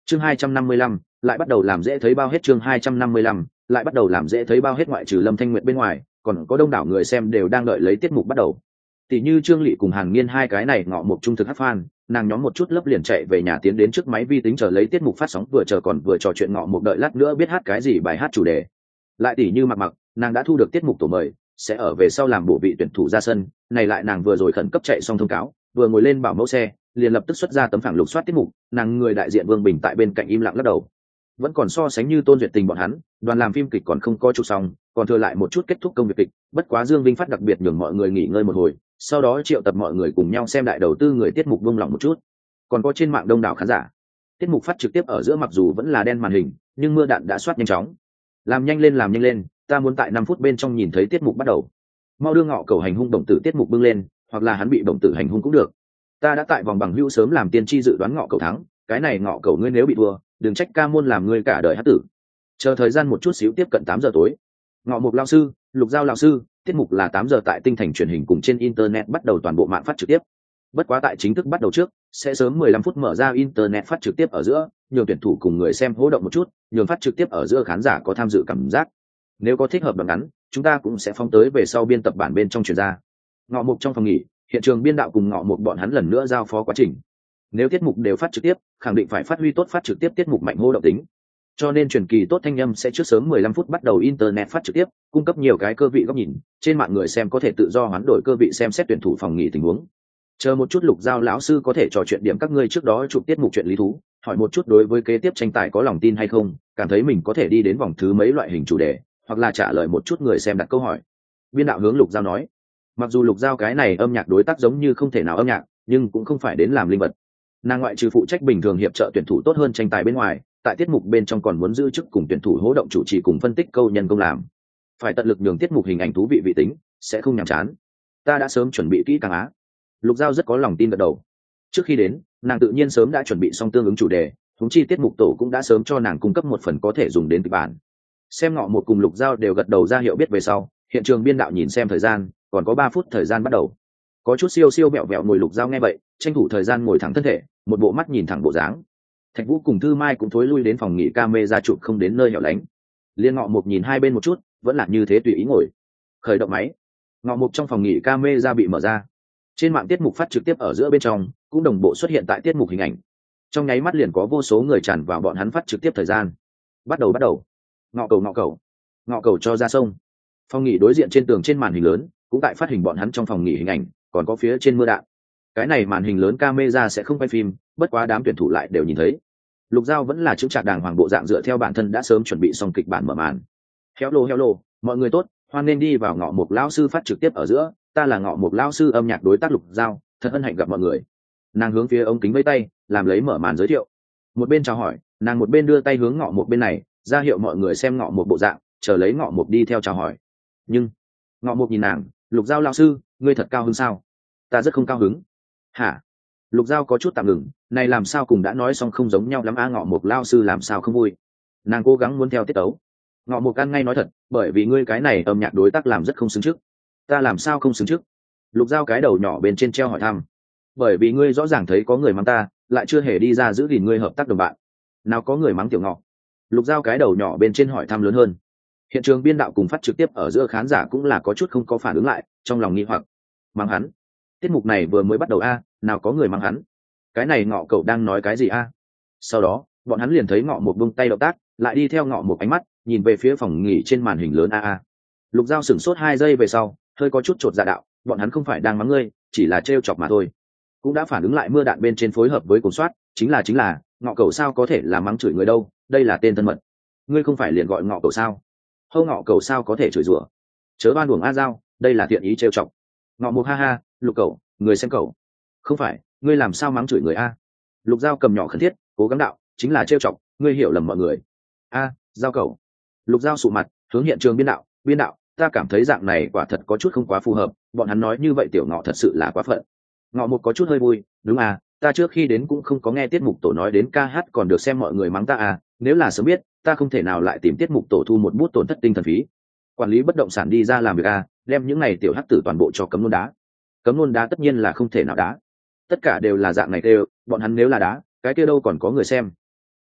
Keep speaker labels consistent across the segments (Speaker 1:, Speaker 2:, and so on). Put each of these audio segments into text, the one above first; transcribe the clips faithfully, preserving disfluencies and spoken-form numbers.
Speaker 1: chương hai trăm năm mươi lăm lại bắt đầu làm dễ thấy bao hết. Chương hai trăm năm mươi lăm lại bắt đầu làm dễ thấy bao hết. Ngoại trừ Lâm Thanh Nguyệt bên ngoài, còn có đông đảo người xem đều đang đợi lấy tiết mục bắt đầu. Tỷ như Trương Lệ cùng Hàn Nghiên hai cái này ngọ một trung thực hát fan, nàng nhóm một chút lớp liền chạy về nhà tiến đến trước máy vi tính chờ lấy tiết mục phát sóng, vừa chờ còn vừa trò chuyện ngọ một đợi lát nữa biết hát cái gì bài hát chủ đề. Lại tỷ như Mặc Mặc, nàng đã thu được tiết mục tổ mời, sẽ ở về sau làm bộ vị tuyển thủ ra sân, này lại nàng vừa rồi khẩn cấp chạy xong thông cáo, vừa ngồi lên bảo mẫu xe, liền lập tức xuất ra tấm phẳng lục soát tiết mục, nàng người đại diện Vương Bình tại bên cạnh im lặng lắc đầu. Vẫn còn so sánh như Tôn Duyệt Tình bọn hắn, đoàn làm phim kịch còn không có chụp xong, còn thừa lại một chút kết thúc công việc kịch, bất quá Dương Vinh Phát đặc biệt nhường mọi người nghỉ ngơi một hồi, sau đó triệu tập mọi người cùng nhau xem đại đầu tư người tiết mục vung lòng một chút. Còn có trên mạng đông đảo khán giả. Tiết mục phát trực tiếp ở giữa mặc dù vẫn là đen màn hình, nhưng mưa đạn đã soát nhanh chóng. Làm nhanh lên làm nhanh lên, ta muốn tại năm phút bên trong nhìn thấy tiết mục bắt đầu. Mau đưa Ngọ Cầu hành hung đồng tử tiết mục bưng lên, hoặc là hắn bị đồng tử hành hung cũng được. Ta đã tại vòng bằng hữu sớm làm tiên tri dự đoán Ngọ Cầu thắng, cái này Ngọ Cầu ngươi nếu bị thua, đừng trách ca môn làm ngươi cả đời hát tử. Chờ thời gian một chút xíu tiếp cận tám giờ tối. Ngọ Mục lão sư, Lục Giao lão sư, tiết mục là tám giờ tại tinh thành truyền hình cùng trên internet bắt đầu toàn bộ mạng phát trực tiếp. Bất quá tại chính thức bắt đầu trước, sẽ sớm mười lăm phút mở ra internet phát trực tiếp ở giữa, nhường tuyển thủ cùng người xem hô động một chút, nhường phát trực tiếp ở giữa khán giả có tham dự cảm giác. Nếu có thích hợp đoạn ngắn, chúng ta cũng sẽ phóng tới về sau biên tập bản bên trong truyền ra. Ngọ Mục trong phòng nghỉ, hiện trường biên đạo cùng Ngọ Mục bọn hắn lần nữa giao phó quá trình. Nếu tiết mục đều phát trực tiếp, khẳng định phải phát huy tốt phát trực tiếp tiết mục mạnh hô động tính. Cho nên truyền kỳ tốt thanh âm sẽ trước sớm mười lăm phút bắt đầu internet phát trực tiếp, cung cấp nhiều cái cơ vị góc nhìn, trên mạng người xem có thể tự do hoán đổi cơ vị xem xét tuyển thủ phòng nghỉ tình huống. Chờ một chút Lục Giao lão sư có thể trò chuyện điểm các ngươi trước đó chụp tiết mục chuyện lý thú, hỏi một chút đối với kế tiếp tranh tài có lòng tin hay không, cảm thấy mình có thể đi đến vòng thứ mấy loại hình chủ đề, hoặc là trả lời một chút người xem đặt câu hỏi. Biên đạo hướng Lục Giao nói, mặc dù Lục Giao cái này âm nhạc đối tác giống như không thể nào âm nhạc, nhưng cũng không phải đến làm linh vật. Nàng ngoại trừ phụ trách bình thường hiệp trợ tuyển thủ tốt hơn tranh tài bên ngoài, tại tiết mục bên trong còn muốn giữ chức cùng tuyển thủ hỗ động chủ trì cùng phân tích câu nhân công làm, phải tận lực nhường tiết mục hình ảnh thú vị vị tính, sẽ không nhàm chán. Ta đã sớm chuẩn bị kỹ càng á. Lục Giao rất có lòng tin gật đầu. Trước khi đến, nàng tự nhiên sớm đã chuẩn bị xong tương ứng chủ đề, huống chi tiết mục tổ cũng đã sớm cho nàng cung cấp một phần có thể dùng đến kịch bản. Xem Ngọ Một cùng Lục Giao đều gật đầu ra hiệu biết về sau, hiện trường biên đạo nhìn xem thời gian, còn có ba phút thời gian bắt đầu. Có chút siêu siêu mẹo mẹo ngồi Lục Giao nghe vậy, tranh thủ thời gian ngồi thẳng thân thể, một bộ mắt nhìn thẳng bộ dáng. Thạch Vũ cùng Thư Mai cũng thối lui đến phòng nghỉ camera chụp không đến nơi hẻo lánh. Liên Ngọ Một nhìn hai bên một chút, vẫn là như thế tùy ý ngồi. Khởi động máy. Ngọ Một trong phòng nghỉ camera bị mở ra. Trên mạng tiết mục phát trực tiếp ở giữa bên trong, cũng đồng bộ xuất hiện tại tiết mục hình ảnh. Trong nháy mắt liền có vô số người tràn vào bọn hắn phát trực tiếp thời gian. Bắt đầu bắt đầu. Ngọ Cầu Ngọ Cầu. Ngọ Cầu cho ra sông. Phòng nghỉ đối diện trên tường trên màn hình lớn, cũng tại phát hình bọn hắn trong phòng nghỉ hình ảnh, còn có phía trên mưa đạn. Cái này màn hình lớn camera sẽ không quay phim, bất quá đám tuyển thủ lại đều nhìn thấy. Lục Giao vẫn là chững chạc đàng hoàng bộ dạng dựa theo bản thân đã sớm chuẩn bị xong kịch bản mở màn. Hello hello, mọi người tốt, hoan nên đi vào Ngọ Mục lão sư phát trực tiếp ở giữa, ta là Ngọ Mục lão sư âm nhạc đối tác Lục Giao, thật hân hạnh gặp mọi người. Nàng hướng phía ống kính vẫy tay, làm lấy mở màn giới thiệu. Một bên chào hỏi, nàng một bên đưa tay hướng Ngọ Mục bên này, ra hiệu mọi người xem Ngọ Mục bộ dạng, chờ lấy Ngọ Mục đi theo chào hỏi. Nhưng Ngọ Mục nhìn nàng, Lục Giao lão sư, ngươi thật cao hứng sao? Ta rất không cao hứng. Hả? Lục Giao có chút tạm ngừng, này làm sao cùng đã nói xong không giống nhau lắm a. Ngọ Mục lão sư làm sao không vui? Nàng cố gắng muốn theo tiết tấu. Ngọ Mục ăn ngay nói thật, bởi vì ngươi cái này âm nhạc đối tác làm rất không xứng trước. Ta làm sao không xứng trước? Lục Giao cái đầu nhỏ bên trên treo hỏi thăm. Bởi vì ngươi rõ ràng thấy có người mắng ta, lại chưa hề đi ra giữ gìn ngươi hợp tác đồng bạn. Nào có người mắng Tiểu Ngọ? Lục Giao cái đầu nhỏ bên trên hỏi thăm lớn hơn. Hiện trường biên đạo cùng phát trực tiếp ở giữa khán giả cũng là có chút không có phản ứng lại, trong lòng nghi hoặc. Mắng hắn? Tiết mục này vừa mới bắt đầu a, nào có người mắng hắn? Cái này Ngọ cậu đang nói cái gì a? Sau đó, bọn hắn liền thấy Ngọ Một buông tay động tác, lại đi theo Ngọ Một ánh mắt, nhìn về phía phòng nghỉ trên màn hình lớn a a. Lục Giao sửng sốt hai giây về sau, hơi có chút chột dạ đạo, bọn hắn không phải đang mắng ngươi, chỉ là trêu chọc mà thôi. Cũng đã phản ứng lại mưa đạn bên trên phối hợp với cồn soát, chính là chính là, Ngọ cậu sao có thể là mắng chửi người đâu, đây là tên thân mật. Ngươi không phải liền gọi Ngọ cậu sao? Hô Ngọ cậu sao có thể chửi rủa? Chớ oan uổng a Giao, đây là thiện ý trêu chọc. Ngọ Một ha ha, Lục cậu, người xem cậu. Không phải, ngươi làm sao mắng chửi người a? Lục Giao cầm nhỏ khẩn thiết, cố gắng đạo, chính là trêu chọc, ngươi hiểu lầm mọi người. A, Giao cậu. Lục Giao sụ mặt, hướng hiện trường biên đạo, biên đạo, ta cảm thấy dạng này quả thật có chút không quá phù hợp, bọn hắn nói như vậy Tiểu Ngọ thật sự là quá phận. Ngọ Một có chút hơi vui, đúng à, ta trước khi đến cũng không có nghe tiết mục tổ nói đến ca hát còn được xem mọi người mắng ta à, nếu là sớm biết, ta không thể nào lại tìm tiết mục tổ thu một bút tổn thất tinh thần phí. Quản lý bất động sản đi ra làm việc à, đem những này tiểu hắc tử toàn bộ cho cấm nôn đá. Cấm nôn đá tất nhiên là không thể nào đá. Tất cả đều là dạng này đều, bọn hắn nếu là đá, cái kia đâu còn có người xem.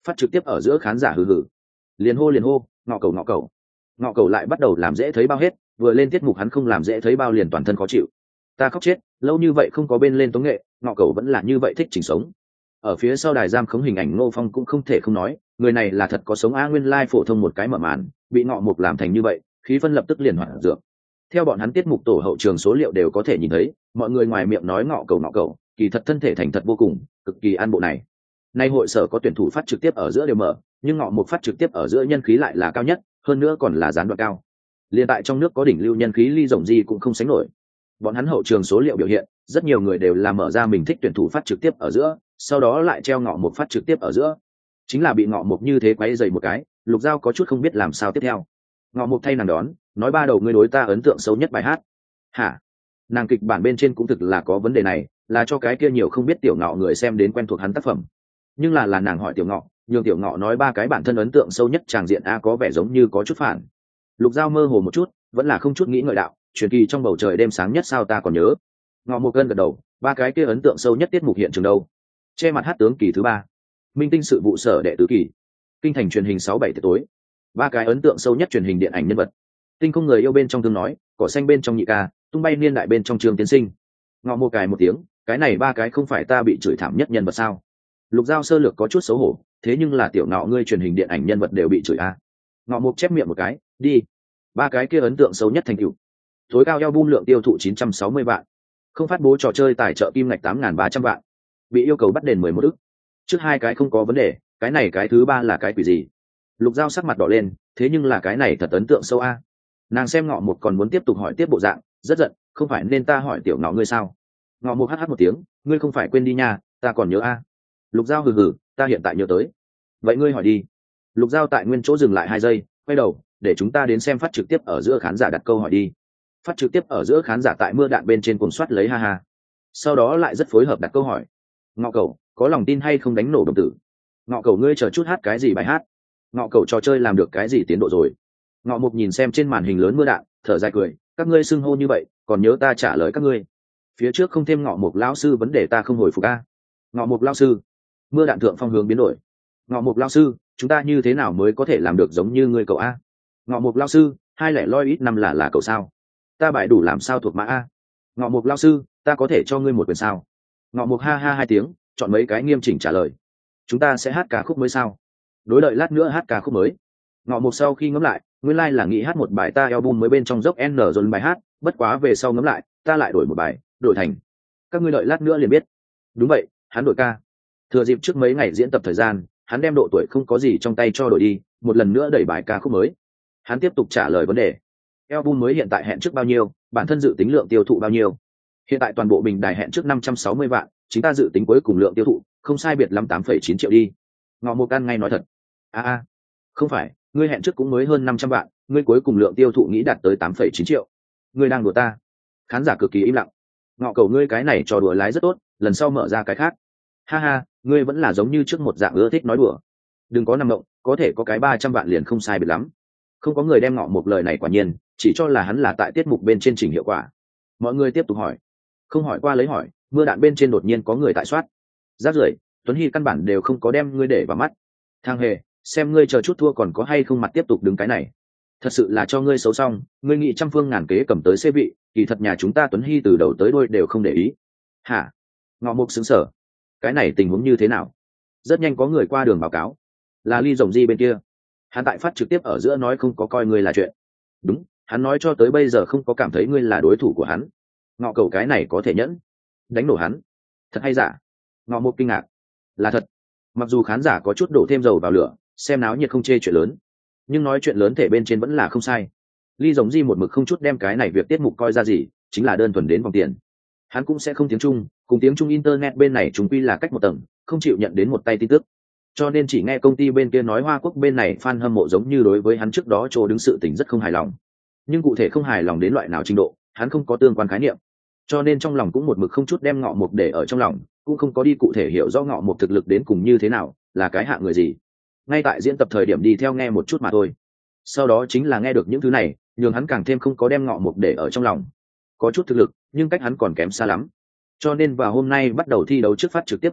Speaker 1: Phát trực tiếp ở giữa khán giả hừ hừ, liền hô liền hô, ngọ cầu ngọ cầu. Ngọ cầu lại bắt đầu làm dễ thấy bao hết, vừa lên tiết mục hắn không làm dễ thấy bao liền toàn thân khó chịu. Ta khóc chết, lâu như vậy không có bên lên tống nghệ, ngọ cầu vẫn là như vậy thích chỉnh sống. Ở phía sau đài giam khống hình ảnh Ngô Phong cũng không thể không nói, người này là thật có sống a, nguyên lai phổ thông một cái mở màn, bị ngọ mục làm thành như vậy, khí phân lập tức liền hoảng dược. Theo bọn hắn tiết mục tổ hậu trường số liệu đều có thể nhìn thấy, mọi người ngoài miệng nói ngọ cầu ngọ cầu, kỳ thật thân thể thành thật vô cùng, cực kỳ an bộ này. Nay hội sở có tuyển thủ phát trực tiếp ở giữa đều mở, nhưng ngọ mục phát trực tiếp ở giữa nhân khí lại là cao nhất, hơn nữa còn là gián đoạn cao. Liên tại trong nước có đỉnh lưu nhân khí Ly Rồng Di cũng không sánh nổi. Bọn hắn hậu trường số liệu biểu hiện, rất nhiều người đều là mở ra mình thích tuyển thủ phát trực tiếp ở giữa, sau đó lại treo ngọ mục phát trực tiếp ở giữa. Chính là bị ngọ mục như thế quấy dày một cái, Lục Giao có chút không biết làm sao tiếp theo. Ngọ mục thay nàng đón, nói ba đầu ngươi đối ta ấn tượng xấu nhất bài hát. Hả? Nàng kịch bản bên trên cũng thực là có vấn đề này, là cho cái kia nhiều không biết tiểu ngọ người xem đến quen thuộc hắn tác phẩm. Nhưng là là nàng hỏi tiểu ngọ, nhường tiểu ngọ nói ba cái bản thân ấn tượng sâu nhất tràng diện a có vẻ giống như có chút phản. Lục Giao mơ hồ một chút, vẫn là không chút nghĩ ngợi đạo, truyền kỳ trong bầu trời đêm sáng nhất sao ta còn nhớ. Ngọ một cơn gật đầu, ba cái kia ấn tượng sâu nhất tiết mục hiện trường đâu? Che mặt hát tướng kỳ thứ ba, minh tinh sự vụ sở đệ tứ kỳ, kinh thành truyền hình sáu bảy tối. Ba cái ấn tượng sâu nhất truyền hình điện ảnh nhân vật. Tinh không người yêu bên trong thương nói, cỏ xanh bên trong nhị ca, tung bay niên đại bên trong trường tiến sinh. Ngọ một cài một tiếng, cái này ba cái không phải ta bị chửi thảm nhất nhân vật sao? Lục Giao sơ lược có chút xấu hổ, thế nhưng là tiểu ngọ ngươi truyền hình điện ảnh nhân vật đều bị chửi a. Ngọ mục chép miệng một cái, đi. Ba cái kia ấn tượng xấu nhất thành tựu. Tối cao album lượng tiêu thụ chín trăm sáu mươi vạn. Không phát bố trò chơi tài trợ kim ngạch tám nghìn ba trăm vạn. Bị yêu cầu bắt đền mười một ức. Trước hai cái không có vấn đề, cái này cái thứ ba là cái quỷ gì? Lục Giao sắc mặt đỏ lên, thế nhưng là cái này thật ấn tượng sâu a. Nàng xem Ngọ Mục còn muốn tiếp tục hỏi tiếp bộ dạng, rất giận, không phải nên ta hỏi tiểu ngọ ngươi sao? Ngọ Mục hắt hắt một tiếng, ngươi không phải quên đi nha, ta còn nhớ a. Lục Giao hừ hừ, ta hiện tại nhớ tới. Vậy ngươi hỏi đi. Lục Giao tại nguyên chỗ dừng lại hai giây, quay đầu, để chúng ta đến xem phát trực tiếp ở giữa khán giả đặt câu hỏi đi. Phát trực tiếp ở giữa khán giả tại mưa đạn bên trên cuồng soát lấy ha ha. Sau đó lại rất phối hợp đặt câu hỏi. Ngọ Cầu, có lòng tin hay không đánh nổ đồng tử? Ngọ Cầu ngươi chờ chút hát cái gì bài hát? Ngọ Cầu trò chơi làm được cái gì tiến độ rồi? Ngọ Mục nhìn xem trên màn hình lớn mưa đạn, thở dài cười, các ngươi xưng hô như vậy, còn nhớ ta trả lời các ngươi. Phía trước không thêm Ngọ Mục lão sư vấn đề ta không hồi phục a. Ngọ Mục lão sư. Mưa đạn thượng phong hướng biến đổi. Ngọ Mục lão sư, chúng ta như thế nào mới có thể làm được giống như ngươi cậu a? Ngọ Mục lão sư, hai lẻ loi ít năm là là cậu sao? Ta bài đủ làm sao thuộc mã a? Ngọ Mục lão sư, ta có thể cho ngươi một quyền sao? Ngọ Mục ha ha hai tiếng, chọn mấy cái nghiêm chỉnh trả lời. Chúng ta sẽ hát ca khúc mới sao? Đối đợi lát nữa hát ca khúc mới. Ngọ Mục sau khi ngẫm lại, nguyên lai like là nghĩ hát một bài ta album mới bên trong dốc N dồn bài hát, bất quá về sau ngẫm lại, ta lại đổi một bài, đổi thành. Các ngươi đợi lát nữa liền biết. Đúng vậy, hắn đổi ca. Thừa dịp trước mấy ngày diễn tập thời gian, hắn đem độ tuổi không có gì trong tay cho đổi đi, một lần nữa đẩy bài ca khúc mới. Hắn tiếp tục trả lời vấn đề. Album mới hiện tại hẹn trước bao nhiêu, bản thân dự tính lượng tiêu thụ bao nhiêu? Hiện tại toàn bộ bình đài hẹn trước năm trăm sáu mươi vạn, chúng ta dự tính cuối cùng lượng tiêu thụ, không sai biệt lắm tám phẩy chín triệu đi. Ngọ Mục Can ngay nói thật. A a, không phải, ngươi hẹn trước cũng mới hơn năm trăm vạn, ngươi cuối cùng lượng tiêu thụ nghĩ đạt tới tám phẩy chín triệu. Ngươi đang đùa ta? Khán giả cực kỳ im lặng. Ngọ Cầu ngươi cái này trò đùa lái rất tốt, lần sau mở ra cái khác. Ha ha, ngươi vẫn là giống như trước một dạng ưa thích nói đùa. Đừng có nằm mộng, có thể có cái ba trăm vạn liền không sai biệt lắm. Không có người đem Ngọ Mục lời này quả nhiên, chỉ cho là hắn là tại tiết mục bên trên chỉnh hiệu quả. Mọi người tiếp tục hỏi. Không hỏi qua lấy hỏi, mưa đạn bên trên đột nhiên có người tại soát. Rác rưởi, Tuấn Hy căn bản đều không có đem ngươi để vào mắt. Thang Hề, xem ngươi chờ chút thua còn có hay không mặt tiếp tục đứng cái này. Thật sự là cho ngươi xấu xong, ngươi nghĩ trăm phương ngàn kế cầm tới xê vị, kỳ thật nhà chúng ta Tuấn Hy từ đầu tới đuôi đều không để ý. Hả? Ngọ Mục sững sờ. Cái này tình huống như thế nào? Rất nhanh có người qua đường báo cáo. Là Ly Rồng Di bên kia. Hắn tại phát trực tiếp ở giữa nói không có coi ngươi là chuyện. Đúng, hắn nói cho tới bây giờ không có cảm thấy ngươi là đối thủ của hắn. Ngọ Cầu cái này có thể nhẫn. Đánh nổ hắn. Thật hay giả? Ngọ Mục kinh ngạc. Là thật. Mặc dù khán giả có chút đổ thêm dầu vào lửa, xem náo nhiệt không chê chuyện lớn, nhưng nói chuyện lớn thể bên trên vẫn là không sai. Ly Rồng Di một mực không chút đem cái này việc tiết mục coi ra gì, chính là đơn thuần đến vòng tiền. Hắn cũng sẽ không tiếng Trung, cùng tiếng Trung internet bên này chúng quy là cách một tầng, không chịu nhận đến một tay tin tức. Cho nên chỉ nghe công ty bên kia nói Hoa Quốc bên này fan hâm mộ giống như đối với hắn trước đó chỗ đứng sự tình rất không hài lòng. Nhưng cụ thể không hài lòng đến loại nào trình độ, hắn không có tương quan khái niệm. Cho nên trong lòng cũng một mực không chút đem Ngọ Mục để ở trong lòng, cũng không có đi cụ thể hiểu rõ Ngọ Mục thực lực đến cùng như thế nào, là cái hạng người gì. Ngay tại diễn tập thời điểm đi theo nghe một chút mà thôi. Sau đó chính là nghe được những thứ này, nhường hắn càng thêm không có đem Ngọ Mục để ở trong lòng. Có chút thực lực, nhưng cách hắn còn kém xa lắm. Cho nên vào hôm nay bắt đầu thi đấu trước phát trực tiếp phân đoạn,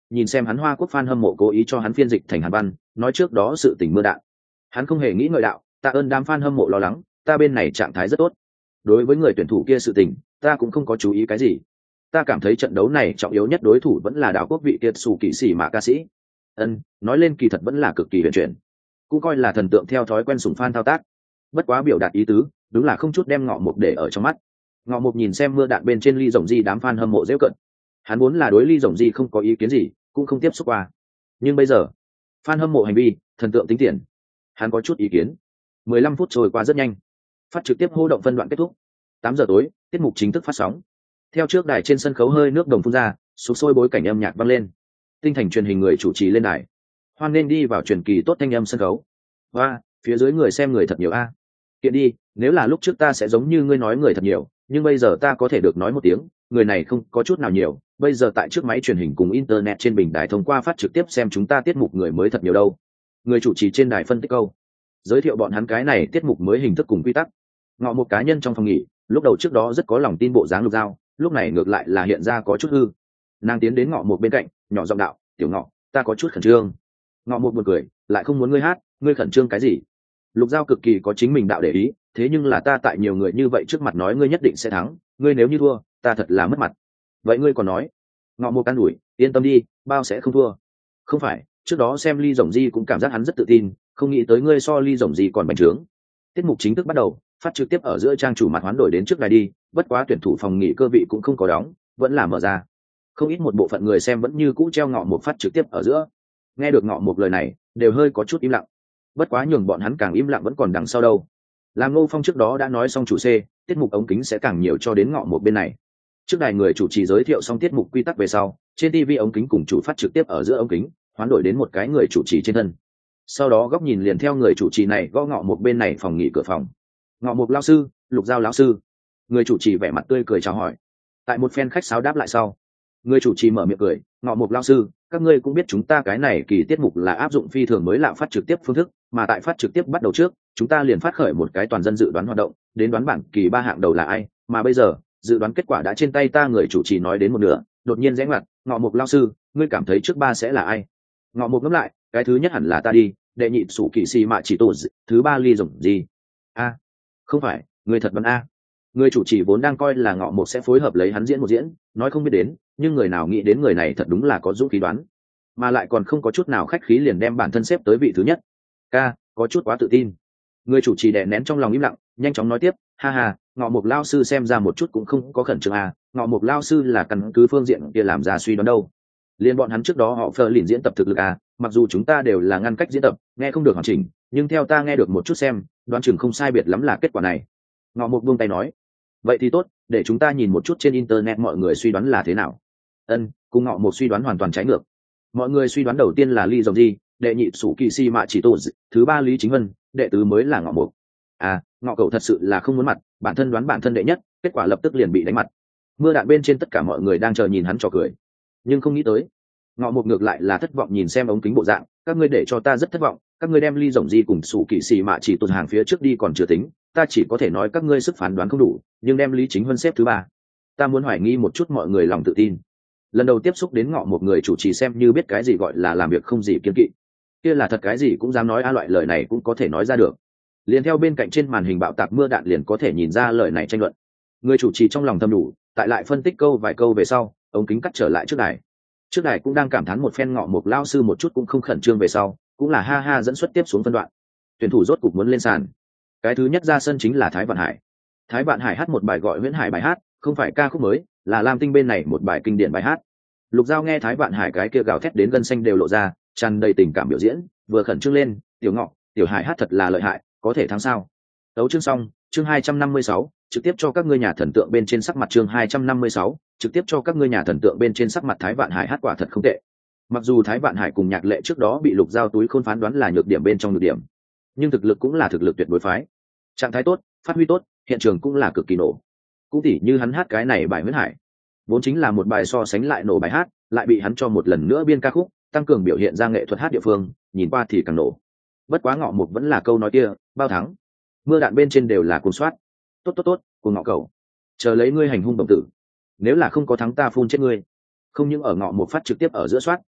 Speaker 1: nhìn xem hắn Hoa Quốc fan hâm mộ cố ý cho hắn phiên dịch thành Hàn văn, nói trước đó sự tình mưa đạn. Hắn không hề nghĩ ngợi đạo, tạ ơn đám fan hâm mộ lo lắng, ta bên này trạng thái rất tốt. Đối với người tuyển thủ kia sự tình, ta cũng không có chú ý cái gì. Ta cảm thấy trận đấu này trọng yếu nhất đối thủ vẫn là đảo quốc vị kiệt sủ kỵ sĩ mà ca sĩ. Ân, nói lên kỳ thật vẫn là cực kỳ huyền chuyển, cũng coi là thần tượng theo thói quen sủng fan thao tác. Bất quá biểu đạt ý tứ, đúng là không chút đem Ngọ Mục để ở trong mắt. Ngọ Mục nhìn xem mưa đạn bên trên ly rồng di đám fan hâm mộ giễu cận. Hắn muốn là đối ly rồng di không có ý kiến gì, cũng không tiếp xúc qua. Nhưng bây giờ, fan hâm mộ hành vi, thần tượng tính tiền, hắn có chút ý kiến. mười lăm phút trôi qua rất nhanh. Phát trực tiếp hô động phân đoạn kết thúc. tám giờ tối, tiết mục chính thức phát sóng. Theo trước đài trên sân khấu hơi nước đồng phun ra, sục sôi bối cảnh âm nhạc vang lên. Tinh thành truyền hình người chủ trì lên đài. Hoan nên đi vào truyền kỳ tốt thanh âm sân khấu. Và, phía dưới người xem người thật nhiều a. Kiện đi, nếu là lúc trước ta sẽ giống như ngươi nói người thật nhiều, nhưng bây giờ ta có thể được nói một tiếng, người này không có chút nào nhiều, bây giờ tại trước máy truyền hình cùng internet trên bình đài thông qua phát trực tiếp xem chúng ta tiết mục người mới thật nhiều đâu. Người chủ trì trên đài phân tích câu, giới thiệu bọn hắn cái này tiết mục mới hình thức cùng quy tắc. Ngọ một cá nhân trong phòng nghỉ, lúc đầu trước đó rất có lòng tin bộ dáng Lục Dao, lúc này ngược lại là hiện ra có chút hư. Nàng tiến đến Ngọ một bên cạnh, nhỏ giọng đạo, tiểu Ngọ, ta có chút khẩn trương. Ngọ một buồn cười, lại không muốn ngươi hát, ngươi khẩn trương cái gì? Lục Dao cực kỳ có chính mình đạo để ý, thế nhưng là ta tại nhiều người như vậy trước mặt nói ngươi nhất định sẽ thắng, ngươi nếu như thua, ta thật là mất mặt. Vậy ngươi còn nói? Ngọ một can đuổi, yên tâm đi, bao sẽ không thua. Không phải, trước đó xem Ly Rồng Di cũng cảm giác hắn rất tự tin, không nghĩ tới ngươi so Ly Rồng Di còn bành trướng. Tiết mục chính thức bắt đầu, phát trực tiếp ở giữa trang chủ mặt hoán đổi đến trước đài đi, bất quá tuyển thủ phòng nghỉ cơ vị cũng không có đóng, vẫn là mở ra. Không ít một bộ phận người xem vẫn như cũ treo Ngọ một phát trực tiếp ở giữa. Nghe được Ngọ một lời này, đều hơi có chút im lặng. Bất quá nhường bọn hắn càng im lặng vẫn còn đằng sau đâu. Làm Ngô Phong trước đó đã nói xong chủ C, tiết mục ống kính sẽ càng nhiều cho đến Ngọ một bên này. Trước đài người chủ trì giới thiệu xong tiết mục quy tắc về sau, trên ti vi ống kính cùng chủ phát trực tiếp ở giữa ống kính, hoán đổi đến một cái người chủ trì trên thân. Sau đó góc nhìn liền theo người chủ trì này gõ Ngọ một bên này phòng nghỉ cửa phòng. Ngọ một lão sư, Lục Dao lão sư. Người chủ trì vẻ mặt tươi cười chào hỏi. Tại một phen khách sáo đáp lại sau, người chủ trì mở miệng cười, Ngọ một lão sư, các ngươi cũng biết chúng ta cái này kỳ tiết mục là áp dụng phi thường mới lạ phát trực tiếp phương thức, mà tại phát trực tiếp bắt đầu trước, chúng ta liền phát khởi một cái toàn dân dự đoán hoạt động, đến đoán bảng kỳ ba hạng đầu là ai, mà bây giờ, dự đoán kết quả đã trên tay ta. Người chủ trì nói đến một nửa, đột nhiên rẽ ngoặt, Ngọ một lão sư, ngươi cảm thấy trước ba sẽ là ai? Ngọ một ngẫm lại, cái thứ nhất hẳn là ta đi, đệ nhị sủ kỵ sĩ mạ chỉ tổ, thứ ba ly rồng gì? A, không phải, ngươi thật văn a. Người chủ trì vốn đang coi là Ngọ một sẽ phối hợp lấy hắn diễn một diễn, nói không biết đến, nhưng người nào nghĩ đến người này thật đúng là có dũng khí đoán, mà lại còn không có chút nào khách khí liền đem bản thân xếp tới vị thứ nhất. Ca, có chút quá tự tin. Người chủ trì đè nén trong lòng im lặng, nhanh chóng nói tiếp, ha ha, Ngọ Mục lao sư xem ra một chút cũng không có khẩn trương à, Ngọ Mục lao sư là căn cứ phương diện kia làm ra suy đoán đâu. Liên bọn hắn trước đó họ phờ lìn diễn tập thực lực à, mặc dù chúng ta đều là ngăn cách diễn tập, nghe không được hoàn chỉnh, nhưng theo ta nghe được một chút xem, đoán chừng không sai biệt lắm là kết quả này. Ngọ Mục buông tay nói, vậy thì tốt, để chúng ta nhìn một chút trên internet mọi người suy đoán là thế nào. Ân, cùng Ngọ Mục suy đoán hoàn toàn trái ngược. Mọi người suy đoán đầu tiên là Ly Dòng Di, đệ nhị sủ kỳ si mạ chỉ tổ, thứ ba Lý Chính Vân, đệ tứ mới là Ngọ Mục. À, Ngọ cậu thật sự là không muốn mặt, bản thân đoán bản thân đệ nhất, kết quả lập tức liền bị đánh mặt. Mưa đạn bên trên tất cả mọi người đang chờ nhìn hắn trò cười, nhưng không nghĩ tới, Ngọ Mục ngược lại là thất vọng nhìn xem ống kính bộ dạng, các ngươi để cho ta rất thất vọng, các ngươi đem Ly Dòng Di cùng sủ kỳ si mạ chỉ tổ hàng phía trước đi còn chưa tính, ta chỉ có thể nói các ngươi sức phán đoán không đủ, nhưng đem Lý Chính Vân xếp thứ ba, ta muốn hoài nghi một chút mọi người lòng tự tin. Lần đầu tiếp xúc đến Ngọ một người chủ trì xem như biết cái gì gọi là làm việc không gì kiên kỵ, kia là thật cái gì cũng dám nói a, loại lời này cũng có thể nói ra được. Liền theo bên cạnh trên màn hình bạo tạc mưa đạn liền có thể nhìn ra lời này tranh luận. Người chủ trì trong lòng thầm đủ, tại lại phân tích câu vài câu về sau, ống kính cắt trở lại trước đài. Trước đài cũng đang cảm thán một phen Ngọ một lao sư một chút cũng không khẩn trương về sau, cũng là ha ha dẫn xuất tiếp xuống phân đoạn. Tuyển thủ rốt cục muốn lên sàn. Cái thứ nhất ra sân chính là Thái Vạn Hải. Thái Vạn Hải hát một bài gọi Huyễn Hải bài hát, không phải ca khúc mới, là Lam Tinh bên này một bài kinh điển bài hát. Lục Dao nghe Thái Vạn Hải cái kia gào thét đến gân xanh đều lộ ra, tràn đầy tình cảm biểu diễn, vừa khẩn trương lên, tiểu Ngọ, tiểu Hải hát thật là lợi hại, có thể thắng sao? Tấu chương xong, chương hai trăm năm mươi sáu, trực tiếp cho các ngươi nhà thần tượng bên trên sắc mặt chương hai trăm năm mươi sáu, trực tiếp cho các ngươi nhà thần tượng bên trên sắc mặt. Thái Vạn Hải hát quả thật không tệ. Mặc dù Thái Vạn Hải cùng Nhạc Lệ trước đó bị Lục Dao túi khôn phán đoán là nhược điểm bên trong nhược điểm, nhưng thực lực cũng là thực lực tuyệt đối phái. Trạng thái tốt, phát huy tốt, hiện trường cũng là cực kỳ nổ. Cũng tỉ như hắn hát cái này bài Huyễn Hải, vốn chính là một bài so sánh lại nổ bài hát, lại bị hắn cho một lần nữa biên ca khúc, tăng cường biểu hiện ra nghệ thuật hát địa phương, nhìn qua thì càng nổ. Bất quá Ngọ Mục vẫn là câu nói kia, bao thắng. Mưa đạn bên trên đều là cuồng soát. Tốt tốt tốt, cùng Ngọ cầu. Chờ lấy ngươi hành hung đồng tử. Nếu là không có thắng ta phun chết ngươi. Không những ở Ngọ Mục phát trực tiếp ở giữa soát,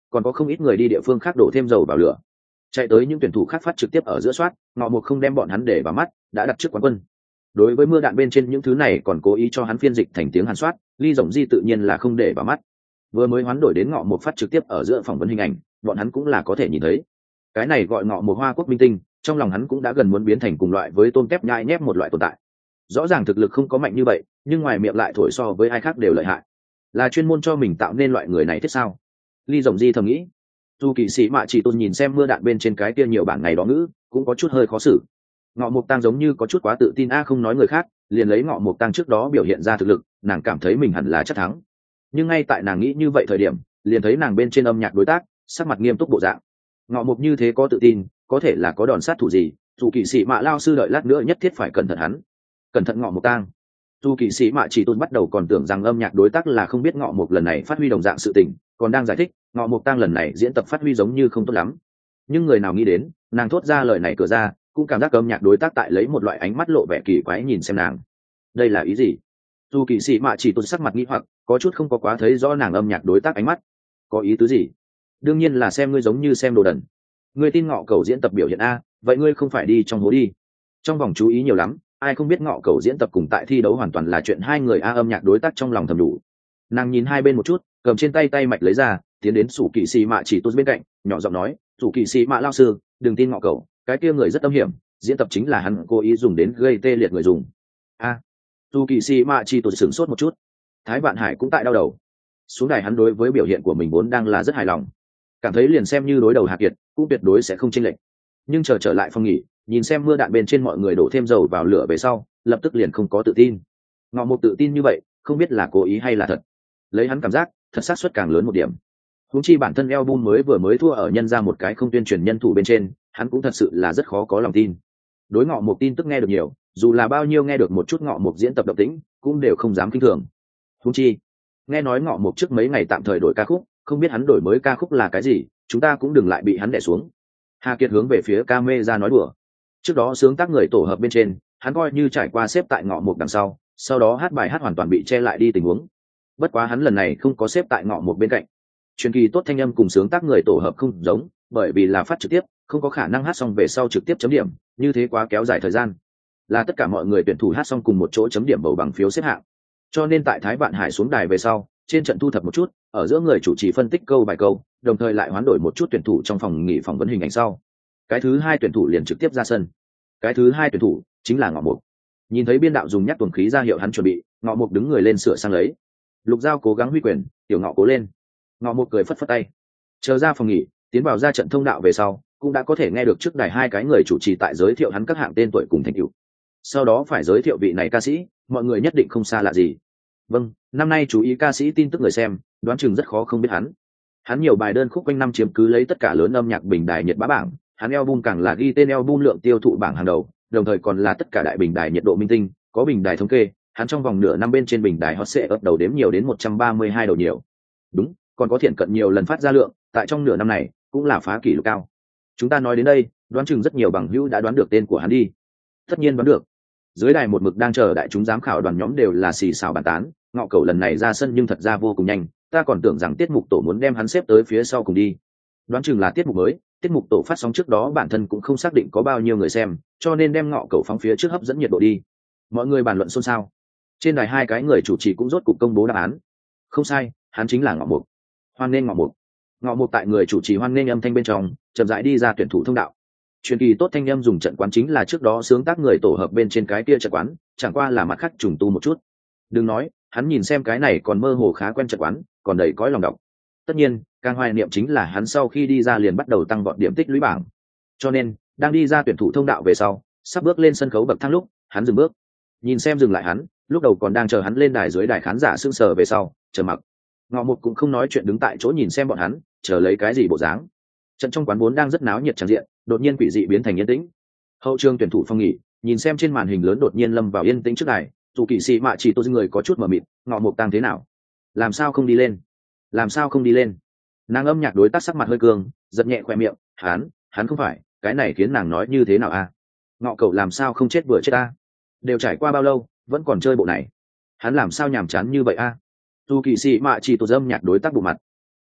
Speaker 1: còn có không ít người đi địa phương khác đổ thêm dầu vào lửa. Chạy tới những tuyển thủ khác phát trực tiếp ở giữa soát, Ngọ Mục không đem bọn hắn để vào mắt, đã đặt trước quán quân. Đối với mưa đạn bên trên những thứ này còn cố ý cho hắn phiên dịch thành tiếng Hàn soát, Ly Rộng Di tự nhiên là không để vào mắt. Vừa mới hoán đổi đến Ngọ Mục phát trực tiếp ở giữa phỏng vấn hình ảnh, bọn hắn cũng là có thể nhìn thấy. Cái này gọi Ngọ Mục Hoa Quốc minh tinh, trong lòng hắn cũng đã gần muốn biến thành cùng loại với tôm tép nhai nhép một loại tồn tại. Rõ ràng thực lực không có mạnh như vậy, nhưng ngoài miệng lại thổi so với ai khác đều lợi hại. Là chuyên môn cho mình tạo nên loại người này thế sao? Ly Rộng Di thầm nghĩ. Dù kỵ sĩ Mạ Chỉ Tôn nhìn xem mưa đạn bên trên cái kia nhiều bảng ngày đó ngữ, cũng có chút hơi khó xử. Ngọ Mục Tăng giống như có chút quá tự tin a không nói người khác, liền lấy Ngọ Mục Tăng trước đó biểu hiện ra thực lực, nàng cảm thấy mình hẳn là chắc thắng. Nhưng ngay tại nàng nghĩ như vậy thời điểm, liền thấy nàng bên trên âm nhạc đối tác, sắc mặt nghiêm túc bộ dạng. Ngọ Mục như thế có tự tin, có thể là có đòn sát thủ gì, dù kỵ sĩ Mạ lao sư đợi lát nữa nhất thiết phải cẩn thận hắn. Cẩn thận Ngọ Mục Tăng. Dù kỵ sĩ Mạ Chỉ Tôn bắt đầu còn tưởng rằng âm nhạc đối tác là không biết Ngọ Mục lần này phát huy đồng dạng sự tình, còn đang giải thích, Ngọ Mục Tăng lần này diễn tập phát huy giống như không tốt lắm. Nhưng người nào nghĩ đến, nàng thốt ra lời này cửa ra, cũng cảm giác âm nhạc đối tác tại lấy một loại ánh mắt lộ vẻ kỳ quái nhìn xem nàng. Đây là ý gì? Dù kỵ sĩ Mạ Chỉ Tôn sắc mặt nghi hoặc, có chút không có quá thấy rõ nàng âm nhạc đối tác ánh mắt. Có ý tứ gì? Đương nhiên là xem ngươi giống như xem đồ đần. Ngươi tin Ngọ Cẩu diễn tập biểu hiện a, vậy ngươi không phải đi trong hố đi. Trong vòng chú ý nhiều lắm, ai không biết Ngọ Cẩu diễn tập cùng tại thi đấu hoàn toàn là chuyện hai người a âm nhạc đối tác trong lòng thầm đủ. Nàng nhìn hai bên một chút, cầm trên tay tay mạch lấy ra, tiến đến Sủ kỵ sĩ Mạ Chỉ Tôn bên cạnh, nhỏ giọng nói, "Sủ kỵ sĩ Mạ lao sư, đừng tin Ngọ Cẩu, cái kia người rất âm hiểm, diễn tập chính là hắn cố ý dùng đến gây tê liệt người dùng." A. À, Sủ kỵ sĩ Mạ Chỉ Tôn sửng sốt một chút. Thái Vạn Hải cũng tại đau đầu. Xuống đài hắn đối với biểu hiện của mình vốn đang là rất hài lòng, cảm thấy liền xem như đối đầu Hà Kiệt, cũng tuyệt đối sẽ không chênh lệch. Nhưng chờ trở lại phòng nghỉ, nhìn xem mưa đạn bên trên mọi người đổ thêm dầu vào lửa về sau, lập tức liền không có tự tin. Ngọ Mục tự tin như vậy, không biết là cố ý hay là thật. Lấy hắn cảm giác, thật xác suất càng lớn một điểm. Huống chi bản thân album mới vừa mới thua ở nhân ra một cái không tuyên truyền nhân thủ bên trên, hắn cũng thật sự là rất khó có lòng tin. Đối Ngọ Mục tin tức nghe được nhiều, dù là bao nhiêu nghe được một chút Ngọ Mục diễn tập động tĩnh, cũng đều không dám kinh thường. Huống chi, nghe nói Ngọ Mục trước mấy ngày tạm thời đổi ca khúc, không biết hắn đổi mới ca khúc là cái gì, chúng ta cũng đừng lại bị hắn đè xuống. Hà Kiệt hướng về phía camera nói đùa. Trước đó sướng tác người tổ hợp bên trên, hắn coi như trải qua xếp tại Ngọ Mục đằng sau, sau đó hát bài hát hoàn toàn bị che lại đi tình huống. Bất quá hắn lần này không có xếp tại Ngọ Mục bên cạnh. Truyền kỳ tốt thanh âm cùng sướng tác người tổ hợp không giống, bởi vì là phát trực tiếp, không có khả năng hát xong về sau trực tiếp chấm điểm, như thế quá kéo dài thời gian. Là tất cả mọi người tuyển thủ hát xong cùng một chỗ chấm điểm bầu bằng phiếu xếp hạng. Cho nên tại Thái Vạn Hải xuống đài về sau, trên trận thu thập một chút, ở giữa người chủ trì phân tích câu bài câu, đồng thời lại hoán đổi một chút tuyển thủ trong phòng nghỉ phỏng vấn hình ảnh sau. Cái thứ hai tuyển thủ liền trực tiếp ra sân. Cái thứ hai tuyển thủ chính là Ngọ Mục. Nhìn thấy biên đạo dùng nhắc tuồng khí ra hiệu hắn chuẩn bị, Ngọ Mục đứng người lên sửa sang lấy. Lục Giao cố gắng huy quyền, tiểu Ngọ cố lên. Ngọ Mục cười phất phất tay. Chờ ra phòng nghỉ, tiến vào ra trận thông đạo về sau, cũng đã có thể nghe được trước đài hai cái người chủ trì tại giới thiệu hắn các hạng tên tuổi cùng thành tựu. Sau đó phải giới thiệu vị này ca sĩ, mọi người nhất định không xa lạ gì. Vâng, năm nay chú ý ca sĩ tin tức người xem, đoán chừng rất khó không biết hắn. Hắn nhiều bài đơn khúc quanh năm chiếm cứ lấy tất cả lớn âm nhạc bình đài nhiệt bá bảng, hắn album càng là ghi tên album lượng tiêu thụ bảng hàng đầu, đồng thời còn là tất cả đại bình đài nhiệt độ minh tinh, có bình đài thống kê, hắn trong vòng nửa năm bên trên bình đài hot sẽ ấp đầu đếm nhiều đến một trăm ba mươi hai đầu nhiều. Đúng, còn có thiện cận nhiều lần phát ra lượng, tại trong nửa năm này cũng là phá kỷ lục cao. Chúng ta nói đến đây, đoán chừng rất nhiều bằng hữu đã đoán được tên của hắn đi. Tất nhiên đoán được. Dưới đài một mực đang chờ đại chúng giám khảo đoàn nhóm đều là xì xào bàn tán, Ngọ Cẩu lần này ra sân nhưng thật ra vô cùng nhanh, ta còn tưởng rằng tiết mục tổ muốn đem hắn xếp tới phía sau cùng đi. Đoán chừng là tiết mục mới, tiết mục tổ phát sóng trước đó bản thân cũng không xác định có bao nhiêu người xem, cho nên đem Ngọ Cẩu phóng phía trước hấp dẫn nhiệt độ đi. Mọi người bàn luận xôn xao. Trên đài hai cái người chủ trì cũng rốt cục công bố đáp án. Không sai, hắn chính là Ngọ Mục. Hoan nghênh Ngọ Mục. Ngọ Mục tại người chủ trì hoan nghênh âm thanh bên trong, chậm rãi đi ra tuyển thủ thông đạo. Truyền kỳ tốt thanh âm dùng trận quán chính là trước đó sướng tác người tổ hợp bên trên cái kia trận quán, chẳng qua là mặt khác trùng tu một chút. Đừng nói, hắn nhìn xem cái này còn mơ hồ khá quen trận quán, còn đầy cõi lòng đọc. Tất nhiên, càng hoài niệm chính là hắn sau khi đi ra liền bắt đầu tăng vọt điểm tích lũy bảng. Cho nên, đang đi ra tuyển thủ thông đạo về sau, sắp bước lên sân khấu bậc thang lúc, hắn dừng bước. Nhìn xem dừng lại hắn, lúc đầu còn đang chờ hắn lên đài dưới đài khán giả sững sờ về sau, chờ mặc. Ngọ Mục cũng không nói chuyện đứng tại chỗ nhìn xem bọn hắn, chờ lấy cái gì bộ dáng. Trận trong quán vốn đang rất náo nhiệt tràn diện, đột nhiên quỷ dị biến thành yên tĩnh. Hậu trường tuyển thủ phòng nghỉ, nhìn xem trên màn hình lớn đột nhiên lâm vào yên tĩnh trước đài, dù kỵ sĩ Mạ Chỉ Tôn người có chút mờ mịt, Ngọ Mục tăng thế nào? Làm sao không đi lên? Làm sao không đi lên? Nàng âm nhạc đối tác sắc mặt hơi cường, giật nhẹ khoe miệng, hắn, hắn không phải, cái này khiến nàng nói như thế nào a? À? Ngọ Cẩu làm sao không chết vừa chết a? Đều trải qua bao lâu, vẫn còn chơi bộ này? Hắn làm sao nhàm chán như vậy a? À? Dù kỵ sĩ Mạ Chỉ Tôn âm nhạc đối tác bộ mặt.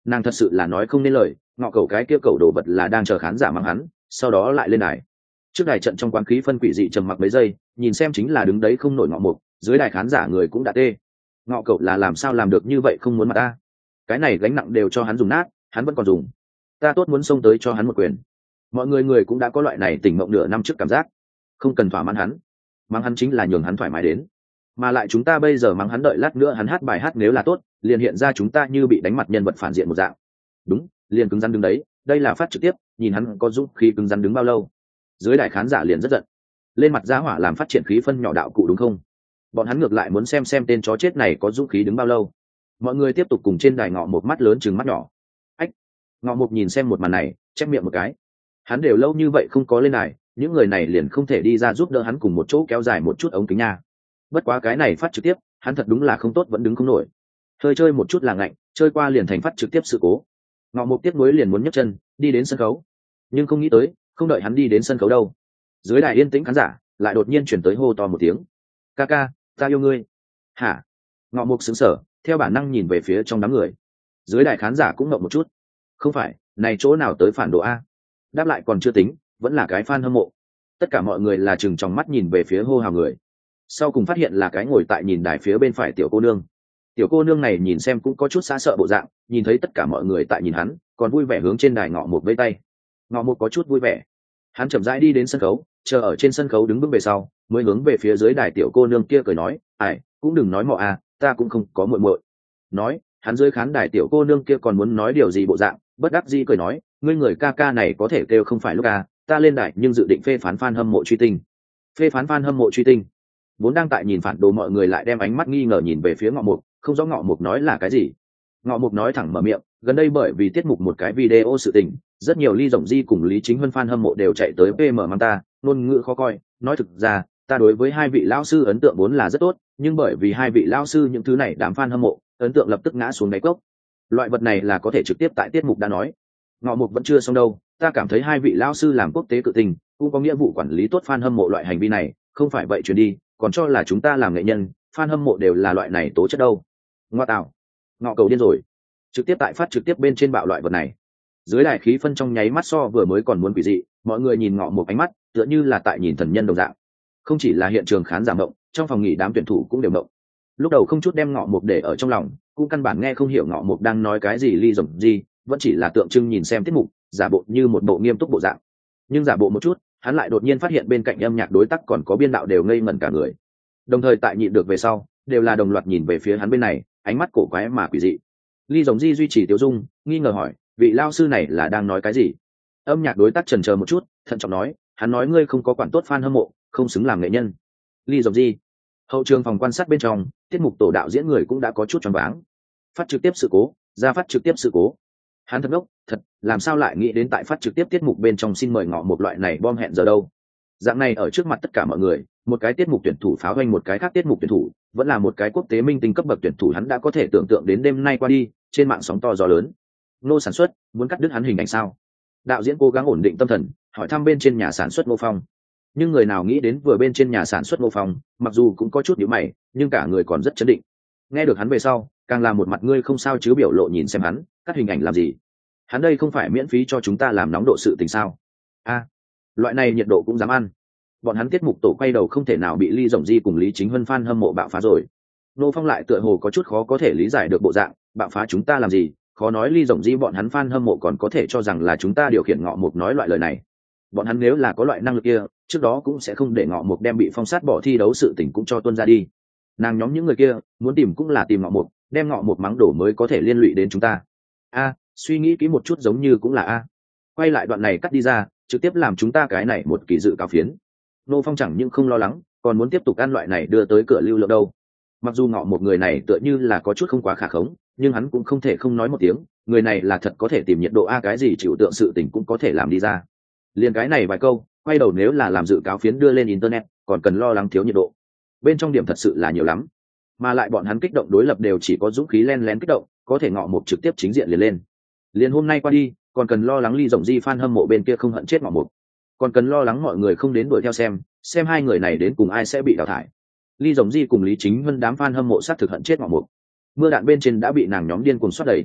Speaker 1: nàng thật sự là nói không nên lời, ngọ cầu cái kia cầu đồ vật là đang chờ khán giả mắng hắn, sau đó lại lên đài. Trước đài trận trong quán khí phân quỷ dị trầm mặc mấy giây, nhìn xem chính là đứng đấy không nổi ngọ mục, dưới đài khán giả người cũng đã tê. Ngọ cậu là làm sao làm được như vậy, không muốn mặt ta, cái này gánh nặng đều cho hắn dùng nát, hắn vẫn còn dùng, ta tốt muốn xông tới cho hắn một quyền. Mọi người người cũng đã có loại này tỉnh mộng nửa năm trước cảm giác, không cần thỏa mãn hắn, mắng hắn chính là nhường hắn thoải mái đến. Mà lại chúng ta bây giờ mắng hắn, đợi lát nữa hắn hát bài hát nếu là tốt, liền hiện ra chúng ta như bị đánh mặt nhân vật phản diện một dạng. Đúng, liền cứng rắn đứng đấy, đây là phát trực tiếp, nhìn hắn có dũng khí cứng rắn đứng bao lâu. Dưới đài khán giả liền rất giận, lên mặt giá hỏa làm phát triển khí phân nhỏ đạo cụ đúng không? Bọn hắn ngược lại muốn xem xem tên chó chết này có dũng khí đứng bao lâu. Mọi người tiếp tục cùng trên đài ngọ một mắt lớn chừng mắt nhỏ. Ách, ngọ một nhìn xem một màn này, chép miệng một cái. Hắn đều lâu như vậy không có lên đài, những người này liền không thể đi ra giúp đỡ hắn cùng một chỗ kéo dài một chút ống kính nha. Bất quá cái này phát trực tiếp, hắn thật đúng là không tốt, vẫn đứng không nổi. Hơi chơi một chút là ngạnh, chơi qua liền thành phát trực tiếp sự cố. Ngọ một tiếp nối liền muốn nhấc chân đi đến sân khấu, nhưng không nghĩ tới, không đợi hắn đi đến sân khấu đâu, dưới đài yên tĩnh khán giả lại đột nhiên chuyển tới hô to một tiếng: ca ca, ta yêu ngươi. Hả? Ngọ mục sững sờ, theo bản năng nhìn về phía trong đám người. Dưới đài khán giả cũng ngậm một chút. Không phải, này chỗ nào tới phản đồ a? Đáp lại còn chưa tính, vẫn là cái fan hâm mộ. Tất cả mọi người là chừng trong mắt nhìn về phía hô hào người. Sau cùng phát hiện là cái ngồi tại nhìn đài phía bên phải tiểu cô nương. Tiểu cô nương này nhìn xem cũng có chút xa sợ bộ dạng, nhìn thấy tất cả mọi người tại nhìn hắn, còn vui vẻ hướng trên đài ngọ một vẫy tay. Ngọ một có chút vui vẻ. Hắn chậm rãi đi đến sân khấu, chờ ở trên sân khấu đứng bước về sau, mới hướng về phía dưới đài tiểu cô nương kia cười nói: "Ai, cũng đừng nói mọ à, ta cũng không có muội muội." Nói, hắn dưới khán đài tiểu cô nương kia còn muốn nói điều gì bộ dạng, bất đắc dĩ cười nói: "Ngươi người ca ca này có thể kêu không phải lúc à, ta lên đài nhưng dự định phê phán fan hâm mộ truy tinh." Phê phán fan hâm mộ truy tinh. Vốn đang tại nhìn phản đồ mọi người lại đem ánh mắt nghi ngờ nhìn về phía Ngọ Mục, không rõ Ngọ Mục nói là cái gì. Ngọ Mục nói thẳng mở miệng, gần đây bởi vì tiết mục một cái video sự tình, rất nhiều Ly Rộng Di cùng Lý Chính Huân fan hâm mộ đều chạy tới pê em mang ta, ngôn ngữ khó coi, nói thực ra, ta đối với hai vị lão sư ấn tượng vốn là rất tốt, nhưng bởi vì hai vị lão sư những thứ này đám fan hâm mộ, ấn tượng lập tức ngã xuống đáy cốc. Loại vật này là có thể trực tiếp tại tiết mục đã nói. Ngọ Mục vẫn chưa xong đâu, ta cảm thấy hai vị lão sư làm quốc tế cự tình, cũng có nghĩa vụ quản lý tốt fan hâm mộ loại hành vi này, không phải vậy truyền đi, còn cho là chúng ta làm nghệ nhân, fan hâm mộ đều là loại này tố chất đâu. Ngoa tạo. Ngọ cầu điên rồi. Trực tiếp tại phát trực tiếp bên trên bạo loại vật này. Dưới đài khí phân trong nháy mắt so vừa mới còn muốn quỷ dị, mọi người nhìn Ngọ một ánh mắt tựa như là tại nhìn thần nhân đồng dạng. Không chỉ là hiện trường khán giả mộng, trong phòng nghỉ đám tuyển thủ cũng đều mộng. Lúc đầu không chút đem Ngọ một để ở trong lòng, cũng căn bản nghe không hiểu Ngọ một đang nói cái gì Ly Rộng gì, vẫn chỉ là tượng trưng nhìn xem tiết mục, giả bộ như một bộ nghiêm túc bộ dạng. Nhưng giả bộ một chút, hắn lại đột nhiên phát hiện bên cạnh âm nhạc đối tác còn có biên đạo đều ngây ngẩn cả người. Đồng thời tại nhịn được về sau, đều là đồng loạt nhìn về phía hắn bên này, ánh mắt cổ quái mà quỷ dị. Ly Rộng Di duy trì tiêu dung, nghi ngờ hỏi: vị lao sư này là đang nói cái gì? Âm nhạc đối tác chần chờ một chút, thận trọng nói: hắn nói ngươi không có quản tốt fan hâm mộ, không xứng làm nghệ nhân. Ly Rộng Di. Hậu trường phòng quan sát bên trong, tiết mục tổ đạo diễn người cũng đã có chút choáng váng. Phát trực tiếp sự cố, ra phát trực tiếp sự cố. Hắn thật ngốc, thật, làm sao lại nghĩ đến tại phát trực tiếp tiết mục bên trong xin mời Ngọ một loại này bom hẹn giờ đâu? Dạng này ở trước mặt tất cả mọi người, một cái tiết mục tuyển thủ pháo hoành một cái khác tiết mục tuyển thủ, vẫn là một cái quốc tế minh tinh cấp bậc tuyển thủ, hắn đã có thể tưởng tượng đến đêm nay qua đi, trên mạng sóng to gió lớn. Nô sản xuất, muốn cắt đứt hắn hình ảnh sao? Đạo diễn cố gắng ổn định tâm thần, hỏi thăm bên trên nhà sản xuất Ngô Phong. Nhưng người nào nghĩ đến vừa bên trên nhà sản xuất Ngô Phong, mặc dù cũng có chút nhíu mày, nhưng cả người còn rất chấn định. Nghe được hắn về sau, càng là một mặt ngươi không sao chứ biểu lộ nhìn xem hắn, cắt hình ảnh làm gì? Hắn đây không phải miễn phí cho chúng ta làm nóng độ sự tình sao? A, loại này nhiệt độ cũng dám ăn. Bọn hắn tiết mục tổ quay đầu không thể nào bị Ly Rộng Di cùng Lý Chính Huân fan hâm mộ bạo phá rồi. Ngô Phong lại tựa hồ có chút khó có thể lý giải được bộ dạng, bạo phá chúng ta làm gì? Khó nói Ly Rộng Di bọn hắn fan hâm mộ còn có thể cho rằng là chúng ta điều khiển Ngọ Mục nói loại lời này. Bọn hắn nếu là có loại năng lực kia, trước đó cũng sẽ không để Ngọ Mục đem bị phong sát bỏ thi đấu sự tình cũng cho tuân ra đi. Nàng nhóm những người kia muốn tìm cũng là tìm Ngọ Mục, đem Ngọ Mục mắng đổ mới có thể liên lụy đến chúng ta. A, suy nghĩ kỹ một chút giống như cũng là a. Quay lại đoạn này cắt đi ra, trực tiếp làm chúng ta cái này một kỳ dự cao phiến. Nô Phong chẳng những không lo lắng, còn muốn tiếp tục ăn loại này đưa tới cửa lưu lượng đâu. Mặc dù Ngọ một người này tựa như là có chút không quá khả khống, nhưng hắn cũng không thể không nói một tiếng, người này là thật có thể tìm nhiệt độ a, cái gì chịu tượng sự tình cũng có thể làm đi ra. Liền cái này vài câu, quay đầu nếu là làm dự cáo phiến đưa lên internet, còn cần lo lắng thiếu nhiệt độ. Bên trong điểm thật sự là nhiều lắm, mà lại bọn hắn kích động đối lập đều chỉ có dũng khí len lén kích động, có thể Ngọ một trực tiếp chính diện liền lên. Liền hôm nay qua đi, còn cần lo lắng Ly Rộng Di fan hâm mộ bên kia không hận chết Ngọ một, còn cần lo lắng mọi người không đến đuổi theo xem, xem hai người này đến cùng ai sẽ bị đào thải. Ly Rộng Di cùng Lý Chính Huân đám fan hâm mộ sát thực hận chết Ngọ một. Mưa đạn bên trên đã bị nàng nhóm điên cuồng xoát đầy.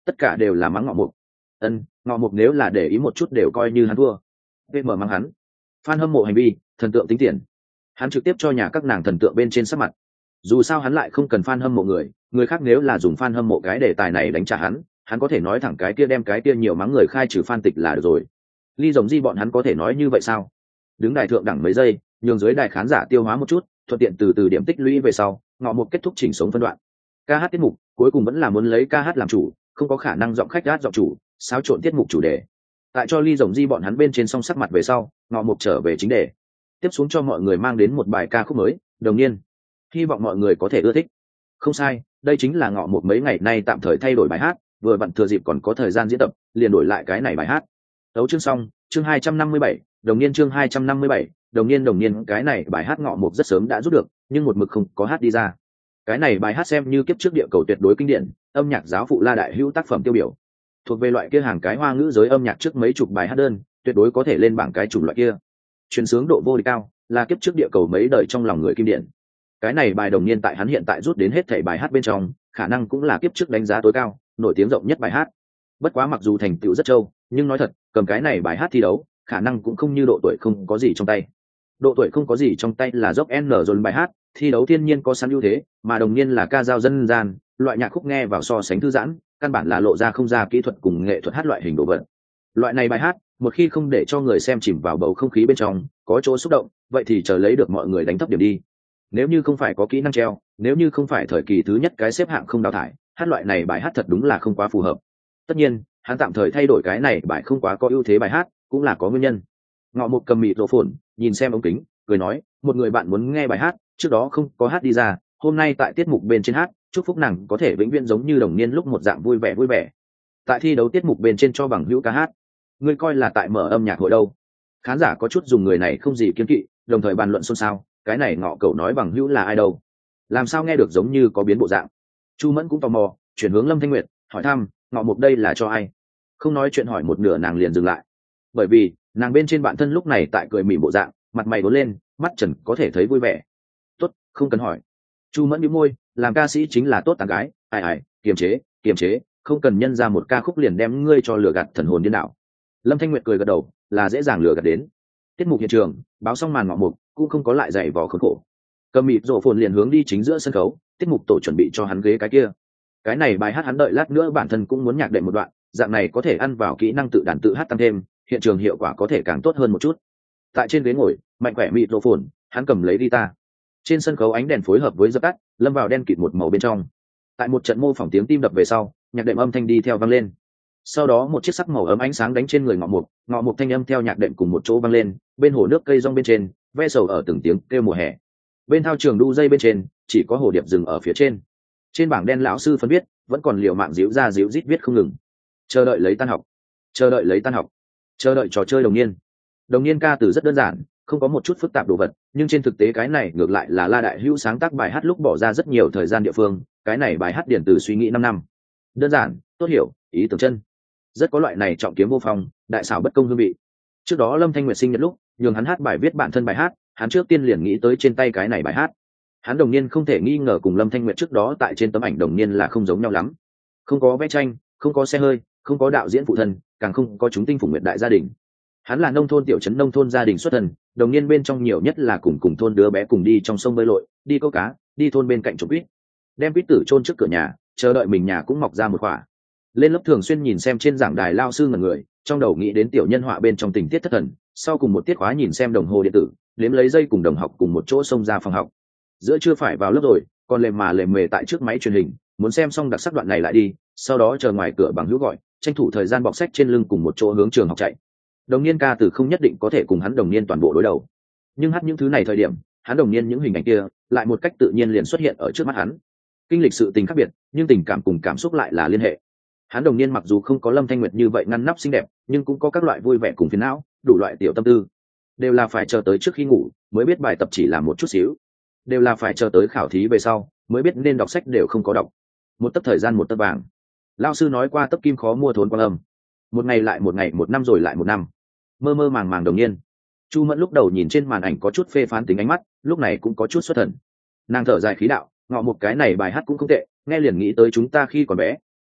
Speaker 1: tất cả đều là mắng ngọ mục. Ân, ngọ mục nếu là để ý một chút đều coi như hắn thua. vê em mắng hắn fan hâm mộ hành vi, thần tượng tính tiền. Hắn trực tiếp cho nhà các nàng thần tượng bên trên sắc mặt. Dù sao hắn lại không cần fan hâm mộ người, người khác nếu là dùng fan hâm mộ cái đề tài này đánh trả hắn, hắn có thể nói thẳng cái kia đem cái kia nhiều mắng người khai trừ fan tịch là được rồi. Ly Rồng Di bọn hắn có thể nói như vậy sao? Đứng đài thượng đẳng mấy giây, nhường dưới đài khán giả tiêu hóa một chút, thuận tiện từ từ điểm tích lũy về sau, ngọ một kết thúc chỉnh sống phân đoạn. Ca hát tiết mục, cuối cùng vẫn là muốn lấy ca hát làm chủ, không có khả năng giọng khách hát giọng chủ, xáo trộn tiết mục chủ đề. Tại cho Ly Rồng Di bọn hắn bên trên song sắc mặt về sau, ngọ một trở về chính đề. Tiếp xuống cho mọi người mang đến một bài ca khúc mới, Đồng Niên. Hy vọng mọi người có thể ưa thích. Không sai, đây chính là ngọ một mấy ngày nay tạm thời thay đổi bài hát, vừa vặn thừa dịp còn có thời gian diễn tập, liền đổi lại cái này bài hát. Đấu chương xong, chương hai trăm năm mươi bảy, Đồng Niên chương hai trăm năm mươi bảy, Đồng Niên Đồng Niên cái này bài hát ngọ một rất sớm đã rút được, nhưng một mực không có hát đi ra. Cái này bài hát xem như kiếp trước địa cầu tuyệt đối kinh điển, âm nhạc giáo phụ La Đại Hữu tác phẩm tiêu biểu. Thuộc về loại kia hàng cái hoa ngữ giới âm nhạc trước mấy chục bài hát đơn, tuyệt đối có thể lên bảng cái chủng loại kia. Truyền sướng độ vô địch cao, là kiếp trước địa cầu mấy đời trong lòng người kinh điển. Cái này bài Đồng Niên tại hắn hiện tại rút đến hết thảy bài hát bên trong, khả năng cũng là kiếp trước đánh giá tối cao, nổi tiếng rộng nhất bài hát. Bất quá mặc dù thành tựu rất trâu, nhưng nói thật, cầm cái này bài hát thi đấu, khả năng cũng không như độ tuổi không có gì trong tay. Độ tuổi không có gì trong tay là dốc N dồn bài hát, thi đấu thiên nhiên có sẵn ưu thế, mà Đồng Niên là ca dao dân gian, loại nhạc khúc nghe vào so sánh thư giãn, căn bản là lộ ra không ra kỹ thuật cùng nghệ thuật hát loại hình đồ vật. Loại này bài hát, một khi không để cho người xem chìm vào bầu không khí bên trong, có chỗ xúc động, vậy thì chờ lấy được mọi người đánh thấp điểm đi. Nếu như không phải có kỹ năng treo, nếu như không phải thời kỳ thứ nhất cái xếp hạng không đào thải, hát loại này bài hát thật đúng là không quá phù hợp. Tất nhiên, hắn tạm thời thay đổi cái này bài không quá có ưu thế bài hát, cũng là có nguyên nhân. Ngọ một cầm mịt rổ phồn, nhìn xem ống kính, cười nói, một người bạn muốn nghe bài hát, trước đó không có hát đi ra, hôm nay tại tiết mục bên trên hát, chúc phúc nàng có thể vĩnh viễn giống như Đồng Niên lúc một dạng vui vẻ vui vẻ. Tại thi đấu tiết mục bên trên cho bằng hữu ca hát, ngươi coi là tại mở âm nhạc hội đâu? Khán giả có chút dùng người này không gì kiêng kỵ, đồng thời bàn luận xôn xao, cái này Ngọ cậu nói bằng hữu là ai đâu? Làm sao nghe được giống như có biến bộ dạng? Chu Mẫn cũng tò mò, chuyển hướng Lâm Thanh Nguyệt, hỏi thăm, Ngọ Mục đây là cho ai? Không nói chuyện hỏi một nửa nàng liền dừng lại, bởi vì nàng bên trên bạn thân lúc này tại cười mỉm bộ dạng, mặt mày uốn lên, mắt trần có thể thấy vui vẻ. Tốt, không cần hỏi. Chu Mẫn nhíu môi, làm ca sĩ chính là tốt tán gái, ai ai, kiềm chế, kiềm chế, không cần nhân ra một ca khúc liền đem ngươi cho lừa gạt thần hồn điên đảo. Lâm Thanh Nguyệt cười gật đầu, là dễ dàng lừa gạt đến. Tiết mục hiện trường, báo xong màn Ngọ Mục cũng không có lại dày vò khốn khổ. Cầm mịt rộ phồn liền hướng đi chính giữa sân khấu, tiết mục tổ chuẩn bị cho hắn ghế cái kia. Cái này bài hát hắn đợi lát nữa bản thân cũng muốn nhạc đệm một đoạn, dạng này có thể ăn vào kỹ năng tự đàn tự hát tăng thêm, hiện trường hiệu quả có thể càng tốt hơn một chút. Tại trên ghế ngồi, mạnh khỏe mịt rộ phồn, hắn cầm lấy guitar. Trên sân khấu ánh đèn phối hợp với dập tắt, lâm vào đen kịt một màu bên trong. Tại một trận mô phỏng tiếng tim đập về sau, nhạc đệm âm thanh đi theo vang lên. Sau đó một chiếc sắc màu ấm ánh sáng đánh trên người Ngọ Mục, Ngọ Mục thanh âm theo nhạc đệm cùng một chỗ vang lên, bên hồ nước cây rong bên trên, ve sầu ở từng tiếng kêu mùa hè. Bên thao trường đu dây bên trên, chỉ có hồ điệp dừng ở phía trên. Trên bảng đen lão sư phân viết, vẫn còn liều mạng díu ra díu rít viết không ngừng. Chờ đợi lấy tan học, chờ đợi lấy tan học, chờ đợi trò chơi Đồng Niên. Đồng Niên ca từ rất đơn giản, không có một chút phức tạp đồ vật, nhưng trên thực tế cái này ngược lại là La Đại Hữu sáng tác bài hát lúc bỏ ra rất nhiều thời gian địa phương, cái này bài hát điển từ suy nghĩ năm năm. Đơn giản, tốt hiểu, ý tưởng chân. Rất có loại này trọng kiếm vô phong, đại xảo bất công hương vị. Trước đó Lâm Thanh Nguyệt sinh nhật lúc, nhường hắn hát bài viết bản thân bài hát, hắn trước tiên liền nghĩ tới trên tay cái này bài hát. Hắn Đồng Niên không thể nghi ngờ cùng Lâm Thanh Nguyệt trước đó tại trên tấm ảnh Đồng Niên là không giống nhau lắm. Không có vẽ tranh, không có xe hơi, không có đạo diễn phụ thân, càng không có chúng tinh phủng nguyệt đại gia đình. Hắn là nông thôn tiểu trấn nông thôn gia đình xuất thân, Đồng Niên bên trong nhiều nhất là cùng cùng thôn đứa bé cùng đi trong sông bơi lội, đi câu cá, đi thôn bên cạnh trồng quýt, đem quýt tử chôn trước cửa nhà, chờ đợi mình nhà cũng mọc ra một quả. Lên lớp thường xuyên nhìn xem trên giảng đài lao sư ngẩn người, trong đầu nghĩ đến tiểu nhân họa bên trong tình tiết thất thần, sau cùng một tiết khóa nhìn xem đồng hồ điện tử, đếm lấy dây cùng đồng học cùng một chỗ xông ra phòng học. Giữa chưa phải vào lớp rồi, còn lề mà lề mề tại trước máy truyền hình, muốn xem xong đặc sắc đoạn này lại đi, sau đó chờ ngoài cửa bằng hữu gọi, tranh thủ thời gian bọc sách trên lưng cùng một chỗ hướng trường học chạy. Đồng Niên ca từ không nhất định có thể cùng hắn Đồng Niên toàn bộ đối đầu, nhưng hát những thứ này thời điểm, hắn Đồng Niên những hình ảnh kia lại một cách tự nhiên liền xuất hiện ở trước mắt hắn. Kinh lịch sự tình khác biệt, nhưng tình cảm cùng cảm xúc lại là liên hệ. Hắn Đồng Niên mặc dù không có Lâm Thanh Nguyệt như vậy ngăn nắp xinh đẹp, nhưng cũng có các loại vui vẻ cùng phiền não, đủ loại tiểu tâm tư. Đều là phải chờ tới trước khi ngủ mới biết bài tập chỉ là một chút xíu, đều là phải chờ tới khảo thí về sau mới biết nên đọc sách đều không có đọc. Một tấc thời gian một tấc vàng. Lão sư nói qua tấc kim khó mua thốn quang âm. Một ngày lại một ngày, một năm rồi lại một năm. Mơ mơ màng màng Đồng Niên. Chu Mẫn lúc đầu nhìn trên màn ảnh có chút phê phán tính ánh mắt, lúc này cũng có chút xuất thần. Nàng thở dài khí đạo, Ngọ một cái này bài hát cũng không tệ, nghe liền nghĩ tới chúng ta khi còn bé,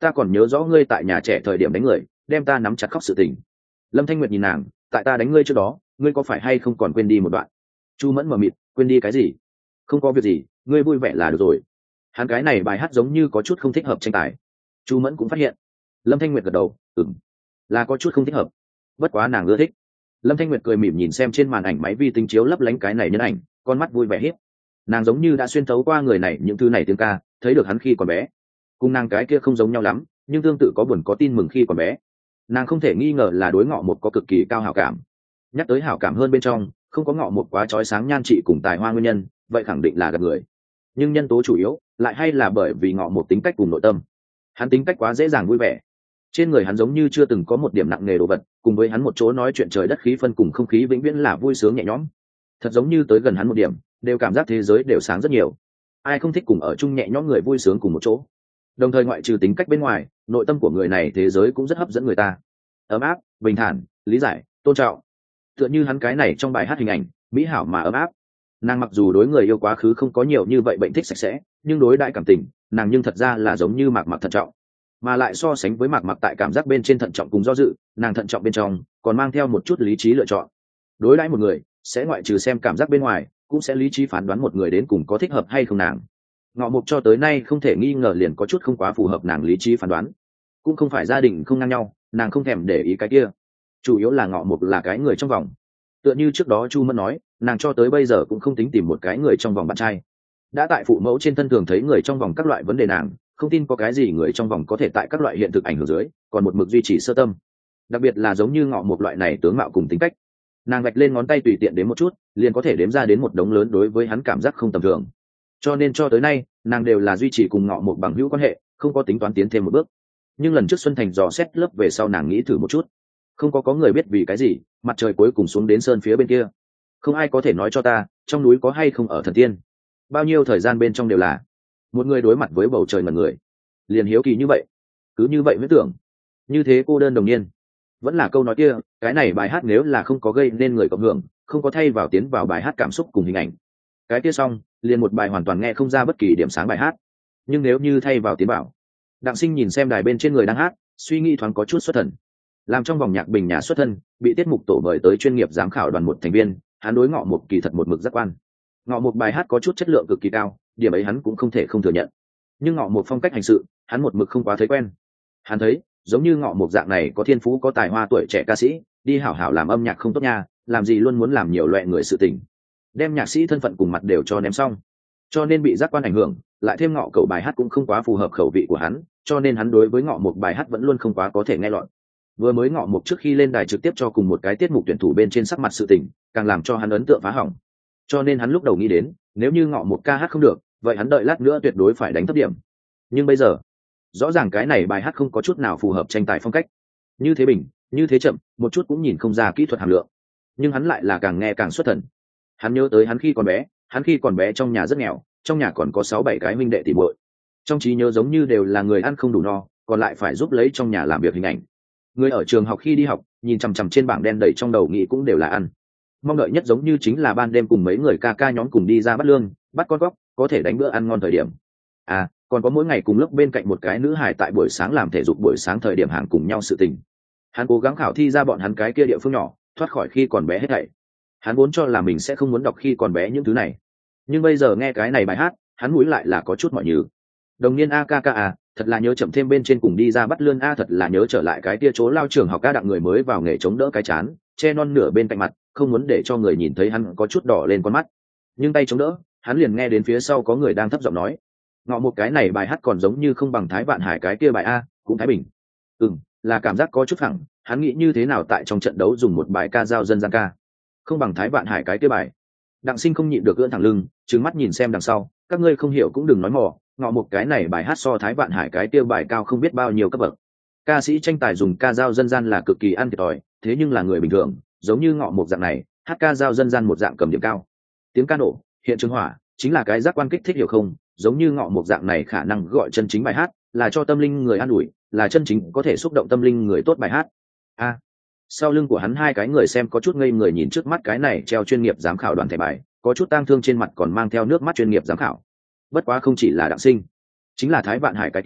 Speaker 1: ta còn nhớ rõ ngươi tại nhà trẻ thời điểm đánh người, đem ta nắm chặt khóc sự tình. Lâm Thanh Nguyệt nhìn nàng, tại ta đánh ngươi trước đó, ngươi có phải hay không còn quên đi một đoạn? Chu Mẫn mờ mịt, quên đi cái gì? Không có việc gì, ngươi vui vẻ là được rồi. Hắn cái này bài hát giống như có chút không thích hợp tranh tài. Chu Mẫn cũng phát hiện. Lâm Thanh Nguyệt gật đầu, ừm, là có chút không thích hợp. Bất quá nàng ưa thích. Lâm Thanh Nguyệt cười mỉm nhìn xem trên màn ảnh máy vi tính chiếu lấp lánh cái này nhân ảnh, con mắt vui vẻ hiếp. Nàng giống như đã xuyên thấu qua người này những thứ này tiếng ca, thấy được hắn khi còn bé. Cùng nàng cái kia không giống nhau lắm, nhưng tương tự có buồn có tin mừng khi còn bé. Nàng không thể nghi ngờ là đối Ngọ Một có cực kỳ cao hảo cảm. Nhắc tới hảo cảm hơn bên trong, không có Ngọ Một quá chói sáng nhan trị cùng tài hoa nguyên nhân, vậy khẳng định là gặp người. Nhưng nhân tố chủ yếu lại hay là bởi vì Ngọ Một tính cách cùng nội tâm. Hắn tính cách quá dễ dàng vui vẻ. Trên người hắn giống như chưa từng có một điểm nặng nề đồ vật, cùng với hắn một chỗ nói chuyện trời đất khí phân cùng không khí vĩnh viễn là vui sướng nhẹ nhõm. Thật giống như tới gần hắn một điểm, đều cảm giác thế giới đều sáng rất nhiều. Ai không thích cùng ở chung nhẹ nhõm người vui sướng cùng một chỗ. Đồng thời ngoại trừ tính cách bên ngoài, nội tâm của người này thế giới cũng rất hấp dẫn người ta. Ấm áp, bình thản, lý giải, tôn trọng. Tựa như hắn cái này trong bài hát hình ảnh, mỹ hảo mà ấm áp. Nàng mặc dù đối người yêu quá khứ không có nhiều như vậy bệnh thích sạch sẽ, nhưng đối đại cảm tình, nàng nhưng thật ra là giống như Mạc Mặc thận trọng. Mà lại so sánh với Mạc Mặc tại cảm giác bên trên thận trọng cùng do dự, nàng thận trọng bên trong còn mang theo một chút lý trí lựa chọn. Đối đãi một người, sẽ ngoại trừ xem cảm giác bên ngoài, cũng sẽ lý trí phán đoán một người đến cùng có thích hợp hay không nàng. Ngọ Mục cho tới nay không thể nghi ngờ liền có chút không quá phù hợp nàng lý trí phán đoán. Cũng không phải gia đình không ngang nhau, nàng không thèm để ý cái kia. Chủ yếu là Ngọ Mục là cái người trong vòng. Tựa như trước đó Chu Mẫn nói, nàng cho tới bây giờ cũng không tính tìm một cái người trong vòng bạn trai. Đã tại phụ mẫu trên thân thường thấy người trong vòng các loại vấn đề, nàng không tin có cái gì người trong vòng có thể tại các loại hiện thực ảnh hưởng dưới, còn một mực duy trì sơ tâm. Đặc biệt là giống như Ngọ Mục loại này tướng mạo cùng tính cách, nàng gạch lên ngón tay tùy tiện đến một chút, liền có thể đếm ra đến một đống lớn đối với hắn cảm giác không tầm thường. Cho nên cho tới nay, nàng đều là duy trì cùng Ngọ Mục bằng hữu quan hệ, không có tính toán tiến thêm một bước. Nhưng lần trước Xuân Thành dò xét lớp về sau, nàng nghĩ thử một chút. Không có có người biết vì cái gì, mặt trời cuối cùng xuống đến sơn phía bên kia. Không ai có thể nói cho ta, trong núi có hay không ở thần tiên. Bao nhiêu thời gian bên trong đều là một người đối mặt với bầu trời ngẩn người. Liền hiếu kỳ như vậy, cứ như vậy mới tưởng, như thế cô đơn đồng niên. Vẫn là câu nói kia, cái này bài hát nếu là không có gây nên người cộng hưởng, không có thay vào tiến vào bài hát cảm xúc cùng hình ảnh, cái kia xong, liền một bài hoàn toàn nghe không ra bất kỳ điểm sáng bài hát. Nhưng nếu như thay vào tiến bảo, Đặng Sinh nhìn xem đài bên trên người đang hát, suy nghĩ thoáng có chút xuất thần. Làm trong vòng nhạc bình nhà xuất thân, bị tiết mục tổ mời tới chuyên nghiệp giám khảo đoàn một thành viên, hắn đối Ngọ Mục kỳ thật một mực giác quan. Ngọ Mục bài hát có chút chất lượng cực kỳ cao, điểm ấy hắn cũng không thể không thừa nhận. Nhưng Ngọ Mục phong cách hành sự, hắn một mực không quá thấy quen. Hắn thấy, giống như Ngọ Mục dạng này có thiên phú có tài hoa tuổi trẻ ca sĩ, đi hảo hảo làm âm nhạc không tốt nha, làm gì luôn muốn làm nhiều loại người sự tình, đem nhạc sĩ thân phận cùng mặt đều cho ném xong. Cho nên bị giác quan ảnh hưởng, lại thêm Ngọ Cẩu bài hát cũng không quá phù hợp khẩu vị của hắn, cho nên hắn đối với Ngọ Mục bài hát vẫn luôn không quá có thể nghe lọt. Vừa mới Ngọ Mục trước khi lên đài trực tiếp cho cùng một cái tiết mục tuyển thủ bên trên sắc mặt sự tình, càng làm cho hắn ấn tượng phá hỏng. Cho nên hắn lúc đầu nghĩ đến, nếu như Ngọ Mục ca hát không được, vậy hắn đợi lát nữa tuyệt đối phải đánh thấp điểm. Nhưng bây giờ, rõ ràng cái này bài hát không có chút nào phù hợp tranh tài phong cách. Như thế bình, như thế chậm, một chút cũng nhìn không ra kỹ thuật hàm lượng. Nhưng hắn lại là càng nghe càng xuất thần. Hắn nhớ tới hắn khi còn bé, hắn khi còn bé trong nhà rất nghèo, trong nhà còn có sáu bảy cái huynh đệ tỷ muội. Trong trí nhớ giống như đều là người ăn không đủ no, còn lại phải giúp lấy trong nhà làm việc hình ảnh. Người ở trường học khi đi học, nhìn chằm chằm trên bảng đen đầy trong đầu nghĩ cũng đều là ăn. Mong đợi nhất giống như chính là ban đêm cùng mấy người ca ca nhóm cùng đi ra bắt lương, bắt con góc, có thể đánh bữa ăn ngon thời điểm. À, còn có mỗi ngày cùng lúc bên cạnh một cái nữ hài tại buổi sáng làm thể dục buổi sáng thời điểm hàng cùng nhau sự tình. Hắn cố gắng khảo thi ra bọn hắn cái kia địa phương nhỏ, thoát khỏi khi còn bé hết thảy. Hắn vốn cho là mình sẽ không muốn đọc khi còn bé những thứ này, nhưng bây giờ nghe cái này bài hát, hắn mũi lại là có chút mỏi nhừ. Đồng niên a ca ca à, thật là nhớ chậm thêm bên trên cùng đi ra bắt lươn a, thật là nhớ trở lại cái kia chỗ lao trường học ca đặng người mới vào nghề chống đỡ cái chán, che non nửa bên cạnh mặt, không muốn để cho người nhìn thấy hắn có chút đỏ lên con mắt. Nhưng tay chống đỡ, hắn liền nghe đến phía sau có người đang thấp giọng nói, Ngọ Mục cái này bài hát còn giống như không bằng Thái Vạn Hải cái kia bài a, cũng thái bình. Ừm, là cảm giác có chút phẳng, hắn nghĩ như thế nào tại trong trận đấu dùng một bài ca dao dân gian ca, không bằng Thái Vạn Hải cái kia bài. Đặng Sinh không nhịn được ưỡn thẳng lưng, trừng mắt nhìn xem đằng sau, các ngươi không hiểu cũng đừng nói mỏ, Ngọ Mục cái này bài hát so Thái Vạn Hải cái kia bài cao không biết bao nhiêu cấp bậc. Ca sĩ tranh tài dùng ca dao dân gian là cực kỳ ăn thiệt thòi, thế nhưng là người bình thường, giống như Ngọ Mục dạng này, hát ca dao dân gian một dạng cầm điểm cao. Tiếng ca nổ, hiện trường hỏa, chính là cái giác quan kích thích hiểu không? Giống như Ngọ Mục dạng này khả năng gọi chân chính bài hát, là cho tâm linh người an ủi, là chân chính có thể xúc động tâm linh người tốt bài hát. A. À, sau lưng của hắn hai cái người xem có chút ngây người nhìn trước mắt cái này treo chuyên nghiệp giám khảo đoàn thẻ bài, có chút tang thương trên mặt còn mang theo nước mắt chuyên nghiệp giám khảo. Bất quá không chỉ là Đặng Sinh, chính là Thái Vạn Hải cái kia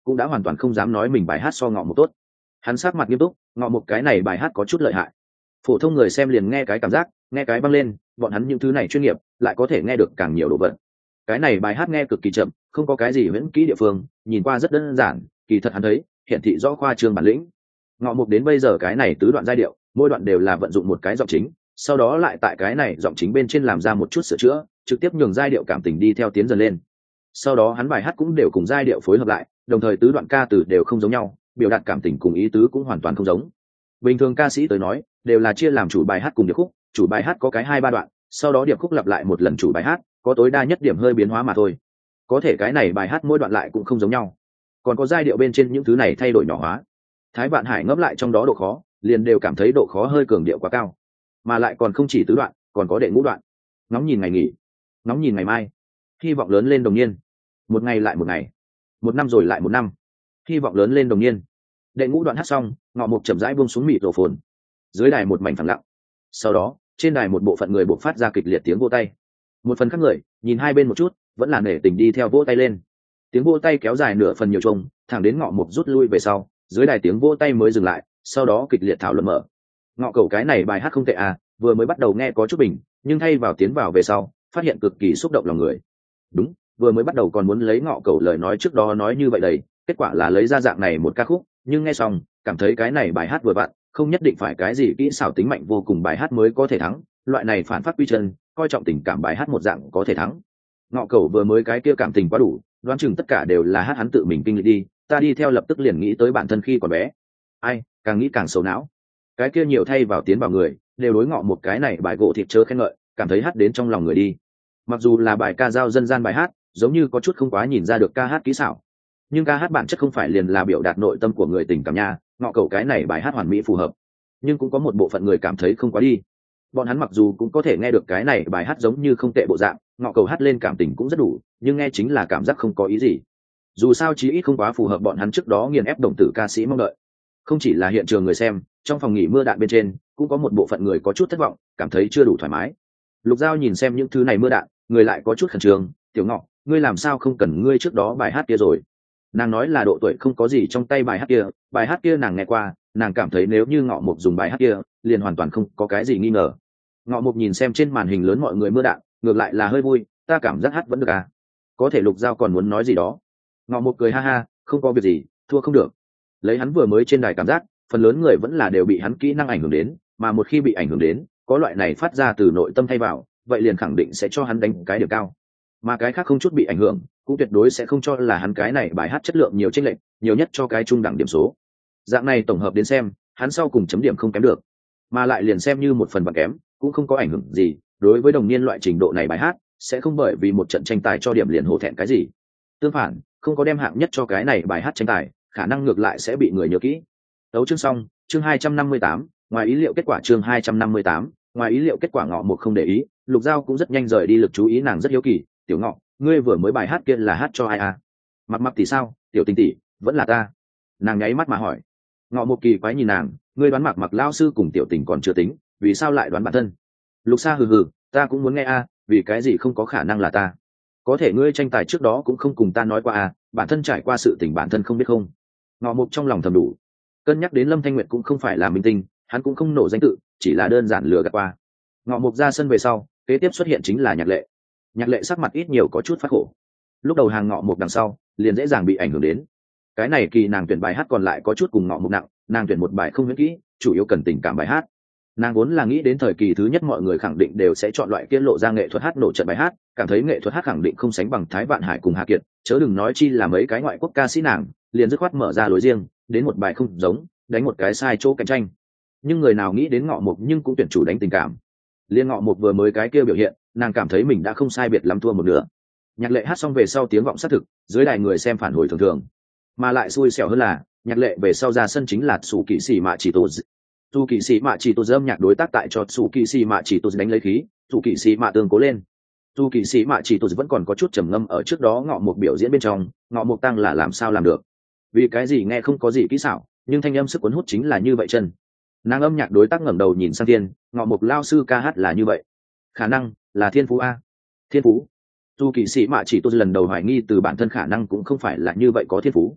Speaker 1: cũng đã hoàn toàn không dám nói mình bài hát so ngọ một tốt. Hắn sắc mặt nghiêm túc, ngọ một cái này bài hát có chút lợi hại. Phổ thông người xem liền nghe cái cảm giác, nghe cái băng lên, bọn hắn những thứ này chuyên nghiệp lại có thể nghe được càng nhiều đồ vật. Cái này bài hát nghe cực kỳ chậm, không có cái gì huyễn kỹ địa phương, nhìn qua rất đơn giản, kỳ thật hắn thấy hiện thị rõ khoa trương bản lĩnh. Ngọ mục đến bây giờ cái này tứ đoạn giai điệu, mỗi đoạn đều là vận dụng một cái giọng chính, sau đó lại tại cái này giọng chính bên trên làm ra một chút sửa chữa, trực tiếp nhường giai điệu cảm tình đi theo tiến dần lên. Sau đó hắn bài hát cũng đều cùng giai điệu phối hợp lại, đồng thời tứ đoạn ca từ đều không giống nhau, biểu đạt cảm tình cùng ý tứ cũng hoàn toàn không giống. Bình thường ca sĩ tới nói đều là chia làm chủ bài hát cùng điệp khúc, chủ bài hát có cái hai ba đoạn, sau đó điệp khúc lặp lại một lần chủ bài hát, có tối đa nhất điểm hơi biến hóa mà thôi. Có thể cái này bài hát mỗi đoạn lại cũng không giống nhau, còn có giai điệu bên trên những thứ này thay đổi nhỏ hóa. Thái Vạn Hải ngẫm lại trong đó độ khó, liền đều cảm thấy độ khó hơi cường điệu quá cao, mà lại còn không chỉ tứ đoạn, còn có đệ ngũ đoạn. Ngóng nhìn ngày nghỉ, ngóng nhìn ngày mai, hy vọng lớn lên đồng niên, một ngày lại một ngày, một năm rồi lại một năm, hy vọng lớn lên đồng niên. Đệ ngũ đoạn hát xong, Ngọ Mục chậm rãi buông xuống mịt rổ phồn, dưới đài một mảnh phẳng lặng. Sau đó trên đài một bộ phận người buộc phát ra kịch liệt tiếng vỗ tay, một phần khác người nhìn hai bên một chút, vẫn là nể tình đi theo vỗ tay lên. Tiếng vỗ tay kéo dài nửa phần nhiều trông, thẳng đến Ngọ Mục rút lui về sau, dưới đài tiếng vỗ tay mới dừng lại, sau đó kịch liệt thảo luận mở. Ngọ Cầu cái này bài hát không tệ à, vừa mới bắt đầu nghe có chút bình, nhưng thay vào tiến vào về sau, phát hiện cực kỳ xúc động lòng người. Đúng, vừa mới bắt đầu còn muốn lấy Ngọ Cầu lời nói trước đó nói như vậy đầy, kết quả là lấy ra dạng này một ca khúc, nhưng nghe xong, cảm thấy cái này bài hát vừa vặn, không nhất định phải cái gì kỹ xảo tính mạnh vô cùng bài hát mới có thể thắng, loại này phản phát quy chân, coi trọng tình cảm bài hát một dạng có thể thắng. Ngọ Cầu vừa mới cái kia cảm tình quá đủ, đoán chừng tất cả đều là hát hắn tự mình kinh lịch đi, ta đi theo lập tức liền nghĩ tới bản thân khi còn bé. Ai, càng nghĩ càng xấu não. Cái kia nhiều thay vào tiến vào người, đều đối Ngọ một cái này bài gỗ thịt chớ khen ngợi, cảm thấy hát đến trong lòng người đi. Mặc dù là bài ca dao dân gian bài hát, giống như có chút không quá nhìn ra được ca hát kỹ xảo, nhưng ca hát bản chất không phải liền là biểu đạt nội tâm của người tình cảm nha. Ngọ Cầu cái này bài hát hoàn mỹ phù hợp, nhưng cũng có một bộ phận người cảm thấy không quá đi. Bọn hắn mặc dù cũng có thể nghe được cái này bài hát giống như không tệ bộ dạng, Ngọ Cầu hát lên cảm tình cũng rất đủ, nhưng nghe chính là cảm giác không có ý gì. Dù sao chí ít không quá phù hợp bọn hắn trước đó nghiền ép đồng tử ca sĩ mong đợi. Không chỉ là hiện trường người xem, trong phòng nghỉ mưa đạn bên trên cũng có một bộ phận người có chút thất vọng, cảm thấy chưa đủ thoải mái. Lục Giao nhìn xem những thứ này mưa đạn, người lại có chút khẩn trương. Tiểu Ngọ, ngươi làm sao không cần ngươi trước đó bài hát kia rồi? Nàng nói là độ tuổi không có gì trong tay bài hát kia, bài hát kia nàng nghe qua, nàng cảm thấy nếu như Ngọ Mục dùng bài hát kia, liền hoàn toàn không có cái gì nghi ngờ. Ngọ Mục nhìn xem trên màn hình lớn mọi người mưa đạn, ngược lại là hơi vui, ta cảm giác hát vẫn được à? Có thể Lục Giao còn muốn nói gì đó. Ngọ Mục cười ha ha, không có việc gì, thua không được. Lấy hắn vừa mới trên đài cảm giác, phần lớn người vẫn là đều bị hắn kỹ năng ảnh hưởng đến, mà một khi bị ảnh hưởng đến, có loại này phát ra từ nội tâm thay vào, vậy liền khẳng định sẽ cho hắn đánh cái điểm cao. Mà cái khác không chút bị ảnh hưởng, cũng tuyệt đối sẽ không cho là hắn cái này bài hát chất lượng nhiều chênh lệch, nhiều nhất cho cái trung đẳng điểm số. Dạng này tổng hợp đến xem, hắn sau cùng chấm điểm không kém được, mà lại liền xem như một phần bằng kém, cũng không có ảnh hưởng gì. Đối với đồng niên loại trình độ này bài hát, sẽ không bởi vì một trận tranh tài cho điểm liền hổ thẹn cái gì. Tương phản, không có đem hạng nhất cho cái này bài hát tranh tài, khả năng ngược lại sẽ bị người nhớ kỹ. Đấu chương xong, chương hai trăm năm mươi tám, ngoài ý liệu kết quả chương hai trăm năm mươi tám, ngoài ý liệu kết quả. Ngọ Mục không để ý, Lục Giao cũng rất nhanh rời đi lực chú ý, nàng rất hiếu kỳ, Tiểu Ngọ, ngươi vừa mới bài hát kia là hát cho ai à? Mặc Mặc tỷ sao? Tiểu Tình tỷ, vẫn là ta. Nàng nháy mắt mà hỏi. Ngọ Mục kỳ quái nhìn nàng, ngươi đoán Mặc Mặc lao sư cùng Tiểu Tình còn chưa tính, vì sao lại đoán bản thân? Lục Sa hừ hừ, ta cũng muốn nghe a, vì cái gì không có khả năng là ta? Có thể ngươi tranh tài trước đó cũng không cùng ta nói qua à, bản thân trải qua sự tình bản thân không biết không? Ngọ Mục trong lòng thầm đủ, cân nhắc đến Lâm Thanh Nguyệt cũng không phải là minh tinh, hắn cũng không nổ danh tự, chỉ là đơn giản lừa gạt qua. Ngọ Mục ra sân về sau, kế tiếp xuất hiện chính là Nhạc Lệ. Nhạc Lệ sắc mặt ít nhiều có chút phát khổ. Lúc đầu hàng Ngọ Mục đằng sau, liền dễ dàng bị ảnh hưởng đến. Cái này kỳ nàng tuyển bài hát còn lại có chút cùng Ngọ Mục nặng, nàng tuyển một bài không huyễn kỹ, chủ yếu cần tình cảm bài hát. Nàng vốn là nghĩ đến thời kỳ thứ nhất mọi người khẳng định đều sẽ chọn loại kia lộ ra nghệ thuật hát nổ trận bài hát, cảm thấy nghệ thuật hát khẳng định không sánh bằng Thái Vạn Hải cùng Hà Kiệt, chớ đừng nói chi là mấy cái ngoại quốc ca sĩ, nàng liền dứt khoát mở ra lối riêng, đến một bài không giống, đánh một cái sai chỗ cạnh tranh. Nhưng người nào nghĩ đến Ngọ Mục nhưng cũng tuyển chủ đánh tình cảm. Liên Ngọ Mục vừa mới cái kia biểu hiện, nàng cảm thấy mình đã không sai biệt lắm thua một nửa. Nhạc Lệ hát xong về sau tiếng vọng xác thực, dưới đài người xem phản hồi thường thường, mà lại xui xẻo hơn là Nhạc Lệ về sau ra sân chính là Sủ Kỵ Sĩ Mạ Chỉ Tô. Sủ Kỵ Sĩ Mạ Chỉ Tô âm nhạc đối tác tại cho Sủ Kỵ Sĩ Mạ Chỉ Tô đánh lấy khí, Sủ Kỵ Sĩ Mạ tương cố lên. Sủ Kỵ Sĩ Mạ Chỉ Tô vẫn còn có chút trầm ngâm ở trước đó Ngọ Mục biểu diễn bên trong, Ngọ Mục tăng là làm sao làm được? Vì cái gì nghe không có gì kỹ xảo, nhưng thanh âm sức cuốn hút chính là như vậy chân. Nàng âm nhạc đối tác ngẩng đầu nhìn sang thiên, Ngọ Mục lao sư ca hát là như vậy, khả năng là thiên phú a. Thiên phú? Sủ Kỵ Sĩ Mạ Chỉ Tô lần đầu hoài nghi từ bản thân khả năng cũng không phải là như vậy có thiên phú.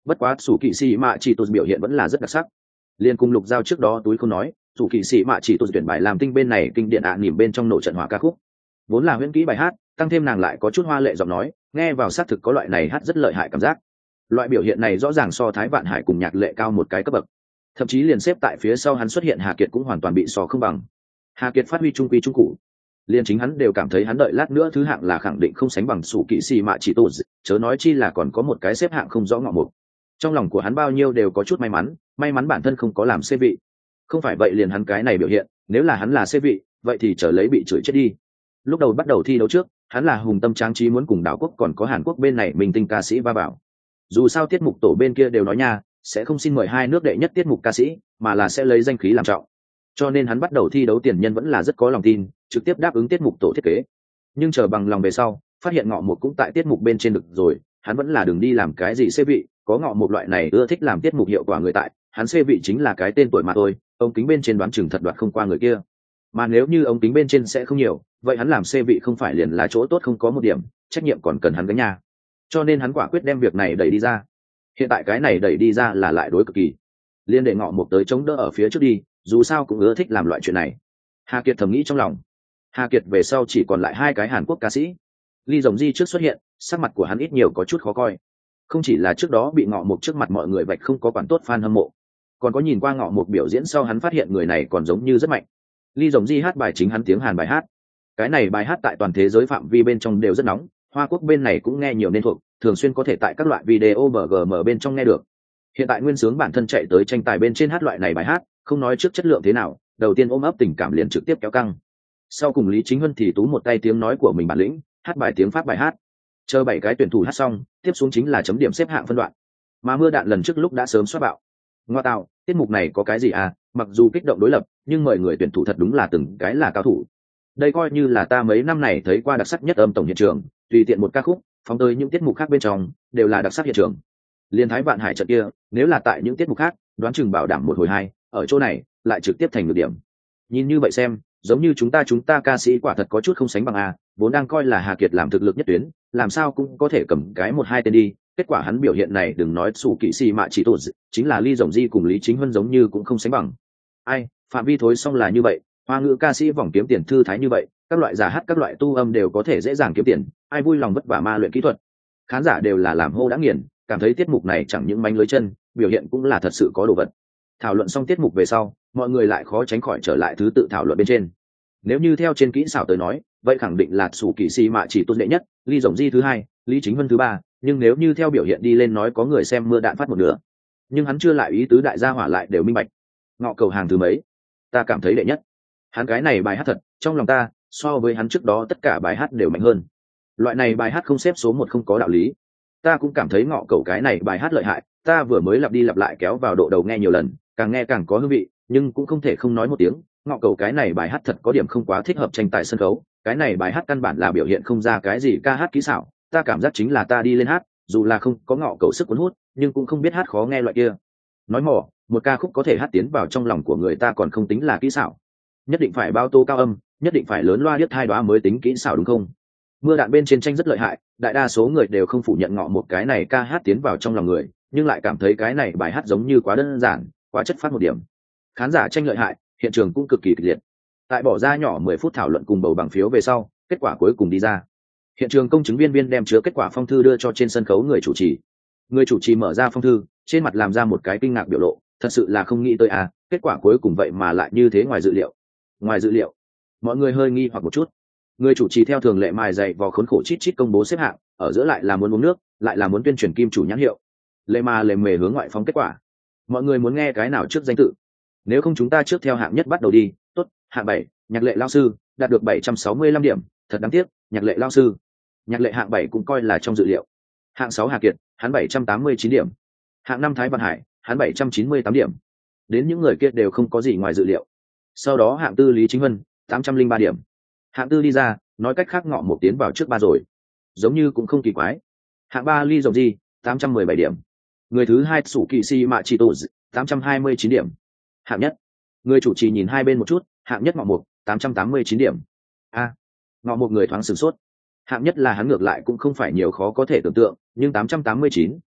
Speaker 1: Bất quá sủ kỵ sĩ mạ chỉ tụt biểu hiện vẫn là rất đặc sắc. Liên cùng lục giao trước đó túi không nói, sủ kỵ sĩ mạ chỉ tụt tuyển bài làm tinh bên này kinh điển ạ à nỉm bên trong nổ trận hỏa ca khúc. Vốn là huyễn kỹ bài hát, tăng thêm nàng lại có chút hoa lệ giọng nói, nghe vào xác thực có loại này hát rất lợi hại cảm giác. Loại biểu hiện này rõ ràng so Thái Vạn Hải cùng nhạc lệ cao một cái cấp bậc. Thậm chí liền xếp tại phía sau hắn xuất hiện Hà Kiệt cũng hoàn toàn bị so không bằng. Hà Kiệt phát huy trung quy trung cụ, liền chính hắn đều cảm thấy hắn đợi lát nữa thứ hạng là khẳng định không sánh bằng sủ kỵ sĩ mạ chỉ tụt, chớ nói chi là còn có một cái xếp hạng không rõ ngọ mục. Trong lòng của hắn bao nhiêu đều có chút may mắn, may mắn bản thân không có làm xê vị. Không phải vậy liền hắn cái này biểu hiện, nếu là hắn là xê vị, vậy thì trở lấy bị chửi chết đi. Lúc đầu bắt đầu thi đấu trước, hắn là hùng tâm tráng trí muốn cùng đảo quốc còn có Hàn Quốc bên này mình tinh ca sĩ va vào. Dù sao tiết mục tổ bên kia đều nói nha, sẽ không xin mời hai nước đệ nhất tiết mục ca sĩ, mà là sẽ lấy danh khí làm trọng. Cho nên hắn bắt đầu thi đấu tiền nhân vẫn là rất có lòng tin, trực tiếp đáp ứng tiết mục tổ thiết kế. Nhưng chờ bằng lòng về sau, phát hiện ngọ một cũng tại tiết mục bên trên được rồi, hắn vẫn là đừng đi làm cái gì xê vị, có ngọ một loại này ưa thích làm tiết mục hiệu quả người tại, hắn xê vị chính là cái tên tuổi mà thôi, ông kính bên trên đoán chừng thật đoạt không qua người kia. Mà nếu như ông kính bên trên sẽ không nhiều, vậy hắn làm xê vị không phải liền là chỗ tốt không có một điểm, trách nhiệm còn cần hắn gánh nha. Cho nên hắn quả quyết đem việc này đẩy đi ra. Hiện tại cái này đẩy đi ra là lại đối cực kỳ, liên đệ ngọ một tới chống đỡ ở phía trước đi, dù sao cũng ưa thích làm loại chuyện này. Hà Kiệt thầm nghĩ trong lòng. Hà Kiệt về sau chỉ còn lại hai cái Hàn Quốc ca sĩ. Lee Dòng Di trước xuất hiện, sắc mặt của hắn ít nhiều có chút khó coi. Không chỉ là trước đó bị ngọ một trước mặt mọi người vạch không có quản tốt fan hâm mộ, còn có nhìn qua ngọ một biểu diễn sau hắn phát hiện người này còn giống như rất mạnh. Lee Dòng Di hát bài chính hắn tiếng Hàn bài hát. Cái này bài hát tại toàn thế giới phạm vi bên trong đều rất nóng, Hoa Quốc bên này cũng nghe nhiều nên thuộc, thường xuyên có thể tại các loại video bê giê em bên trong nghe được. Hiện tại Nguyên Sướng bản thân chạy tới tranh tài bên trên hát loại này bài hát, không nói trước chất lượng thế nào, đầu tiên ôm ấp tình cảm liền trực tiếp kéo căng. Sau cùng Lý Chính Huân thì tú một tay tiếng nói của mình bản lĩnh, hát bài tiếng Pháp bài hát. Chờ bảy cái tuyển thủ hát xong, tiếp xuống chính là chấm điểm xếp hạng phân đoạn. Mà Mưa Đạn lần trước lúc đã sớm xoát bạo. Ngoa tạo, tiết mục này có cái gì à, mặc dù kích động đối lập, nhưng mời người tuyển thủ thật đúng là từng cái là cao thủ. Đây coi như là ta mấy năm này thấy qua đặc sắc nhất âm tổng hiện trường, tùy tiện một ca khúc, phóng tới những tiết mục khác bên trong, đều là đặc sắc hiện trường. Liên Thái Vạn Hải trận kia, nếu là tại những tiết mục khác, đoán chừng bảo đảm một hồi hai, ở chỗ này lại trực tiếp thành nhược điểm. Nhìn như vậy xem, giống như chúng ta chúng ta ca sĩ quả thật có chút không sánh bằng a, vốn đang coi là Hà Kiệt làm thực lực nhất tuyến, làm sao cũng có thể cầm cái một hai tên đi, kết quả hắn biểu hiện này đừng nói sủ kỵ sĩ mạ chỉ tụt, chính là Lee Dòng Di cùng Lý Chính Huân giống như cũng không sánh bằng. Ai, phạm vi thối xong là như vậy, hoa ngữ ca sĩ vòng kiếm tiền thư thái như vậy, các loại giả hát các loại tu âm đều có thể dễ dàng kiếm tiền, ai vui lòng vất vả ma luyện kỹ thuật. Khán giả đều là làm hô đã nghiền, cảm thấy tiết mục này chẳng những manh lưới chân, biểu hiện cũng là thật sự có đồ vật. Thảo luận xong tiết mục về sau, mọi người lại khó tránh khỏi trở lại thứ tự thảo luận bên trên. Nếu như theo trên kỹ xảo tới nói, vậy khẳng định là sủ kỵ sĩ mạ chỉ tôn đệ nhất, Lee Dòng Di thứ hai, Lý Chính Huân thứ ba, nhưng nếu như theo biểu hiện đi lên nói có người xem Mưa Đạn phát một nửa, nhưng hắn chưa lại ý tứ đại gia hỏa lại đều minh bạch. Ngọ cầu hàng thứ mấy, ta cảm thấy đệ nhất. Hắn cái này bài hát thật, trong lòng ta, so với hắn trước đó tất cả bài hát đều mạnh hơn. Loại này bài hát không xếp số một không có đạo lý. Ta cũng cảm thấy ngọ cầu cái này bài hát lợi hại, ta vừa mới lặp đi lặp lại kéo vào độ đầu nghe nhiều lần, càng nghe càng có hương vị, nhưng cũng không thể không nói một tiếng, ngọ cầu cái này bài hát thật có điểm không quá thích hợp tranh tài sân khấu, cái này bài hát căn bản là biểu hiện không ra cái gì ca hát kỹ xảo, ta cảm giác chính là ta đi lên hát, dù là không có ngọ cầu sức cuốn hút, nhưng cũng không biết hát khó nghe loại kia. Nói mỏ, một ca khúc có thể hát tiến vào trong lòng của người ta còn không tính là kỹ xảo, nhất định phải bao tô cao âm, nhất định phải lớn loa điếc thai đoá mới tính kỹ xảo đúng không? Mưa Đạn bên trên tranh rất lợi hại, đại đa số người đều không phủ nhận ngọ một cái này ca hát tiến vào trong lòng người, nhưng lại cảm thấy cái này bài hát giống như quá đơn giản, quá chất phát một điểm. Khán giả tranh lợi hại, hiện trường cũng cực kỳ kịch liệt. Tại bỏ ra nhỏ mười phút thảo luận cùng bầu bằng phiếu về sau, kết quả cuối cùng đi ra. Hiện trường công chứng viên viên đem chứa kết quả phong thư đưa cho trên sân khấu người chủ trì. Người chủ trì mở ra phong thư, trên mặt làm ra một cái kinh ngạc biểu lộ, thật sự là không nghĩ tới à, kết quả cuối cùng vậy mà lại như thế ngoài dự liệu. Ngoài dự liệu. Mọi người hơi nghi hoặc một chút. Người chủ trì theo thường lệ mài dày vò khốn khổ chít chít công bố xếp hạng, ở giữa lại là muốn uống nước, lại là muốn tuyên truyền kim chủ nhãn hiệu. Lệ mà lề mề hướng ngoại phóng kết quả. Mọi người muốn nghe cái nào trước danh tự? Nếu không chúng ta trước theo hạng nhất bắt đầu đi. Tốt, hạng bảy, Nhạc Lệ lao sư, đạt được bảy trăm sáu mươi lăm điểm, thật đáng tiếc, Nhạc Lệ lao sư. Nhạc Lệ hạng bảy cũng coi là trong dự liệu. Hạng sáu Hà Kiệt, hắn bảy trăm tám mươi chín điểm. Hạng năm Thái Văn Hải, hắn bảy trăm chín mươi tám điểm. Đến những người kia đều không có gì ngoài dự liệu. Sau đó hạng tư Lý Chính Vân, tám trăm linh ba điểm. Hạng tư đi ra, nói cách khác ngọ một tiến vào trước ba rồi, giống như cũng không kỳ quái. Hạng ba Lee Dòng Di, tám trăm mười bảy điểm. Người thứ hai sủ kỵ sĩ mạ chỉ tụt, tám trăm hai mươi chín điểm. Hạng nhất, người chủ trì nhìn hai bên một chút, hạng nhất ngọ một, tám trăm tám mươi chín điểm. A, à, ngọ một người thoáng sửng sốt. Hạng nhất là hắn ngược lại cũng không phải nhiều khó có thể tưởng tượng, nhưng tám trăm tám mươi chín,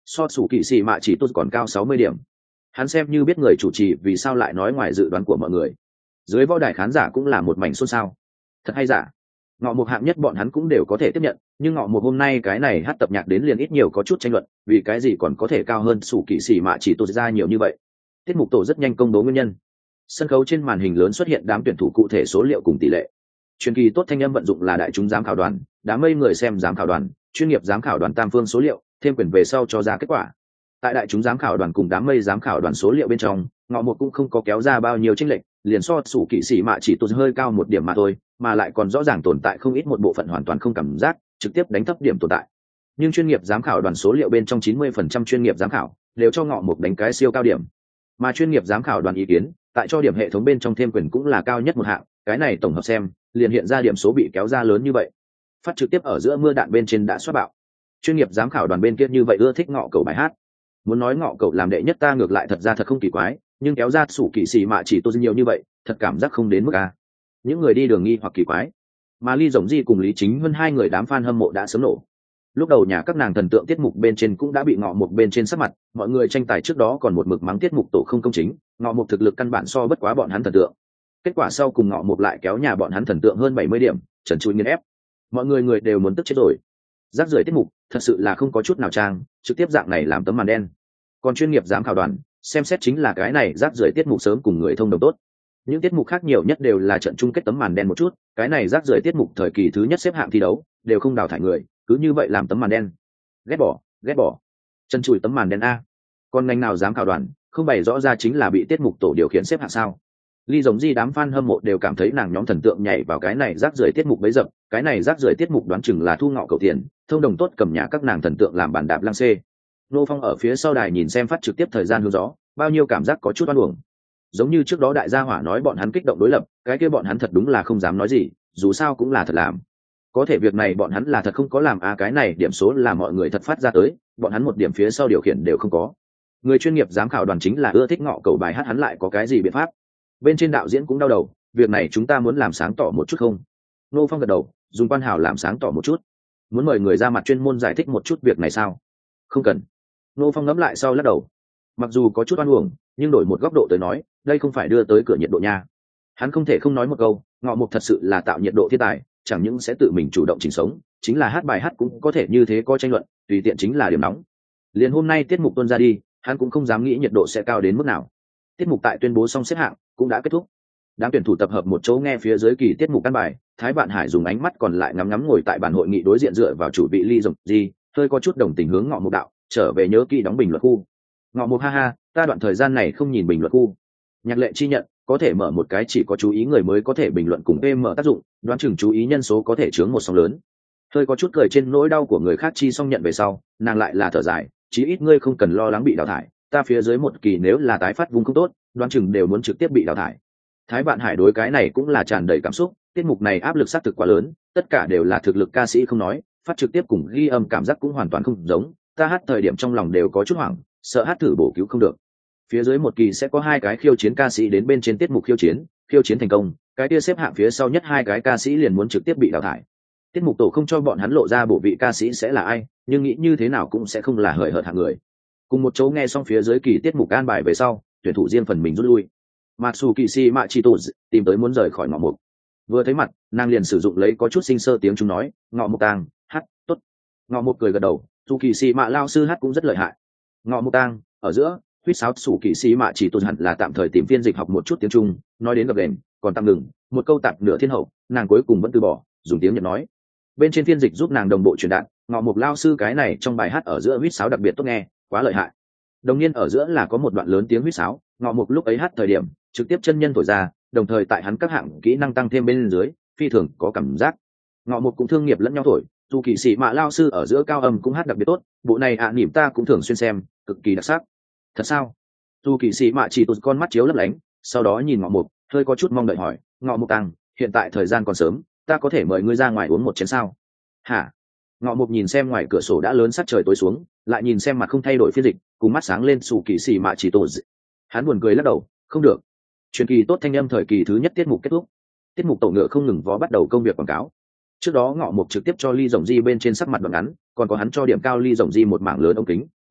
Speaker 1: so sủ kỵ sĩ mạ chỉ tốt còn cao sáu mươi điểm. Hắn xem như biết người chủ trì vì sao lại nói ngoài dự đoán của mọi người. Dưới võ đài khán giả cũng là một mảnh xôn xao. Thật hay giả? Ngọ Mục hạng nhất bọn hắn cũng đều có thể tiếp nhận, nhưng Ngọ Mục hôm nay cái này hát tập nhạc đến liền ít nhiều có chút tranh luận, vì cái gì còn có thể cao hơn sủ kỵ sĩ mạ chỉ tốt ra nhiều như vậy. Tiết mục tổ rất nhanh công bố nguyên nhân. Sân khấu trên màn hình lớn xuất hiện đám tuyển thủ cụ thể số liệu cùng tỷ lệ. Truyền kỳ tốt thanh âm vận dụng là đại chúng giám khảo đoàn, đám mây người xem giám khảo đoàn, chuyên nghiệp giám khảo đoàn tam phương số liệu, thêm quyền về sau cho ra kết quả. Tại đại chúng giám khảo đoàn cùng đám mây giám khảo đoàn số liệu bên trong, Ngọ Mục cũng không có kéo ra bao nhiêu chênh lệch, liền so sủ kỵ sĩ mạ chỉ tốt hơi cao một điểm mà thôi, mà lại còn rõ ràng tồn tại không ít một bộ phận hoàn toàn không cảm giác, trực tiếp đánh thấp điểm tồn tại. Nhưng chuyên nghiệp giám khảo đoàn số liệu bên trong chín mươi phần trăm chuyên nghiệp giám khảo đều cho Ngọ Mục đánh cái siêu cao điểm. Mà chuyên nghiệp giám khảo đoàn ý kiến, tại cho điểm hệ thống bên trong thêm quyền cũng là cao nhất một hạng, cái này tổng hợp xem, liền hiện ra điểm số bị kéo ra lớn như vậy. Phát trực tiếp ở giữa mưa đạn bên trên đã xoát bạo. Chuyên nghiệp giám khảo đoàn bên kia như vậy ưa thích Ngọ Cẩu bài hát. Muốn nói Ngọ Cẩu làm đệ nhất ta ngược lại thật ra thật không kỳ quái, nhưng kéo ra sủ kỵ sĩ mạ chỉ tốt nhiều như vậy, thật cảm giác không đến mức a. Những người đi đường nghi hoặc kỳ quái. Mà Ly Rồng Di cùng Lý Chính hơn hai người đám fan hâm mộ đã sớm nổ. Lúc đầu nhà các nàng thần tượng tiết mục bên trên cũng đã bị Ngọ Mục bên trên sắc mặt, mọi người tranh tài trước đó còn một mực mắng tiết mục tổ không công chính, Ngọ Mục thực lực căn bản so bất quá bọn hắn thần tượng. Kết quả sau cùng Ngọ Mục lại kéo nhà bọn hắn thần tượng hơn bảy mươi điểm, trần trụi nghiền ép. Mọi người người đều muốn tức chết rồi. Rác rưởi tiết mục, thật sự là không có chút nào trang, trực tiếp dạng này làm tấm màn đen. Còn chuyên nghiệp giám khảo đoàn, xem xét chính là cái này rác rưởi tiết mục sớm cùng người thông đồng tốt. Những tiết mục khác nhiều nhất đều là trận chung kết tấm màn đen một chút, cái này rác rưởi tiết mục thời kỳ thứ nhất xếp hạng thi đấu, đều không đào thải người, cứ như vậy làm tấm màn đen. Ghét bỏ, ghét bỏ. Chân chùi tấm màn đen a. Còn ngành nào dám khảo đoàn, không bày rõ ra chính là bị tiết mục tổ điều khiển xếp hạng sao? Ly Rồng Di đám fan hâm mộ đều cảm thấy nàng nhóm thần tượng nhảy vào cái này rác rưởi tiết mục bấy dập, cái này rác rưởi tiết mục đoán chừng là thu Ngọ Cẩu tiền, thông đồng tốt cầm nhà các nàng thần tượng làm bàn đạp lăng xê. Nô Phong ở phía sau đài nhìn xem phát trực tiếp thời gian hướng gió, bao nhiêu cảm giác có chút oan uổng. Giống như trước đó đại gia hỏa nói bọn hắn kích động đối lập, cái kia bọn hắn thật đúng là không dám nói gì, dù sao cũng là thật làm. Có thể việc này bọn hắn là thật không có làm à, cái này điểm số là mọi người thật phát ra tới, bọn hắn một điểm phía sau điều khiển đều không có. Người chuyên nghiệp giám khảo đoàn chính là ưa thích Ngọ Cẩu bài hát, hắn lại có cái gì biện pháp? Bên trên đạo diễn cũng đau đầu, việc này chúng ta muốn làm sáng tỏ một chút không? Nô Phong gật đầu, dùng quan hào làm sáng tỏ một chút. Muốn mời người ra mặt chuyên môn giải thích một chút việc này sao? Không cần. Nô Phong ngẫm lại sau lắc đầu. Mặc dù có chút oan uổng, nhưng đổi một góc độ tới nói, đây không phải đưa tới cửa nhiệt độ nha. Hắn không thể không nói một câu, Ngọ Mục thật sự là tạo nhiệt độ thiên tài, chẳng những sẽ tự mình chủ động chỉnh sống, chính là hát bài hát cũng có thể như thế có tranh luận, tùy tiện chính là điểm nóng. Liền hôm nay tiết mục tuôn ra đi, hắn cũng không dám nghĩ nhiệt độ sẽ cao đến mức nào. Tiết mục tại tuyên bố xong xếp hạng cũng đã kết thúc. Đám tuyển thủ tập hợp một chỗ nghe phía dưới kỳ tiết mục căn bài, Thái Vạn Hải dùng ánh mắt còn lại ngắm ngắm ngồi tại bàn hội nghị đối diện dựa vào chủ vị Ly Rồng Di, hơi có chút đồng tình hướng Ngọ Mục đạo, trở về nhớ kỹ đóng bình luận khu. Ngọ Mục ha ha, ta đoạn thời gian này không nhìn bình luận khu. Nhạc Lệ chi nhận, có thể mở một cái chỉ có chú ý người mới có thể bình luận cùng em mở tác dụng, đoán chừng chú ý nhân số có thể chướng một sóng lớn. Hơi có chút cười trên nỗi đau của người khác chi xong nhận về sau, nàng lại là thở dài, chí ít ngươi không cần lo lắng bị đào thải, ta phía dưới một kỳ nếu là tái phát vùng không tốt, đoán chừng đều muốn trực tiếp bị đào thải. Thái Vạn Hải đối cái này cũng là tràn đầy cảm xúc, tiết mục này áp lực xác thực quá lớn, tất cả đều là thực lực ca sĩ không nói, phát trực tiếp cùng ghi âm cảm giác cũng hoàn toàn không giống, ta hát thời điểm trong lòng đều có chút hoảng, sợ hát thử bổ cứu không được. Phía dưới một kỳ sẽ có hai cái khiêu chiến ca sĩ đến bên trên tiết mục khiêu chiến, khiêu chiến thành công, cái kia xếp hạng phía sau nhất hai cái ca sĩ liền muốn trực tiếp bị đào thải. Tiết mục tổ không cho bọn hắn lộ ra bổ vị ca sĩ sẽ là ai, nhưng nghĩ như thế nào cũng sẽ không là hời hợt hạng người. Cùng một chỗ nghe xong phía dưới kỳ tiết mục an bài về sau, tuyển thủ riêng phần mình rút lui. Matsu Kỳ Si Mạ Chi Tổ tìm tới muốn rời khỏi Ngọ Mục. Vừa thấy mặt, nàng liền sử dụng lấy có chút sinh sơ tiếng chúng nói, Ngọ Mục Tang, hát, tốt. Ngọ Mục cười gật đầu, Su Kỳ Si Mạ lao sư hát cũng rất lợi hại. Ngọ Mục Tang, ở giữa, huýt sáo Su Kỳ Si Mạ Chỉ Tổ hẳn là tạm thời tìm phiên dịch học một chút tiếng Trung, nói đến gặp đèn, còn tạm ngừng, một câu tạp nửa thiên hậu, nàng cuối cùng vẫn từ bỏ, dùng tiếng Nhật nói. Bên trên phiên dịch giúp nàng đồng bộ truyền đạt, Ngọ Mục lao sư cái này trong bài hát ở giữa huýt sáo đặc biệt tốt nghe, quá lợi hại. Đồng nhiên ở giữa là có một đoạn lớn tiếng huýt sáo, Ngọ Mục lúc ấy hát thời điểm trực tiếp chân nhân thổi ra, đồng thời tại hắn các hạng kỹ năng tăng thêm bên dưới, phi thường có cảm giác. Ngọ Mục cũng thương nghiệp lẫn nhau thổi, dù kỳ sĩ Mạ lao sư ở giữa cao âm cũng hát đặc biệt tốt, bộ này ạ à, nỉm ta cũng thường xuyên xem, cực kỳ đặc sắc. Thật sao? Dù kỳ sĩ Mạ chỉ tụt con mắt chiếu lấp lánh, sau đó nhìn Ngọ Mục, hơi có chút mong đợi hỏi, Ngọ Mục Tăng, hiện tại thời gian còn sớm, ta có thể mời ngươi ra ngoài uống một chén sao? Hả? Ngọ Mục nhìn xem ngoài cửa sổ đã lớn sắc trời tối xuống, lại nhìn xem mặt không thay đổi phiên dịch, cùng mắt sáng lên sủ kỳ sĩ Mạ chỉ tụt. Hắn buồn cười lắc đầu, không được. Truyền kỳ tốt thanh âm thời kỳ thứ nhất tiết mục kết thúc, tiết mục tổ ngựa không ngừng vó bắt đầu công việc quảng cáo. Trước đó Ngọ Mục trực tiếp cho Ly Rồng Di bên trên sắc mặt đoạn ngắn, còn có hắn cho điểm cao Ly Rồng Di một mảng lớn ống kính,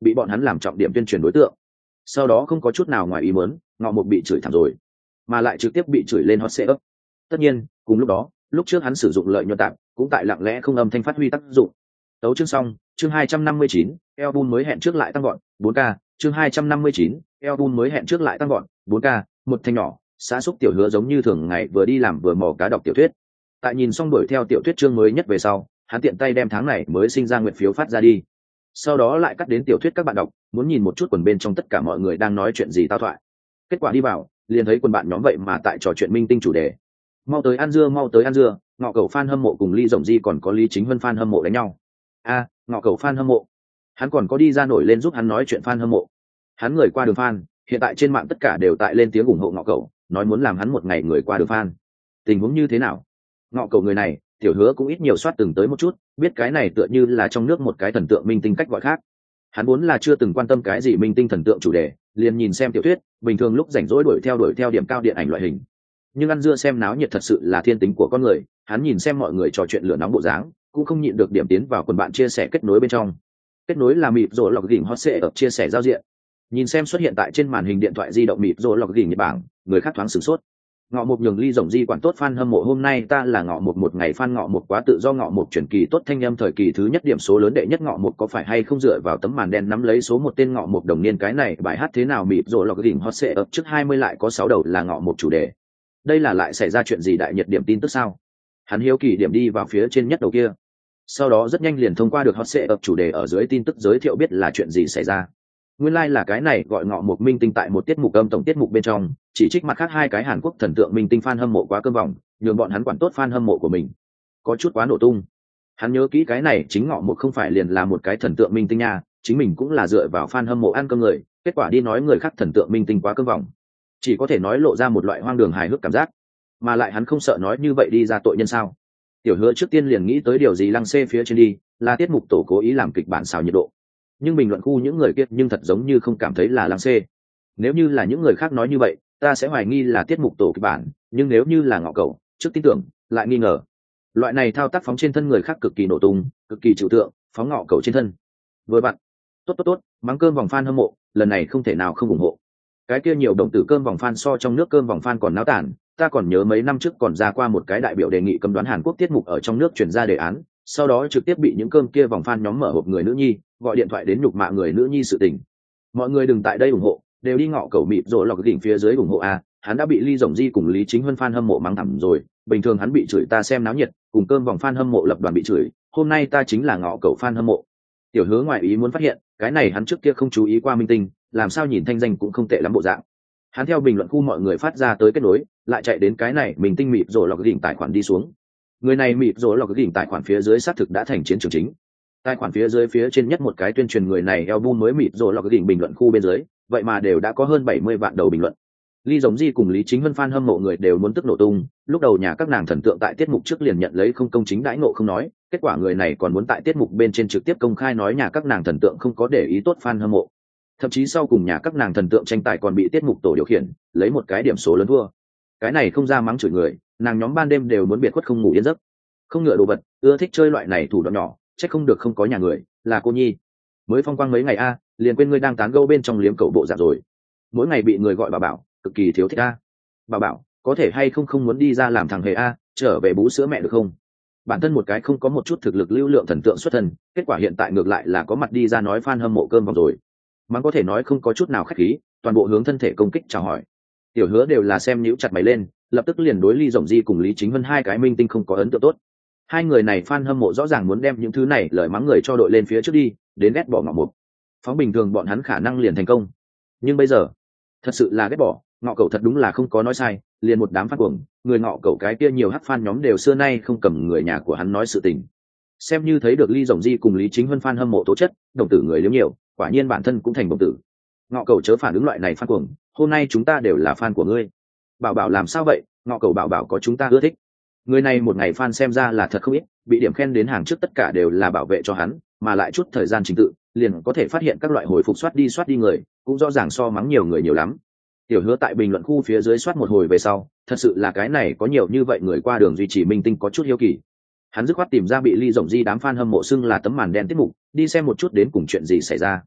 Speaker 1: bị bọn hắn làm trọng điểm tuyên truyền đối tượng. Sau đó không có chút nào ngoài ý muốn, ngọ mục bị chửi thảm rồi, mà lại trực tiếp bị chửi lên hot setup. Tất nhiên cùng lúc đó, lúc trước hắn sử dụng lợi nhuận tạm cũng tại lặng lẽ không âm thanh phát huy tác dụng. Tấu chương xong, chương hai trăm năm mươi chín, album mới hẹn trước lại tăng gọn, bốn k, chương hai trăm năm mươi chín, album mới hẹn trước lại tăng gọn, bốn k, một thanh nhỏ, xã xúc tiểu hứa giống như thường ngày vừa đi làm vừa mò cá đọc tiểu thuyết. Tại nhìn xong đuổi theo tiểu thuyết chương mới nhất về sau, hắn tiện tay đem tháng này mới sinh ra nguyện phiếu phát ra đi. Sau đó lại cắt đến tiểu thuyết các bạn đọc, muốn nhìn một chút quần bên trong tất cả mọi người đang nói chuyện gì tao thoại. Kết quả đi vào, liền thấy quần bạn nhóm vậy mà tại trò chuyện minh tinh chủ đề. Mau tới ăn dưa, mau tới ăn dưa, ngọ cầu fan hâm mộ cùng Ly Rồng Di còn có Lý Chính Vân fan hâm mộ đánh nhau. A, ngọ cầu fan hâm mộ. Hắn còn có đi ra nổi lên giúp hắn nói chuyện fan hâm mộ. Hắn người qua đường fan, hiện tại trên mạng tất cả đều tại lên tiếng ủng hộ ngọ cầu, nói muốn làm hắn một ngày người qua đường fan. Tình huống như thế nào? Ngọ cầu người này, tiểu hứa cũng ít nhiều soát từng tới một chút, biết cái này tựa như là trong nước một cái thần tượng minh tinh cách gọi khác. Hắn vốn là chưa từng quan tâm cái gì minh tinh thần tượng chủ đề, liền nhìn xem tiểu thuyết, bình thường lúc rảnh rỗi đuổi theo đuổi theo điểm cao điện ảnh loại hình. Nhưng ăn dưa xem náo nhiệt thật sự là thiên tính của con người, hắn nhìn xem mọi người trò chuyện lửa nóng bộ dáng, cũng không nhịn được điểm tiến vào quần bạn chia sẻ kết nối bên trong. Kết nối là mịp rồi lọc gỉnh hot sẽ ở chia sẻ giao diện. Nhìn xem xuất hiện tại trên màn hình điện thoại di động mịp rồi lọc gỉnh nhật bảng, người khác thoáng sửng sốt. Ngọ Mục nhường Ly Rồng Di quản tốt fan hâm mộ hôm nay ta là Ngọ Mục một ngày fan Ngọ Mục quá tự do Ngọ Mục chuyển kỳ tốt thanh âm thời kỳ thứ nhất điểm số lớn đệ nhất Ngọ Mục có phải hay không dựa vào tấm màn đen nắm lấy số một tên Ngọ Mục đồng niên cái này bài hát thế nào mịp rồi lọc gỉnh hot sẽ ở trước hai mươi lại có sáu đầu là Ngọ Mục chủ đề. Đây là lại xảy ra chuyện gì đại nhiệt điểm tin tức sao? Hắn hiếu kỳ điểm đi vào phía trên nhất đầu kia. Sau đó rất nhanh liền thông qua được hot sẽ ở chủ đề ở dưới tin tức giới thiệu biết là chuyện gì xảy ra. Nguyên lai like là cái này gọi Ngọ Mục minh tinh tại một tiết mục âm tổng tiết mục bên trong, chỉ trích mặt khác hai cái Hàn Quốc thần tượng minh tinh fan hâm mộ quá cơm vòng, nhường bọn hắn quản tốt fan hâm mộ của mình. Có chút quá nổ tung. Hắn nhớ kỹ cái này chính Ngọ Mục không phải liền là một cái thần tượng minh tinh nha, chính mình cũng là dựa vào fan hâm mộ ăn cơm người, kết quả đi nói người khác thần tượng minh tinh quá cơm vòng. Chỉ có thể nói lộ ra một loại hoang đường hài hước cảm giác. Mà lại hắn không sợ nói như vậy đi ra tội nhân sao? Tiểu Hứa trước tiên liền nghĩ tới điều gì lăng xê phía trên đi, là tiết mục tổ cố ý làm kịch bản xào nhiệt độ. Nhưng bình luận khu những người kia nhưng thật giống như không cảm thấy là lăng xê. Nếu như là những người khác nói như vậy, ta sẽ hoài nghi là tiết mục tổ kịch bản, nhưng nếu như là Ngọ Cẩu, trước tin tưởng, lại nghi ngờ. Loại này thao tác phóng trên thân người khác cực kỳ nổ tung, cực kỳ trừu tượng, phóng Ngọ Cẩu trên thân. Vừa bạn, tốt tốt tốt, mắng cơm vòng fan hâm mộ, lần này không thể nào không ủng hộ. Cái kia nhiều đồng tử cơm vòng fan so trong nước cơm vòng fan còn náo tản, ta còn nhớ mấy năm trước còn ra qua một cái đại biểu đề nghị cấm đoán Hàn Quốc tiết mục ở trong nước chuyển ra đề án, sau đó trực tiếp bị những cơm kia vòng fan nhóm mở hộp người nữ nhi, gọi điện thoại đến nhục mạ người nữ nhi sự tình. Mọi người đừng tại đây ủng hộ, đều đi Ngọ Cẩu mịp rồi lọc đỉnh phía dưới ủng hộ a, hắn đã bị Ly Rồng Di cùng Lý Chính Vân fan hâm mộ mắng thẳm rồi, bình thường hắn bị chửi ta xem náo nhiệt, cùng cơm vòng fan hâm mộ lập đoàn bị chửi, hôm nay ta chính là Ngọ Cẩu fan hâm mộ. Tiểu Hứa ngoại ý muốn phát hiện, cái này hắn trước kia không chú ý qua minh tinh, làm sao nhìn thanh danh cũng không tệ lắm bộ dạng. Hắn theo bình luận khu mọi người phát ra tới kết nối, lại chạy đến cái này mình tinh mịp rồi lọc đỉnh tài khoản đi xuống. Người này mịp rồi lọc đỉnh tài khoản phía dưới xác thực đã thành chiến trường chính. Tài khoản phía dưới phía trên nhất một cái tuyên truyền người này album mới mịp rồi lọc đỉnh bình luận khu bên dưới, vậy mà đều đã có hơn bảy mươi vạn đầu bình luận. Ly Rồng Di cùng Lý Chính Vân fan hâm mộ người đều muốn tức nổ tung, lúc đầu nhà các nàng thần tượng tại tiết mục trước liền nhận lấy không công chính đãi ngộ không nói, kết quả người này còn muốn tại tiết mục bên trên trực tiếp công khai nói nhà các nàng thần tượng không có để ý tốt fan hâm mộ. Thậm chí sau cùng nhà các nàng thần tượng tranh tài còn bị tiết mục tổ điều khiển, lấy một cái điểm số lớn thua. Cái này không ra mắng chửi người, nàng nhóm ban đêm đều muốn biệt khuất không ngủ yên giấc. Không ngựa đồ vật, ưa thích chơi loại này thủ đoạn nhỏ, chắc không được không có nhà người, là cô nhi. Mới phong quang mấy ngày a, liền quên ngươi đang tán gẫu bên trong liếm cậu bộ dạng rồi. Mỗi ngày bị người gọi bà bảo, cực kỳ thiếu thích a. Bà bảo, có thể hay không không muốn đi ra làm thằng hề a, trở về bú sữa mẹ được không? Bản thân một cái không có một chút thực lực lưu lượng thần tượng xuất thân, kết quả hiện tại ngược lại là có mặt đi ra nói fan hâm mộ cơm vòng rồi. Mắng có thể nói không có chút nào khách khí, toàn bộ hướng thân thể công kích chào hỏi. Tiểu Hứa đều là xem nhíu chặt mày lên, lập tức liền đối Ly Rồng Di cùng Lý Chính Vân hai cái minh tinh không có ấn tượng tốt. Hai người này fan hâm mộ rõ ràng muốn đem những thứ này lời mắng người cho đội lên phía trước đi, đến ghét bỏ Ngọ Mục. Phóng bình thường bọn hắn khả năng liền thành công, nhưng bây giờ thật sự là ghét bỏ. Ngọ Cẩu thật đúng là không có nói sai, liền một đám phát cuồng, người Ngọ Cẩu cái kia nhiều hắc fan nhóm đều xưa nay không cầm người nhà của hắn nói sự tình. Xem như thấy được Ly Rồng Di cùng Lý Chính Vân fan hâm mộ tố chất, đồng tử người liếm nhiều, quả nhiên bản thân cũng thành đồng tử. Ngọ Cẩu chớ phản ứng loại này fan cuồng, hôm nay chúng ta đều là fan của ngươi. Bảo bảo làm sao vậy? Ngọ Cẩu bảo bảo có chúng ta ưa thích. Người này một ngày fan xem ra là thật không ít, bị điểm khen đến hàng trước tất cả đều là bảo vệ cho hắn, mà lại chút thời gian trình tự, liền có thể phát hiện các loại hồi phục soát đi soát đi người, cũng rõ ràng so mắng nhiều người nhiều lắm. Tiểu Hứa tại bình luận khu phía dưới soát một hồi về sau, thật sự là cái này có nhiều như vậy người qua đường duy trì minh tinh có chút hiếu kỳ. Hắn dứt khoát tìm ra bị Ly Rồng Di đám fan hâm mộ xưng là tấm màn đen tiết mục, đi xem một chút đến cùng chuyện gì xảy ra.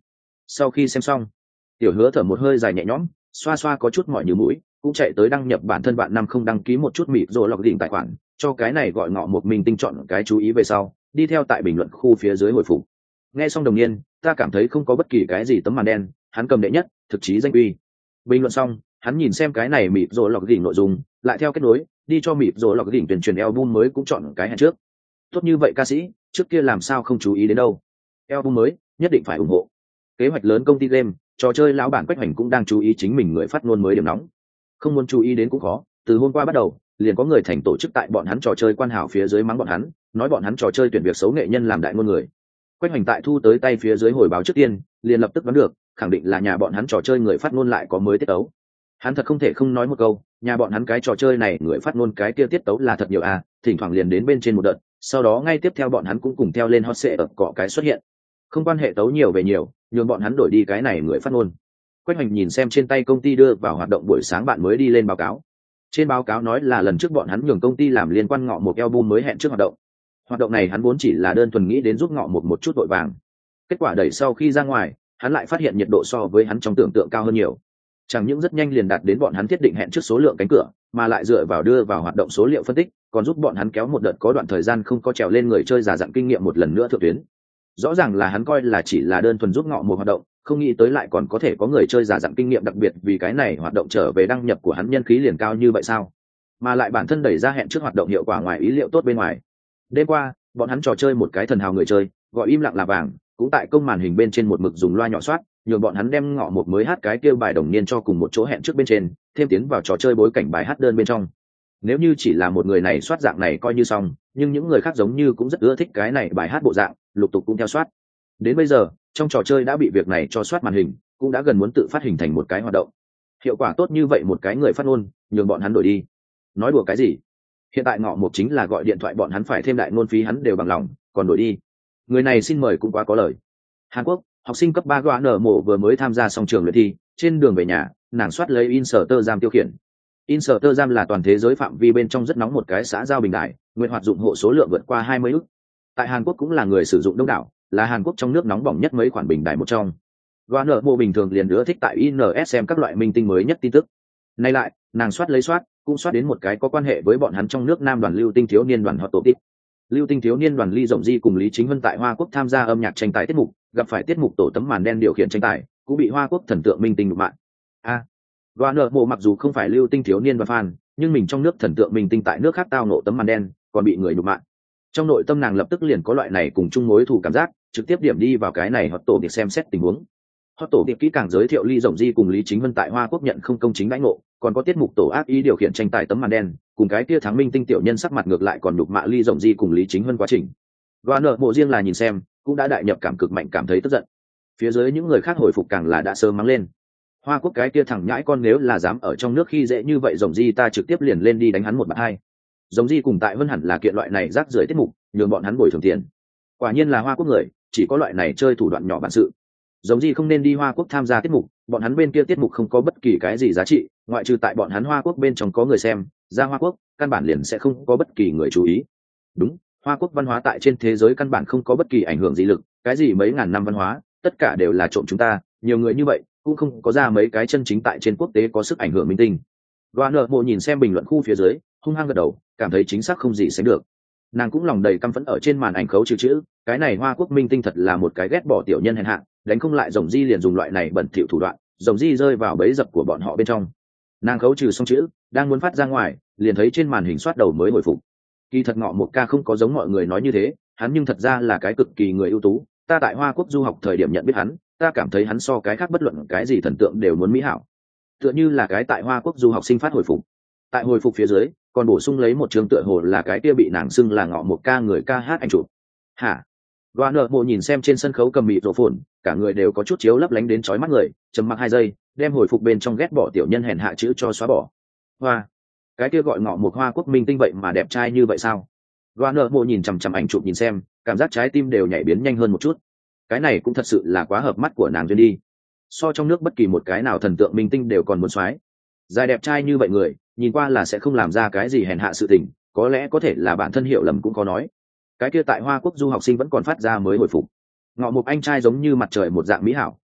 Speaker 1: Sau khi xem xong, tiểu hứa thở một hơi dài nhẹ nhõm, xoa xoa có chút mỏi như mũi, cũng chạy tới đăng nhập bản thân bạn năm không đăng ký một chút mịp rồi lọc đỉnh tài khoản, cho cái này gọi ngọ một mình tinh chọn cái chú ý về sau, đi theo tại bình luận khu phía dưới hồi phục. Nghe xong đồng nhiên, ta cảm thấy không có bất kỳ cái gì tấm màn đen, hắn cầm đệ nhất, thực chí danh uy. Bình luận xong, hắn nhìn xem cái này mịp rồi lọc đỉnh nội dung, lại theo kết nối, đi cho mịp rồi lọc đỉnh tuyển truyền album mới cũng chọn cái hẹn trước. Tốt như vậy ca sĩ, trước kia làm sao không chú ý đến đâu. Album mới, nhất định phải ủng hộ. Kế hoạch lớn công ty game, trò chơi lão bản Quách Hoành cũng đang chú ý chính mình người phát ngôn mới điểm nóng. Không muốn chú ý đến cũng khó, từ hôm qua bắt đầu, liền có người thành tổ chức tại bọn hắn trò chơi quan hảo phía dưới mắng bọn hắn, nói bọn hắn trò chơi tuyển việc xấu nghệ nhân làm đại ngôn người. Quách Hoành tại thu tới tay phía dưới hồi báo trước tiên, liền lập tức đoán được, khẳng định là nhà bọn hắn trò chơi người phát ngôn lại có mới tiết tấu. Hắn thật không thể không nói một câu, nhà bọn hắn cái trò chơi này người phát ngôn cái kia tiết tấu là thật nhiều à, thỉnh thoảng liền đến bên trên một đợt, sau đó ngay tiếp theo bọn hắn cũng cùng theo lên hot search ở cọ cái xuất hiện. Không quan hệ tấu nhiều về nhiều, nhường bọn hắn đổi đi cái này người phát ngôn. Quách Hoành nhìn xem trên tay công ty đưa vào hoạt động buổi sáng bạn mới đi lên báo cáo. Trên báo cáo nói là lần trước bọn hắn nhường công ty làm liên quan ngọ một album mới hẹn trước hoạt động. Hoạt động này hắn vốn chỉ là đơn thuần nghĩ đến giúp ngọ một một chút vội vàng. Kết quả đẩy sau khi ra ngoài, hắn lại phát hiện nhiệt độ so với hắn trong tưởng tượng cao hơn nhiều. Chẳng những rất nhanh liền đạt đến bọn hắn thiết định hẹn trước số lượng cánh cửa, mà lại dựa vào đưa vào hoạt động số liệu phân tích, còn giúp bọn hắn kéo một đợt có đoạn thời gian không có trèo lên người chơi giả dặn kinh nghiệm một lần nữa thượng tuyến. Rõ ràng là hắn coi là chỉ là đơn thuần giúp ngọ một hoạt động, không nghĩ tới lại còn có thể có người chơi giả dặn kinh nghiệm, đặc biệt vì cái này hoạt động trở về đăng nhập của hắn nhân khí liền cao như vậy sao? Mà lại bản thân đẩy ra hẹn trước hoạt động hiệu quả ngoài ý liệu tốt bên ngoài. Đêm qua, bọn hắn trò chơi một cái thần hào người chơi, gọi im lặng là vàng, cũng tại công màn hình bên trên một mực dùng loa nhỏ soát, nhường bọn hắn đem ngọ một mới hát cái kêu bài đồng niên cho cùng một chỗ hẹn trước bên trên, thêm tiến vào trò chơi bối cảnh bài hát đơn bên trong. Nếu như chỉ là một người này soát dạng này coi như xong, nhưng những người khác giống như cũng rất ưa thích cái này bài hát bộ dạng, lục tục cũng theo soát. Đến bây giờ, trong trò chơi đã bị việc này cho soát màn hình, cũng đã gần muốn tự phát hình thành một cái hoạt động. Hiệu quả tốt như vậy một cái người phát ngôn, nhường bọn hắn đổi đi. Nói đùa cái gì? Hiện tại ngọ một chính là gọi điện thoại bọn hắn phải thêm đại ngôn phí hắn đều bằng lòng, còn đổi đi. Người này xin mời cũng quá có lời. Hàn Quốc, học sinh cấp ba Goa nở mộ vừa mới tham gia xong trường luyện thi, trên đường về nhà, nàng soát lấy Insta tiêu khiển. Insta là toàn thế giới phạm vi bên trong rất nóng một cái xã giao bình đại, nguyện hoạt dụng hộ số lượng vượt qua hai mươi ức. Tại Hàn Quốc cũng là người sử dụng đông đảo, là Hàn Quốc trong nước nóng bỏng nhất mấy khoản bình đại một trong. Goa nở mộ bình thường liền ưa thích tại i en ét xem các loại minh tinh mới nhất tin tức. Nay lại, nàng soát lấy soát, cũng soát đến một cái có quan hệ với bọn hắn trong nước nam đoàn lưu tinh thiếu niên đoàn Hot Topic. Lưu tinh thiếu niên đoàn Ly Rộng Di cùng Lý Chính Vân tại Hoa Quốc tham gia âm nhạc tranh tài tiết mục, gặp phải tiết mục tổ tấm màn đen điều khiển tranh tài, cũng bị Hoa Quốc thần tượng minh tinh nhục mạ. A, Goa nở mộ mặc dù không phải lưu tinh thiếu niên và fan, nhưng mình trong nước thần tượng minh tinh tại nước khác tao nộ tấm màn đen, còn bị người nhục mạ. Trong nội tâm nàng lập tức liền có loại này cùng chung mối thù cảm giác, trực tiếp điểm đi vào cái này Hot Tổ để xem xét tình huống. Hot Tổ điệp kỹ càng giới thiệu Ly Rộng Di cùng Lý Chính Vân tại Hoa Quốc nhận không công chính đãi ngộ, còn có tiết mục tổ ác ý điều khiển tranh tài tấm màn đen, cùng cái kia thắng minh tinh tiểu nhân sắc mặt ngược lại còn nhục mạ Ly Rộng Di cùng Lý Chính Vân quá trình. Goa nở mộ riêng là nhìn xem, cũng đã đại nhập cảm cực mạnh, cảm thấy tức giận. Phía dưới những người khác hồi phục càng là đã sớm mắng lên. Hoa Quốc cái kia thằng nhãi con nếu là dám ở trong nước khi dễ như vậy Rộng Di ta trực tiếp liền lên đi đánh hắn một bạt hai. Rộng Di cùng tại Vân hẳn là kiện loại này rác rưởi tiết mục, nhường bọn hắn bồi thường tiền. Quả nhiên là Hoa Quốc người, chỉ có loại này chơi thủ đoạn nhỏ bản sự. Giống gì không nên đi Hoa Quốc tham gia tiết mục, bọn hắn bên kia tiết mục không có bất kỳ cái gì giá trị, ngoại trừ tại bọn hắn Hoa Quốc bên trong có người xem, ra Hoa Quốc, căn bản liền sẽ không có bất kỳ người chú ý. Đúng, Hoa Quốc văn hóa tại trên thế giới căn bản không có bất kỳ ảnh hưởng gì lực, cái gì mấy ngàn năm văn hóa, tất cả đều là trộm chúng ta, nhiều người như vậy, cũng không có ra mấy cái chân chính tại trên quốc tế có sức ảnh hưởng minh tinh. Goa nở mộ nhìn xem bình luận khu phía dưới, hung hăng gật đầu, cảm thấy chính xác không gì sánh được. Nàng cũng lòng đầy căm phẫn ở trên màn ảnh khấu trừ chữ, cái này Hoa Quốc minh tinh thật là một cái ghét bỏ tiểu nhân hèn hạ, đánh không lại Rồng Di liền dùng loại này bẩn thỉu thủ đoạn, Rồng Di rơi vào bẫy dập của bọn họ bên trong. Nàng khấu trừ xong chữ, đang muốn phát ra ngoài, liền thấy trên màn hình soát đầu mới hồi phục. Kỳ thật ngọ một ca không có giống mọi người nói như thế, hắn nhưng thật ra là cái cực kỳ người ưu tú, ta tại Hoa Quốc du học thời điểm nhận biết hắn, ta cảm thấy hắn so cái khác bất luận cái gì thần tượng đều muốn mỹ hảo. Tựa như là cái tại Hoa Quốc du học sinh phát hồi phục. Tại hồi phục phía dưới, còn bổ sung lấy một trường tựa hồ là cái kia bị nàng xưng là ngọ một ca người ca hát ảnh chụp. Hả? Goa nở mộ nhìn xem trên sân khấu cầm mịt rổ phồn, cả người đều có chút chiếu lấp lánh đến chói mắt người, trầm mặc hai giây, đem hồi phục bên trong ghét bỏ tiểu nhân hèn hạ chữ cho xóa bỏ. Hoa, cái kia gọi ngọ một Hoa Quốc minh tinh vậy mà đẹp trai như vậy sao? Goa nở mộ nhìn chằm chằm ảnh chụp nhìn xem, cảm giác trái tim đều nhảy biến nhanh hơn một chút. Cái này cũng thật sự là quá hợp mắt của nàng duyên đi. So trong nước bất kỳ một cái nào thần tượng minh tinh đều còn muốn xoái. Dài đẹp trai như vậy người, nhìn qua là sẽ không làm ra cái gì hèn hạ sự tình, có lẽ có thể là bản thân hiểu lầm cũng có nói. Cái kia tại Hoa Quốc du học sinh vẫn còn phát ra mới hồi phục. Ngọ một anh trai giống như mặt trời một dạng mỹ hảo,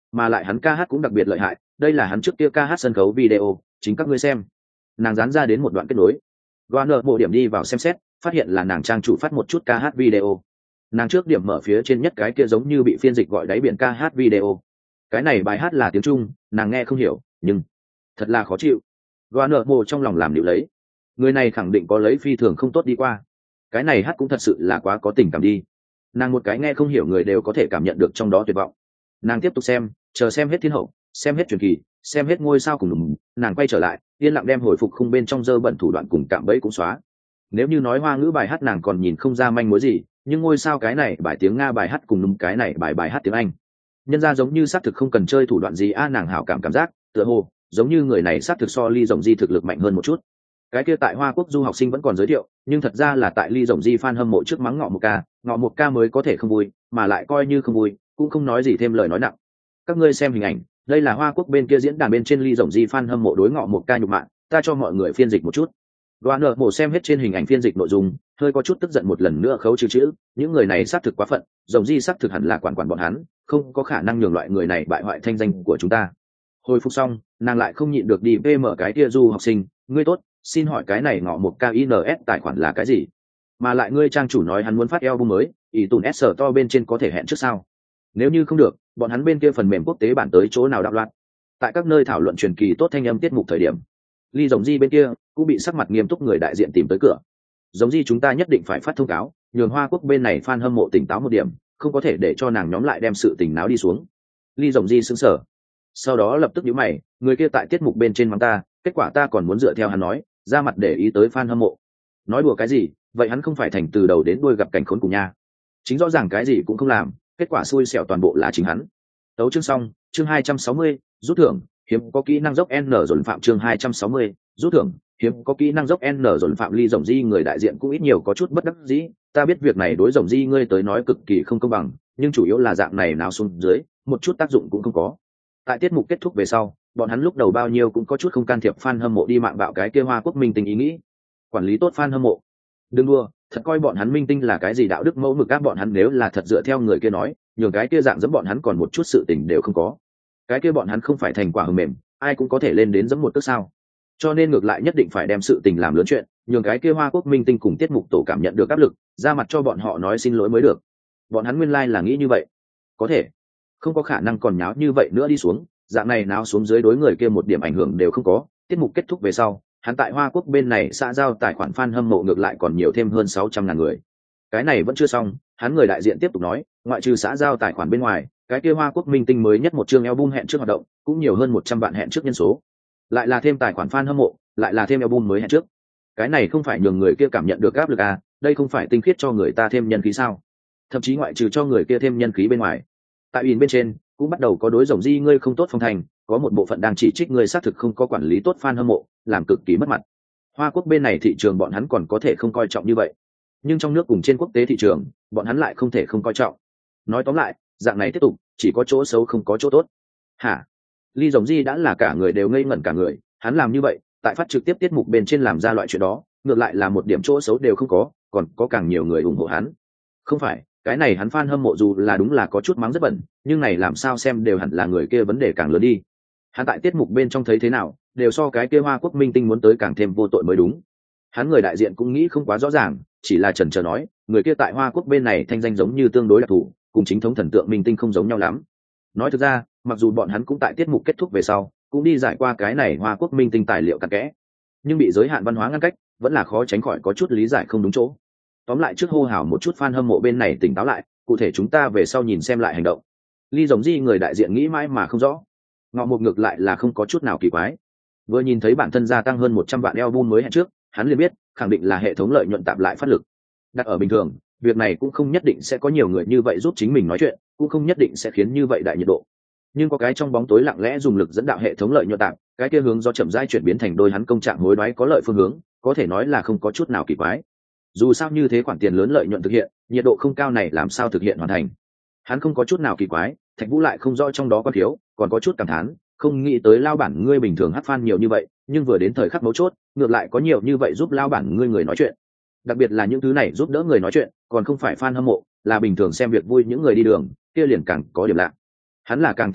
Speaker 1: mà lại hắn ca hát cũng đặc biệt lợi hại, đây là hắn trước kia ca hát sân khấu video, chính các ngươi xem. Nàng dán ra đến một đoạn kết nối. Warner bộ điểm đi vào xem xét, phát hiện là nàng trang chủ phát một chút ca hát video. Nàng trước điểm mở phía trên nhất cái kia giống như bị phiên dịch gọi đáy biển ca hát video. Cái này bài hát là tiếng Trung, nàng nghe không hiểu, nhưng thật là khó chịu. Warner bộ trong lòng làm liệu lấy. Người này khẳng định có lấy phi thường không tốt đi qua. Cái này hát cũng thật sự là quá có tình cảm đi. Nàng một cái nghe không hiểu người đều có thể cảm nhận được trong đó tuyệt vọng. Nàng tiếp tục xem, chờ xem hết thiên hậu, xem hết truyền kỳ, xem hết ngôi sao cùng đùm, nàng quay trở lại, yên lặng đem hồi phục khung bên trong dơ bẩn thủ đoạn cùng cạm bẫy cũng xóa. Nếu như nói hoa ngữ bài hát nàng còn nhìn không ra manh mối gì, nhưng ngôi sao cái này bài tiếng Nga bài hát cùng đùm cái này bài bài hát tiếng Anh, nhân ra giống như xác thực không cần chơi thủ đoạn gì a, nàng hảo cảm cảm giác, tựa hồ giống như người này xác thực so Ly Rồng Di thực lực mạnh hơn một chút. Cái kia tại Hoa Quốc du học sinh vẫn còn giới thiệu, nhưng thật ra là tại Ly Rồng Di fan hâm mộ trước mắng ngọ một ca, ngọ một ca mới có thể không vui, mà lại coi như không vui, cũng không nói gì thêm lời nói nặng. Các ngươi xem hình ảnh, đây là Hoa Quốc bên kia diễn đàn bên trên Ly Rồng Di fan hâm mộ đối ngọ một ca nhục mạ, ta cho mọi người phiên dịch một chút. Đoan nợ mổ xem hết trên hình ảnh phiên dịch nội dung, hơi có chút tức giận một lần nữa khấu trừ chữ, những người này xác thực quá phận, Rồng Di xác thực hẳn là quản quản bọn hắn, không có khả năng nhường loại người này bại hoại thanh danh của chúng ta. Hồi phục xong, nàng lại không nhịn được đi vê mở cái kia du học sinh, ngươi tốt, xin hỏi cái này ngọ một ca i en ét tài khoản là cái gì? Mà lại ngươi trang chủ nói hắn muốn phát album mới, ý tùn S to bên trên có thể hẹn trước sao? Nếu như không được, bọn hắn bên kia phần mềm quốc tế bản tới chỗ nào đạo loạn. Tại các nơi thảo luận truyền kỳ tốt thanh âm tiết mục thời điểm, Ly Rồng Di bên kia cũng bị sắc mặt nghiêm túc người đại diện tìm tới cửa. Giống Di chúng ta nhất định phải phát thông cáo, nhường Hoa Quốc bên này fan hâm mộ tỉnh táo một điểm, không có thể để cho nàng nhóm lại đem sự tình náo đi xuống. Ly Rồng Di sững sờ, sau đó lập tức nhíu mày, người kia tại tiết mục bên trên mắng ta, kết quả ta còn muốn dựa theo hắn nói, ra mặt để ý tới fan hâm mộ. Nói đùa cái gì, vậy hắn không phải thành từ đầu đến đuôi gặp cảnh khốn cùng nha. Chính rõ ràng cái gì cũng không làm, kết quả xui xẻo toàn bộ là chính hắn. Tấu chương xong, chương hai trăm sáu mươi, rút thưởng, hiếm có kỹ năng dốc N dồn phạm chương hai trăm sáu mươi, rút thưởng, hiếm có kỹ năng dốc N dồn phạm. Ly Rồng Di người đại diện cũng ít nhiều có chút bất đắc dĩ, ta biết việc này đối Rồng Di ngươi tới nói cực kỳ không công bằng, nhưng chủ yếu là dạng này nào xuống dưới, một chút tác dụng cũng không có. Tại tiết mục kết thúc về sau, bọn hắn lúc đầu bao nhiêu cũng có chút không can thiệp fan hâm mộ đi mạng bạo cái kia Hoa Quốc minh tinh ý nghĩ. Quản lý tốt fan hâm mộ. Đừng đua, thật coi bọn hắn minh tinh là cái gì đạo đức mẫu mực áp bọn hắn, nếu là thật dựa theo người kia nói, nhường cái kia dạng giẫm bọn hắn còn một chút sự tình đều không có. Cái kia bọn hắn không phải thành quả hờ mềm, ai cũng có thể lên đến giẫm một tức sao? Cho nên ngược lại nhất định phải đem sự tình làm lớn chuyện, nhường cái kia Hoa Quốc minh tinh cùng tiết mục tổ cảm nhận được áp lực, ra mặt cho bọn họ nói xin lỗi mới được. Bọn hắn nguyên lai like là nghĩ như vậy. Có thể, không có khả năng còn nháo như vậy nữa đi xuống, dạng này náo xuống dưới đối người kia một điểm ảnh hưởng đều không có. Tiết mục kết thúc về sau, hắn tại Hoa Quốc bên này xã giao tài khoản fan hâm mộ ngược lại còn nhiều thêm hơn sáu trăm ngàn người. Cái này vẫn chưa xong, hắn người đại diện tiếp tục nói, ngoại trừ xã giao tài khoản bên ngoài, cái kia Hoa Quốc minh tinh mới nhất một chương album hẹn trước hoạt động, cũng nhiều hơn một trăm vạn hẹn trước nhân số. Lại là thêm tài khoản fan hâm mộ, lại là thêm album mới hẹn trước. Cái này không phải nhường người kia cảm nhận được áp lực à, đây không phải tinh khiết cho người ta thêm nhân khí sao? Thậm chí ngoại trừ cho người kia thêm nhân khí bên ngoài, tại ủy bên trên cũng bắt đầu có đối Rồng Di ngươi không tốt phong thành, có một bộ phận đang chỉ trích ngươi xác thực không có quản lý tốt fan hâm mộ, làm cực kỳ mất mặt. Hoa Quốc bên này thị trường bọn hắn còn có thể không coi trọng như vậy, nhưng trong nước cùng trên quốc tế thị trường, bọn hắn lại không thể không coi trọng. Nói tóm lại, dạng này tiếp tục, chỉ có chỗ xấu không có chỗ tốt. Hả? Ly Rồng Di đã là cả người đều ngây ngẩn cả người, hắn làm như vậy, tại phát trực tiếp tiết mục bên trên làm ra loại chuyện đó, ngược lại là một điểm chỗ xấu đều không có, còn có càng nhiều người ủng hộ hắn. Không phải, cái này hắn fan hâm mộ dù là đúng là có chút mắng rất bẩn, nhưng này làm sao xem đều hẳn là người kia vấn đề càng lớn đi. Hắn tại tiết mục bên trong thấy thế nào, đều so cái kia Hoa Quốc minh tinh muốn tới càng thêm vô tội mới đúng. Hắn người đại diện cũng nghĩ không quá rõ ràng, chỉ là chần chờ nói, người kia tại Hoa Quốc bên này thanh danh giống như tương đối đặc thù, cùng chính thống thần tượng minh tinh không giống nhau lắm. Nói thực ra, mặc dù bọn hắn cũng tại tiết mục kết thúc về sau, cũng đi giải qua cái này Hoa Quốc minh tinh tài liệu cặn kẽ, nhưng bị giới hạn văn hóa ngăn cách, vẫn là khó tránh khỏi có chút lý giải không đúng chỗ. Tóm lại trước hô hào một chút fan hâm mộ bên này tỉnh táo lại, cụ thể chúng ta về sau nhìn xem lại hành động. Ly Rồng Di người đại diện nghĩ mãi mà không rõ. Ngọ Mục ngược lại là không có chút nào kỳ quái. Vừa nhìn thấy bản thân gia tăng hơn một trăm vạn album mới hẹn trước, hắn liền biết, khẳng định là hệ thống lợi nhuận tạm lại phát lực. Đặt ở bình thường, việc này cũng không nhất định sẽ có nhiều người như vậy giúp chính mình nói chuyện, cũng không nhất định sẽ khiến như vậy đại nhiệt độ. Nhưng có cái trong bóng tối lặng lẽ dùng lực dẫn đạo hệ thống lợi nhuận tạm, cái kia hướng do chậm rãi chuyển biến thành đôi hắn công trạng hối đoái có lợi phương hướng, có thể nói là không có chút nào kỳ quái. Dù sao như thế khoản tiền lớn lợi nhuận thực hiện, nhiệt độ không cao này làm sao thực hiện hoàn thành. Hắn không có chút nào kỳ quái, Thạch Vũ lại không rõ trong đó có thiếu, còn có chút cảm thán, không nghĩ tới lao bản ngươi bình thường hát fan nhiều như vậy, nhưng vừa đến thời khắc mấu chốt, ngược lại có nhiều như vậy giúp lao bản ngươi người nói chuyện. Đặc biệt là những thứ này giúp đỡ người nói chuyện, còn không phải fan hâm mộ, là bình thường xem việc vui những người đi đường, kia liền càng có điểm lạ. Hắn là càng tiếp xúc,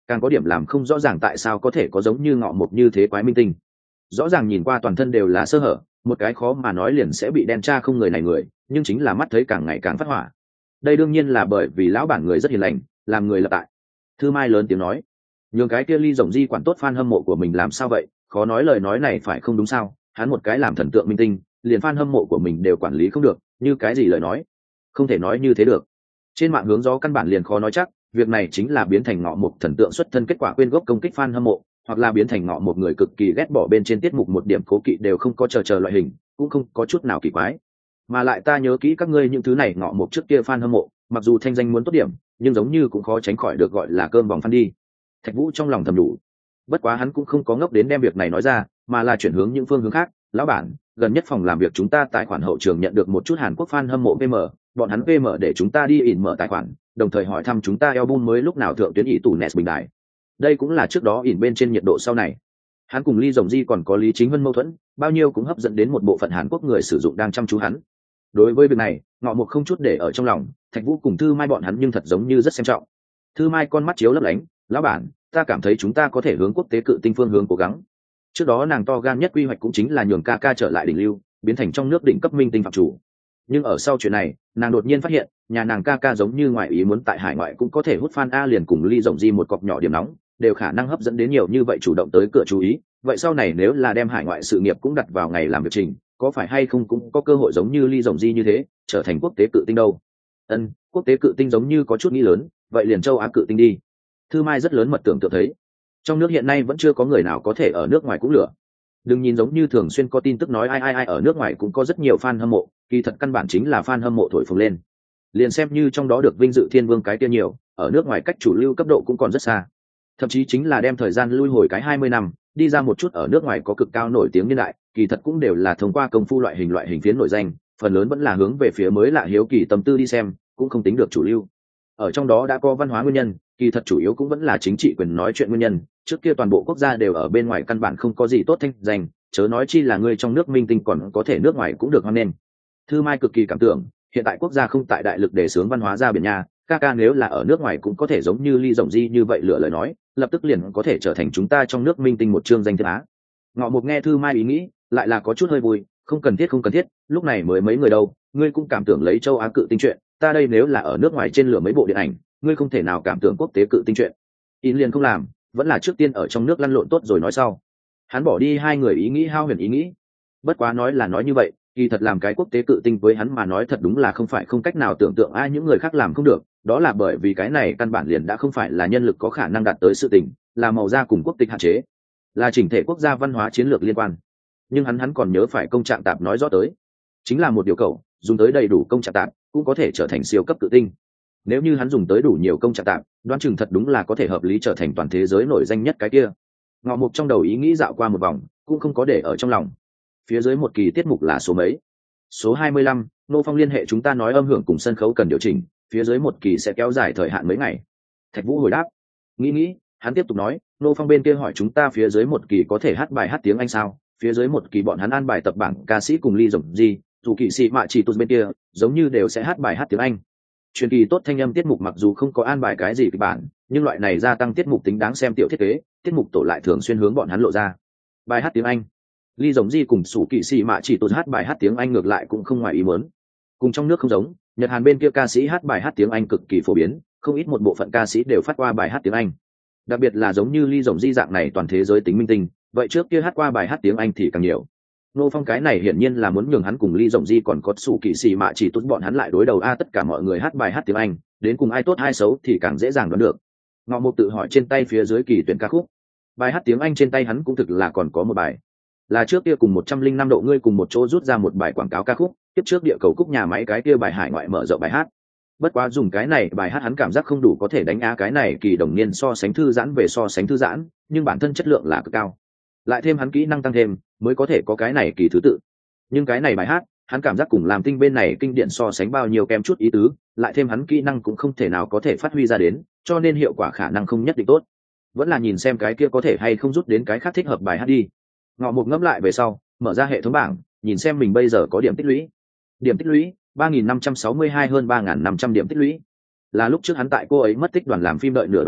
Speaker 1: càng có điểm làm không rõ ràng tại sao có thể có giống như ngọ mục như thế quái minh tinh. Rõ ràng nhìn qua toàn thân đều là sơ hở, một cái khó mà nói liền sẽ bị đen tra không người này người, nhưng chính là mắt thấy càng ngày càng phát hỏa. Đây đương nhiên là bởi vì lão bản người rất hiền lành, làm người lập tại. Thư Mai lớn tiếng nói, nhường cái kia Ly Rồng Di quản tốt fan hâm mộ của mình làm sao vậy, khó nói lời nói này phải không đúng sao, hắn một cái làm thần tượng minh tinh, liền fan hâm mộ của mình đều quản lý không được, như cái gì lời nói, không thể nói như thế được. Trên mạng hướng gió căn bản liền khó nói chắc, việc này chính là biến thành ngọ một thần tượng xuất thân kết quả quên gốc công kích fan hâm mộ, hoặc là biến thành ngọ một người cực kỳ ghét bỏ bên trên tiết mục một điểm cố kỵ đều không có chờ chờ loại hình, cũng không có chút nào kỳ quái. Mà lại ta nhớ kỹ các ngươi những thứ này ngọ một trước kia fan hâm mộ, mặc dù thanh danh muốn tốt điểm, nhưng giống như cũng khó tránh khỏi được gọi là cơm vòng fan đi. Thạch Vũ trong lòng thầm đủ. Bất quá hắn cũng không có ngốc đến đem việc này nói ra, mà là chuyển hướng những phương hướng khác. Lão bản, gần nhất phòng làm việc chúng ta tài khoản hậu trường nhận được một chút Hàn Quốc fan hâm mộ pê em, bọn hắn pê em để chúng ta đi ỉn mở tài khoản, đồng thời hỏi thăm chúng ta album mới lúc nào thượng tuyến ỷ tủ Nes bình đại. Đây cũng là trước đó ỉn bên trên nhiệt độ sau này. Hắn cùng Ly Rồng Di còn có Lý Chính Vân mâu thuẫn, bao nhiêu cũng hấp dẫn đến một bộ phận Hàn Quốc người sử dụng đang chăm chú hắn. Đối với việc này, Ngọ Mục không chút để ở trong lòng, Thạch Vũ cùng Thư Mai bọn hắn nhưng thật giống như rất xem trọng. Thư Mai con mắt chiếu lấp lánh, lão bản, ta cảm thấy chúng ta có thể hướng quốc tế cự tinh phương hướng cố gắng. Trước đó nàng to gan nhất quy hoạch cũng chính là nhường ca ca trở lại đỉnh lưu, biến thành trong nước đỉnh cấp minh tinh phạm chủ. Nhưng ở sau chuyện này, nàng đột nhiên phát hiện, nhà nàng ca ca giống như ngoại ý muốn tại hải ngoại cũng có thể hút fan a, liền cùng Ly Rồng Di một cọc nhỏ điểm nóng, đều khả năng hấp dẫn đến nhiều như vậy chủ động tới cửa chú ý. Vậy sau này nếu là đem hải ngoại sự nghiệp cũng đặt vào ngày làm việc trình, có phải hay không cũng có cơ hội giống như Ly Rồng Di như thế, trở thành quốc tế cự tinh đâu? Ân, quốc tế cự tinh giống như có chút nghĩ lớn, vậy liền châu Á cự tinh đi. Thư Mai rất lớn mật tưởng tượng thấy, trong nước hiện nay vẫn chưa có người nào có thể ở nước ngoài cũng lửa. Đừng nhìn giống như thường xuyên có tin tức nói ai ai ai ở nước ngoài cũng có rất nhiều fan hâm mộ, kỳ thật căn bản chính là fan hâm mộ thổi phồng lên. Liền xem như trong đó được vinh dự thiên vương cái kia nhiều, ở nước ngoài cách chủ lưu cấp độ cũng còn rất xa. Thậm chí chính là đem thời gian lui hồi cái hai mươi năm, đi ra một chút ở nước ngoài có cực cao nổi tiếng niên đại, kỳ thật cũng đều là thông qua công phu loại hình loại hình phiến nổi danh, phần lớn vẫn là hướng về phía mới lạ hiếu kỳ tâm tư đi xem, cũng không tính được chủ lưu. Ở trong đó đã có văn hóa nguyên nhân, kỳ thật chủ yếu cũng vẫn là chính trị quyền nói chuyện nguyên nhân, trước kia toàn bộ quốc gia đều ở bên ngoài căn bản không có gì tốt thanh danh, chớ nói chi là người trong nước minh tinh còn có thể nước ngoài cũng được hoan nghênh. Thư Mai cực kỳ cảm tưởng, hiện tại quốc gia không tại đại lực để sướng văn hóa ra biển nhà, ca ca nếu là ở nước ngoài cũng có thể giống như Ly Rồng Di như vậy lựa lời nói, lập tức liền có thể trở thành chúng ta trong nước minh tinh một chương danh thiếp á. Ngọ Mục nghe Thư Mai ý nghĩ, lại là có chút hơi vui, không cần thiết không cần thiết, lúc này mới mấy người đâu, ngươi cũng cảm tưởng lấy châu Á cự tinh chuyện, ta đây nếu là ở nước ngoài trên lửa mấy bộ điện ảnh, ngươi không thể nào cảm tưởng quốc tế cự tinh chuyện. In liền không làm, vẫn là trước tiên ở trong nước lăn lộn tốt rồi nói sau. Hắn bỏ đi hai người ý nghĩ hao huyền ý nghĩ. Bất quá nói là nói như vậy, kỳ thật làm cái quốc tế cự tinh với hắn mà nói thật đúng là không phải không cách nào tưởng tượng ai những người khác làm không được, đó là bởi vì cái này căn bản liền đã không phải là nhân lực có khả năng đạt tới sự tình, là màu da cùng quốc tịch hạn chế, là chỉnh thể quốc gia văn hóa chiến lược liên quan. Nhưng hắn hắn còn nhớ phải công trạng tạp nói rõ tới, chính là một điều cầu, dùng tới đầy đủ công trạng tạp cũng có thể trở thành siêu cấp cự tinh. Nếu như hắn dùng tới đủ nhiều công trạng tạp, đoán chừng thật đúng là có thể hợp lý trở thành toàn thế giới nổi danh nhất cái kia. Ngọ Mục trong đầu ý nghĩ dạo qua một vòng, cũng không có để ở trong lòng. Phía dưới một kỳ tiết mục là số mấy? Số hai mươi lăm, Nô Phong liên hệ chúng ta nói âm hưởng cùng sân khấu cần điều chỉnh, phía dưới một kỳ sẽ kéo dài thời hạn mấy ngày. Thạch Vũ hồi đáp. Nghĩ nghĩ, hắn tiếp tục nói, Nô Phong bên kia hỏi chúng ta phía dưới một kỳ có thể hát bài hát tiếng Anh sao? Phía dưới một kỳ bọn hắn an bài tập bảng ca sĩ cùng Ly Rồng Di, dù kỳ sĩ mạ chỉ tụt bên kia, giống như đều sẽ hát bài hát tiếng Anh. Truyền kỳ tốt thanh âm tiết mục mặc dù không có an bài cái gì kịch bản, nhưng loại này gia tăng tiết mục tính đáng xem tiểu thiết kế, tiết mục tổ lại thường xuyên hướng bọn hắn lộ ra bài hát tiếng Anh. Ly Rồng Di cùng sủ kỵ sĩ mạ chỉ tụt hát bài hát tiếng Anh ngược lại cũng không ngoài ý muốn. Cùng trong nước không giống, Nhật Hàn bên kia ca sĩ hát bài hát tiếng Anh cực kỳ phổ biến, không ít một bộ phận ca sĩ đều phát qua bài hát tiếng Anh. Đặc biệt là giống như Ly Rồng Di dạng này toàn thế giới tính minh tinh, vậy trước kia hát qua bài hát tiếng Anh thì càng nhiều. Nô Phong cái này hiển nhiên là muốn nhường hắn cùng Ly Rồng Di còn có sủ kỵ sĩ mạ chỉ tụt bọn hắn lại đối đầu a, tất cả mọi người hát bài hát tiếng Anh, đến cùng ai tốt ai xấu thì càng dễ dàng đoán được. Ngọ Mục tự hỏi trên tay phía dưới kỳ tuyển ca khúc, bài hát tiếng Anh trên tay hắn cũng thực là còn có một bài, là trước kia cùng một trăm linh năm độ ngươi cùng một chỗ rút ra một bài quảng cáo ca khúc, tiếp trước địa cầu cúc nhà máy cái kia bài hải ngoại mở rộng bài hát. Bất quá dùng cái này bài hát hắn cảm giác không đủ có thể đánh á cái này kỳ đồng niên so sánh thư giãn về so sánh thư giãn, nhưng bản thân chất lượng là cực cao. Lại thêm hắn kỹ năng tăng thêm, mới có thể có cái này kỳ thứ tự. Nhưng cái này bài hát, hắn cảm giác cùng làm tinh bên này kinh điển so sánh bao nhiêu kém chút ý tứ, lại thêm hắn kỹ năng cũng không thể nào có thể phát huy ra đến, cho nên hiệu quả khả năng không nhất định tốt. Vẫn là nhìn xem cái kia có thể hay không rút đến cái khác thích hợp bài hát đi. Ngọ Mục ngẫm lại về sau, mở ra hệ thống bảng, nhìn xem mình bây giờ có điểm tích lũy. Điểm tích lũy ba nghìn năm trăm sáu mươi hai, hơn ba nghìn năm trăm điểm tích lũy. Là lúc trước hắn tại cô ấy mất tích đoàn làm phim đợi nửa đoạn sau,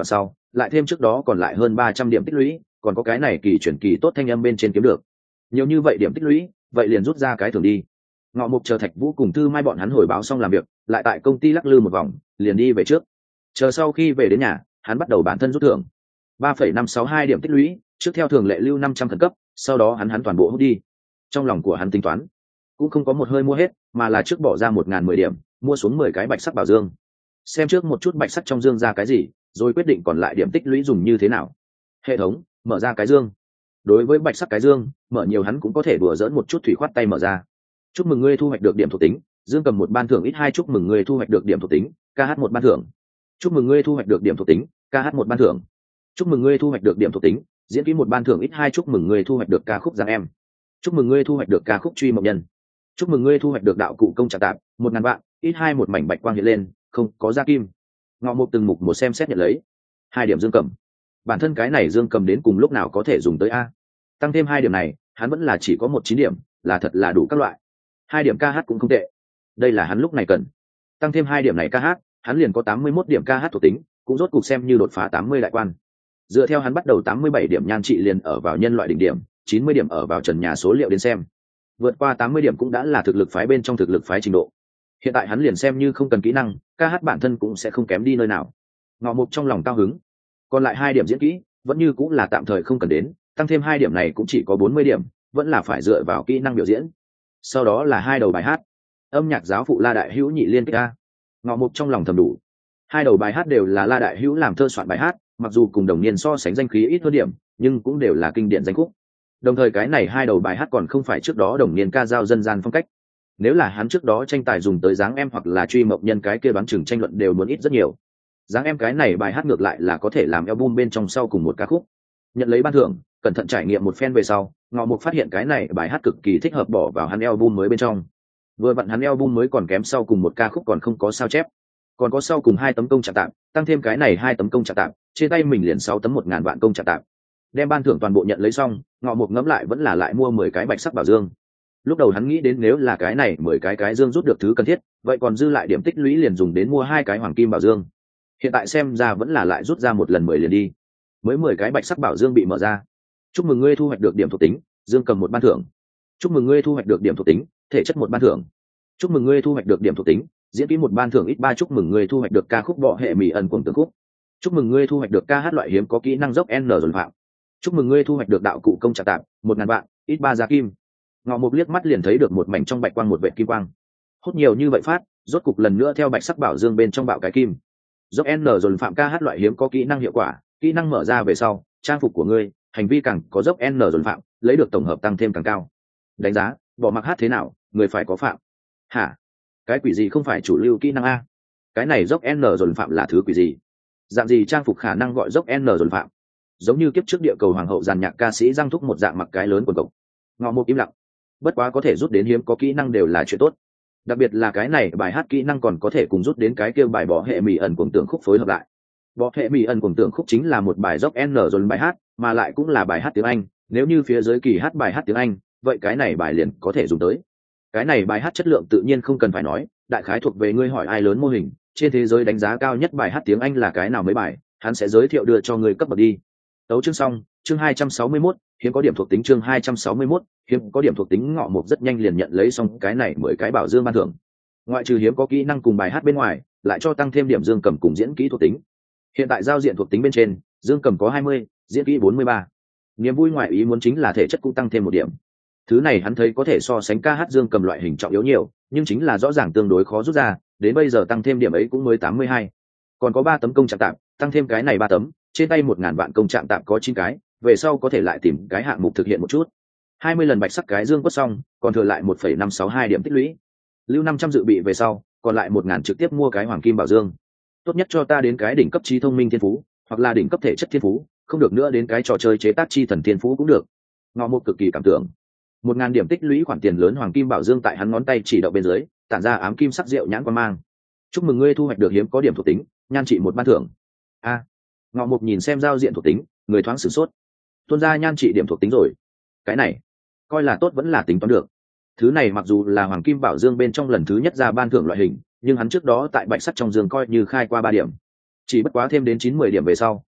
Speaker 1: lại thêm trước đó còn lại hơn ba trăm điểm tích lũy, còn có cái này kỳ chuyển kỳ tốt thanh âm bên trên kiếm được nhiều như vậy điểm tích lũy, vậy liền rút ra cái thưởng đi. Ngọ Mục chờ Thạch Vũ cùng Thư Mai bọn hắn hồi báo xong làm việc, lại tại công ty lắc lư một vòng, liền đi về trước. Chờ sau khi về đến nhà, hắn bắt đầu bản thân rút thưởng. ba phẩy năm sáu hai điểm tích lũy, trước theo thường lệ lưu năm trăm khẩn cấp, sau đó hắn hắn toàn bộ hút đi. Trong lòng của hắn tính toán, cũng không có một hơi mua hết, mà là trước bỏ ra một nghìn mười điểm, mua xuống mười cái bạch sắc bảo dương. Xem trước một chút bạch sắc trong dương ra cái gì, rồi quyết định còn lại điểm tích lũy dùng như thế nào. Hệ thống, mở ra cái dương. Đối với bạch sắc cái dương, mở nhiều hắn cũng có thể đùa dỡn một chút thủy khoát tay mở ra. Chúc mừng ngươi thu hoạch được điểm thuộc tính, dương cầm một ban thưởng ít hai. Chúc mừng ngươi thu hoạch được điểm thuộc tính, kh một ban thưởng. Chúc mừng ngươi thu hoạch được điểm thuộc tính, kh một ban thưởng. Chúc mừng ngươi thu hoạch được điểm thuộc tính, diễn kỹ một ban thưởng ít hai. Chúc mừng ngươi thu hoạch được ca khúc giang em. Chúc mừng ngươi thu hoạch được ca khúc truy mộng nhân. Chúc mừng ngươi thu hoạch được đạo cụ công trạng tạp một ngàn vạn ít hai. Một mảnh bạch quang hiện lên, không có gia kim. Ngọ Mục từng mục một xem xét nhận lấy hai điểm dương cầm. Bản thân cái này dương cầm đến cùng lúc nào có thể dùng tới a, tăng thêm hai điểm này hắn vẫn là chỉ có một chín điểm, là thật là đủ các loại. Hai điểm ca hát cũng không tệ, đây là hắn lúc này cần. Tăng thêm hai điểm này ca hát, hắn liền có tám mươi mốt điểm ca hát thuộc tính, cũng rốt cục xem như đột phá tám mươi đại quan. Dựa theo hắn bắt đầu tám mươi bảy điểm nhan trị liền ở vào nhân loại đỉnh điểm, chín mươi điểm ở vào trần nhà số liệu đến xem, vượt qua tám mươi điểm cũng đã là thực lực phái bên trong thực lực phái trình độ. Hiện tại hắn liền xem như không cần kỹ năng, ca hát bản thân cũng sẽ không kém đi nơi nào. Ngọ Mục trong lòng cao hứng. Còn lại hai điểm diễn kỹ vẫn như cũng là tạm thời không cần đến, tăng thêm hai điểm này cũng chỉ có bốn mươi điểm, vẫn là phải dựa vào kỹ năng biểu diễn. Sau đó là hai đầu bài hát, âm nhạc giáo phụ La Đại Hữu nhị liên kích a. Ngọ Mục trong lòng thầm đủ. Hai đầu bài hát đều là La Đại Hữu làm thơ soạn bài hát, mặc dù cùng đồng niên so sánh danh khí ít hơn điểm, nhưng cũng đều là kinh điển danh khúc. Đồng thời cái này hai đầu bài hát còn không phải trước đó đồng niên ca dao dân gian phong cách. Nếu là hắn trước đó tranh tài dùng tới dáng em hoặc là truy mộng nhân, cái kia đoán chừng tranh luận đều muốn ít rất nhiều. Dáng em cái này bài hát ngược lại là có thể làm album bên trong sau cùng một ca khúc. Nhận lấy ban thưởng, cẩn thận trải nghiệm một phen về sau, Ngọ Mục phát hiện cái này bài hát cực kỳ thích hợp bỏ vào hắn album mới bên trong. Vừa vặn hắn album mới còn kém sau cùng một ca khúc còn không có sao chép, còn có sau cùng hai tấm công trạng tạm, tăng thêm cái này hai tấm công trạng tạm, trên tay mình liền sáu tấm một ngàn vạn công trạng tạm. Đem ban thưởng toàn bộ nhận lấy xong, Ngọ Mục ngẫm lại vẫn là lại mua mười cái bạch sắc bảo dương. Lúc đầu hắn nghĩ đến nếu là cái này mười cái cái dương rút được thứ cần thiết, vậy còn dư lại điểm tích lũy liền dùng đến mua hai cái hoàng kim bảo dương. Hiện tại xem ra vẫn là lại rút ra một lần mười liền đi. Mới mười cái bạch sắc bảo dương bị mở ra. Chúc mừng ngươi thu hoạch được điểm thuộc tính, dương cầm một ban thưởng. Chúc mừng ngươi thu hoạch được điểm thuộc tính, thể chất một ban thưởng. Chúc mừng ngươi thu hoạch được điểm thuộc tính, diễn kỹ một ban thưởng ít ba. Chúc mừng ngươi thu hoạch được ca khúc bọ hệ mì ẩn cuồng tưởng khúc. Chúc mừng ngươi thu hoạch được ca hát loại hiếm có kỹ năng dốc n dồn phạm. Chúc mừng ngươi thu hoạch được đạo cụ công trạng tạm một ngàn vạn ít ba giá kim. Ngọ Mục liếc mắt liền thấy được một mảnh trong bạch quang một vệt kim quang. Hút nhiều như vậy phát, rốt cục lần nữa theo bạch sắc bảo dương bên trong bạo cái kim. Dốc n dồn phạm ca hát loại hiếm có kỹ năng hiệu quả, kỹ năng mở ra về sau, trang phục của ngươi, hành vi càng có dốc n dồn phạm, lấy được tổng hợp tăng thêm càng cao. Đánh giá, bỏ mặc hát thế nào, người phải có phạm. Hả? Cái quỷ gì không phải chủ lưu kỹ năng a? Cái này dốc n dồn phạm là thứ quỷ gì? Dạng gì trang phục khả năng gọi dốc n dồn phạm? Giống như kiếp trước địa cầu hoàng hậu giàn nhạc ca sĩ Giang Thúc một dạng mặc cái lớn quần cộc. Ngọ Mục im lặng. Bất quá có thể rút đến hiếm có kỹ năng đều là chuyện tốt, đặc biệt là cái này bài hát kỹ năng còn có thể cùng rút đến cái kêu bài bỏ hệ mì ẩn cuồng tưởng khúc phối hợp lại. Bỏ hệ mì ẩn cuồng tưởng khúc chính là một bài dốc n dồn bài hát, mà lại cũng là bài hát tiếng Anh. Nếu như phía dưới kỳ hát bài hát tiếng Anh, vậy cái này bài liền có thể dùng tới. Cái này bài hát chất lượng tự nhiên không cần phải nói, đại khái thuộc về ngươi hỏi ai lớn mô hình, trên thế giới đánh giá cao nhất bài hát tiếng Anh là cái nào mấy bài, hắn sẽ giới thiệu đưa cho ngươi cấp bậc đi. Tấu chương xong, chương hai trăm sáu mươi mốt, hiếm có điểm thuộc tính. Chương hai trăm sáu mươi mốt, hiếm có điểm thuộc tính. Ngọ Mục rất nhanh liền nhận lấy xong cái này mười cái bảo dương ban thưởng. Ngoại trừ hiếm có kỹ năng cùng bài hát bên ngoài, lại cho tăng thêm điểm dương cầm cùng diễn kỹ thuộc tính. Hiện tại giao diện thuộc tính bên trên, dương cầm có hai mươi, diễn kỹ bốn mươi ba. Niềm vui ngoại ý muốn chính là thể chất cũng tăng thêm một điểm. Thứ này hắn thấy có thể so sánh ca hát dương cầm loại hình trọng yếu nhiều, nhưng chính là rõ ràng tương đối khó rút ra, đến bây giờ tăng thêm điểm ấy cũng mới tám mươi hai. Còn có ba tấm công trạng tạm, tăng thêm cái này ba tấm, trên tay một ngàn vạn công trạng tạm có chín cái, về sau có thể lại tìm cái hạng mục thực hiện một chút. hai mươi lần bạch sắc cái dương quất xong, còn thừa lại một phẩy năm sáu hai điểm tích lũy. Lưu năm trăm dự bị về sau, còn lại một ngàn trực tiếp mua cái hoàng kim bảo dương. Tốt nhất cho ta đến cái đỉnh cấp trí thông minh thiên phú, hoặc là đỉnh cấp thể chất thiên phú, không được nữa đến cái trò chơi chế tác chi thần thiên phú cũng được. Ngọ Mục cực kỳ cảm tưởng. Một ngàn điểm tích lũy khoản tiền lớn hoàng kim bảo dương tại hắn ngón tay chỉ động bên dưới, tản ra ám kim sắc rượu nhãn quan mang. Chúc mừng ngươi thu hoạch được hiếm có điểm thuộc tính, nhan trị một ban thưởng. A. Ngọ Mục nhìn xem giao diện thuộc tính, người thoáng sửng sốt. Tuôn ra nhan trị điểm thuộc tính rồi. Cái này, coi là tốt vẫn là tính toán được. Thứ này mặc dù là hoàng kim bảo dương bên trong lần thứ nhất ra ban thưởng loại hình, nhưng hắn trước đó tại bạch sắt trong dương coi như khai qua ba điểm. Chỉ bất quá thêm đến chín mươi điểm về sau,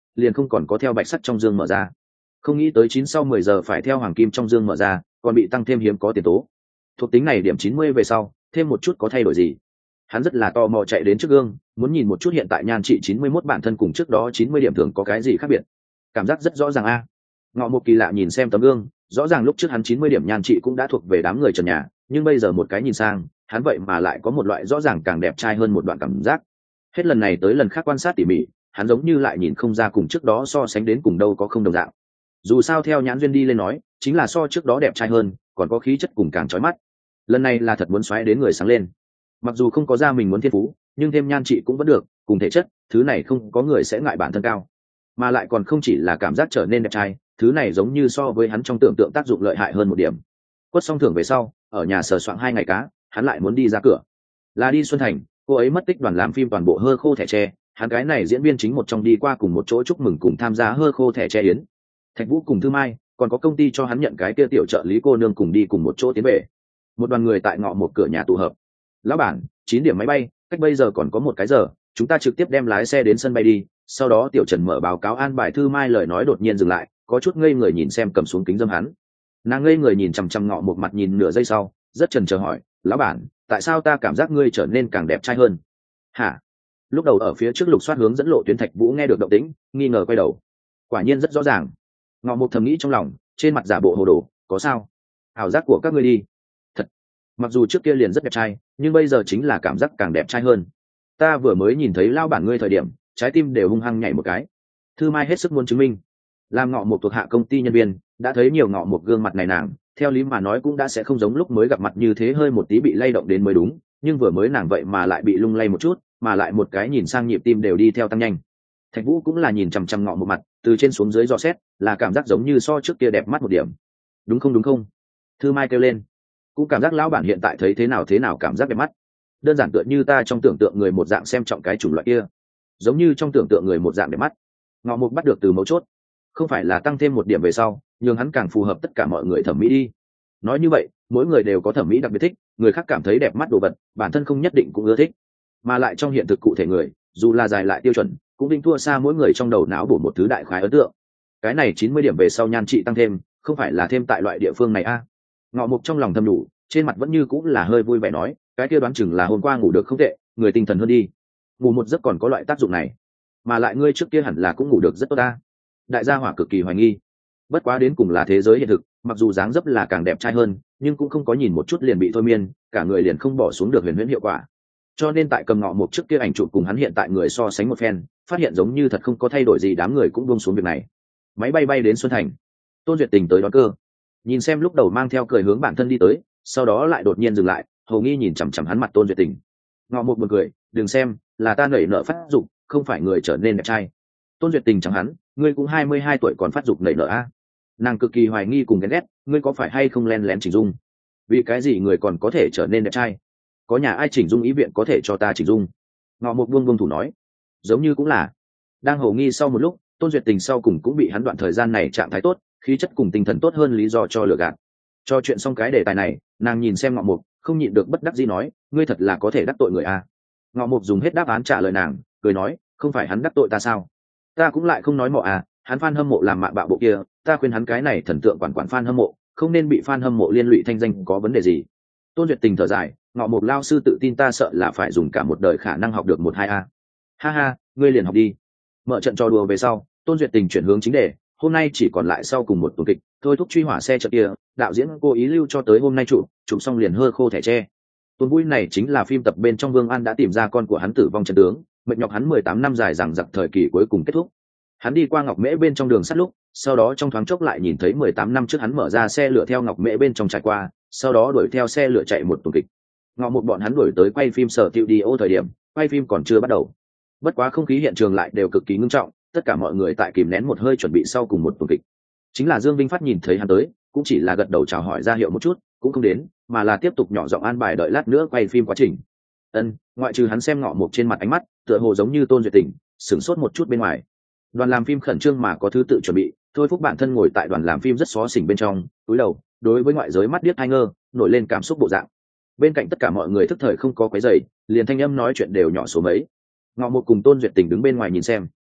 Speaker 1: liền không còn có theo bạch sắt trong dương mở ra. Không nghĩ tới chín sau mười giờ phải theo hoàng kim trong dương mở ra, còn bị tăng thêm hiếm có tiền tố. Thuộc tính này điểm chín mươi về sau, thêm một chút có thay đổi gì? Hắn rất là tò mò chạy đến trước gương, muốn nhìn một chút hiện tại nhan trị chín mươi mốt bản thân cùng trước đó chín mươi điểm thường có cái gì khác biệt. Cảm giác rất rõ ràng a. Ngọ Một kỳ lạ nhìn xem tấm gương, rõ ràng lúc trước hắn chín mươi điểm nhan trị cũng đã thuộc về đám người trần nhà, nhưng bây giờ một cái nhìn sang, hắn vậy mà lại có một loại rõ ràng càng đẹp trai hơn một đoạn cảm giác. Hết lần này tới lần khác quan sát tỉ mỉ, hắn giống như lại nhìn không ra cùng trước đó so sánh đến cùng đâu có không đồng dạng. Dù sao theo nhãn duyên đi lên nói, chính là so trước đó đẹp trai hơn, còn có khí chất cùng càng chói mắt. Lần này là thật muốn xoáy đến người sáng lên. Mặc dù không có ra mình muốn thiên phú, nhưng thêm nhan trị cũng vẫn được, cùng thể chất, thứ này không có người sẽ ngại bản thân cao. Mà lại còn không chỉ là cảm giác trở nên đẹp trai, thứ này giống như so với hắn trong tưởng tượng tác dụng lợi hại hơn một điểm. Quất xong thưởng về sau, ở nhà sờ soạng hai ngày cá, hắn lại muốn đi ra cửa. Là đi Xuân Thành, cô ấy mất tích đoàn làm phim toàn bộ hơ khô thẻ tre, hắn cái này diễn viên chính một trong đi qua cùng một chỗ chúc mừng cùng tham gia hơ khô thẻ tre yến. Thạch Vũ cùng Thư Mai, còn có công ty cho hắn nhận cái kia tiểu trợ lý cô nương cùng đi cùng một chỗ tiến về. Một đoàn người tại ngõ một cửa nhà tụ hợp. Lão bản, chín điểm máy bay, cách bây giờ còn có một cái giờ, chúng ta trực tiếp đem lái xe đến sân bay đi. Sau đó tiểu Trần mở báo cáo an bài. Thư Mai lời nói đột nhiên dừng lại, có chút ngây người nhìn xem cầm xuống kính dâm hắn. Nàng ngây người nhìn chằm chằm ngọ một mặt nhìn nửa giây sau, rất chần chờ hỏi, lão bản, tại sao ta cảm giác ngươi trở nên càng đẹp trai hơn? Hả? Lúc đầu ở phía trước lục soát hướng dẫn lộ tuyến Thạch Vũ nghe được động tĩnh, nghi ngờ quay đầu. Quả nhiên rất rõ ràng. Ngọ một thầm nghĩ trong lòng, trên mặt giả bộ hồ đồ, có sao? Ảo giác của các ngươi đi. Thật. Mặc dù trước kia liền rất đẹp trai, nhưng bây giờ chính là cảm giác càng đẹp trai hơn. Ta vừa mới nhìn thấy lao bản ngươi thời điểm, trái tim đều hung hăng nhảy một cái. Thư Mai hết sức muốn chứng minh. Làm ngọ một thuộc hạ công ty nhân viên, đã thấy nhiều ngọ một gương mặt này nàng, theo lý mà nói cũng đã sẽ không giống lúc mới gặp mặt như thế hơi một tí bị lay động đến mới đúng, nhưng vừa mới nàng vậy mà lại bị lung lay một chút, mà lại một cái nhìn sang nhịp tim đều đi theo tăng nhanh. Thạch Vũ cũng là nhìn chằm chằm ngọ một mặt, từ trên xuống dưới dò xét, là cảm giác giống như so trước kia đẹp mắt một điểm. Đúng không đúng không? Thư Mai kêu lên. Cũng cảm giác lão bản hiện tại thấy thế nào thế nào cảm giác đẹp mắt. Đơn giản tựa như ta trong tưởng tượng người một dạng xem trọng cái chủng loại kia, giống như trong tưởng tượng người một dạng đẹp mắt. Ngọ một bắt được từ mấu chốt, không phải là tăng thêm một điểm về sau, nhưng hắn càng phù hợp tất cả mọi người thẩm mỹ đi. Nói như vậy, mỗi người đều có thẩm mỹ đặc biệt thích, người khác cảm thấy đẹp mắt đồ vật, bản thân không nhất định cũng ưa thích. Mà lại trong hiện thực cụ thể người, dù là dài lại tiêu chuẩn, cũng định thua xa mỗi người trong đầu não bổ một thứ đại khái ấn tượng. Cái này chín mươi điểm về sau nhan trị tăng thêm, không phải là thêm tại loại địa phương này a. À. Ngọ Mục trong lòng thầm đủ, trên mặt vẫn như cũng là hơi vui vẻ nói, cái kia đoán chừng là hôm qua ngủ được không tệ, người tinh thần hơn đi. Ngủ một giấc còn có loại tác dụng này, mà lại ngươi trước kia hẳn là cũng ngủ được rất tốt ta. Đại gia hỏa cực kỳ hoài nghi. Bất quá đến cùng là thế giới hiện thực, mặc dù dáng dấp là càng đẹp trai hơn, nhưng cũng không có nhìn một chút liền bị thôi miên, cả người liền không bỏ xuống được huyền huyễn hiệu quả. Cho nên tại cầm Ngọ Mục trước kia ảnh chụp cùng hắn hiện tại người so sánh một phen, phát hiện giống như thật không có thay đổi gì, đám người cũng buông xuống việc này. Máy bay bay đến Xuân Thành, Tôn Duyệt Tình tới đón cơ, nhìn xem lúc đầu mang theo cười hướng bản thân đi tới, sau đó lại đột nhiên dừng lại, hầu nghi nhìn chằm chằm hắn mặt Tôn Duyệt Tình. Ngọ Mục buồn cười, đừng xem, là ta nảy nợ phát dục, không phải người trở nên đẹp trai. Tôn Duyệt Tình chẳng hắn, ngươi cũng hai mươi hai tuổi còn phát dục nảy nợ a? Nàng cực kỳ hoài nghi cùng ghen ghét, ngươi có phải hay không len lén chỉnh dung? Vì cái gì người còn có thể trở nên đẹp trai? Có nhà ai chỉnh dung ý viện có thể cho ta chỉnh dung? Ngọ Mục buông buông thủ nói, giống như cũng là. Đang hầu nghi sau một lúc, Tôn Duyệt Tình sau cùng cũng bị hắn đoạn thời gian này trạng thái tốt, khí chất cùng tinh thần tốt hơn lý do cho lừa gạt. Cho chuyện xong cái đề tài này, nàng nhìn xem Ngọ Mục, không nhịn được bất đắc dĩ nói, ngươi thật là có thể đắc tội người a. Ngọ Mục dùng hết đáp án trả lời nàng, cười nói, không phải hắn đắc tội ta sao? Ta cũng lại không nói mọ à, hắn fan hâm mộ làm mạ bạo bộ kia, ta khuyên hắn cái này thần tượng quản quản fan hâm mộ, không nên bị fan hâm mộ liên lụy thanh danh có vấn đề gì. Tôn Duyệt Tình thở dài, Ngọ Mục lao sư tự tin ta sợ là phải dùng cả một đời khả năng học được một hai a. Ha ha, ngươi liền học đi. Mở trận trò đùa về sau, Tôn Duyệt Tình chuyển hướng chính đề, hôm nay chỉ còn lại sau cùng một tuần kịch, thôi thúc truy hỏa xe trận kia, đạo diễn cố ý lưu cho tới hôm nay chụp, chụp xong liền hơ khô thẻ tre. Tuần vui này chính là phim tập bên trong Vương An đã tìm ra con của hắn tử vong trận tướng, mệt nhọc hắn mười tám năm dài rằng giặc thời kỳ cuối cùng kết thúc. Hắn đi qua Ngọc Mễ bên trong đường sắt lúc, sau đó trong thoáng chốc lại nhìn thấy mười tám năm trước hắn mở ra xe lửa theo Ngọc Mễ bên trong trải qua, sau đó đuổi theo xe lửa chạy một tuần kịch. Ngọ một bọn hắn đuổi tới quay phim sở tiệu đi ô thời điểm, quay phim còn chưa bắt đầu. Bất quá không khí hiện trường lại đều cực kỳ ngưng trọng, tất cả mọi người tại kìm nén một hơi chuẩn bị sau cùng một tuần kịch. Chính là Dương Vinh Phát nhìn thấy hắn tới, cũng chỉ là gật đầu chào hỏi ra hiệu một chút, cũng không đến, mà là tiếp tục nhỏ giọng an bài đợi lát nữa quay phim quá trình. Ân, ngoại trừ hắn xem Ngọ Mục trên mặt ánh mắt, tựa hồ giống như Tôn Duyệt Tình, sửng sốt một chút bên ngoài. Đoàn làm phim khẩn trương mà có thứ tự chuẩn bị, thôi Phúc bản thân ngồi tại đoàn làm phim rất xó xỉnh bên trong, cúi đầu, đối với ngoại giới mắt điếc hai ngơ, nổi lên cảm xúc bộ dạng. Bên cạnh tất cả mọi người thức thời không có quấy rầy, liền thanh âm nói chuyện đều nhỏ số mấy. Ngọ Mục cùng Tôn Duyệt Tình đứng bên ngoài nhìn xem.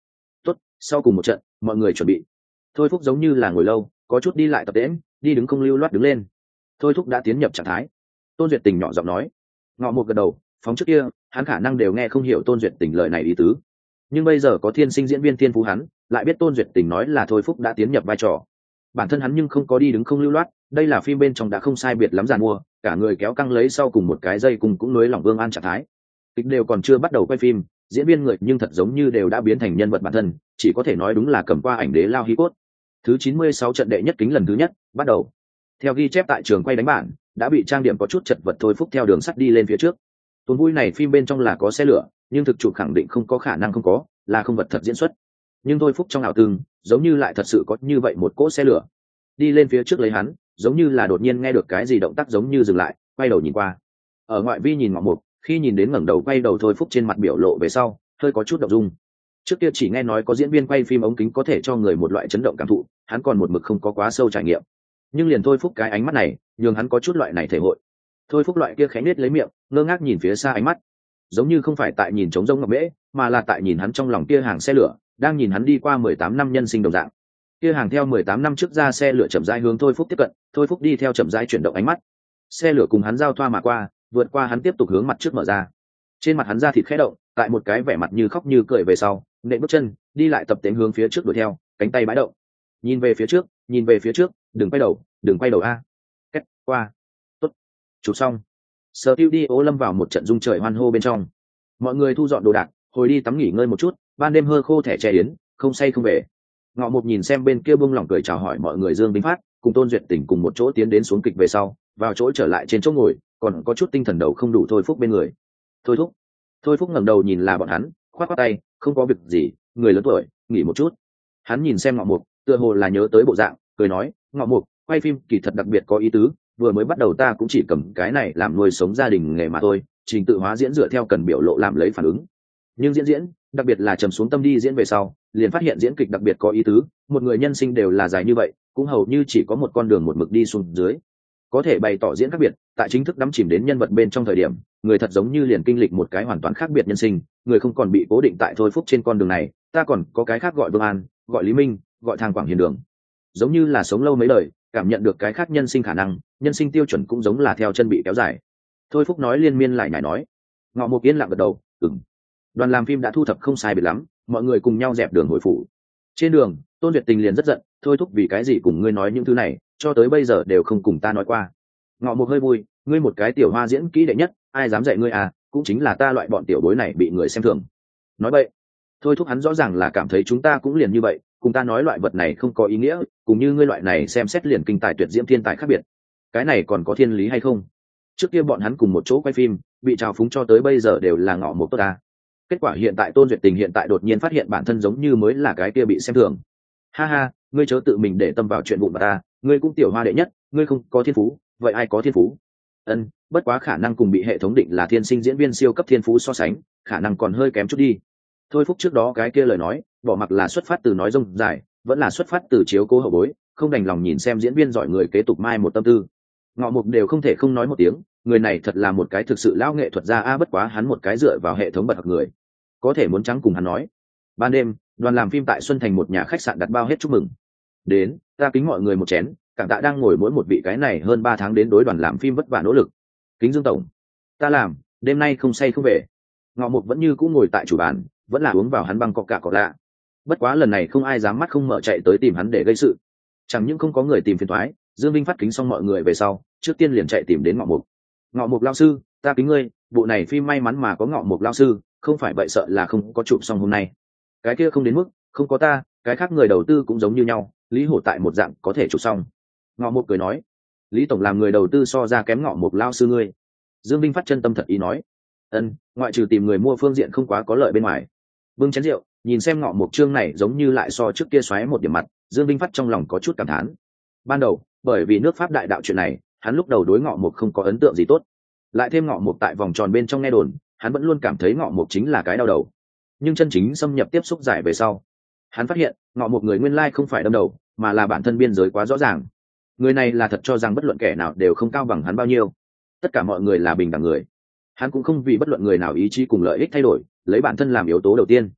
Speaker 1: Tốt, sau cùng một trận mọi người chuẩn bị. Thôi Phúc giống như là ngồi lâu, có chút đi lại tập tễnh, đi đứng không lưu loát đứng lên. Thôi Thúc đã tiến nhập trạng thái. Tôn Duyệt Tình nhỏ giọng nói. Ngọ Một gật đầu, phóng trước kia hắn khả năng đều nghe không hiểu Tôn Duyệt Tình lời này ý tứ, nhưng bây giờ có thiên sinh diễn viên thiên phú hắn lại biết Tôn Duyệt Tình nói là Thôi Phúc đã tiến nhập vai trò. Bản thân hắn nhưng không có đi đứng không lưu loát, đây là phim bên trong đã không sai biệt lắm giàn mua, cả người kéo căng lấy sau cùng một cái dây cùng cũng nối lỏng Vương An trạng thái. Kịch đều còn chưa bắt đầu quay phim, diễn viên người nhưng thật giống như đều đã biến thành nhân vật bản thân, chỉ có thể nói đúng là cầm qua ảnh đế lao hí cốt. Thứ chín mươi sáu trận đệ nhất kính lần thứ nhất bắt đầu. Theo ghi chép tại trường quay đánh bản, đã bị trang điểm có chút chật vật Thôi Phúc theo đường sắt đi lên phía trước. Tuần vui này phim bên trong là có xe lửa, nhưng thực chụp khẳng định không có khả năng không có, là không vật thật diễn xuất. Nhưng Thôi Phúc trong ảo tương, giống như lại thật sự có như vậy một cỗ xe lửa đi lên phía trước lấy hắn, giống như là đột nhiên nghe được cái gì động tác giống như dừng lại, quay đầu nhìn qua. Ở ngoại vi nhìn Ngọ Mục, khi nhìn đến ngẩng đầu quay đầu Thôi Phúc trên mặt biểu lộ về sau, hơi có chút động dung. Trước kia chỉ nghe nói có diễn viên quay phim ống kính có thể cho người một loại chấn động cảm thụ, hắn còn một mực không có quá sâu trải nghiệm. Nhưng liền Thôi Phúc cái ánh mắt này, nhường hắn có chút loại này thể hội. Thôi Phúc loại kia khẽ nết lấy miệng, ngơ ngác nhìn phía xa ánh mắt, giống như không phải tại nhìn trống rỗng ngọc mễ, mà là tại nhìn hắn trong lòng kia hàng xe lửa, đang nhìn hắn đi qua mười tám năm nhân sinh đồng dạng. Kia hàng theo mười tám năm trước ra xe lửa chậm rãi hướng Thôi Phúc tiếp cận, Thôi Phúc đi theo chậm rãi chuyển động ánh mắt. Xe lửa cùng hắn giao thoa mà qua, vượt qua hắn tiếp tục hướng mặt trước mở ra. Trên mặt hắn da thịt khẽ động, tại một cái vẻ mặt như khóc như cười về sau, nện bước chân, đi lại tập tễnh hướng phía trước đuổi theo, cánh tay bãi động. Nhìn về phía trước, nhìn về phía trước, đừng quay đầu, đừng quay đầu a. Cách qua. Tốt. Chụp xong. Studio lâm vào một trận rung trời hoan hô bên trong. Mọi người thu dọn đồ đạc, hồi đi tắm nghỉ ngơi một chút, ban đêm hơ khô thẻ chè yến, không say không về. Ngọ Một nhìn xem bên kia buông lỏng cười chào hỏi mọi người Dương Vinh Phát, cùng Tôn Duyệt Tình cùng một chỗ tiến đến xuống kịch về sau, vào chỗ trở lại trên chỗ ngồi, còn có chút tinh thần đầu không đủ Thôi Phúc bên người. Thôi Thúc. Thôi Phúc ngẩng đầu nhìn là bọn hắn, khoát khoát tay, không có việc gì, người lớn tuổi, nghỉ một chút. Hắn nhìn xem Ngọ Mục, tựa hồ là nhớ tới bộ dạng, cười nói, Ngọ Mục, quay phim kỳ thật đặc biệt có ý tứ, vừa mới bắt đầu ta cũng chỉ cầm cái này làm nuôi sống gia đình nghề mà thôi, trình tự hóa diễn dựa theo cần biểu lộ làm lấy phản ứng. Nhưng diễn diễn, đặc biệt là trầm xuống tâm đi diễn về sau, liền phát hiện diễn kịch đặc biệt có ý tứ, một người nhân sinh đều là dài như vậy, cũng hầu như chỉ có một con đường một mực đi xuống dưới. Có thể bày tỏ diễn khác biệt, tại chính thức đắm chìm đến nhân vật bên trong thời điểm, người thật giống như liền kinh lịch một cái hoàn toàn khác biệt nhân sinh, người không còn bị cố định tại Thôi Phúc trên con đường này, ta còn có cái khác gọi Vương An, gọi Lý Minh, gọi Thang Quảng Hiền đường. Giống như là sống lâu mấy đời, cảm nhận được cái khác nhân sinh khả năng, nhân sinh tiêu chuẩn cũng giống là theo chân bị kéo dài. Thôi Phúc nói liên miên lại nhảy nói. Ngọ Một yên lặng gật đầu, ừm. Đoàn làm phim đã thu thập không sai biệt lắm, mọi người cùng nhau dẹp đường hồi phủ. Trên đường, Tôn Duyệt Tình liền rất giận, Thôi Thúc vì cái gì cùng ngươi nói những thứ này, cho tới bây giờ đều không cùng ta nói qua. Ngọ Một hơi vui, ngươi một cái tiểu hoa diễn kỹ đệ nhất, ai dám dạy ngươi à, cũng chính là ta loại bọn tiểu bối này bị người xem thường. Nói vậy, Thôi Thúc hắn rõ ràng là cảm thấy chúng ta cũng liền như vậy, cùng ta nói loại vật này không có ý nghĩa, cùng như ngươi loại này xem xét liền kinh tài tuyệt diễm thiên tài khác biệt. Cái này còn có thiên lý hay không? Trước kia bọn hắn cùng một chỗ quay phim, bị trào phúng cho tới bây giờ đều là Ngọ Một tốt ta. Kết quả hiện tại Tôn Duyệt Tình hiện tại đột nhiên phát hiện bản thân giống như mới là cái kia bị xem thường. Ha ha, ngươi chớ tự mình để tâm vào chuyện vụn vặt ta, ngươi cũng tiểu hoa đệ nhất, ngươi không có thiên phú, vậy ai có thiên phú? Ân, bất quá khả năng cùng bị hệ thống định là thiên sinh diễn viên siêu cấp thiên phú so sánh, khả năng còn hơi kém chút đi. Thôi Phúc trước đó cái kia lời nói, bỏ mặc là xuất phát từ nói rông dài, vẫn là xuất phát từ chiếu cố hậu bối, không đành lòng nhìn xem diễn viên giỏi người kế tục mai một tâm tư. Ngọ Mục đều không thể không nói một tiếng, người này thật là một cái thực sự lão nghệ thuật gia a, bất quá hắn một cái dựa vào hệ thống bật học người, có thể muốn trắng cùng hắn nói. Ban đêm, đoàn làm phim tại Xuân Thành một nhà khách sạn đặt bao hết chúc mừng. Đến, ta kính mọi người một chén, cảm tạ đang ngồi mỗi một vị cái này hơn ba tháng đến đối đoàn làm phim vất vả nỗ lực. Kính Dương tổng, ta làm, đêm nay không say không về. Ngọ Mục vẫn như cũ ngồi tại chủ bàn, vẫn là uống vào hắn băng coca cọ lạ. Bất quá lần này không ai dám mắt không mở chạy tới tìm hắn để gây sự. Chẳng những không có người tìm phiền toái, Dương Vinh phát kính xong mọi người về sau, trước tiên liền chạy tìm đến Ngọ Mục. Ngọ Mục lao sư, ta kính ngươi, bộ này phim may mắn mà có Ngọ Mục lao sư, không phải vậy sợ là không có chụp xong hôm nay. Cái kia không đến mức, không có ta, cái khác người đầu tư cũng giống như nhau, Lý Hổ tại một dạng có thể chụp xong. Ngọ Mục cười nói, Lý tổng làm người đầu tư so ra kém Ngọ Mục lao sư ngươi. Dương Vinh phát chân tâm thật ý nói, ân, ngoại trừ tìm người mua phương diện không quá có lợi bên ngoài. Bưng chén rượu, nhìn xem Ngọ Mục chương này giống như lại so trước kia xoáy một điểm mặt, Dương Vinh phát trong lòng có chút cảm thán. Ban đầu, bởi vì nước Pháp đại đạo chuyện này, hắn lúc đầu đối Ngọ Mục không có ấn tượng gì tốt. Lại thêm Ngọ Mục tại vòng tròn bên trong nghe đồn, hắn vẫn luôn cảm thấy Ngọ Mục chính là cái đau đầu. Nhưng chân chính xâm nhập tiếp xúc giải về sau, hắn phát hiện Ngọ Mục người nguyên lai không phải đâm đầu, mà là bản thân biên giới quá rõ ràng. Người này là thật cho rằng bất luận kẻ nào đều không cao bằng hắn bao nhiêu, tất cả mọi người là bình đẳng người. Hắn cũng không vì bất luận người nào ý chí cùng lợi ích thay đổi, lấy bản thân làm yếu tố đầu tiên.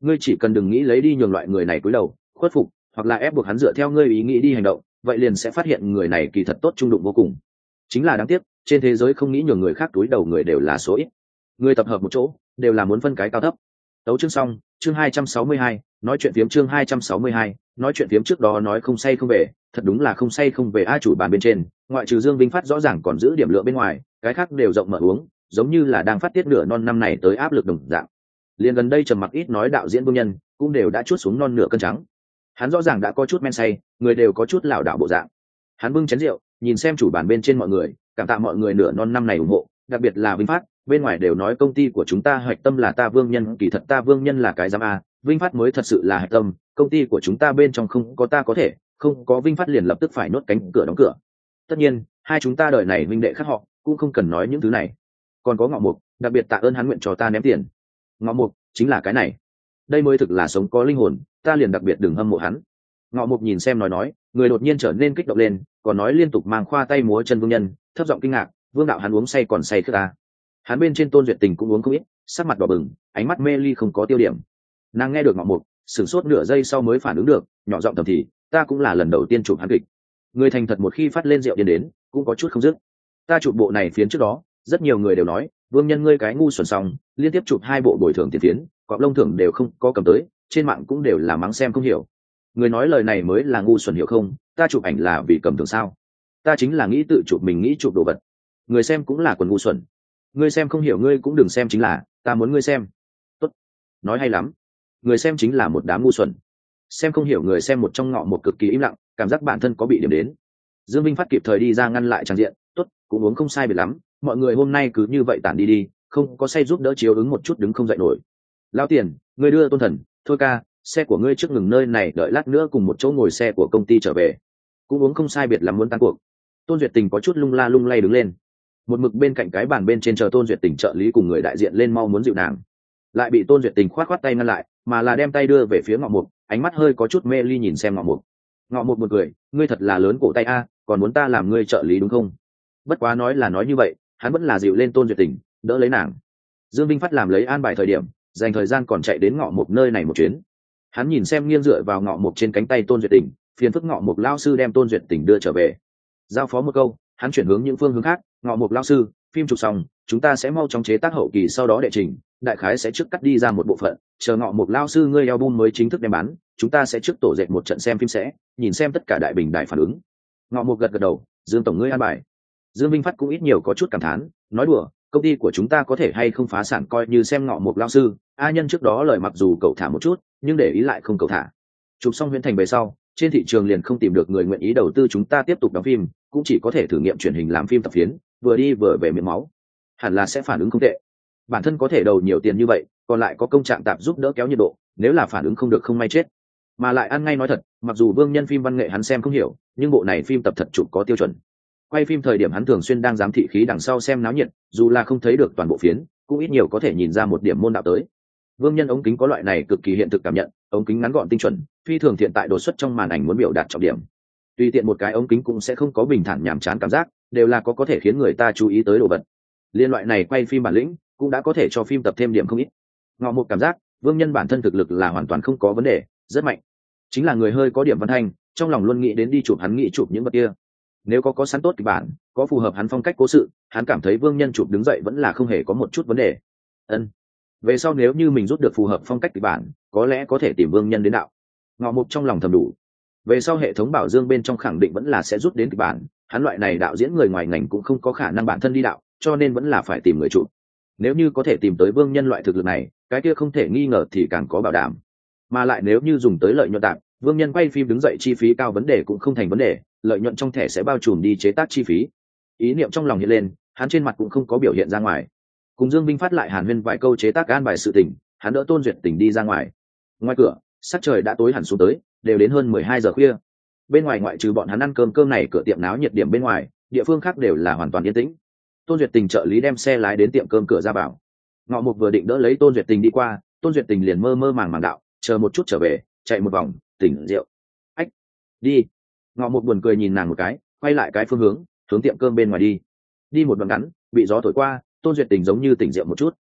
Speaker 1: ngươi chỉ cần đừng nghĩ lấy đi nhường loại người này cúi đầu khuất phục, hoặc là ép buộc hắn dựa theo ngươi ý nghĩ đi hành động, vậy liền sẽ phát hiện người này kỳ thật tốt trung đụng vô cùng. Chính là đáng tiếc, trên thế giới không nghĩ nhường người khác cúi đầu người đều là số ít, người tập hợp một chỗ đều là muốn phân cái cao thấp. Tấu chương xong, chương hai trăm sáu mươi hai, nói chuyện phiếm chương hai trăm sáu mươi hai, nói chuyện phiếm trước đó nói không say không về, thật đúng là không say không về. A chủ bàn bên trên, ngoại trừ Dương Vinh Phát rõ ràng còn giữ điểm lượng bên ngoài, cái khác đều rộng mở uống, giống như là đang phát tiết nửa non năm này tới áp lực đồng dạng. Liên gần đây trầm mặc ít nói đạo diễn Vương Nhân, cũng đều đã chuốt xuống non nửa cân trắng. Hắn rõ ràng đã có chút men say, người đều có chút lảo đảo bộ dạng. Hắn bưng chén rượu, nhìn xem chủ bàn bên trên mọi người, cảm tạ mọi người nửa non năm này ủng hộ, đặc biệt là Vinh Phát, bên ngoài đều nói công ty của chúng ta hạch tâm là ta Vương Nhân, kỳ thật ta Vương Nhân là cái giám a, Vinh Phát mới thật sự là hạch tâm, công ty của chúng ta bên trong không có ta có thể, không có Vinh Phát liền lập tức phải nốt cánh cửa đóng cửa. Tất nhiên, hai chúng ta đời này huynh đệ khác họ, cũng không cần nói những thứ này. Còn có Ngọ Mục, đặc biệt tạ ơn hắn nguyện cho ta ném tiền. Ngọ Mục chính là cái này, đây mới thực là sống có linh hồn, ta liền đặc biệt đừng hâm mộ hắn. Ngọ Mục nhìn xem nói nói, người đột nhiên trở nên kích động lên, còn nói liên tục mang khoa tay múa chân Vương Nhân, thấp giọng kinh ngạc, Vương đạo hắn uống say còn say khước ta. Hắn bên trên Tôn Duyệt Tình cũng uống không ít, sắc mặt đỏ bừng, ánh mắt mê ly không có tiêu điểm. Nàng nghe được Ngọ Mục, sửng sốt nửa giây sau mới phản ứng được, nhỏ giọng thầm thì, ta cũng là lần đầu tiên chụp hắn kịch. Người thành thật một khi phát lên rượu điên đến, cũng có chút không dứt. Ta chụp bộ này phiến trước đó, rất nhiều người đều nói, Vương Nhân ngươi cái ngu xuẩn xong, liên tiếp chụp hai bộ bồi thường tiền phiến, cọp lông thưởng đều không có cầm tới, trên mạng cũng đều là mắng xem không hiểu. Người nói lời này mới là ngu xuẩn hiểu không, ta chụp ảnh là vì cầm thưởng sao? Ta chính là nghĩ tự chụp mình nghĩ chụp đồ vật. Người xem cũng là quần ngu xuẩn. Ngươi xem không hiểu ngươi cũng đừng xem chính là, ta muốn ngươi xem. Tốt, nói hay lắm. Người xem chính là một đám ngu xuẩn. Xem không hiểu người xem một trong Ngọ Một cực kỳ im lặng, cảm giác bản thân có bị điểm đến. Dương Vinh Phát kịp thời đi ra ngăn lại tràng diện, tốt, cũng uống không sai biệt lắm, mọi người hôm nay cứ như vậy tản đi đi, không có say giúp đỡ chiếu ứng một chút đứng không dậy nổi. Lão Tiền, ngươi đưa Tôn Thần, thôi ca, xe của ngươi trước ngừng nơi này đợi lát nữa cùng một chỗ ngồi xe của công ty trở về. Cũng uống không sai biệt lắm muốn tan cuộc. Tôn Duyệt Tình có chút lung la lung lay đứng lên. Một mực bên cạnh cái bàn bên trên chờ Tôn Duyệt Tình trợ lý cùng người đại diện lên mau muốn dịu nàng, lại bị Tôn Duyệt Tình khoát khoát tay ngăn lại, mà là đem tay đưa về phía Ngọ Mục, ánh mắt hơi có chút mê ly nhìn xem Ngọ Mục. Ngọ Mục một cười, ngươi thật là lớn cổ tay a, còn muốn ta làm ngươi trợ lý đúng không? Bất quá nói là nói như vậy, hắn vẫn là dịu lên Tôn Duyệt Tình, đỡ lấy nàng. Dương Vinh Phát làm lấy an bài thời điểm, dành thời gian còn chạy đến Ngọ Mục nơi này một chuyến. Hắn nhìn xem nghiêng dựa vào Ngọ Mục trên cánh tay Tôn Duyệt Tình, phiền phức Ngọ Mục lao sư đem Tôn Duyệt Tình đưa trở về. Giao phó một câu, hắn chuyển hướng những phương hướng khác, Ngọ Mục lao sư, phim chụp xong, chúng ta sẽ mau chóng chế tác hậu kỳ sau đó đệ trình, đại khái sẽ trước cắt đi ra một bộ phận, chờ Ngọ Mục lao sư ngươi album mới chính thức đem bán, chúng ta sẽ trước tổ dệt một trận xem phim sẽ, nhìn xem tất cả đại bình đại phản ứng. Ngọ Mục gật gật đầu, Dương tổng ngươi an bài. Dương Vinh Phát cũng ít nhiều có chút cảm thán, nói đùa, công ty của chúng ta có thể hay không phá sản coi như xem Ngọ Mục lao sư, a nhân trước đó lời mặc dù cậu thả một chút, nhưng để ý lại không cậu thả. Chụp xong Huyễn Thành về sau, trên thị trường liền không tìm được người nguyện ý đầu tư chúng ta tiếp tục đóng phim, cũng chỉ có thể thử nghiệm truyền hình làm phim tập phiến, vừa đi vừa về miệng máu, hẳn là sẽ phản ứng không tệ. Bản thân có thể đầu nhiều tiền như vậy, còn lại có công trạng tạp giúp đỡ kéo nhiệt độ, nếu là phản ứng không được không may chết. Mà lại ăn ngay nói thật, mặc dù Vương Nhân phim văn nghệ hắn xem không hiểu, nhưng bộ này phim tập thật chụp có tiêu chuẩn. Quay phim thời điểm hắn thường xuyên đang giám thị khí đằng sau xem náo nhiệt, dù là không thấy được toàn bộ phiến, cũng ít nhiều có thể nhìn ra một điểm môn đạo tới. Vương Nhân ống kính có loại này cực kỳ hiện thực cảm nhận, ống kính ngắn gọn tinh chuẩn, phi thường thiện tại đột xuất trong màn ảnh muốn biểu đạt trọng điểm. Tùy tiện một cái ống kính cũng sẽ không có bình thản nhàm chán cảm giác, đều là có có thể khiến người ta chú ý tới đồ vật. Liên loại này quay phim bản lĩnh, cũng đã có thể cho phim tập thêm điểm không ít. Ngọ Một cảm giác, Vương Nhân bản thân thực lực là hoàn toàn không có vấn đề, rất mạnh. Chính là người hơi có điểm văn thanh, trong lòng luôn nghĩ đến đi chụp hắn nghĩ chụp những vật kia. Nếu có có sẵn tốt kịch bản, có phù hợp hắn phong cách cố sự, hắn cảm thấy Vương Nhân chụp đứng dậy vẫn là không hề có một chút vấn đề. Ân. Về sau nếu như mình rút được phù hợp phong cách kịch bản, có lẽ có thể tìm Vương Nhân đến đạo. Ngọ Mục trong lòng thầm đủ. Về sau hệ thống bảo dương bên trong khẳng định vẫn là sẽ rút đến kịch bản, hắn loại này đạo diễn người ngoài ngành cũng không có khả năng bản thân đi đạo, cho nên vẫn là phải tìm người chụp. Nếu như có thể tìm tới Vương Nhân loại thực lực này, cái kia không thể nghi ngờ thì càng có bảo đảm. Mà lại nếu như dùng tới lợi nhuận tạm, Vương Nhân quay phim đứng dậy chi phí cao vấn đề cũng không thành vấn đề, lợi nhuận trong thẻ sẽ bao trùm đi chế tác chi phí. Ý niệm trong lòng hiện lên, hắn trên mặt cũng không có biểu hiện ra ngoài. Cùng Dương Vinh Phát lại hàn huyên vài câu chế tác an bài sự tình, hắn đỡ Tôn Duyệt Tình đi ra ngoài. Ngoài cửa, sắc trời đã tối hẳn xuống tới, đều đến hơn mười hai giờ khuya. Bên ngoài ngoại trừ bọn hắn ăn cơm cơm này cửa tiệm náo nhiệt điểm bên ngoài, địa phương khác đều là hoàn toàn yên tĩnh. Tôn Duyệt Tình trợ lý đem xe lái đến tiệm cơm cửa ra vào. Ngọ Mục vừa định đỡ lấy Tôn Duyệt Tình đi qua, Tôn Duyệt Tình liền mơ mơ màng màng đạo, chờ một chút trở về, chạy một vòng, tỉnh rượu. Ách, đi. Ngọ Mục buồn cười nhìn nàng một cái, quay lại cái phương hướng, hướng tiệm cơm bên ngoài đi. Đi một đoạn ngắn, bị gió thổi qua, Tôn Duyệt Tình giống như tỉnh rượu một chút.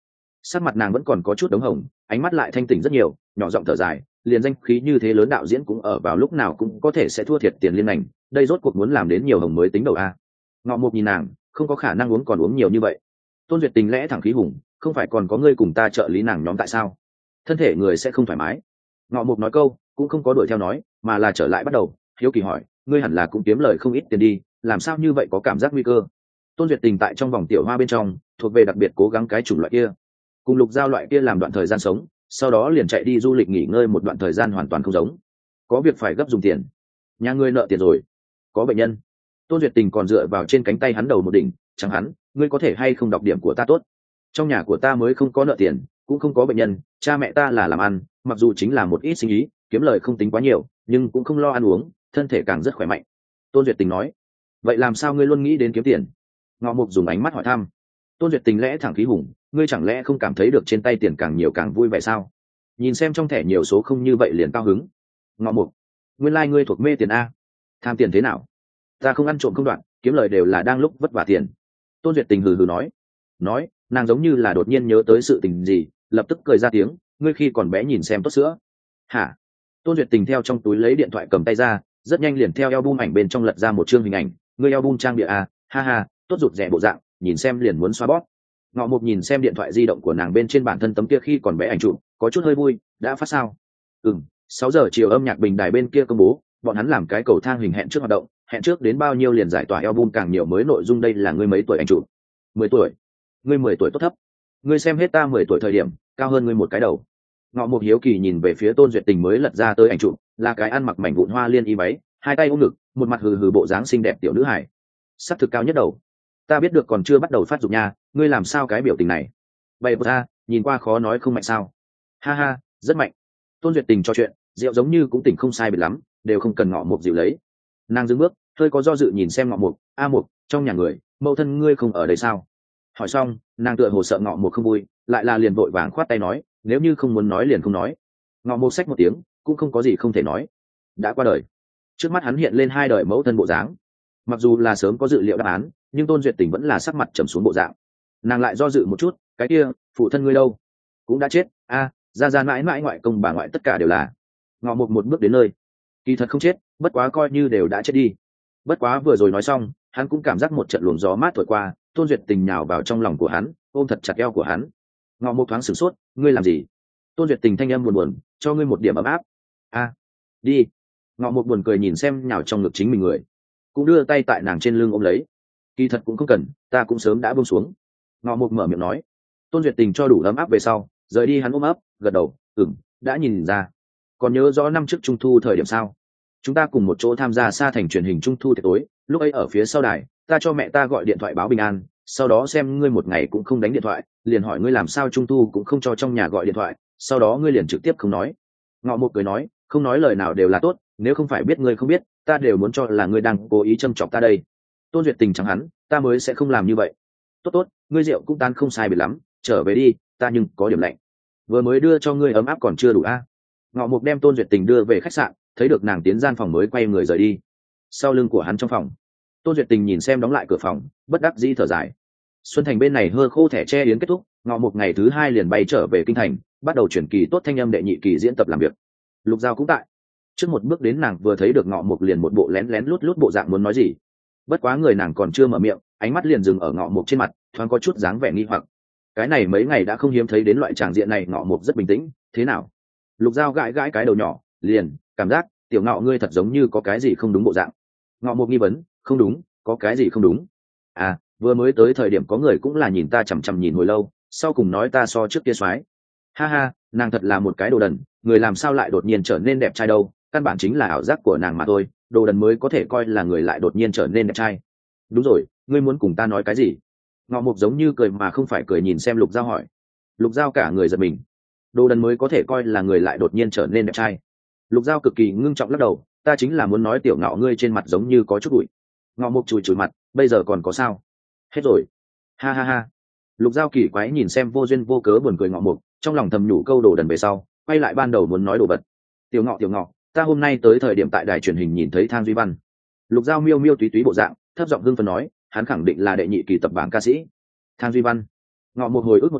Speaker 1: Sắc mặt nàng vẫn còn có chút đống hồng, ánh mắt lại thanh tỉnh rất nhiều, nhỏ giọng thở dài, liền danh khí như thế lớn đạo diễn cũng ở vào lúc nào cũng có thể sẽ thua thiệt tiền liên ngành, đây rốt cuộc muốn làm đến nhiều hồng mới tính đầu a. Ngọ Mục nhìn nàng, không có khả năng uống còn uống nhiều như vậy. Tôn Duyệt Tình lẽ thẳng khí hùng, không phải còn có ngươi cùng ta trợ lý nàng nhóm tại sao? Thân thể người sẽ không thoải mái. Ngọ Mục nói câu, cũng không có đuổi theo nói, mà là trở lại bắt đầu, hiếu kỳ hỏi, ngươi hẳn là cũng kiếm lời không ít tiền đi, làm sao như vậy có cảm giác nguy cơ? Tôn Duyệt Tình tại trong vòng tiểu hoa bên trong, thuộc về đặc biệt cố gắng cái chủng loại kia. Cùng Lục Giao loại kia làm đoạn thời gian sống, sau đó liền chạy đi du lịch nghỉ ngơi một đoạn thời gian hoàn toàn không giống. Có việc phải gấp dùng tiền. Nhà ngươi nợ tiền rồi. Có bệnh nhân. Tôn Duyệt Tình còn dựa vào trên cánh tay hắn đầu một đỉnh, chẳng hắn, ngươi có thể hay không đọc điểm của ta tốt? Trong nhà của ta mới không có nợ tiền, cũng không có bệnh nhân, cha mẹ ta là làm ăn, mặc dù chính là một ít sinh ý, kiếm lời không tính quá nhiều, nhưng cũng không lo ăn uống, thân thể càng rất khỏe mạnh. Tôn Duyệt Tình nói. Vậy làm sao ngươi luôn nghĩ đến kiếm tiền? Ngọ Mục dùng ánh mắt hỏi thăm. Tôn Duyệt Tình lẽ thẳng khí hùng, ngươi chẳng lẽ không cảm thấy được trên tay tiền càng nhiều càng vui vẻ sao? Nhìn xem trong thẻ nhiều số không như vậy liền cao hứng. Ngọ Mục, nguyên lai ngươi thuộc mê tiền a? Tham tiền thế nào? Ta không ăn trộm không đoạn, kiếm lời đều là đang lúc vất vả tiền. Tôn Duyệt Tình hừ hừ nói. Nói, nàng giống như là đột nhiên nhớ tới sự tình gì, lập tức cười ra tiếng, ngươi khi còn bé nhìn xem tốt sữa. Hả? Tôn Duyệt Tình theo trong túi lấy điện thoại cầm tay ra, rất nhanh liền theo album ảnh bên trong lật ra một chương hình ảnh, ngươi album trang bìa a, ha ha, tốt rụt rẻ bộ dạng, nhìn xem liền muốn xóa bóp. Ngọ Mục nhìn xem điện thoại di động của nàng bên trên bản thân tấm kia khi còn bé ảnh chụp, có chút hơi vui, đã phát sao? Ừm, sáu giờ chiều âm nhạc bình đài bên kia công bố, bọn hắn làm cái cầu thang hình hẹn trước hoạt động, hẹn trước đến bao nhiêu liền giải tỏa album càng nhiều mới nội dung, đây là ngươi mấy tuổi ảnh chụp? Mười tuổi. Ngươi mười tuổi tốt thấp. Ngươi xem hết ta mười tuổi thời điểm, cao hơn ngươi một cái đầu. Ngọ Mục hiếu kỳ nhìn về phía Tôn Duyệt Tình mới lật ra tới ảnh chụp, là cái ăn mặc mảnh vụn hoa liên y váy, hai tay ôm ngực, một mặt hừ hừ bộ dáng xinh đẹp tiểu nữ hài. Sắc thực cao nhất đầu. Ta biết được còn chưa bắt đầu phát dục nha, ngươi làm sao cái biểu tình này? Bày ra, nhìn qua khó nói không mạnh sao? Ha ha, rất mạnh. Tôn Duyệt Tình trò chuyện, rượu giống như cũng tỉnh không sai biệt lắm, đều không cần Ngọ Mục dịu lấy. Nàng dừng bước, hơi có do dự nhìn xem Ngọ Mục, a Mục, trong nhà người, mẫu thân ngươi không ở đây sao? Hỏi xong, nàng tựa hồ sợ Ngọ Mục không vui, lại là liền vội vàng khoát tay nói, nếu như không muốn nói liền không nói. Ngọ Mục xách một tiếng, cũng không có gì không thể nói. Đã qua đời. Trước mắt hắn hiện lên hai đời mẫu thân bộ dáng. Mặc dù là sớm có dự liệu đáp án, nhưng Tôn Duyệt Tình vẫn là sắc mặt trầm xuống bộ dạng. Nàng lại do dự một chút, cái kia, phụ thân ngươi đâu? Cũng đã chết. A, ra ra mãi mãi ngoại công bà ngoại tất cả đều là. Ngọ Mục một bước đến nơi. Kỳ thật không chết, bất quá coi như đều đã chết đi. Bất quá vừa rồi nói xong, hắn cũng cảm giác một trận luồng gió mát thổi qua, Tôn Duyệt Tình nhào vào trong lòng của hắn, ôm thật chặt eo của hắn. Ngọ Mục thoáng sửng sốt, ngươi làm gì? Tôn Duyệt Tình thanh âm buồn buồn, cho ngươi một điểm ấm áp. A, đi. Ngọ Mục buồn cười nhìn xem nhào trong ngực chính mình người, cũng đưa tay tại nàng trên lưng ôm lấy. Kỳ thật cũng không cần, ta cũng sớm đã buông xuống. Ngọ Mục mở miệng nói. Tôn Duyệt Tình cho đủ ấm áp về sau, rời đi hắn ôm ấp, gật đầu, ừm, đã nhìn ra. Còn nhớ rõ năm trước trung thu thời điểm sao? Chúng ta cùng một chỗ tham gia Sa Thành truyền hình trung thu tiệc tối, lúc ấy ở phía sau đài, ta cho mẹ ta gọi điện thoại báo bình an, sau đó xem ngươi một ngày cũng không đánh điện thoại, liền hỏi ngươi làm sao trung thu cũng không cho trong nhà gọi điện thoại, sau đó ngươi liền trực tiếp không nói. Ngọ Mục cười nói, không nói lời nào đều là tốt, nếu không phải biết ngươi không biết, ta đều muốn cho là ngươi đang cố ý châm chọc ta đây. Tôn Duyệt Tình chẳng hắn, ta mới sẽ không làm như vậy. Tốt tốt, ngươi rượu cũng tan không sai biệt lắm, trở về đi, ta nhưng có điểm lạnh. Vừa mới đưa cho ngươi ấm áp còn chưa đủ a. À? Ngọ Mục đem Tôn Duyệt Tình đưa về khách sạn, thấy được nàng tiến gian phòng mới quay người rời đi. Sau lưng của hắn trong phòng, Tôn Duyệt Tình nhìn xem đóng lại cửa phòng, bất đắc dĩ thở dài. Xuân Thành bên này hơ khô thẻ che yến kết thúc, Ngọ Mục ngày thứ hai liền bay trở về kinh thành, bắt đầu chuyển kỳ tốt thanh âm đệ nhị kỳ diễn tập làm việc. Lục Giao cũng tại. Trước một bước đến nàng vừa thấy được Ngọ Mục liền một bộ lén lén lút lút bộ dạng muốn nói gì. Bất quá người nàng còn chưa mở miệng, ánh mắt liền dừng ở Ngọ Mục trên mặt, thoáng có chút dáng vẻ nghi hoặc. Cái này mấy ngày đã không hiếm thấy đến loại tràng diện này, Ngọ Mục rất bình tĩnh, thế nào? Lục Giao gãi gãi cái đầu nhỏ, liền cảm giác tiểu Ngọ ngươi thật giống như có cái gì không đúng bộ dạng. Ngọ Mục nghi vấn, không đúng, có cái gì không đúng? À, vừa mới tới thời điểm có người cũng là nhìn ta chằm chằm nhìn hồi lâu, sau cùng nói ta so trước kia soái. Ha ha, nàng thật là một cái đồ đần, người làm sao lại đột nhiên trở nên đẹp trai đâu, căn bản chính là ảo giác của nàng mà thôi, đồ đần mới có thể coi là người lại đột nhiên trở nên đẹp trai. Đúng rồi, ngươi muốn cùng ta nói cái gì? Ngọ Mục giống như cười mà không phải cười nhìn xem Lục Giao hỏi. Lục Giao cả người giật mình. Đồ đần mới có thể coi là người lại đột nhiên trở nên đẹp trai. Lục Giao cực kỳ ngưng trọng lắc đầu, ta chính là muốn nói tiểu Ngọ ngươi trên mặt giống như có chút bụi. Ngọ Mục chùi chùi mặt, bây giờ còn có sao? Hết rồi. Ha ha ha. Lục Giao kỳ quái nhìn xem vô duyên vô cớ buồn cười Ngọ Mục, trong lòng thầm nhủ câu đồ đần về sau, quay lại ban đầu muốn nói đồ vật. Tiểu Ngọ tiểu Ngọ, ta hôm nay tới thời điểm tại đài truyền hình nhìn thấy Thang Duy Văn. Lục Giao miêu miêu túy túy bộ dạng, thấp giọng hưng phấn nói, hắn khẳng định là đệ nhị kỳ tập bảng ca sĩ. Thang Duy Văn. Ngọ Mục hồi ức một chút,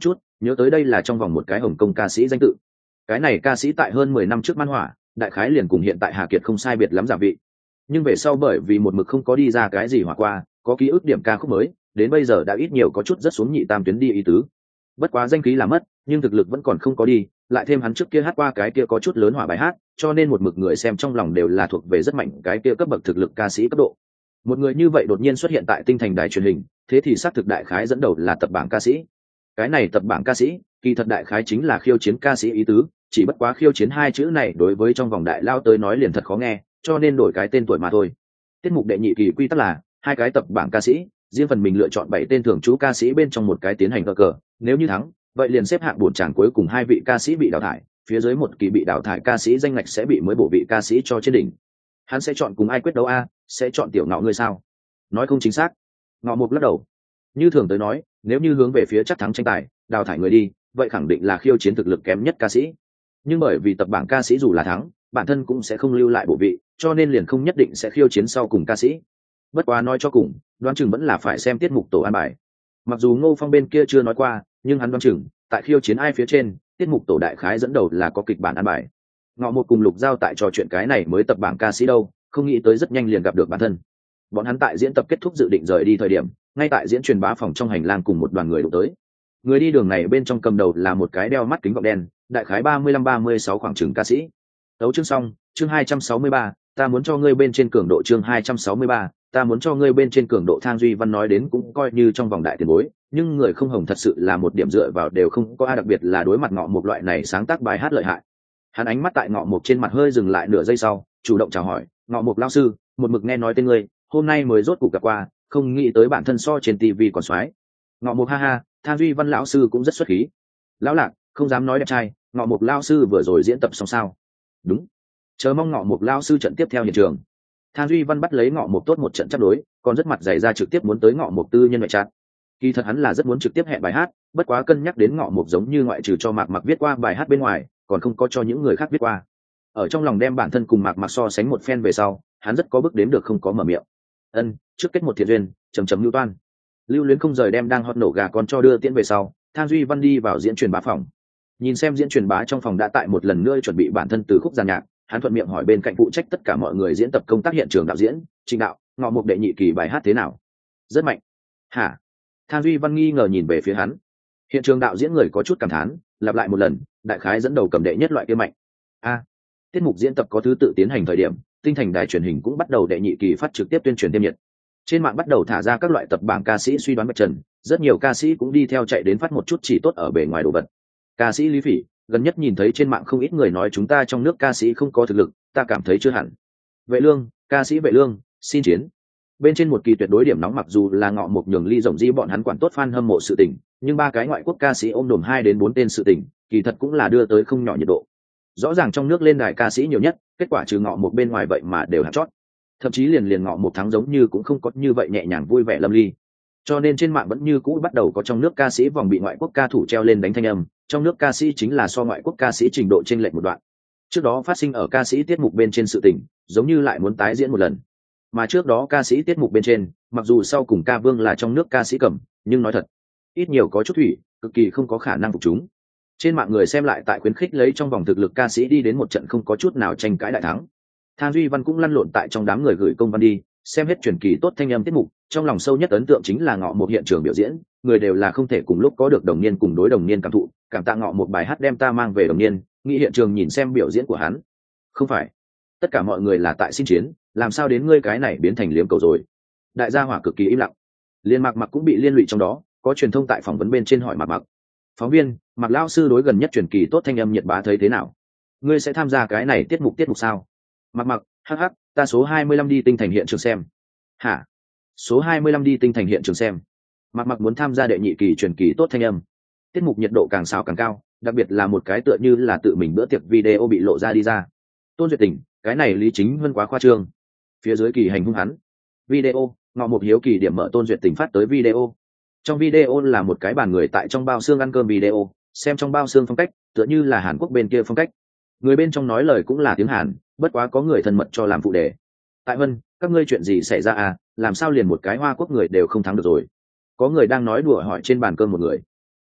Speaker 1: nhớ tới đây là trong vòng một cái Hồng Kông ca sĩ danh tự. Cái này ca sĩ tại hơn mười năm trước man hỏa, đại khái liền cùng hiện tại Hà Kiệt không sai biệt lắm giả vị. Nhưng về sau bởi vì một mực không có đi ra cái gì hỏa qua, có ký ức điểm ca khúc mới, đến bây giờ đã ít nhiều có chút rất xuống nhị tam tuyến đi ý tứ. Bất quá danh khí là mất, nhưng thực lực vẫn còn không có đi, lại thêm hắn trước kia hát qua cái kia có chút lớn hỏa bài hát, cho nên một mực người xem trong lòng đều là thuộc về rất mạnh cái kia cấp bậc thực lực ca sĩ cấp độ. Một người như vậy đột nhiên xuất hiện tại tinh thành đài truyền hình, thế thì xác thực đại khái dẫn đầu là tập bảng ca sĩ. Cái này tập bảng ca sĩ, kỳ thật đại khái chính là khiêu chiến ca sĩ ý tứ, chỉ bất quá khiêu chiến hai chữ này đối với trong vòng đại lao tới nói liền thật khó nghe, cho nên đổi cái tên tuổi mà thôi. Tiết mục đệ nhị kỳ quy tắc là hai cái tập bảng ca sĩ, riêng phần mình lựa chọn bảy tên thường trú ca sĩ bên trong một cái tiến hành cờ cờ, nếu như thắng, vậy liền xếp hạng bổn tràng cuối cùng hai vị ca sĩ bị đào thải, phía dưới một kỳ bị đào thải ca sĩ danh ngạch sẽ bị mới bổ vị ca sĩ cho trên đỉnh. Hắn sẽ chọn cùng ai quyết đấu a, sẽ chọn tiểu ngạo ngươi sao? Nói không chính xác. Ngọ Mục lắc đầu. Như thường tới nói, nếu như hướng về phía chắc thắng tranh tài, đào thải người đi, vậy khẳng định là khiêu chiến thực lực kém nhất ca sĩ. Nhưng bởi vì tập bảng ca sĩ dù là thắng, bản thân cũng sẽ không lưu lại bổ vị, cho nên liền không nhất định sẽ khiêu chiến sau cùng ca sĩ. Bất quá nói cho cùng, đoán chừng vẫn là phải xem tiết mục tổ an bài. Mặc dù Ngô Phong bên kia chưa nói qua, nhưng hắn đoán chừng tại khiêu chiến ai phía trên, tiết mục tổ đại khái dẫn đầu là có kịch bản an bài. Ngọ Một cùng Lục Giao tại trò chuyện cái này mới tập bảng ca sĩ đâu, không nghĩ tới rất nhanh liền gặp được bản thân. Bọn hắn tại diễn tập kết thúc dự định rời đi thời điểm, ngay tại diễn truyền bá phòng trong hành lang cùng một đoàn người đụng tới. Người đi đường này bên trong cầm đầu là một cái đeo mắt kính gọng đen, đại khái ba mươi lăm ba mươi sáu khoảng chừng ca sĩ. Tấu chương xong, chương hai trăm sáu mươi ba, ta muốn cho ngươi bên trên cường độ chương hai trăm sáu mươi ba, ta muốn cho ngươi bên trên cường độ. Thang Duy Văn nói đến cũng coi như trong vòng đại tiền bối, nhưng người không hồng thật sự là một điểm dựa vào đều không có, a đặc biệt là đối mặt Ngọ Một loại này sáng tác bài hát lợi hại. Hắn ánh mắt tại Ngọ Một trên mặt hơi dừng lại nửa giây sau, chủ động chào hỏi, "Ngọ Một lão sư, một mực nghe nói tên ngươi, hôm nay mới rốt cuộc gặp qua, không nghĩ tới bản thân so trên tivi còn soái." Ngọ Một ha ha, Thang Duy Văn lão sư cũng rất xuất khí. Lão Lạc, không dám nói đẹp trai, Ngọ Một lão sư vừa rồi diễn tập xong sao? Đúng. Chờ mong Ngọ Một lão sư trận tiếp theo hiện trường. Thang Duy Văn bắt lấy Ngọ Một tốt một trận chấp đối, còn rất mặt dày ra trực tiếp muốn tới Ngọ Một tư nhân ngoại trạng. Kỳ thật hắn là rất muốn trực tiếp hẹn bài hát, bất quá cân nhắc đến Ngọ Một giống như ngoại trừ cho Mạc Mặc viết qua bài hát bên ngoài, còn không có cho những người khác viết qua. Ở trong lòng đem bản thân cùng Mạc Mặc so sánh một phen về sau, hắn rất có bước đếm được không có mở miệng. Ân, trước kết một thiện duyên, chấm chấm lưu toan. Lưu Luyến không rời đem đang hot nổ gà con cho đưa tiễn về sau, Thang Duy Văn đi vào diễn truyền bá phòng. Nhìn xem diễn truyền bá trong phòng đã tại một lần nữa chuẩn bị bản thân từ khúc giàn nhạc, hắn thuận miệng hỏi bên cạnh phụ trách tất cả mọi người diễn tập công tác hiện trường đạo diễn, Trình đạo, Ngọ Một đệ nhị kỳ bài hát thế nào? Rất mạnh. Hả? Thang Duy Văn nghi ngờ nhìn về phía hắn. Hiện trường đạo diễn người có chút cảm thán, lặp lại một lần, đại khái dẫn đầu cầm đệ nhất loại kia mạnh. A, tiết mục diễn tập có thứ tự tiến hành thời điểm, tinh thành đài truyền hình cũng bắt đầu đệ nhị kỳ phát trực tiếp tuyên truyền thêm nhiệt. Trên mạng bắt đầu thả ra các loại tập bảng ca sĩ suy đoán bạch trần, rất nhiều ca sĩ cũng đi theo chạy đến phát một chút chỉ tốt ở bề ngoài đồ vật. Ca sĩ Lý Phỉ, gần nhất nhìn thấy trên mạng không ít người nói chúng ta trong nước ca sĩ không có thực lực, ta cảm thấy chưa hẳn. Vệ Lương, ca sĩ Vệ Lương, xin chiến. Bên trên một kỳ tuyệt đối điểm nóng, mặc dù là Ngọ Một nhường Ly rộng di bọn hắn quản tốt fan hâm mộ sự tình, nhưng ba cái ngoại quốc ca sĩ ôm đồm hai đến bốn tên sự tình, kỳ thật cũng là đưa tới không nhỏ nhiệt độ. Rõ ràng trong nước lên đài ca sĩ nhiều nhất, kết quả trừ Ngọ Một bên ngoài vậy mà đều hạt chót. Thậm chí liền liền Ngọ Một thắng giống như cũng không có như vậy nhẹ nhàng vui vẻ lâm ly. Cho nên trên mạng vẫn như cũ bắt đầu có trong nước ca sĩ vòng bị ngoại quốc ca thủ treo lên đánh thanh âm, trong nước ca sĩ chính là so ngoại quốc ca sĩ trình độ chênh lệch một đoạn. Trước đó phát sinh ở ca sĩ tiết mục bên trên sự tình, giống như lại muốn tái diễn một lần. Mà trước đó ca sĩ tiết mục bên trên, mặc dù sau cùng ca vương là trong nước ca sĩ cầm, nhưng nói thật, ít nhiều có chút thủy, cực kỳ không có khả năng phục chúng. Trên mạng người xem lại tại khuyến khích lấy trong vòng thực lực ca sĩ đi đến một trận không có chút nào tranh cãi đại thắng. Thang Duy Văn cũng lăn lộn tại trong đám người gửi công văn đi, xem hết truyền kỳ tốt thanh âm tiết mục, trong lòng sâu nhất ấn tượng chính là Ngọ Một hiện trường biểu diễn, người đều là không thể cùng lúc có được đồng niên cùng đối đồng niên cảm thụ, cảm tạ Ngọ Một bài hát đem ta mang về đồng niên, nghĩ hiện trường nhìn xem biểu diễn của hắn. Không phải, tất cả mọi người là tại xin chiến, làm sao đến ngươi cái này biến thành liếm cầu rồi? Đại gia hỏa cực kỳ im lặng. Liên Mạc Mặc cũng bị liên lụy trong đó, có truyền thông tại phỏng vấn bên trên hỏi Mạc Mặc. Phóng viên, Mạc lão sư đối gần nhất truyền kỳ tốt thanh âm nhiệt bá thấy thế nào? Ngươi sẽ tham gia cái này tiết mục tiết mục sao? Mạc Mặc, hắc hắc, ta số hai mươi lăm đi tinh thành hiện trường xem. Hả? Số hai mươi lăm đi tinh thành hiện trường xem. Mạc Mặc muốn tham gia đệ nhị kỳ truyền kỳ tốt thanh âm. Tiết mục nhiệt độ càng xào càng cao, đặc biệt là một cái tựa như là tự mình bữa tiệc video bị lộ ra đi ra. Tôn Duyệt Tình, cái này Lý Chính Vân quá khoa trương. Phía dưới kỳ hành hung hắn. Video, Ngọ Một hiếu kỳ điểm mở Tôn Duyệt Tình phát tới video. Trong video là một cái bàn người tại trong bao xương ăn cơm video, xem trong bao xương phong cách, tựa như là Hàn Quốc bên kia phong cách. Người bên trong nói lời cũng là tiếng Hàn, bất quá có người thân mật cho làm phụ đề. Tại Vân, các ngươi chuyện gì xảy ra à, làm sao liền một cái Hoa Quốc người đều không thắng được rồi? Có người đang nói đùa hỏi trên bàn cơm một người.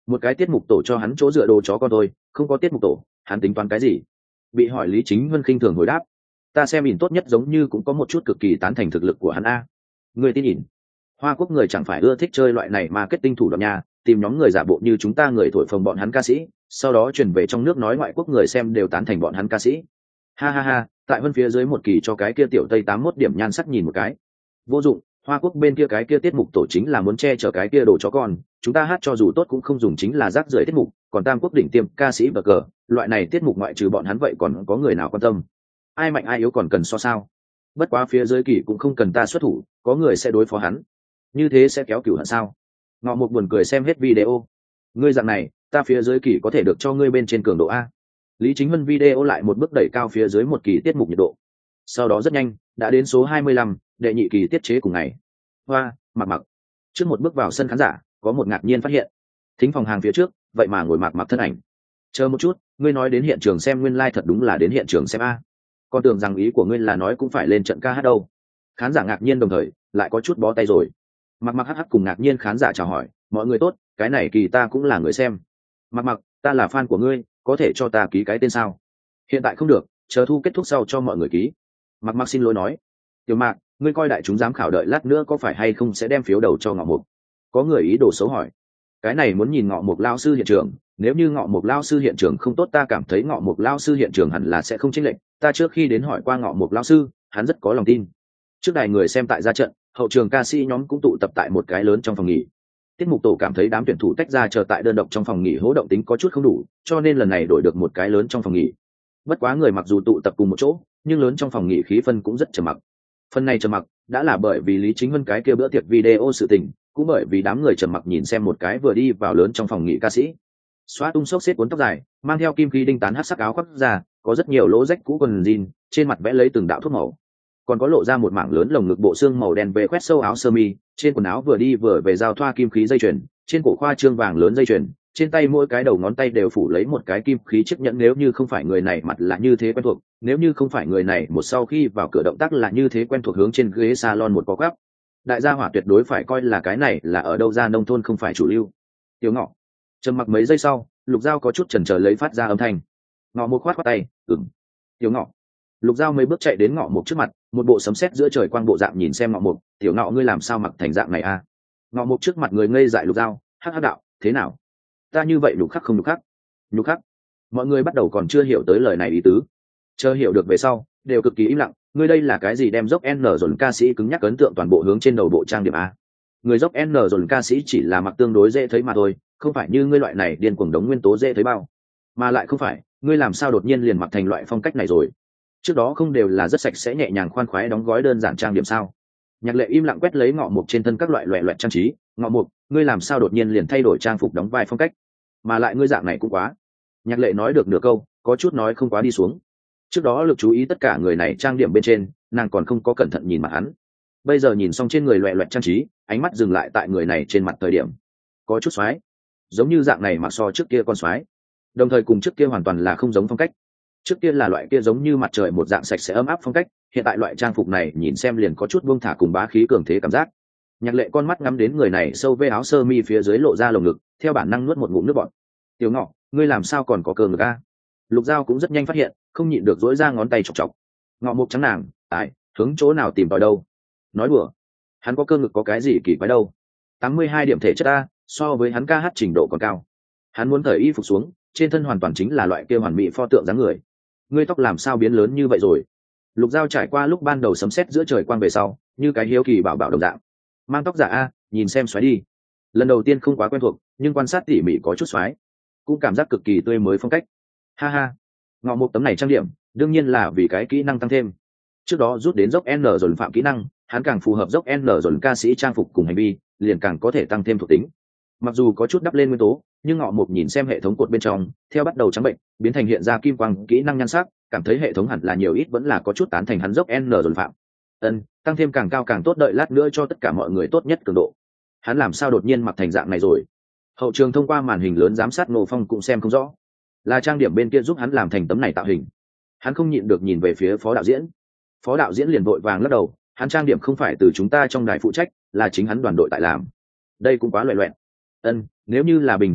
Speaker 1: một cái tiết mục tổ cho hắn chỗ dựa đồ chó con tôi, không có tiết mục tổ hắn tính toán cái gì? Bị hỏi Lý Chính Vân khinh thường hồi đáp, ta xem nhìn tốt nhất giống như cũng có một chút cực kỳ tán thành thực lực của hắn a. Người tin nhìn, Hoa Quốc người chẳng phải ưa thích chơi loại này marketing thủ đoạn nha, tìm nhóm người giả bộ như chúng ta người thổi phồng bọn hắn ca sĩ, sau đó truyền về trong nước nói ngoại quốc người xem đều tán thành bọn hắn ca sĩ. Ha ha ha, tại Vân phía dưới một kỳ cho cái kia tiểu Tây tám mốt điểm nhan sắc nhìn một cái. Vô dụng, Hoa Quốc bên kia cái kia tiết mục tổ chính là muốn che chở cái kia đồ chó con, chúng ta hát cho dù tốt cũng không dùng chính là rác rưởi tiết mục, còn Tam Quốc đỉnh tiêm ca sĩ bờ cờ, loại này tiết mục ngoại trừ bọn hắn vậy còn có người nào quan tâm? Ai mạnh ai yếu còn cần so sao? Bất quá phía dưới kỳ cũng không cần ta xuất thủ, có người sẽ đối phó hắn. Như thế sẽ kéo cửu hận sao? Ngọ Mục buồn cười xem hết video. Ngươi dạng này, ta phía dưới kỳ có thể được cho ngươi bên trên cường độ a. Lý Chính Vân video lại một bước đẩy cao phía dưới một kỳ tiết mục nhiệt độ. Sau đó rất nhanh, đã đến số hai mươi lăm, đệ nhị kỳ tiết chế cùng ngày. Hoa, Mặc Mặc. Trước một bước vào sân khán giả, có một ngạc nhiên phát hiện. Thính phòng hàng phía trước, vậy mà ngồi Mặc Mặc thân ảnh. Chờ một chút, ngươi nói đến hiện trường xem nguyên lai like thật đúng là đến hiện trường xem a. Con tưởng rằng ý của ngươi là nói cũng phải lên trận ca hát đâu. Khán giả ngạc nhiên đồng thời, lại có chút bó tay rồi. Mặc Mặc hắc hắc cùng ngạc nhiên khán giả chào hỏi, mọi người tốt, cái này kỳ ta cũng là người xem. Mặc Mặc, ta là fan của ngươi, có thể cho ta ký cái tên sao? Hiện tại không được, chờ thu kết thúc sau cho mọi người ký. Mặc Mặc xin lỗi nói. Tiểu Mạc, ngươi coi đại chúng giám khảo đợi lát nữa có phải hay không sẽ đem phiếu đầu cho Ngọ Mục? Có người ý đồ xấu hỏi. Cái này muốn nhìn Ngọ Mục lao sư hiện trường, nếu như Ngọ Mục lao sư hiện trường không tốt ta cảm thấy Ngọ Mục lao sư hiện trường hẳn là sẽ không chênh lệch, ta trước khi đến hỏi qua Ngọ Mục lao sư, hắn rất có lòng tin. Trước đài người xem tại ra trận, hậu trường ca sĩ nhóm cũng tụ tập tại một cái lớn trong phòng nghỉ. Tiết mục tổ cảm thấy đám tuyển thủ tách ra chờ tại đơn độc trong phòng nghỉ hỗ động tính có chút không đủ, cho nên lần này đổi được một cái lớn trong phòng nghỉ. Bất quá người mặc dù tụ tập cùng một chỗ, nhưng lớn trong phòng nghỉ khí phân cũng rất trầm mặc. Phần này trầm mặc đã là bởi vì Lý Chính Vân cái kia bữa tiệc video sự tình, cũng bởi vì đám người trầm mặc nhìn xem một cái vừa đi vào lớn trong phòng nghỉ ca sĩ. Xóa tung xốc xếp cuốn tóc dài, mang theo kim khí đinh tán hắc sắc áo khoác ra, có rất nhiều lỗ rách cũ quần jean, trên mặt vẽ lấy từng đạo thuốc màu. Còn có lộ ra một mảng lớn lồng ngực bộ xương màu đen về khoét sâu áo sơ mi, trên quần áo vừa đi vừa về giao thoa kim khí dây chuyền, trên cổ khoa trương vàng lớn dây chuyền, trên tay mỗi cái đầu ngón tay đều phủ lấy một cái kim khí chiếc nhẫn. Nếu như không phải người này mặt là như thế quen thuộc, nếu như không phải người này một sau khi vào cửa động tác là như thế quen thuộc hướng trên ghế salon một có gắp, đại gia hỏa tuyệt đối phải coi là cái này là ở đâu ra nông thôn không phải chủ lưu. Tiểu Ngọ trầm mặc mấy giây sau, Lục Giao có chút chần chờ lấy phát ra âm thanh. Ngọ Mục khoát khoát tay, ừm. Tiểu Ngọ. Lục Giao mấy bước chạy đến Ngọ Mục trước mặt, một bộ sấm sét giữa trời quang bộ dạng nhìn xem Ngọ Mục, tiểu Ngọ ngươi làm sao mặc thành dạng này a? Ngọ Mục trước mặt người ngây dại Lục Giao, hắc hắc đạo, thế nào? Ta như vậy nhục khắc không nhục khắc? Nhục khắc. Mọi người bắt đầu còn chưa hiểu tới lời này ý tứ, chờ hiểu được về sau, đều cực kỳ im lặng. Ngươi đây là cái gì đem dốc N dồn ca sĩ cứng nhắc ấn tượng toàn bộ hướng trên đầu bộ trang điểm a? Người dốc N dồn ca sĩ chỉ là mặc tương đối dễ thấy mà thôi, không phải như ngươi loại này điên cuồng đống nguyên tố dễ thấy bao. Mà lại không phải, ngươi làm sao đột nhiên liền mặc thành loại phong cách này rồi? Trước đó không đều là rất sạch sẽ nhẹ nhàng khoan khoái đóng gói đơn giản trang điểm sao? Nhạc Lệ im lặng quét lấy Ngọ Mục trên thân các loại loẻ loẹt trang trí. Ngọ Mục, ngươi làm sao đột nhiên liền thay đổi trang phục đóng vai phong cách? Mà lại ngươi dạng này cũng quá. Nhạc Lệ nói được nửa câu, có chút nói không quá đi xuống. Trước đó lực chú ý tất cả người này trang điểm bên trên, nàng còn không có cẩn thận nhìn mặt hắn. Bây giờ nhìn xong trên người loẻ loẹt trang trí, ánh mắt dừng lại tại người này trên mặt thời điểm, có chút xoái, giống như dạng này mặc so trước kia con xoái, đồng thời cùng trước kia hoàn toàn là không giống phong cách. Trước kia là loại kia giống như mặt trời một dạng sạch sẽ ấm áp phong cách, hiện tại loại trang phục này nhìn xem liền có chút buông thả cùng bá khí cường thế cảm giác. Nhạc Lệ con mắt ngắm đến người này sâu vê áo sơ mi phía dưới lộ ra lồng ngực, theo bản năng nuốt một ngụm nước bọt. Tiểu Ngọ, ngươi làm sao còn có cơ ngực a? Lục Giao cũng rất nhanh phát hiện, không nhịn được dỗi ra ngón tay chọc chọc. Ngọ Mục trắng nàng, ai, hướng chỗ nào tìm tòi đâu? Nói đùa, hắn có cơ ngực có cái gì kỳ quái đâu? tám mươi hai điểm thể chất a, so với hắn ca hát trình độ còn cao. Hắn muốn cởi y phục xuống, trên thân hoàn toàn chính là loại kia hoàn mỹ pho tượng dáng người. Ngươi tóc làm sao biến lớn như vậy rồi? Lục Giao trải qua lúc ban đầu sấm sét giữa trời quang về sau, như cái hiếu kỳ bảo bảo đồng dạng. Mang tóc giả a, nhìn xem xoáy đi. Lần đầu tiên không quá quen thuộc, nhưng quan sát tỉ mỉ có chút xoáy, cũng cảm giác cực kỳ tươi mới phong cách. Ha ha, Ngọ Mục tấm này trang điểm, đương nhiên là vì cái kỹ năng tăng thêm. Trước đó rút đến dốc N dồn phạm kỹ năng, hắn càng phù hợp dốc N dồn ca sĩ trang phục cùng hành vi, liền càng có thể tăng thêm thuộc tính. Mặc dù có chút đắp lên nguyên tố, nhưng Ngọ Mục nhìn xem hệ thống cột bên trong, theo bắt đầu trắng bệnh, biến thành hiện ra kim quang kỹ năng nhan sắc, cảm thấy hệ thống hẳn là nhiều ít vẫn là có chút tán thành hắn dốc N dồn phạm. Ân, tăng thêm càng cao càng tốt, đợi lát nữa cho tất cả mọi người tốt nhất cường độ. Hắn làm sao đột nhiên mặc thành dạng này rồi? Hậu trường thông qua màn hình lớn giám sát Ngô Phong cũng xem không rõ, là trang điểm bên kia giúp hắn làm thành tấm này tạo hình. Hắn không nhịn được nhìn về phía phó đạo diễn. Phó đạo diễn liền vội vàng lắc đầu, hắn trang điểm không phải từ chúng ta trong đài phụ trách, là chính hắn đoàn đội tại làm. Đây cũng quá loẹ loẹt. Ân, nếu như là bình thường người,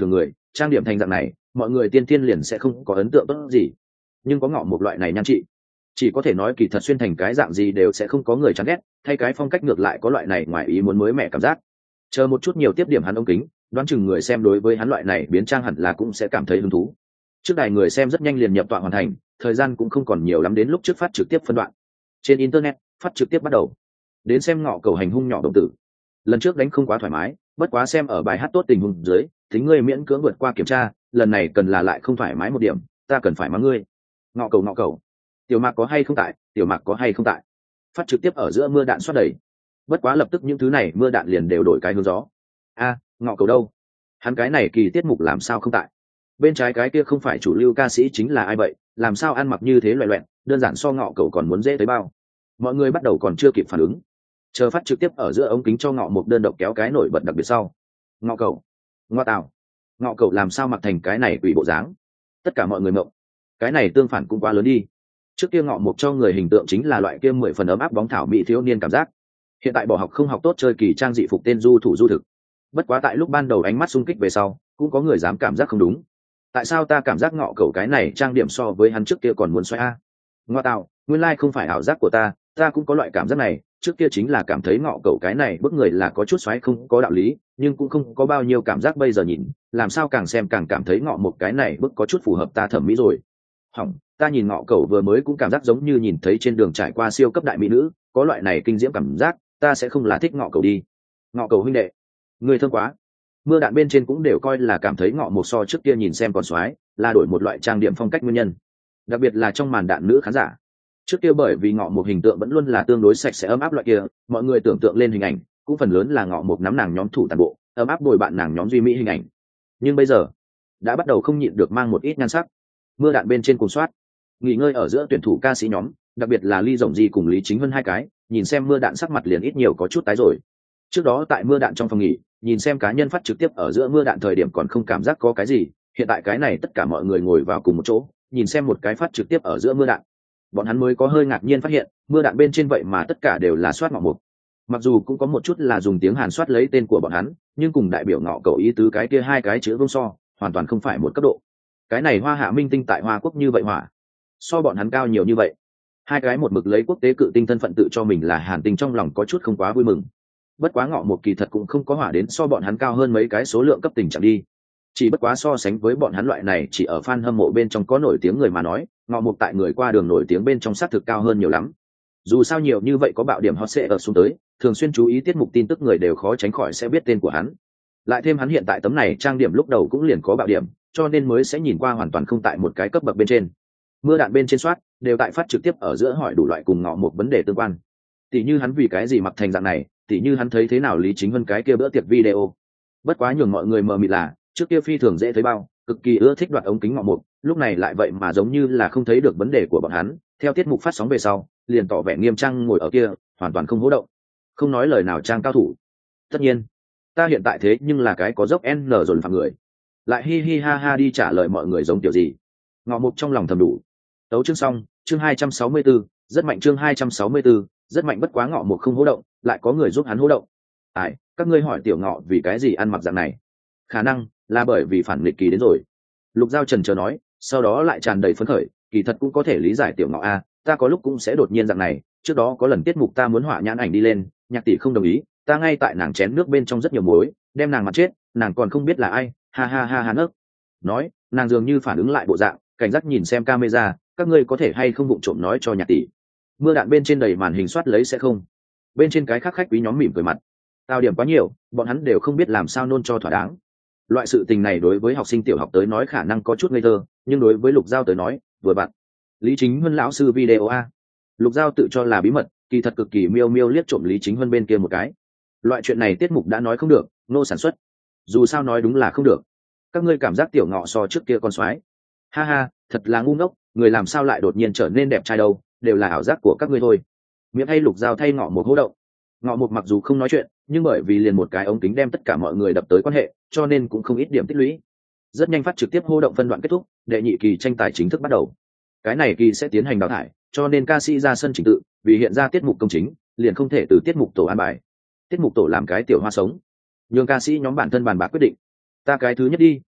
Speaker 1: trang điểm thành dạng này mọi người tiên tiên liền sẽ không có ấn tượng tốt gì, nhưng có ngọ một loại này nhan trị chỉ có thể nói kỳ thật xuyên thành cái dạng gì đều sẽ không có người chán ghét, thay cái phong cách ngược lại có loại này ngoài ý muốn mới mẻ cảm giác. Chờ một chút nhiều tiếp điểm hắn ống kính, đoán chừng người xem đối với hắn loại này biến trang hẳn là cũng sẽ cảm thấy hứng thú. Trước đài người xem rất nhanh liền nhập tọa hoàn thành, thời gian cũng không còn nhiều lắm đến lúc trước phát trực tiếp phân đoạn. Trên internet phát trực tiếp bắt đầu. Đến xem ngọ cầu hành hung nhỏ đồng tử. Lần trước đánh không quá thoải mái, bất quá xem ở bài hát tốt tình huống dưới, tính ngươi miễn cưỡng vượt qua kiểm tra, lần này cần là lại không thoải mái một điểm, ta cần phải mắng ngươi. Ngọ cầu ngọ cầu. Tiểu Mạc có hay không tại, Tiểu Mạc có hay không tại. Phát trực tiếp ở giữa mưa đạn xoát đầy. Bất quá lập tức những thứ này mưa đạn liền đều đổi cái hướng gió. A, ngọ cầu đâu? Hắn cái này kỳ tiết mục làm sao không tại? Bên trái cái kia không phải chủ lưu ca sĩ chính là ai vậy? Làm sao ăn mặc như thế loè loẹt, đơn giản so ngọ cầu còn muốn dễ tới bao. Mọi người bắt đầu còn chưa kịp phản ứng. Chờ phát trực tiếp ở giữa ống kính cho ngọ một đơn độc kéo cái nổi bật đặc biệt sau. Ngọ cầu, ngoa tào, ngọ cầu làm sao mặc thành cái này quỷ bộ dáng? Tất cả mọi người mộng. Cái này tương phản cũng quá lớn đi. Trước kia ngọ một cho người hình tượng chính là loại kia mười phần ấm áp bóng thảo mỹ thiếu niên cảm giác. Hiện tại bỏ học không học tốt chơi kỳ trang dị phục tên du thủ du thực. Bất quá tại lúc ban đầu ánh mắt xung kích về sau, cũng có người dám cảm giác không đúng. Tại sao ta cảm giác ngọ cầu cái này trang điểm so với hắn trước kia còn muốn xoay a? Ngoa tạo, nguyên lai không phải ảo giác của ta, ta cũng có loại cảm giác này. Trước kia chính là cảm thấy ngọ cầu cái này bức người là có chút xoáy không có đạo lý, nhưng cũng không có bao nhiêu cảm giác bây giờ nhìn, làm sao càng xem càng cảm thấy ngọ một cái này bức có chút phù hợp ta thẩm mỹ rồi. Hỏng, ta nhìn ngọ cầu vừa mới cũng cảm giác giống như nhìn thấy trên đường trải qua siêu cấp đại mỹ nữ, có loại này kinh diễm cảm giác, ta sẽ không là thích ngọ cầu đi. Ngọ cầu huynh đệ, người thương quá. Mưa đạn bên trên cũng đều coi là cảm thấy ngọ một so trước kia nhìn xem còn xoáy, là đổi một loại trang điểm phong cách nguyên nhân. Đặc biệt là trong màn đạn nữ khán giả. Trước kia bởi vì ngọ một hình tượng vẫn luôn là tương đối sạch sẽ ấm áp loại kia, mọi người tưởng tượng lên hình ảnh cũng phần lớn là ngọ một nắm nàng nhóm thủ tàn bộ, ấm áp bồi bạn nàng nhóm duy mỹ hình ảnh. Nhưng bây giờ đã bắt đầu không nhịn được mang một ít nhan sắc. Mưa đạn bên trên cùng soát, nghỉ ngơi ở giữa tuyển thủ ca sĩ nhóm, đặc biệt là Ly Rồng Di cùng Lý Chính Vân hai cái, nhìn xem mưa đạn sắc mặt liền ít nhiều có chút tái rồi. Trước đó tại mưa đạn trong phòng nghỉ, nhìn xem cá nhân phát trực tiếp ở giữa mưa đạn thời điểm còn không cảm giác có cái gì, hiện tại cái này tất cả mọi người ngồi vào cùng một chỗ, nhìn xem một cái phát trực tiếp ở giữa mưa đạn, bọn hắn mới có hơi ngạc nhiên phát hiện, mưa đạn bên trên vậy mà tất cả đều là soát ngọ mục. Mặc dù cũng có một chút là dùng tiếng Hàn soát lấy tên của bọn hắn, nhưng cùng đại biểu ngọ cầu ý tứ cái kia hai cái chữ vương so, hoàn toàn không phải một cấp độ. Cái này Hoa Hạ minh tinh tại Hoa Quốc như vậy hỏa, so bọn hắn cao nhiều như vậy. Hai cái một mực lấy quốc tế cự tinh thân phận tự cho mình là Hàn tinh, trong lòng có chút không quá vui mừng. Bất quá ngọ một kỳ thật cũng không có hỏa đến so bọn hắn cao hơn mấy cái số lượng cấp tình trạng đi. Chỉ bất quá so sánh với bọn hắn loại này chỉ ở fan hâm mộ bên trong có nổi tiếng người mà nói, ngọ mục tại người qua đường nổi tiếng bên trong sát thực cao hơn nhiều lắm. Dù sao nhiều như vậy có bạo điểm hot sẽ ở xuống tới, thường xuyên chú ý tiết mục tin tức người đều khó tránh khỏi sẽ biết tên của hắn. Lại thêm hắn hiện tại tấm này trang điểm lúc đầu cũng liền có bạo điểm, cho nên mới sẽ nhìn qua hoàn toàn không tại một cái cấp bậc bên trên. Mưa đạn bên trên soát đều tại phát trực tiếp ở giữa hỏi đủ loại cùng ngọ một vấn đề tương quan. Tỷ như hắn vì cái gì mặc thành dạng này, tỷ như hắn thấy thế nào Lý Chính Vân cái kia bữa tiệc video. Bất quá nhường mọi người mờ mịt là, trước kia phi thường dễ thấy bao, cực kỳ ưa thích đoạt ống kính ngọ một, lúc này lại vậy mà giống như là không thấy được vấn đề của bọn hắn, theo tiết mục phát sóng về sau, liền tỏ vẻ nghiêm trang ngồi ở kia, hoàn toàn không hố động, không nói lời nào trang cao thủ. Tất nhiên, ta hiện tại thế nhưng là cái có dốc n rồi phạm người, lại hi hi ha ha đi trả lời mọi người giống kiểu gì. Ngọ mục trong lòng thầm đủ. Tấu chương xong, chương hai trăm sáu mươi 4, rất mạnh chương hai trăm sáu mươi 4, rất mạnh. Bất quá ngọ mục không hố động, lại có người giúp hắn hố động. Ai, các ngươi hỏi tiểu ngọ vì cái gì ăn mặc dạng này? Khả năng là bởi vì phản nghịch kỳ đến rồi. Lục Giao trần chờ nói, sau đó lại tràn đầy phấn khởi, kỳ thật cũng có thể lý giải tiểu ngọ a, ta có lúc cũng sẽ đột nhiên dạng này, trước đó có lần tiết mục ta muốn họa nhãn ảnh đi lên, nhạc tỷ không đồng ý, ta ngay tại nàng chén nước bên trong rất nhiều muối, đem nàng mặt chết, nàng còn không biết là ai, ha ha ha ha nấc. Nói, nàng dường như phản ứng lại bộ dạng, cảnh giác nhìn xem camera, các ngươi có thể hay không vụng trộm nói cho nhạc tỷ. Mưa đạn bên trên đầy màn hình soát lấy sẽ không. Bên trên cái khác khách quý nhóm mỉm cười mặt. Tao điểm quá nhiều, bọn hắn đều không biết làm sao nôn cho thỏa đáng. Loại sự tình này đối với học sinh tiểu học tới nói khả năng có chút ngây thơ, nhưng đối với Lục Giao tới nói, vừa vặn. Lý Chính Huân lão sư video a. Lục Giao tự cho là bí mật, kỳ thật cực kỳ miêu miêu liếc trộm Lý Chính Huân bên kia một cái. Loại chuyện này tiết mục đã nói không được, nô sản xuất. Dù sao nói đúng là không được. Các ngươi cảm giác tiểu ngọ so trước kia con soái. Ha ha, thật là ngu ngốc, người làm sao lại đột nhiên trở nên đẹp trai đâu, đều là ảo giác của các ngươi thôi. Miệng hay Lục Giao thay ngọ một hô động. Ngọ một mặc dù không nói chuyện, nhưng bởi vì liền một cái ống kính đem tất cả mọi người đập tới quan hệ, cho nên cũng không ít điểm tích lũy. Rất nhanh phát trực tiếp hô động phân đoạn kết thúc, đệ nhị kỳ tranh tài chính thức bắt đầu. Cái này kỳ sẽ tiến hành đào thải, cho nên ca sĩ ra sân trình tự, vì hiện ra tiết mục công chính, liền không thể từ tiết mục tổ an bài. Tiết mục tổ làm cái tiểu hoa sống, nhường ca sĩ nhóm bản thân bàn bạc quyết định. Ta cái thứ nhất đi,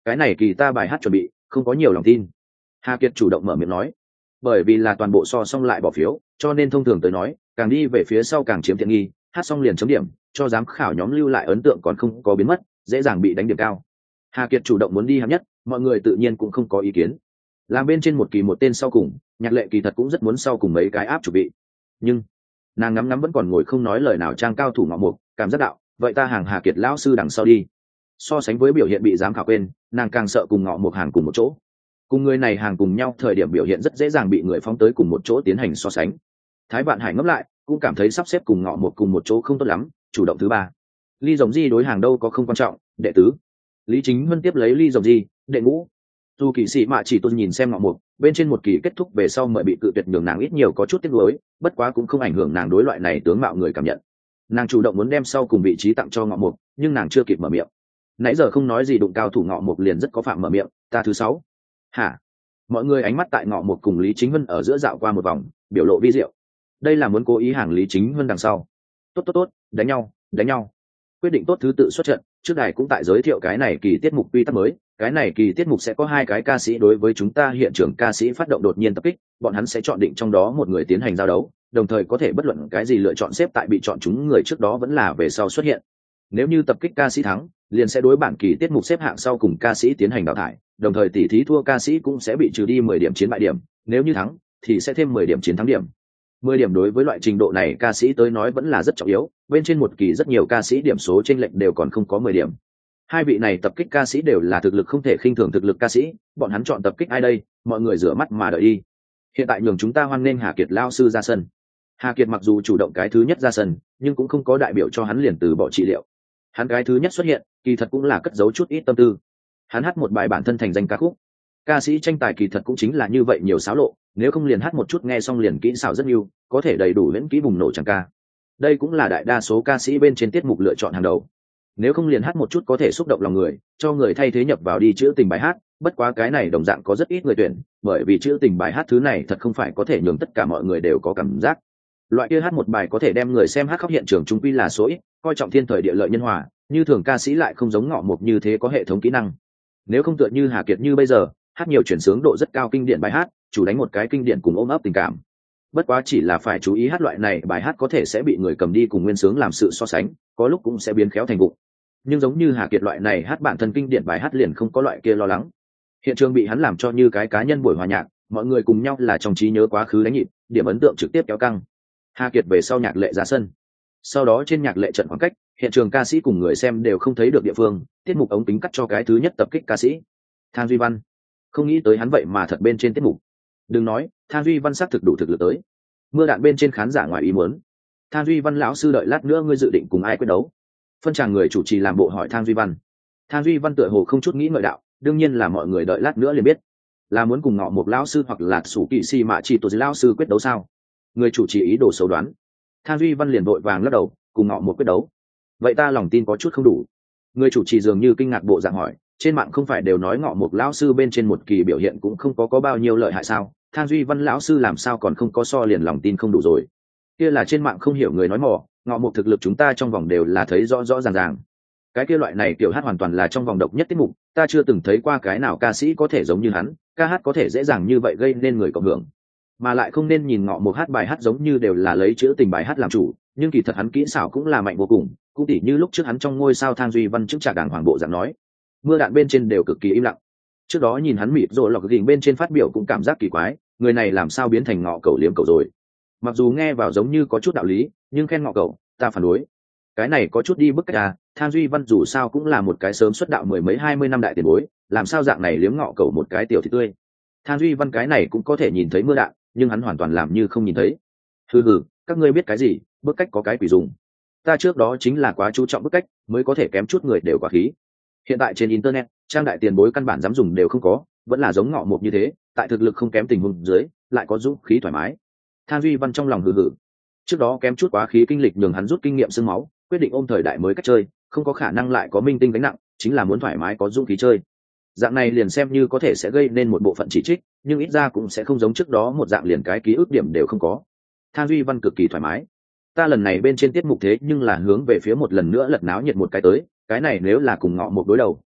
Speaker 1: cái này kỳ ta bài hát chuẩn bị không có nhiều lòng tin. Hà Kiệt chủ động mở miệng nói, bởi vì là toàn bộ so xong lại bỏ phiếu, cho nên thông thường tới nói càng đi về phía sau càng chiếm tiện nghi, hát xong liền chấm điểm, cho giám khảo nhóm lưu lại ấn tượng còn không có biến mất, dễ dàng bị đánh điểm cao. Hà Kiệt chủ động muốn đi hạng nhất, mọi người tự nhiên cũng không có ý kiến. Làm bên trên một kỳ một tên sau cùng, Nhạc Lệ kỳ thật cũng rất muốn sau cùng mấy cái áp chủ bị, nhưng nàng ngắm ngắm vẫn còn ngồi không nói lời nào trang cao thủ Ngọ Mục, cảm giác đạo vậy ta hàng Hà Kiệt lão sư đằng sau đi. So sánh với biểu hiện bị giám khảo quên, nàng càng sợ cùng Ngọ Mục hàng cùng một chỗ, cùng người này hàng cùng nhau thời điểm biểu hiện rất dễ dàng bị người phóng tới cùng một chỗ tiến hành so sánh. Thái Vạn Hải ngẫm lại cũng cảm thấy sắp xếp cùng Ngọ Mục cùng một chỗ không tốt lắm, chủ động thứ ba. Ly Rồng Di đối hàng đâu có không quan trọng, đệ tứ. Lý Chính Huân tiếp lấy Ly Rồng Di, đệ ngũ. Dù kỳ sĩ mạ chỉ tôi nhìn xem Ngọ Mục, bên trên một kỳ kết thúc về sau mời bị cự tuyệt nhường nàng ít nhiều có chút tiếc nuối, bất quá cũng không ảnh hưởng nàng đối loại này tướng mạo người cảm nhận. Nàng chủ động muốn đem sau cùng vị trí tặng cho Ngọ Mục, nhưng nàng chưa kịp mở miệng. Nãy giờ không nói gì đụng cao thủ Ngọ Mục liền rất có phạm mở miệng, ta thứ sáu. Hả? Mọi người ánh mắt tại Ngọ Mục cùng Lý Chính Huân ở giữa dạo qua một vòng, biểu lộ vi diệu. Đây là muốn cố ý hàng Lý Chính Huân đằng sau. Tốt tốt tốt, đánh nhau, đánh nhau. Quyết định tốt thứ tự xuất trận, trước đài cũng tại giới thiệu cái này kỳ tiết mục quy tắc mới. Cái này kỳ tiết mục sẽ có hai cái ca sĩ đối với chúng ta hiện trường ca sĩ phát động đột nhiên tập kích, bọn hắn sẽ chọn định trong đó một người tiến hành giao đấu, đồng thời có thể bất luận cái gì lựa chọn xếp tại bị chọn chúng người trước đó vẫn là về sau xuất hiện. Nếu như tập kích ca sĩ thắng, liền sẽ đối bản kỳ tiết mục xếp hạng sau cùng ca sĩ tiến hành đào thải, đồng thời tỷ thí thua ca sĩ cũng sẽ bị trừ đi mười điểm chiến bại điểm, nếu như thắng thì sẽ thêm mười điểm chiến thắng điểm. mười điểm đối với loại trình độ này ca sĩ tới nói vẫn là rất trọng yếu, bên trên một kỳ rất nhiều ca sĩ điểm số chênh lệch đều còn không có mười điểm. Hai vị này tập kích ca sĩ đều là thực lực không thể khinh thường thực lực ca sĩ, bọn hắn chọn tập kích ai đây, mọi người rửa mắt mà đợi đi. Hiện tại nhường chúng ta hoan nghênh Hà Kiệt lao sư ra sân. Hà Kiệt mặc dù chủ động cái thứ nhất ra sân, nhưng cũng không có đại biểu cho hắn liền từ bỏ trị liệu. Hắn cái thứ nhất xuất hiện, kỳ thật cũng là cất giấu chút ít tâm tư. Hắn hát một bài bản thân thành danh ca khúc. Ca sĩ tranh tài kỳ thật cũng chính là như vậy nhiều xáo lộ, nếu không liền hát một chút nghe xong liền kỹ xảo rất nhiều, có thể đầy đủ lẫn kỹ bùng nổ chẳng ca. Đây cũng là đại đa số ca sĩ bên trên tiết mục lựa chọn hàng đầu. Nếu không liền hát một chút có thể xúc động lòng người, cho người thay thế nhập vào đi chữ tình bài hát, bất quá cái này đồng dạng có rất ít người tuyển, bởi vì chữ tình bài hát thứ này thật không phải có thể nhường tất cả mọi người đều có cảm giác. Loại kia hát một bài có thể đem người xem hát khóc hiện trường trung quy là số ít, coi trọng thiên thời địa lợi nhân hòa, như thường ca sĩ lại không giống Ngọ Mục như thế có hệ thống kỹ năng. Nếu không tựa như Hà Kiệt như bây giờ, hát nhiều chuyển sướng độ rất cao kinh điển bài hát, chủ đánh một cái kinh điển cùng ôm ấp tình cảm. Bất quá chỉ là phải chú ý hát loại này bài hát có thể sẽ bị người cầm đi cùng nguyên sướng làm sự so sánh, có lúc cũng sẽ biến khéo thành vụng. Nhưng giống như Hà Kiệt loại này hát bản thân kinh điển bài hát liền không có loại kia lo lắng. Hiện trường bị hắn làm cho như cái cá nhân buổi hòa nhạc, mọi người cùng nhau là trong trí nhớ quá khứ đánh nhịp, điểm ấn tượng trực tiếp kéo căng. Hà Kiệt về sau Nhạc Lệ ra sân. Sau đó trên Nhạc Lệ trận khoảng cách, hiện trường ca sĩ cùng người xem đều không thấy được địa phương, tiết mục ống kính cắt cho cái thứ nhất tập kích ca sĩ. Thang Duy Văn. Không nghĩ tới hắn vậy mà thật bên trên tiết mục. Đừng nói, Thang Duy Văn xác thực đủ thực lực tới. Mưa đạn bên trên khán giả ngoài ý muốn. Thang Duy Văn lão sư đợi lát nữa ngươi dự định cùng ai quyết đấu? Phân tràng người chủ trì làm bộ hỏi Thang Duy Văn. Thang Duy Văn tựa hồ không chút nghĩ ngợi đạo, đương nhiên là mọi người đợi lát nữa liền biết. Là muốn cùng Ngọ Mục lão sư hoặc là Sủ Kỵ Si Mạ Chỉ Tổ lão sư quyết đấu sao? Người chủ trì ý đồ xấu đoán. Thang Duy Văn liền vội vàng lắc đầu, cùng Ngọ Mục quyết đấu. Vậy ta lòng tin có chút không đủ. Người chủ trì dường như kinh ngạc bộ dạng hỏi, trên mạng không phải đều nói Ngọ Mục lão sư bên trên một kỳ biểu hiện cũng không có có bao nhiêu lợi hại sao? Thang Duy Văn lão sư làm sao còn không có so liền lòng tin không đủ rồi? Kia là trên mạng không hiểu người nói mỏ, Ngọ Mục thực lực chúng ta trong vòng đều là thấy rõ rõ ràng ràng. Cái kia loại này kiểu hát hoàn toàn là trong vòng độc nhất tiết mục, ta chưa từng thấy qua cái nào ca sĩ có thể giống như hắn, ca hát có thể dễ dàng như vậy gây nên người cộng hưởng. Mà lại không nên nhìn Ngọ Mục hát bài hát giống như đều là lấy chữ tình bài hát làm chủ, nhưng kỳ thật hắn kỹ xảo cũng là mạnh vô cùng, cũng tỉ như lúc trước hắn trong ngôi sao Thang Duy Văn trước trà đảng hoàng bộ dạng nói. Mưa đạn bên trên đều cực kỳ im lặng. Trước đó nhìn hắn mịt rồi lọc gỉnh bên trên phát biểu cũng cảm giác kỳ quái, người này làm sao biến thành ngọ cẩu liếm cẩu rồi. Mặc dù nghe vào giống như có chút đạo lý, nhưng khen ngọ cẩu, ta phản đối. Cái này có chút đi bức cách à, Thang Duy Văn dù sao cũng là một cái sớm xuất đạo mười mấy hai mươi năm đại tiền bối, làm sao dạng này liếm ngọ cẩu một cái tiểu thịt tươi. Thang Duy Văn cái này cũng có thể nhìn thấy mưa đạn, nhưng hắn hoàn toàn làm như không nhìn thấy. Hừ hừ, các ngươi biết cái gì, bức cách có cái quỷ dùng. Ta trước đó chính là quá chú trọng bức cách, mới có thể kém chút người đều quá khí. Hiện tại trên internet, trang đại tiền bối căn bản dám dùng đều không có, vẫn là giống ngọ một như thế, tại thực lực không kém tình huống dưới, lại có dũng khí thoải mái. Thang Duy Văn trong lòng hừ hừ. Trước đó kém chút quá khí kinh lịch nhường hắn rút kinh nghiệm xương máu, quyết định ôm thời đại mới cách chơi, không có khả năng lại có minh tinh gánh nặng, chính là muốn thoải mái có dũng khí chơi. Dạng này liền xem như có thể sẽ gây nên một bộ phận chỉ trích, nhưng ít ra cũng sẽ không giống trước đó một dạng liền cái ký ức điểm đều không có. Thang Duy Văn cực kỳ thoải mái. Ta lần này bên trên tiết mục thế nhưng là hướng về phía một lần nữa lật náo nhiệt một cái tới, cái này nếu là cùng ngọ một đối đầu,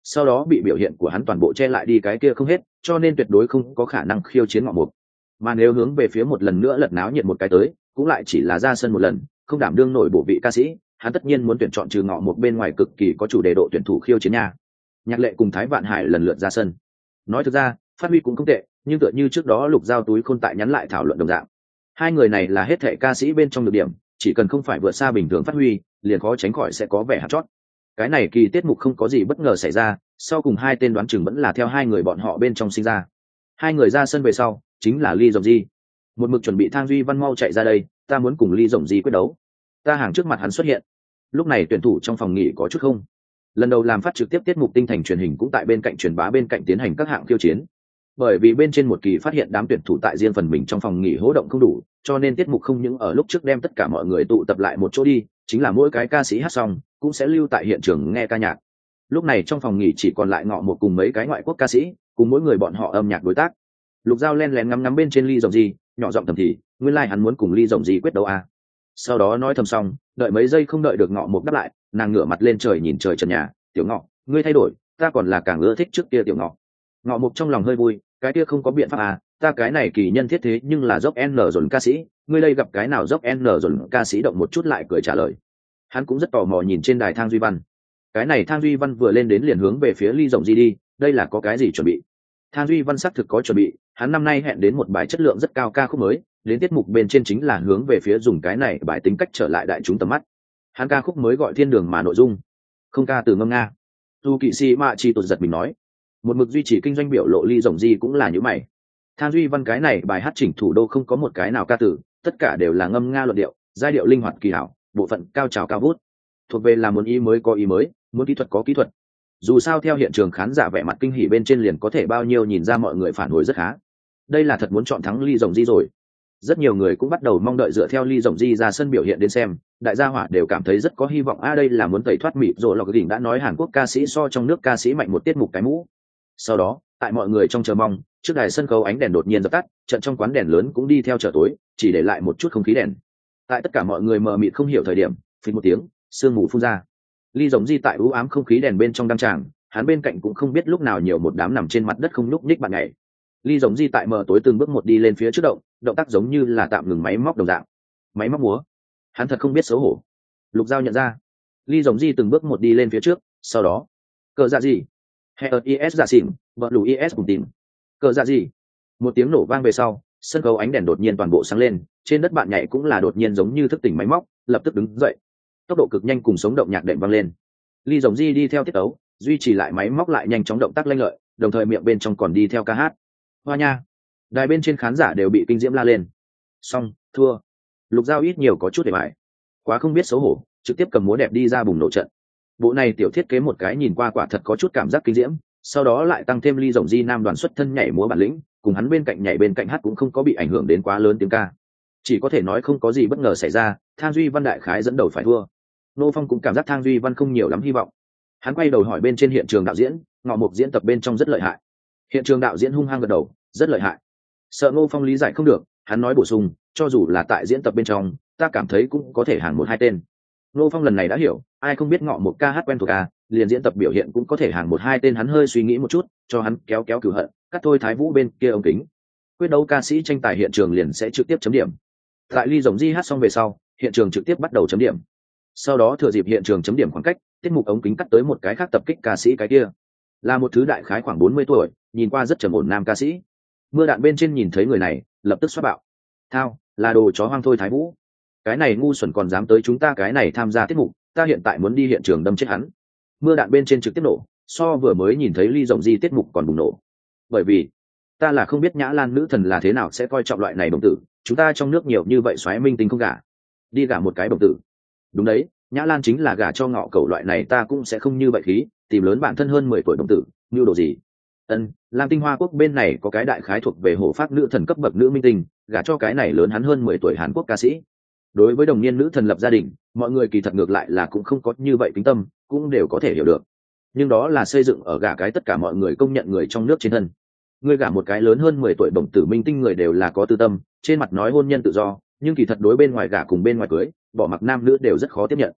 Speaker 1: sau đó bị biểu hiện của hắn toàn bộ che lại đi cái kia không hết, cho nên tuyệt đối không có khả năng khiêu chiến ngọ mục. Mà nếu hướng về phía một lần nữa lật náo nhiệt một cái tới, cũng lại chỉ là ra sân một lần, không đảm đương nổi bổ vị ca sĩ, hắn tất nhiên muốn tuyển chọn trừ ngọ mục bên ngoài cực kỳ có chủ đề độ tuyển thủ khiêu chiến nha. Nhạc Lệ cùng Thái Vạn Hải lần lượt ra sân. Nói thực ra, phát huy cũng không tệ, nhưng tựa như trước đó Lục Giao túi khôn tại nhắn lại thảo luận đồng dạng. Hai người này là hết thệ ca sĩ bên trong được điểm, chỉ cần không phải vượt xa bình thường phát huy, liền khó tránh khỏi sẽ có vẻ hạt chót. Cái này kỳ tiết mục không có gì bất ngờ xảy ra, sau cùng hai tên đoán chừng vẫn là theo hai người bọn họ bên trong sinh ra. Hai người ra sân về sau, chính là Ly Rồng Di. Một mực chuẩn bị Thang Duy Văn mau chạy ra đây, ta muốn cùng Ly Rồng Di quyết đấu. Ta hàng trước mặt hắn xuất hiện. Lúc này tuyển thủ trong phòng nghỉ có chút không. Lần đầu làm phát trực tiếp tiết mục tinh thành truyền hình cũng tại bên cạnh truyền bá bên cạnh tiến hành các hạng khiêu chiến. Bởi vì bên trên một kỳ phát hiện đám tuyển thủ tại riêng phần mình trong phòng nghỉ hỗ động không đủ, cho nên tiết mục không những ở lúc trước đem tất cả mọi người tụ tập lại một chỗ đi, chính là mỗi cái ca sĩ hát xong cũng sẽ lưu tại hiện trường nghe ca nhạc. Lúc này trong phòng nghỉ chỉ còn lại Ngọ Một cùng mấy cái ngoại quốc ca sĩ, cùng mỗi người bọn họ âm nhạc đối tác. Lục Giao len lén ngắm ngắm bên trên Ly Rồng Di, nhỏ giọng thầm thì, nguyên lai like hắn muốn cùng Ly Rồng Di quyết đấu à. Sau đó nói thầm xong, đợi mấy giây không đợi được Ngọ Một đáp lại, nàng ngửa mặt lên trời nhìn trời trần nhà, tiểu Ngọ, ngươi thay đổi, ta còn là càng ưa thích trước kia tiểu Ngọ. Ngọ Một trong lòng hơi vui, cái kia không có biện pháp à, ta cái này kỳ nhân thiết thế nhưng là dốc n dồn ca sĩ, ngươi đây gặp cái nào dốc n dồn ca sĩ động một chút lại cười trả lời. Hắn cũng rất tò mò nhìn trên đài Thang Duy Văn. Cái này Thang Duy Văn vừa lên đến liền hướng về phía Ly Rồng Di đi, đây là có cái gì chuẩn bị? Thang Duy Văn xác thực có chuẩn bị, hắn năm nay hẹn đến một bài chất lượng rất cao ca khúc mới, đến tiết mục bên trên chính là hướng về phía dùng cái này bài tính cách trở lại đại chúng tầm mắt. Hắn ca khúc mới gọi Thiên Đường mà nội dung không ca từ ngâm nga. Dù kỵ sĩ Mạ Chi tụt giật mình nói, một mực duy trì kinh doanh biểu lộ Ly Rồng Di cũng là như mày. Thang Duy Văn cái này bài hát chỉnh thủ đô không có một cái nào ca từ, tất cả đều là ngâm nga luận điệu, giai điệu linh hoạt kỳ hảo, bộ phận cao trào cao vút, thuộc về là muốn ý mới có ý mới, muốn kỹ thuật có kỹ thuật. Dù sao theo hiện trường khán giả vẻ mặt kinh hỉ bên trên liền có thể bao nhiêu nhìn ra mọi người phản hồi rất khá. Đây là thật muốn chọn thắng Ly Rồng Di rồi. Rất nhiều người cũng bắt đầu mong đợi dựa theo Ly Rồng Di ra sân biểu hiện đến xem, đại gia hỏa đều cảm thấy rất có hy vọng. A à, đây là muốn tẩy thoát mịt rồi lọc đỉnh đã nói Hàn Quốc ca sĩ so trong nước ca sĩ mạnh một tiết mục cái mũ. Sau đó, tại mọi người trong chờ mong, trước đài sân khấu ánh đèn đột nhiên dập tắt, trận trong quán đèn lớn cũng đi theo trở tối, chỉ để lại một chút không khí đèn. Tại tất cả mọi người mờ mịt không hiểu thời điểm, phình một tiếng, sương mù phun ra. Ly Rồng Di tại u ám không khí đèn bên trong đăng tràng, hắn bên cạnh cũng không biết lúc nào nhiều một đám nằm trên mặt đất không nhúc nhích bạn nhảy. Ly Rồng Di tại mờ tối từng bước một đi lên phía trước động, động tác giống như là tạm ngừng máy móc đồng dạng. Máy móc múa. Hắn thật không biết xấu hổ. Lục Giao nhận ra. Ly Rồng Di từng bước một đi lên phía trước, sau đó, cờ dạ gì? Heot is giả xỉn, vợ lù is cùng tìm. Cờ dạ gì? Một tiếng nổ vang về sau, sân khấu ánh đèn đột nhiên toàn bộ sáng lên, trên đất bạn nhảy cũng là đột nhiên giống như thức tỉnh máy móc, lập tức đứng dậy. Tốc độ cực nhanh cùng sống động nhạc đệm vang lên. Ly Rồng Di đi theo tiết tấu, duy trì lại máy móc lại nhanh chóng động tác lanh lợi, đồng thời miệng bên trong còn đi theo ca hát. Hoa nha! Đài bên trên khán giả đều bị kinh diễm la lên. Xong, thua. Lục Giao ít nhiều có chút để bại. Quá không biết xấu hổ, trực tiếp cầm múa đẹp đi ra bùng nổ trận. Bộ này tiểu thiết kế một cái nhìn qua quả thật có chút cảm giác kinh diễm, sau đó lại tăng thêm Ly Rồng Di nam đoàn xuất thân nhảy múa bản lĩnh, cùng hắn bên cạnh nhảy bên cạnh hát cũng không có bị ảnh hưởng đến quá lớn tiếng ca. Chỉ có thể nói không có gì bất ngờ xảy ra, Thang Duy Văn đại khái dẫn đầu phải thua. Nô Phong cũng cảm giác Thang Duy Văn không nhiều lắm hy vọng. Hắn quay đầu hỏi bên trên hiện trường đạo diễn, Ngọ Mục diễn tập bên trong rất lợi hại. Hiện trường đạo diễn hung hăng gật đầu, rất lợi hại. Sợ Ngô Phong lý giải không được, hắn nói bổ sung, cho dù là tại diễn tập bên trong, ta cảm thấy cũng có thể hàng một hai tên. Ngô Phong lần này đã hiểu, ai không biết Ngọ Mục ca hát quen thuộc à, liền diễn tập biểu hiện cũng có thể hàng một hai tên. Hắn hơi suy nghĩ một chút, cho hắn kéo kéo cửu hận, cắt thôi Thái Vũ bên kia ống kính. Quyết đấu ca sĩ tranh tài hiện trường liền sẽ trực tiếp chấm điểm. Tại Ly Rồng Di hát xong về sau, hiện trường trực tiếp bắt đầu chấm điểm. Sau đó thừa dịp hiện trường chấm điểm khoảng cách, tiết mục ống kính cắt tới một cái khác tập kích ca sĩ cái kia là một thứ đại khái khoảng bốn mươi tuổi, nhìn qua rất trầm ổn nam ca sĩ. Mưa đạn bên trên nhìn thấy người này, lập tức xoát bạo. Thao, là đồ chó hoang thôi Thái Vũ. Cái này ngu xuẩn còn dám tới chúng ta cái này tham gia tiết mục, ta hiện tại muốn đi hiện trường đâm chết hắn. Mưa đạn bên trên trực tiếp nổ, so vừa mới nhìn thấy Ly Rồng Di tiết mục còn bùng nổ. Bởi vì ta là không biết Nhã Lan nữ thần là thế nào sẽ coi trọng loại này đồng tử, chúng ta trong nước nhiều như vậy xoáy minh tinh không gả, đi gả một cái đồng tử. Đúng đấy, Nhã Lan chính là gả cho Ngọ Cẩu loại này, ta cũng sẽ không như vậy khí, tìm lớn bản thân hơn mười tuổi đồng tử, như đồ gì. Ân, Lam Tinh Hoa Quốc bên này có cái đại khái thuộc về hổ phác nữ thần cấp bậc nữ minh tinh, gả cho cái này lớn hắn hơn mười tuổi Hàn Quốc ca sĩ. Đối với đồng niên nữ thần lập gia đình, mọi người kỳ thật ngược lại là cũng không có như vậy kính tâm, cũng đều có thể hiểu được. Nhưng đó là xây dựng ở gả cái tất cả mọi người công nhận người trong nước trên thân. Người gả một cái lớn hơn mười tuổi đồng tử minh tinh người đều là có tư tâm, trên mặt nói hôn nhân tự do, nhưng kỳ thật đối bên ngoài gả cùng bên ngoài cưới, bỏ mặc nam nữ đều rất khó tiếp nhận.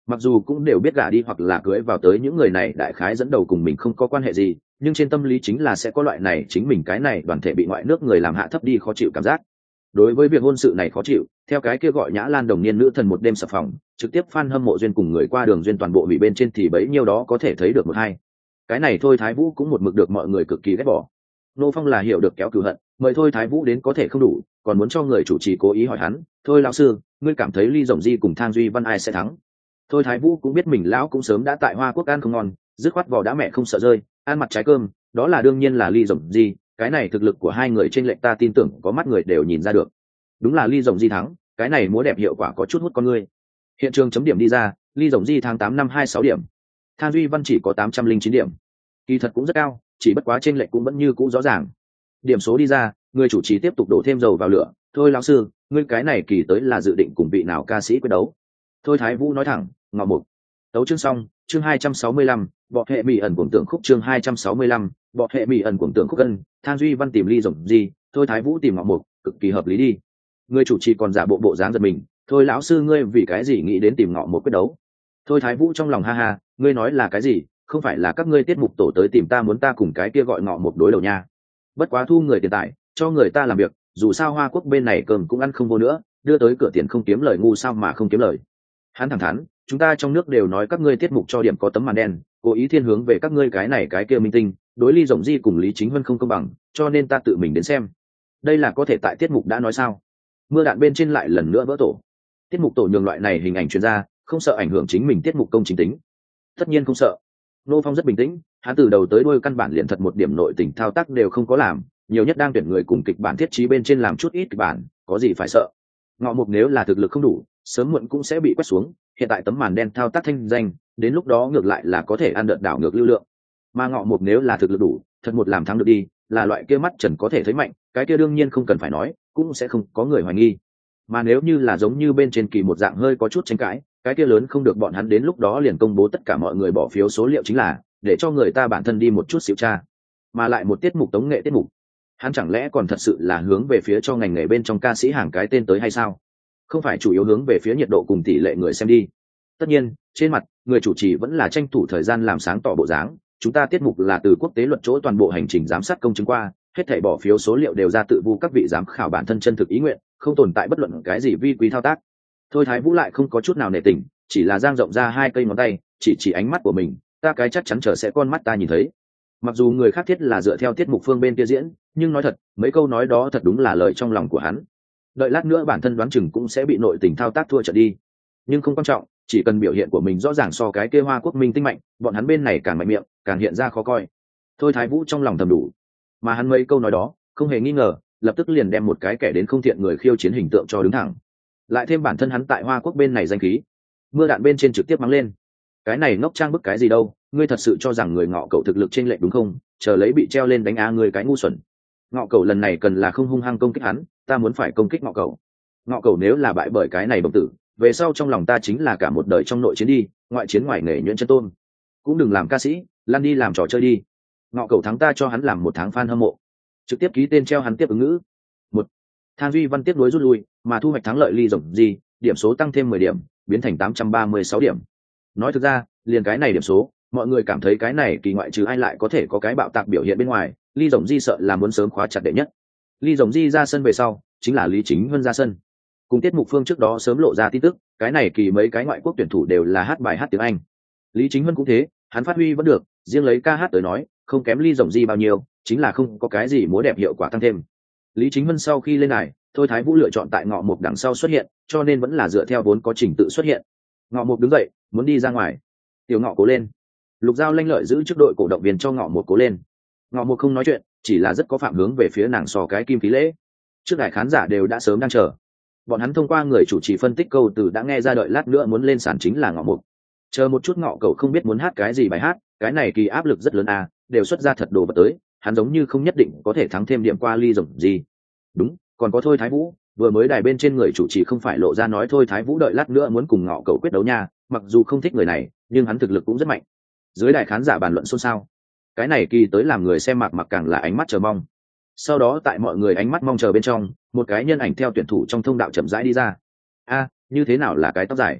Speaker 1: mặc dù cũng đều biết gả đi hoặc là cưới vào tới những người này đại khái dẫn đầu cùng mình không có quan hệ gì, nhưng trên tâm lý chính là sẽ có loại này chính mình cái này đoàn thể bị ngoại nước người làm hạ thấp đi khó chịu cảm giác. Đối với việc hôn sự này khó chịu, theo cái kia gọi Nhã Lan đồng niên nữ thần một đêm sập phòng, trực tiếp fan hâm mộ duyên cùng người qua đường duyên toàn bộ bị bên trên thì bấy nhiêu đó có thể thấy được một hai. Cái này thôi Thái Vũ cũng một mực được mọi người cực kỳ ghét bỏ. Nô Phong là hiểu được kéo cửu hận, mời thôi Thái Vũ đến có thể không đủ, còn muốn cho người chủ trì cố ý hỏi hắn, thôi lão sư, ngươi cảm thấy Ly Rồng Di cùng Thang Duy Văn ai sẽ thắng? Thôi Thái Vũ cũng biết mình lão cũng sớm đã tại Hoa Quốc ăn không ngon, dứt khoát vỏ đã mẹ không sợ rơi, ăn mặt trái cơm, đó là đương nhiên là Ly Rồng Di, cái này thực lực của hai người trên lệnh ta tin tưởng có mắt người đều nhìn ra được. Đúng là Ly Rồng Di thắng, cái này múa đẹp hiệu quả có chút hút con ngươi. Hiện trường chấm điểm đi ra, Ly Rồng Di tháng tám năm hai sáu điểm, Thang Duy Văn chỉ có tám trăm linh chín điểm, kỳ thật cũng rất cao, chỉ bất quá trên lệnh cũng vẫn như cũ rõ ràng. Điểm số đi ra, người chủ trì tiếp tục đổ thêm dầu vào lửa, thôi lão sư, ngươi cái này kỳ tới là dự định cùng vị nào ca sĩ quyết đấu? Thôi Thái Vũ nói thẳng, ngọ mục. Tấu chương xong, chương hai trăm sáu mươi lăm, bọ hệ mị ẩn cuồng tưởng khúc chương hai trăm sáu mươi lăm, bọ hệ mị ẩn cuồng tưởng khúc cân, Thang Duy Văn tìm Ly Rồng Di, thôi Thái Vũ tìm ngọ mục, cực kỳ hợp lý đi. Người chủ trì còn giả bộ bộ dáng giật mình, thôi lão sư ngươi vì cái gì nghĩ đến tìm ngọ mục quyết đấu? Thôi Thái Vũ trong lòng ha ha, ngươi nói là cái gì? Không phải là các ngươi tiết mục tổ tới tìm ta muốn ta cùng cái kia gọi ngọ mục đối đầu nha? Bất quá thu người tiền tài, cho người ta làm việc, dù sao Hoa Quốc bên này cơm cũng ăn không vô nữa, đưa tới cửa tiền không kiếm lời ngu sao mà không kiếm lời. Hắn thẳng thắn, chúng ta trong nước đều nói các ngươi tiết mục cho điểm có tấm màn đen, cố ý thiên hướng về các ngươi cái này cái kia minh tinh, đối Ly Rồng Di cùng Lý Chính Huân không công bằng, cho nên ta tự mình đến xem. Đây là có thể tại tiết mục đã nói sao? Mưa đạn bên trên lại lần nữa vỡ tổ. Tiết mục tổ nhường loại này hình ảnh truyền ra, không sợ ảnh hưởng chính mình tiết mục công chính tính. Tất nhiên không sợ. Nô Phong rất bình tĩnh, hắn từ đầu tới đuôi căn bản liền thật một điểm nội tình thao tác đều không có làm, nhiều nhất đang tuyển người cùng kịch bản thiết trí bên trên làm chút ít kịch bản, có gì phải sợ. Ngọ mục nếu là thực lực không đủ, sớm muộn cũng sẽ bị quét xuống, hiện tại tấm màn đen thao tác thanh danh, đến lúc đó ngược lại là có thể ăn đợt đảo ngược lưu lượng. Mà ngọ mục nếu là thực lực đủ, thật một làm thắng được đi, là loại kia mắt trần có thể thấy mạnh, cái kia đương nhiên không cần phải nói, cũng sẽ không có người hoài nghi. Mà nếu như là giống như bên trên kỳ một dạng hơi có chút tranh cãi, cái kia lớn không được bọn hắn đến lúc đó liền công bố tất cả mọi người bỏ phiếu số liệu chính là, để cho người ta bản thân đi một chút xíu tra. Mà lại một tiết mục tống nghệ tiết mục, hắn chẳng lẽ còn thật sự là hướng về phía cho ngành nghề bên trong ca sĩ hàng cái tên tới hay sao? Không phải chủ yếu hướng về phía nhiệt độ cùng tỷ lệ người xem đi. Tất nhiên, trên mặt, người chủ trì vẫn là tranh thủ thời gian làm sáng tỏ bộ dáng, chúng ta tiết mục là từ quốc tế luật chỗ toàn bộ hành trình giám sát công chứng qua, hết thảy bỏ phiếu số liệu đều ra tự vu các vị giám khảo bản thân chân thực ý nguyện, không tồn tại bất luận cái gì vi quý thao tác. Thôi Thái Vũ lại không có chút nào nể tình, chỉ là dang rộng ra hai cây ngón tay, chỉ chỉ ánh mắt của mình, ta cái chắc chắn chờ sẽ con mắt ta nhìn thấy. Mặc dù người khác thiết là dựa theo tiết mục phương bên kia diễn, nhưng nói thật, mấy câu nói đó thật đúng là lời trong lòng của hắn. Đợi lát nữa bản thân đoán chừng cũng sẽ bị nội tình thao tác thua trận đi. Nhưng không quan trọng, chỉ cần biểu hiện của mình rõ ràng so cái kia Hoa Quốc minh tinh mạnh, bọn hắn bên này càng mạnh miệng, càng hiện ra khó coi. Thôi Thái Vũ trong lòng thầm đủ. Mà hắn mấy câu nói đó, không hề nghi ngờ, lập tức liền đem một cái kẻ đến không thiện người khiêu chiến hình tượng cho đứng thẳng. Lại thêm bản thân hắn tại Hoa Quốc bên này danh khí, mưa đạn bên trên trực tiếp mắng lên. Cái này ngốc trang bức cái gì đâu, ngươi thật sự cho rằng người ngọ cậu thực lực trên lệnh đúng không? Chờ lấy bị treo lên đánh á ngươi cái ngu xuẩn. Ngọ cậu lần này cần là không hung hăng công kích hắn, ta muốn phải công kích ngọ cậu. Ngọ cậu nếu là bại bởi cái này đồng tử, về sau trong lòng ta chính là cả một đời trong nội chiến đi, ngoại chiến ngoài nghề nhuyễn chân tôn. Cũng đừng làm ca sĩ, lăn đi làm trò chơi đi. Ngọ cậu thắng ta cho hắn làm một tháng fan hâm mộ, trực tiếp ký tên treo hắn tiếp ứng ngữ. Một, Thang Duy Văn tiếp nối rút lui, mà thu hoạch thắng lợi Ly Rồng Di, điểm số tăng thêm mười điểm, biến thành tám trăm ba mươi sáu điểm. Nói thực ra, liền cái này điểm số, mọi người cảm thấy cái này kỳ ngoại trừ ai lại có thể có cái bạo tạc biểu hiện bên ngoài, Ly Rồng Di sợ là muốn sớm khóa chặt đệ nhất. Ly Rồng Di ra sân về sau, chính là Lý Chính Huân ra sân. Cùng tiết mục phương trước đó sớm lộ ra tin tức, cái này kỳ mấy cái ngoại quốc tuyển thủ đều là hát bài hát tiếng Anh. Lý Chính Huân cũng thế, hắn phát huy vẫn được, riêng lấy ca hát tới nói, không kém Ly Rồng Di bao nhiêu, chính là không có cái gì múa đẹp hiệu quả tăng thêm. Lý Chính Huân sau khi lên đài, thôi Thái Vũ lựa chọn tại ngọ mục đằng sau xuất hiện, cho nên vẫn là dựa theo vốn có trình tự xuất hiện. Ngọ mục đứng dậy, muốn đi ra ngoài. Tiểu Ngọ cố lên. Lục Giao lanh lợi giữ trước đội cổ động viên cho ngọ mục cố lên. Ngọ mục không nói chuyện, chỉ là rất có phạm hướng về phía nàng sò cái kim phí lễ. Trước đại khán giả đều đã sớm đang chờ. Bọn hắn thông qua người chủ trì phân tích câu từ đã nghe ra đợi lát nữa muốn lên sàn chính là ngọ mục. Chờ một chút ngọ cậu không biết muốn hát cái gì bài hát, cái này kỳ áp lực rất lớn à, đều xuất ra thật đồ vật tới, hắn giống như không nhất định có thể thắng thêm điểm qua Ly Rồng Di. Đúng, còn có thôi Thái Vũ, vừa mới đài bên trên người chủ trì không phải lộ ra nói thôi Thái Vũ đợi lát nữa muốn cùng ngọ cậu quyết đấu nha, mặc dù không thích người này, nhưng hắn thực lực cũng rất mạnh. Dưới đài khán giả bàn luận xôn xao. Cái này kỳ tới làm người xem mạc mặc càng là ánh mắt chờ mong. Sau đó tại mọi người ánh mắt mong chờ bên trong, một cái nhân ảnh theo tuyển thủ trong thông đạo chậm rãi đi ra. A, như thế nào là cái tóc dài?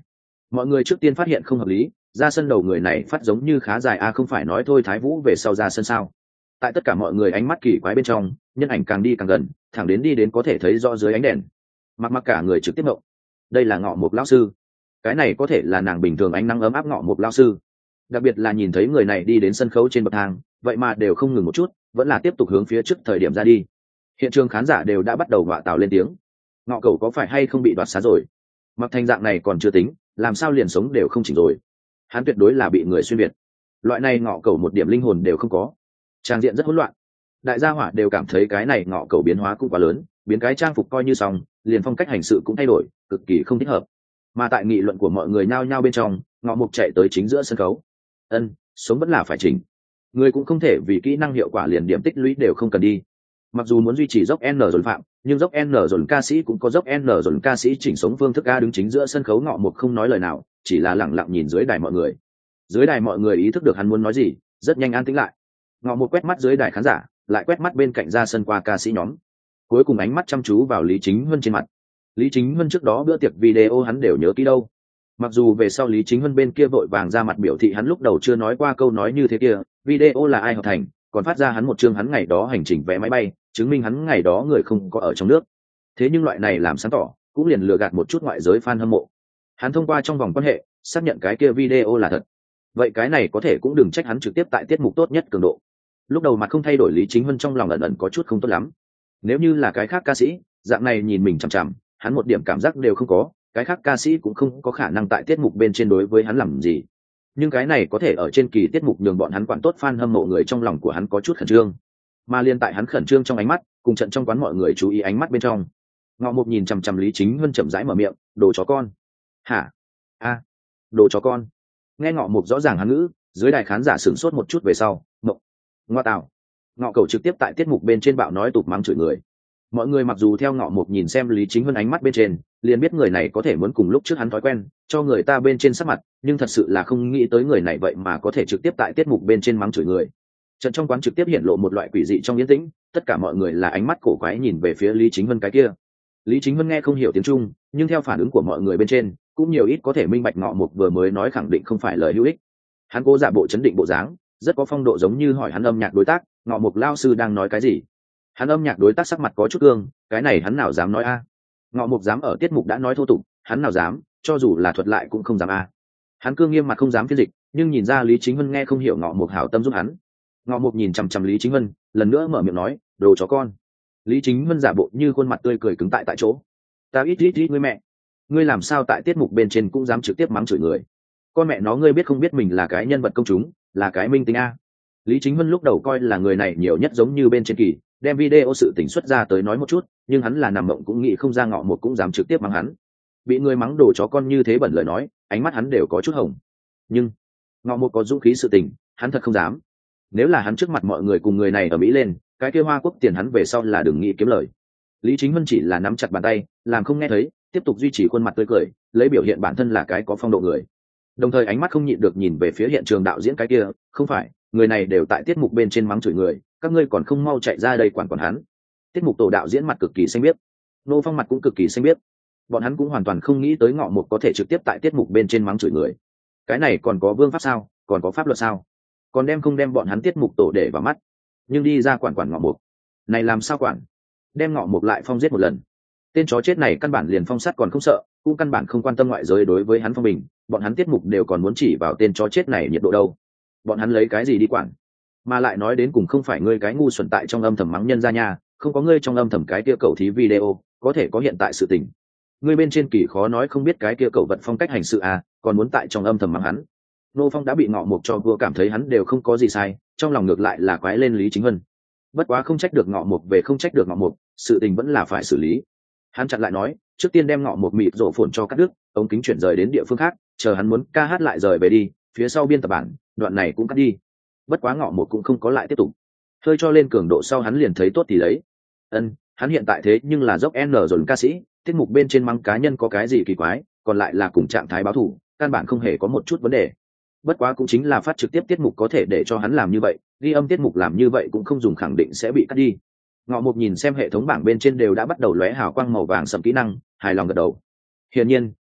Speaker 1: mọi người trước tiên phát hiện không hợp lý, ra sân đầu người này phát giống như khá dài a, không phải nói thôi Thái Vũ về sau ra sân sao? Tại tất cả mọi người ánh mắt kỳ quái bên trong, nhân ảnh càng đi càng gần, thẳng đến đi đến có thể thấy rõ dưới ánh đèn. Mặc mặc cả người trực tiếp ngộng. Đây là Ngọ Mục lão sư. Cái này có thể là nàng bình thường ánh nắng ấm áp Ngọ Mục lão sư. Đặc biệt là nhìn thấy người này đi đến sân khấu trên bậc thang, vậy mà đều không ngừng một chút, vẫn là tiếp tục hướng phía trước thời điểm ra đi. Hiện trường khán giả đều đã bắt đầu vạ tào lên tiếng. Ngọ Cẩu có phải hay không bị đoạt xá rồi? Mặc thành dạng này còn chưa tính, làm sao liền sống đều không chỉnh rồi? Hắn tuyệt đối là bị người xuyên việt. Loại này Ngọ Cẩu một điểm linh hồn đều không có. Trang diện rất hỗn loạn. Đại gia hỏa đều cảm thấy cái này Ngọ Cẩu biến hóa cũng quá lớn, biến cái trang phục coi như xong, liền phong cách hành sự cũng thay đổi, cực kỳ không thích hợp. Mà tại nghị luận của mọi người nhao nhao bên trong, Ngọ Mục chạy tới chính giữa sân khấu. Ân, sống vẫn là phải chỉnh. Người cũng không thể vì kỹ năng hiệu quả liền điểm tích lũy đều không cần đi. Mặc dù muốn duy trì dốc N dồn phạm, nhưng dốc N dồn ca sĩ cũng có dốc N dồn ca sĩ chỉnh sống phương thức A. Đứng chính giữa sân khấu Ngọ Mục không nói lời nào, chỉ là lẳng lặng nhìn dưới đài mọi người. Dưới đài mọi người ý thức được hắn muốn nói gì, rất nhanh an tĩnh lại. Ngọ Mục quét mắt dưới đài khán giả, lại quét mắt bên cạnh ra sân qua ca sĩ nhóm, cuối cùng ánh mắt chăm chú vào Lý Chính Huân trên mặt. Lý Chính Huân trước đó bữa tiệc video hắn đều nhớ kỹ đâu. Mặc dù về sau Lý Chính Huân bên kia vội vàng ra mặt biểu thị hắn lúc đầu chưa nói qua câu nói như thế kia, video là ai hợp thành, còn phát ra hắn một chương hắn ngày đó hành trình vé máy bay, chứng minh hắn ngày đó người không có ở trong nước. Thế nhưng loại này làm sáng tỏ, cũng liền lừa gạt một chút ngoại giới fan hâm mộ. Hắn thông qua trong vòng quan hệ, xác nhận cái kia video là thật. Vậy cái này có thể cũng đừng trách hắn trực tiếp tại tiết mục tốt nhất cường độ. Lúc đầu mặt không thay đổi Lý Chính Huân trong lòng ẩn ẩn có chút không tốt lắm. Nếu như là cái khác ca sĩ, dạng này nhìn mình chằm chằm, hắn một điểm cảm giác đều không có, cái khác ca sĩ cũng không có khả năng tại tiết mục bên trên đối với hắn làm gì. Nhưng cái này có thể ở trên kỳ tiết mục nhường bọn hắn quản tốt fan hâm mộ người trong lòng của hắn có chút khẩn trương. Mà liên tại hắn khẩn trương trong ánh mắt, cùng trận trong quán mọi người chú ý ánh mắt bên trong. Ngọ Mục nhìn chằm chằm Lý Chính Huân chậm rãi mở miệng, "Đồ chó con." "Hả?" "A, đồ chó con." Nghe Ngọ Mục rõ ràng hắn ngữ, dưới đài khán giả sửng sốt một chút về sau, "Mộng, ngoa tạo." Ngọ Cẩu trực tiếp tại tiết mục bên trên bạo nói tục mắng chửi người. Mọi người mặc dù theo Ngọ Mục nhìn xem Lý Chính Huân ánh mắt bên trên, liền biết người này có thể muốn cùng lúc trước hắn thói quen, cho người ta bên trên sắc mặt, nhưng thật sự là không nghĩ tới người này vậy mà có thể trực tiếp tại tiết mục bên trên mắng chửi người. Trận trong quán trực tiếp hiện lộ một loại quỷ dị trong yên tĩnh, tất cả mọi người là ánh mắt cổ quái nhìn về phía Lý Chính Huân cái kia. Lý Chính Huân nghe không hiểu tiếng Trung, nhưng theo phản ứng của mọi người bên trên, cũng nhiều ít có thể minh bạch Ngọ Mục vừa mới nói khẳng định không phải lời hữu ích. Hắn cố giả bộ chấn định bộ dáng, rất có phong độ, giống như hỏi hắn âm nhạc đối tác, Ngọ Mục lao sư đang nói cái gì. Hắn âm nhạc đối tác sắc mặt có chút gương, cái này hắn nào dám nói a? Ngọ Mục dám ở tiết mục đã nói thô tục, hắn nào dám, cho dù là thuật lại cũng không dám a. Hắn cương nghiêm mặt không dám phiên dịch, nhưng nhìn ra Lý Chính Huân nghe không hiểu Ngọ Mục hảo tâm giúp hắn. Ngọ Mục nhìn chằm chằm Lý Chính Huân, lần nữa mở miệng nói, "Đồ chó con." Lý Chính Huân giả bộ như khuôn mặt tươi cười cứng tại tại chỗ. "Ta ít ít ít ngươi mẹ, ngươi làm sao tại tiết mục bên trên cũng dám trực tiếp mắng chửi người? Con mẹ nó ngươi biết không biết mình là cái nhân vật công chúng, là cái minh tinh a." Lý Chính Huân lúc đầu coi là người này nhiều nhất giống như bên trên kỳ, đem video sự tình xuất ra tới nói một chút, nhưng hắn là nằm mộng cũng nghĩ không ra Ngọ Mục cũng dám trực tiếp mắng hắn. Bị người mắng đồ chó con như thế bẩn lời nói, ánh mắt hắn đều có chút hồng. Nhưng Ngọ Mục có dũng khí sự tình, hắn thật không dám. Nếu là hắn trước mặt mọi người cùng người này ở Mỹ lên, cái kia Hoa Quốc tiền hắn về sau là đừng nghĩ kiếm lời. Lý Chính Huân chỉ là nắm chặt bàn tay, làm không nghe thấy, tiếp tục duy trì khuôn mặt tươi cười, lấy biểu hiện bản thân là cái có phong độ người. Đồng thời ánh mắt không nhịn được nhìn về phía hiện trường đạo diễn cái kia, không phải, người này đều tại tiết mục bên trên mắng chửi người, các ngươi còn không mau chạy ra đây quản quản hắn. Tiết mục tổ đạo diễn mặt cực kỳ xanh biết, Nô Phong mặt cũng cực kỳ xanh biết. Bọn hắn cũng hoàn toàn không nghĩ tới Ngọ Mục có thể trực tiếp tại tiết mục bên trên mắng chửi người. Cái này còn có vương pháp sao, còn có pháp luật sao? Còn đem không đem bọn hắn tiết mục tổ để vào mắt, nhưng đi ra quản quản Ngọ Mục, này làm sao quản? Đem Ngọ Mục lại phong giết một lần. Tên chó chết này căn bản liền phong sát còn không sợ, cũng căn bản không quan tâm ngoại giới đối với hắn phong bình, bọn hắn tiết mục đều còn muốn chỉ vào tên chó chết này nhiệt độ đâu. Bọn hắn lấy cái gì đi quản? Mà lại nói đến cùng không phải ngươi cái ngu xuẩn tại trong âm thầm mắng nhân ra nhà, không có ngươi trong âm thầm cái kia cầu thí video, có thể có hiện tại sự tình. Ngươi bên trên kỳ khó nói không biết cái kia cầu vật phong cách hành sự à, còn muốn tại trong âm thầm mắng hắn. Nô Phong đã bị Ngọ Mục cho vua cảm thấy hắn đều không có gì sai, trong lòng ngược lại là quái lên Lý Chính Huân. Bất quá không trách được Ngọ Mục về không trách được Ngọ Mục, sự tình vẫn là phải xử lý. Hắn chặn lại nói, trước tiên đem Ngọ Mục mịt rổ phồn cho cắt đứt, ống kính chuyển rời đến địa phương khác, chờ hắn muốn ca hát lại rời về đi, phía sau biên tập bản, đoạn này cũng cắt đi. Bất quá Ngọ Mục cũng không có lại tiếp tục, hơi cho lên cường độ sau hắn liền thấy tốt thì lấy. Ân, hắn hiện tại thế nhưng là dốc N rồi ca sĩ, tiết mục bên trên mắng cá nhân có cái gì kỳ quái, còn lại là cùng trạng thái báo thù, căn bản không hề có một chút vấn đề. Bất quá cũng chính là phát trực tiếp tiết mục có thể để cho hắn làm như vậy, ghi âm tiết mục làm như vậy cũng không dùng khẳng định sẽ bị cắt đi. Ngọ Mục nhìn xem hệ thống bảng bên trên đều đã bắt đầu lóe hào quang màu vàng sẫm kỹ năng, hài lòng gật đầu. Hiển nhiên,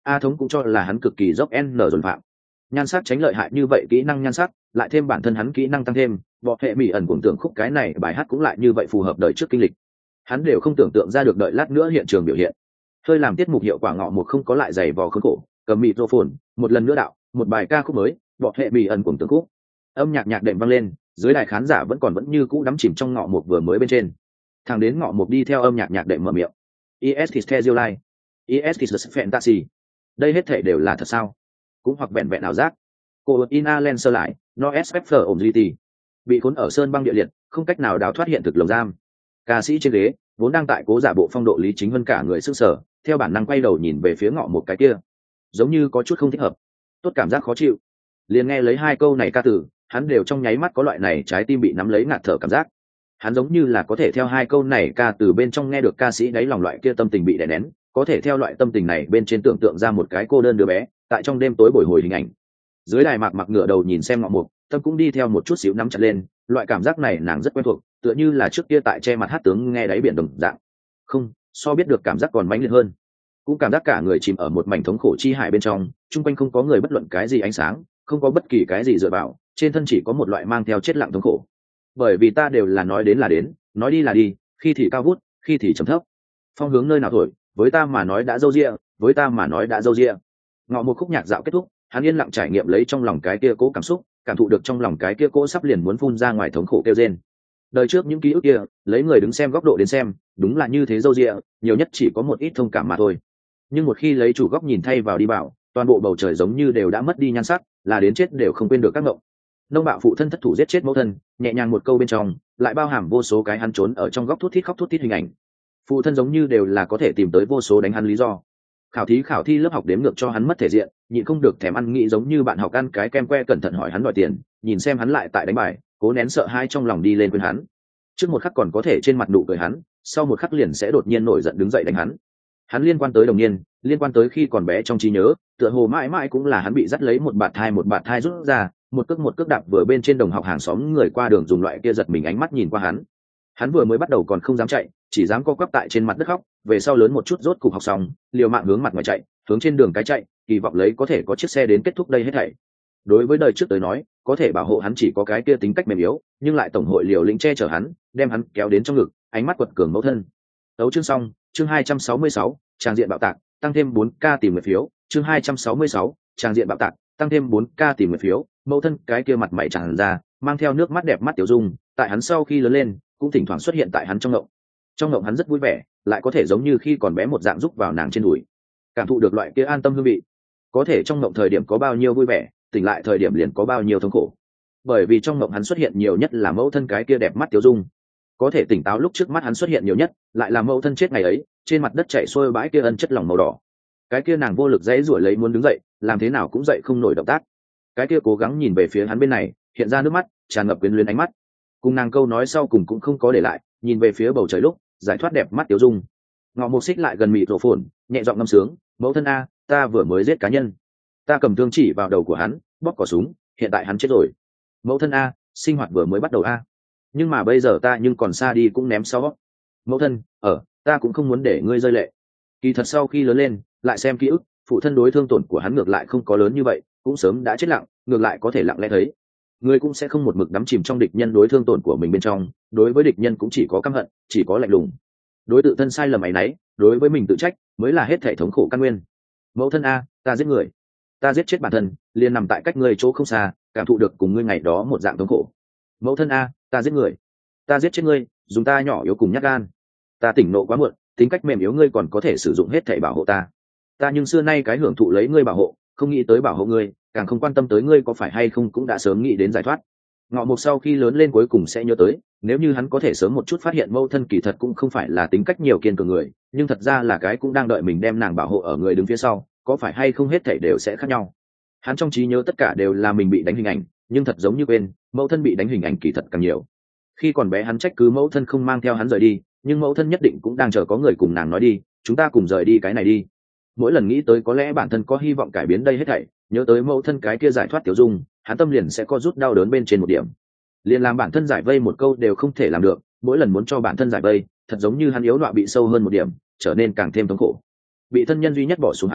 Speaker 1: A thống cũng cho là hắn cực kỳ dốc n dồn phạm. Nhan sắc tránh lợi hại như vậy, kỹ năng nhan sắc lại thêm bản thân hắn kỹ năng tăng thêm, bọ hệ mỹ ẩn cũng tưởng khúc cái này bài hát cũng lại như vậy phù hợp đời trước kinh lịch. Hắn đều không tưởng tượng ra được đợi lát nữa hiện trường biểu hiện. Hơi làm tiết mục hiệu quả ngọ một không có lại giày vò khốn khổ, cầm microphone một lần nữa đạo một bài ca khúc mới, bọ hệ mỹ ẩn cũng tưởng khúc. Âm nhạc nhạc đệm vang lên, dưới đài khán giả vẫn còn vẫn như cũ đắm chìm trong ngọ một vừa mới bên trên. Thằng đến ngọ một đi theo âm nhạc nhạc đệm mở miệng. Is is the real life. Is is the fantasy. Đây hết thể đều là thật sao? Cũng hoặc vẹn vẹn ảo giác. Cô Ina len sơ lại, no spectre ổn duy tì. Bị khốn ở sơn băng địa liệt, không cách nào đào thoát hiện thực lồng giam. Ca sĩ trên ghế vốn đang tại cố giả bộ phong độ Lý Chính Vân cả người sức sở, theo bản năng quay đầu nhìn về phía ngọ một cái kia, giống như có chút không thích hợp, tốt cảm giác khó chịu. Liền nghe lấy hai câu này ca từ, hắn đều trong nháy mắt có loại này trái tim bị nắm lấy ngạt thở cảm giác. Hắn giống như là có thể theo hai câu này ca từ bên trong nghe được ca sĩ đáy lòng loại kia tâm tình bị đè nén, có thể theo loại tâm tình này bên trên tưởng tượng ra một cái cô đơn đứa bé tại trong đêm tối bồi hồi hình ảnh. Dưới đài mạc mặc ngửa đầu nhìn xem ngọ mục, tâm cũng đi theo một chút xíu nắm chặt lên, loại cảm giác này nàng rất quen thuộc, tựa như là trước kia tại che mặt hát tướng nghe đáy biển đồng dạng. Không, so biết được cảm giác còn mãnh liệt hơn. Cũng cảm giác cả người chìm ở một mảnh thống khổ chi hải bên trong, chung quanh không có người bất luận cái gì ánh sáng, không có bất kỳ cái gì dựa vào, trên thân chỉ có một loại mang theo chết lặng thống khổ. Bởi vì ta đều là nói đến là đến, nói đi là đi, khi thì cao vút, khi thì trầm thấp. Phong hướng nơi nào thổi, với ta mà nói đã dâu dịa, với ta mà nói đã dâu dịa. Ngọ một khúc nhạc dạo kết thúc, hắn yên lặng trải nghiệm lấy trong lòng cái kia cố cảm xúc, cảm thụ được trong lòng cái kia cố sắp liền muốn phun ra ngoài thống khổ kêu rên. Đời trước những ký ức kia, lấy người đứng xem góc độ đến xem, đúng là như thế dâu dịa, nhiều nhất chỉ có một ít thông cảm mà thôi. Nhưng một khi lấy chủ góc nhìn thay vào đi bảo, toàn bộ bầu trời giống như đều đã mất đi nhan sắc, là đến chết đều không quên được các ngộng. Nông bạo phụ thân thất thủ giết chết mẫu thân, nhẹ nhàng một câu bên trong, lại bao hàm vô số cái hắn trốn ở trong góc thút thít khóc thút thít hình ảnh. Phụ thân giống như đều là có thể tìm tới vô số đánh hắn lý do. Khảo thí khảo thi lớp học đếm ngược cho hắn mất thể diện, nhịn không được thèm ăn nghĩ giống như bạn học ăn cái kem que cẩn thận hỏi hắn đòi tiền, nhìn xem hắn lại tại đánh bài, cố nén sợ hãi trong lòng đi lên quên hắn. Trước một khắc còn có thể trên mặt nụ cười hắn, sau một khắc liền sẽ đột nhiên nổi giận đứng dậy đánh hắn. Hắn liên quan tới đồng niên, liên quan tới khi còn bé trong trí nhớ, tựa hồ mãi mãi cũng là hắn bị dắt lấy một bạt thai một bạt thai rút ra, một cước một cước đạp vừa bên trên đồng học hàng xóm người qua đường dùng loại kia giật mình ánh mắt nhìn qua hắn. Hắn vừa mới bắt đầu còn không dám chạy, chỉ dám co quắp tại trên mặt đất khóc, về sau lớn một chút rốt cục học xong, liều mạng hướng mặt ngoài chạy, hướng trên đường cái chạy, kỳ vọng lấy có thể có chiếc xe đến kết thúc đây hết thảy. Đối với đời trước tới nói, có thể bảo hộ hắn chỉ có cái kia tính cách mềm yếu, nhưng lại tổng hội liều lĩnh che chở hắn, đem hắn kéo đến trong ngực, ánh mắt quật cường mẫu thân. Đấu chương xong, chương hai trăm sáu mươi sáu, tràng diện bạo tạc, tăng thêm bốn k tìm người phiếu, chương hai trăm sáu mươi sáu, tràng diện bạo tạc, tăng thêm bốn k tìm người phiếu, mẫu thân cái kia mặt mày tràn ra, mang theo nước mắt đẹp mắt tiểu dung, tại hắn sau khi lớn lên, cũng thỉnh thoảng xuất hiện tại hắn trong ngộng. Trong ngộng hắn rất vui vẻ, lại có thể giống như khi còn bé một dạng giúp vào nàng trên đùi, cảm thụ được loại kia an tâm hương vị. Có thể trong ngộng thời điểm có bao nhiêu vui vẻ, tỉnh lại thời điểm liền có bao nhiêu thống khổ. Bởi vì trong ngộng hắn xuất hiện nhiều nhất là mẫu thân cái kia đẹp mắt tiểu dung. Có thể tỉnh táo lúc trước mắt hắn xuất hiện nhiều nhất, lại là mẫu thân chết ngày ấy, trên mặt đất chảy xuôi bãi kia ân chất lòng màu đỏ. Cái kia nàng vô lực dãy rủa lấy muốn đứng dậy, làm thế nào cũng dậy không nổi động tác. Cái kia cố gắng nhìn về phía hắn bên này, hiện ra nước mắt, tràn ngập quyến luyến ánh mắt. Cùng nàng câu nói sau cùng cũng không có để lại, nhìn về phía bầu trời lúc, giải thoát đẹp mắt tiểu dung. Ngọ Mục Xích lại gần mịt rổ phồn, nhẹ giọng ngâm sướng, mẫu thân a, ta vừa mới giết cá nhân. Ta cầm thương chỉ vào đầu của hắn, bóp cò súng, hiện tại hắn chết rồi. Mẫu thân a, sinh hoạt vừa mới bắt đầu a. Nhưng mà bây giờ ta nhưng còn xa đi cũng ném sau. Mẫu thân, ở, ta cũng không muốn để ngươi rơi lệ. Kỳ thật sau khi lớn lên, lại xem ký ức, phụ thân đối thương tổn của hắn ngược lại không có lớn như vậy, cũng sớm đã chết lặng, ngược lại có thể lặng lẽ thấy. Người cũng sẽ không một mực đắm chìm trong địch nhân đối thương tổn của mình bên trong, đối với địch nhân cũng chỉ có căm hận, chỉ có lạnh lùng. Đối tự thân sai lầm ấy nấy, đối với mình tự trách, mới là hết thể thống khổ căn nguyên. Mẫu thân a, ta giết người, ta giết chết bản thân, liền nằm tại cách ngươi chỗ không xa, cảm thụ được cùng ngươi ngày đó một dạng thống khổ. Mẫu thân a, ta giết người, ta giết chết ngươi, dùng ta nhỏ yếu cùng nhát gan. Ta tỉnh nộ quá muộn, tính cách mềm yếu ngươi còn có thể sử dụng hết thảy bảo hộ ta. Ta nhưng xưa nay cái hưởng thụ lấy ngươi bảo hộ, không nghĩ tới bảo hộ ngươi, càng không quan tâm tới ngươi có phải hay không cũng đã sớm nghĩ đến giải thoát. Ngọ Mục sau khi lớn lên cuối cùng sẽ nhớ tới, nếu như hắn có thể sớm một chút phát hiện mẫu thân kỳ thật cũng không phải là tính cách nhiều kiên cường người, nhưng thật ra là cái cũng đang đợi mình đem nàng bảo hộ ở người đứng phía sau, có phải hay không hết thảy đều sẽ khác nhau. Hắn trong trí nhớ tất cả đều là mình bị đánh hình ảnh, nhưng thật giống như quên, mẫu thân bị đánh hình ảnh kỳ thật càng nhiều. Khi còn bé hắn trách cứ mẫu thân không mang theo hắn rời đi, nhưng mẫu thân nhất định cũng đang chờ có người cùng nàng nói đi, chúng ta cùng rời đi cái này đi. Mỗi lần nghĩ tới có lẽ bản thân có hy vọng cải biến đây hết thảy, nhớ tới mẫu thân cái kia giải thoát tiểu dung, hắn tâm liền sẽ có rút đau đớn bên trên một điểm. Liền làm bản thân giải vây một câu đều không thể làm được, mỗi lần muốn cho bản thân giải vây, thật giống như hắn yếu đọa bị sâu hơn một điểm, trở nên càng thêm thống khổ. Bị thân nhân duy nhất bỏ xuống hắn,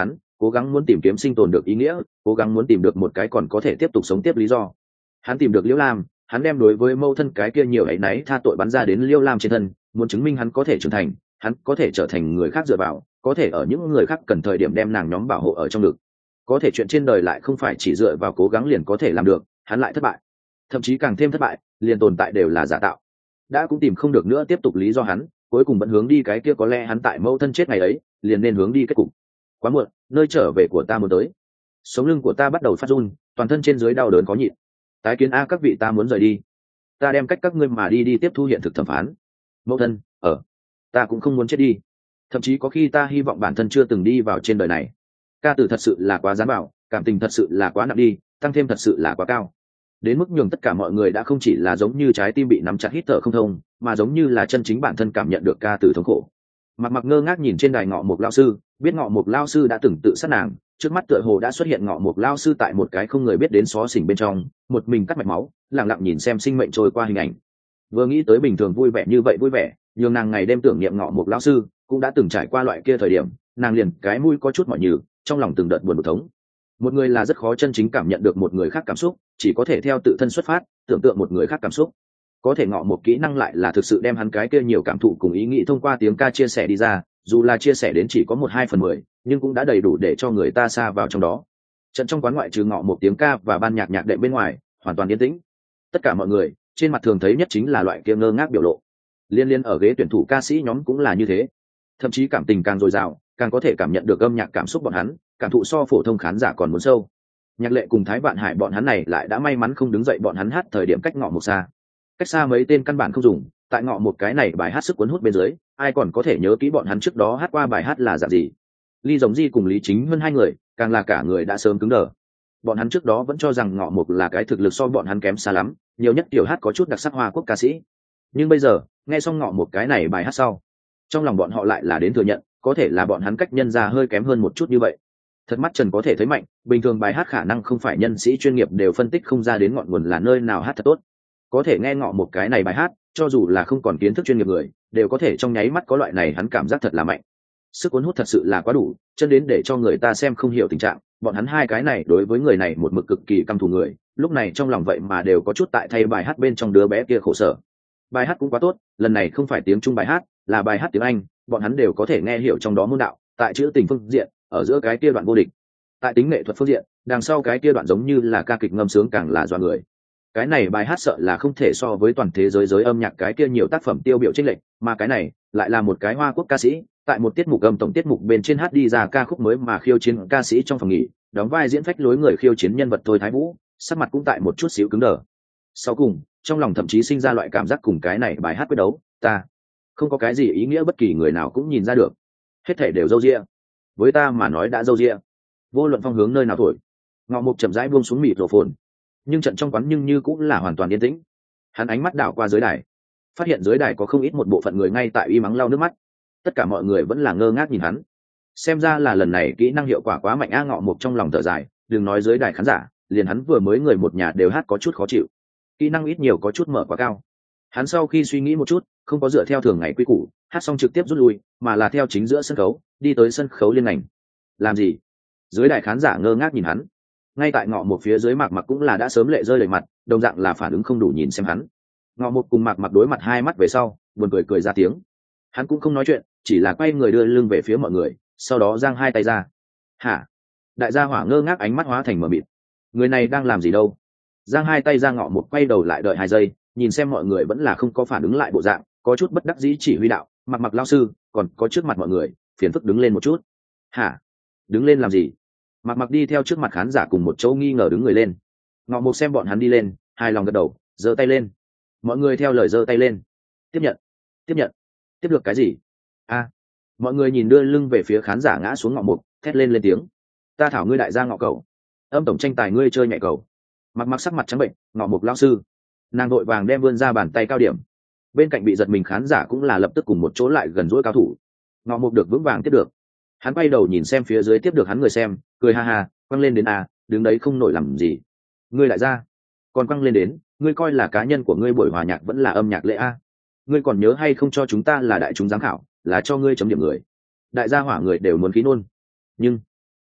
Speaker 1: cố gắng muốn tìm kiếm sinh tồn được ý nghĩa, cố gắng muốn tìm được một cái còn có thể tiếp tục sống tiếp lý do. Hắn tìm được Liễu Lam, hắn đem đối với mâu thân cái kia nhiều ấy náy tha tội bắn ra đến Liễu Lam trên thân, muốn chứng minh hắn có thể trưởng thành, hắn có thể trở thành người khác dựa vào, có thể ở những người khác cần thời điểm đem nàng nhóm bảo hộ ở trong ngực. Có thể chuyện trên đời lại không phải chỉ dựa vào cố gắng liền có thể làm được, hắn lại thất bại, thậm chí càng thêm thất bại, liền tồn tại đều là giả tạo. Đã cũng tìm không được nữa tiếp tục lý do hắn, cuối cùng vẫn hướng đi cái kia có lẽ hắn tại mâu thân chết ngày ấy, liền nên hướng đi kết cục. Quá muộn, nơi trở về của ta muốn tới. Sống lưng của ta bắt đầu phát run, toàn thân trên dưới đau đớn khó nhịn. Tái kiến a các vị, ta muốn rời đi. Ta đem cách các ngươi mà đi đi tiếp thu hiện thực thẩm phán. Mẫu thân, ở, ta cũng không muốn chết đi. Thậm chí có khi ta hy vọng bản thân chưa từng đi vào trên đời này. Ca từ thật sự là quá gián bảo, cảm tình thật sự là quá nặng đi, tăng thêm thật sự là quá cao. Đến mức nhường tất cả mọi người đã không chỉ là giống như trái tim bị nắm chặt hít thở không thông, mà giống như là chân chính bản thân cảm nhận được ca từ thống khổ. Mặc mặc ngơ ngác nhìn trên đài Ngọ Mục lao sư, biết Ngọ Mục lao sư đã từng tự sát nàng, trước mắt tựa hồ đã xuất hiện Ngọ Mục lao sư tại một cái không người biết đến xó xỉnh bên trong, một mình cắt mạch máu, lặng lặng nhìn xem sinh mệnh trôi qua hình ảnh. Vừa nghĩ tới bình thường vui vẻ như vậy vui vẻ, nhường nàng ngày đêm tưởng niệm Ngọ Mục lao sư, cũng đã từng trải qua loại kia thời điểm, nàng liền cái mũi có chút mỏi nhừ, trong lòng từng đợt buồn bực thống. Một người là rất khó chân chính cảm nhận được một người khác cảm xúc, chỉ có thể theo tự thân xuất phát, tưởng tượng một người khác cảm xúc. Có thể Ngọ Mục kỹ năng lại là thực sự đem hắn cái kia nhiều cảm thụ cùng ý nghĩ thông qua tiếng ca chia sẻ đi ra, dù là chia sẻ đến chỉ có một hai phần mười, nhưng cũng đã đầy đủ để cho người ta xa vào trong đó. Trận trong quán ngoại trừ Ngọ Mục tiếng ca và ban nhạc nhạc đệm bên ngoài, hoàn toàn yên tĩnh. Tất cả mọi người, trên mặt thường thấy nhất chính là loại kia ngơ ngác biểu lộ. Liên liên ở ghế tuyển thủ ca sĩ nhóm cũng là như thế. Thậm chí cảm tình càng dồi dào, càng có thể cảm nhận được âm nhạc cảm xúc bọn hắn, cảm thụ so phổ thông khán giả còn muốn sâu. Nhạc Lệ cùng Thái Vạn Hải bọn hắn này lại đã may mắn không đứng dậy, bọn hắn hát thời điểm cách Ngọ Mục xa. Cách xa mấy tên căn bản không dùng, tại Ngọ Mục cái này bài hát sức cuốn hút bên dưới, ai còn có thể nhớ kỹ bọn hắn trước đó hát qua bài hát là dạng gì. Ly Giống Di cùng Lý Chính hơn hai người, càng là cả người đã sớm cứng đờ. Bọn hắn trước đó vẫn cho rằng Ngọ Mục là cái thực lực so bọn hắn kém xa lắm, nhiều nhất tiểu hát có chút đặc sắc Hoa Quốc ca sĩ. Nhưng bây giờ, nghe xong Ngọ Mục cái này bài hát sau, trong lòng bọn họ lại là đến thừa nhận, có thể là bọn hắn cách nhân ra hơi kém hơn một chút như vậy. Thật mắt trần có thể thấy mạnh, bình thường bài hát khả năng không phải nhân sĩ chuyên nghiệp đều phân tích không ra đến ngọn nguồn là nơi nào hát thật tốt. Có thể nghe Ngọ Mục cái này bài hát, cho dù là không còn kiến thức chuyên nghiệp người, đều có thể trong nháy mắt có loại này hắn cảm giác thật là mạnh. Sức cuốn hút thật sự là quá đủ, chân đến để cho người ta xem không hiểu tình trạng, bọn hắn hai cái này đối với người này một mực cực kỳ căm thù người, lúc này trong lòng vậy mà đều có chút tại thay bài hát bên trong đứa bé kia khổ sở. Bài hát cũng quá tốt, lần này không phải tiếng Trung bài hát, là bài hát tiếng Anh, bọn hắn đều có thể nghe hiểu trong đó môn đạo, tại chữ tình phương diện, ở giữa cái kia đoạn vô địch. Tại tính nghệ thuật phương diện, đằng sau cái kia đoạn giống như là ca kịch ngâm sướng càng là doa người. Cái này bài hát sợ là không thể so với toàn thế giới giới âm nhạc cái kia nhiều tác phẩm tiêu biểu chênh lệch, mà cái này lại là một cái Hoa Quốc ca sĩ, tại một tiết mục âm tổng tiết mục bên trên hát đi ra ca khúc mới mà khiêu chiến ca sĩ trong phòng nghỉ, đóng vai diễn phách lối người khiêu chiến nhân vật Thôi Thái Vũ, sắc mặt cũng tại một chút xíu cứng đờ. Sau cùng, trong lòng thậm chí sinh ra loại cảm giác cùng cái này bài hát quyết đấu, ta không có cái gì ý nghĩa, bất kỳ người nào cũng nhìn ra được, hết thảy đều dâu dịa. Với ta mà nói đã dâu dịa, vô luận phong hướng nơi nào thổi. Ngọ Mục chậm rãi buông xuống mịt rổ phồn, nhưng trận trong quán nhưng như cũng là hoàn toàn yên tĩnh. Hắn ánh mắt đảo qua dưới đài, phát hiện dưới đài có không ít một bộ phận người ngay tại y mắng lau nước mắt. Tất cả mọi người vẫn là ngơ ngác nhìn hắn, xem ra là lần này kỹ năng hiệu quả quá mạnh a. Ngọ Mục trong lòng thở dài, đừng nói dưới đài khán giả, liền hắn vừa mới người một nhà đều hát có chút khó chịu, kỹ năng ít nhiều có chút mở quá cao. Hắn sau khi suy nghĩ một chút, không có dựa theo thường ngày quy củ hát xong trực tiếp rút lui, mà là theo chính giữa sân khấu đi tới sân khấu liên ngành. Làm gì? Dưới đài khán giả ngơ ngác nhìn hắn. Ngay tại Ngọ Mục phía dưới Mạc Mặc cũng là đã sớm lệ rơi đầy mặt, đồng dạng là phản ứng không đủ nhìn xem hắn. Ngọ Mục cùng Mạc Mặc đối mặt hai mắt về sau, buồn cười cười ra tiếng. Hắn cũng không nói chuyện, chỉ là quay người đưa lưng về phía mọi người, sau đó giang hai tay ra. Hả? Đại gia hỏa ngơ ngác ánh mắt hóa thành mờ mịt. Người này đang làm gì đâu? Giang hai tay ra. Ngọ Mục quay đầu lại đợi hai giây, nhìn xem mọi người vẫn là không có phản ứng lại bộ dạng, có chút bất đắc dĩ chỉ huy đạo, Mặc Mặc lao sư, còn có trước mặt mọi người, phiền phức đứng lên một chút. Hả? Đứng lên làm gì? Mặc Mặc đi theo trước mặt khán giả cùng một chỗ nghi ngờ đứng người lên. Ngọ Mục xem bọn hắn đi lên, hài lòng gật đầu, giơ tay lên. Mọi người theo lời giơ tay lên. Tiếp nhận, tiếp nhận, tiếp được cái gì? A! Mọi người nhìn đưa lưng về phía khán giả ngã xuống Ngọ Mục, thét lên lên tiếng. Ta thảo ngươi đại gia Ngọ cậu, âm tổng tranh tài ngươi chơi nhẹ cầu. Mặc Mặc sắc mặt trắng bệnh, Ngọ Mục lao sư. Nàng đội vàng đem vươn ra bàn tay cao điểm. Bên cạnh bị giật mình khán giả cũng là lập tức cùng một chỗ lại gần dỗi cao thủ. Ngọ Mục được vững vàng tiếp được. Hắn quay đầu nhìn xem phía dưới tiếp được hắn người xem, cười ha ha, quăng lên đến a, đứng đấy không nổi làm gì. Ngươi lại ra, còn quăng lên đến, ngươi coi là cá nhân của ngươi buổi hòa nhạc vẫn là âm nhạc lễ a? Ngươi còn nhớ hay không cho chúng ta là đại chúng giám khảo, là cho ngươi chấm điểm người. Đại gia hỏa người đều muốn khí nôn. Nhưng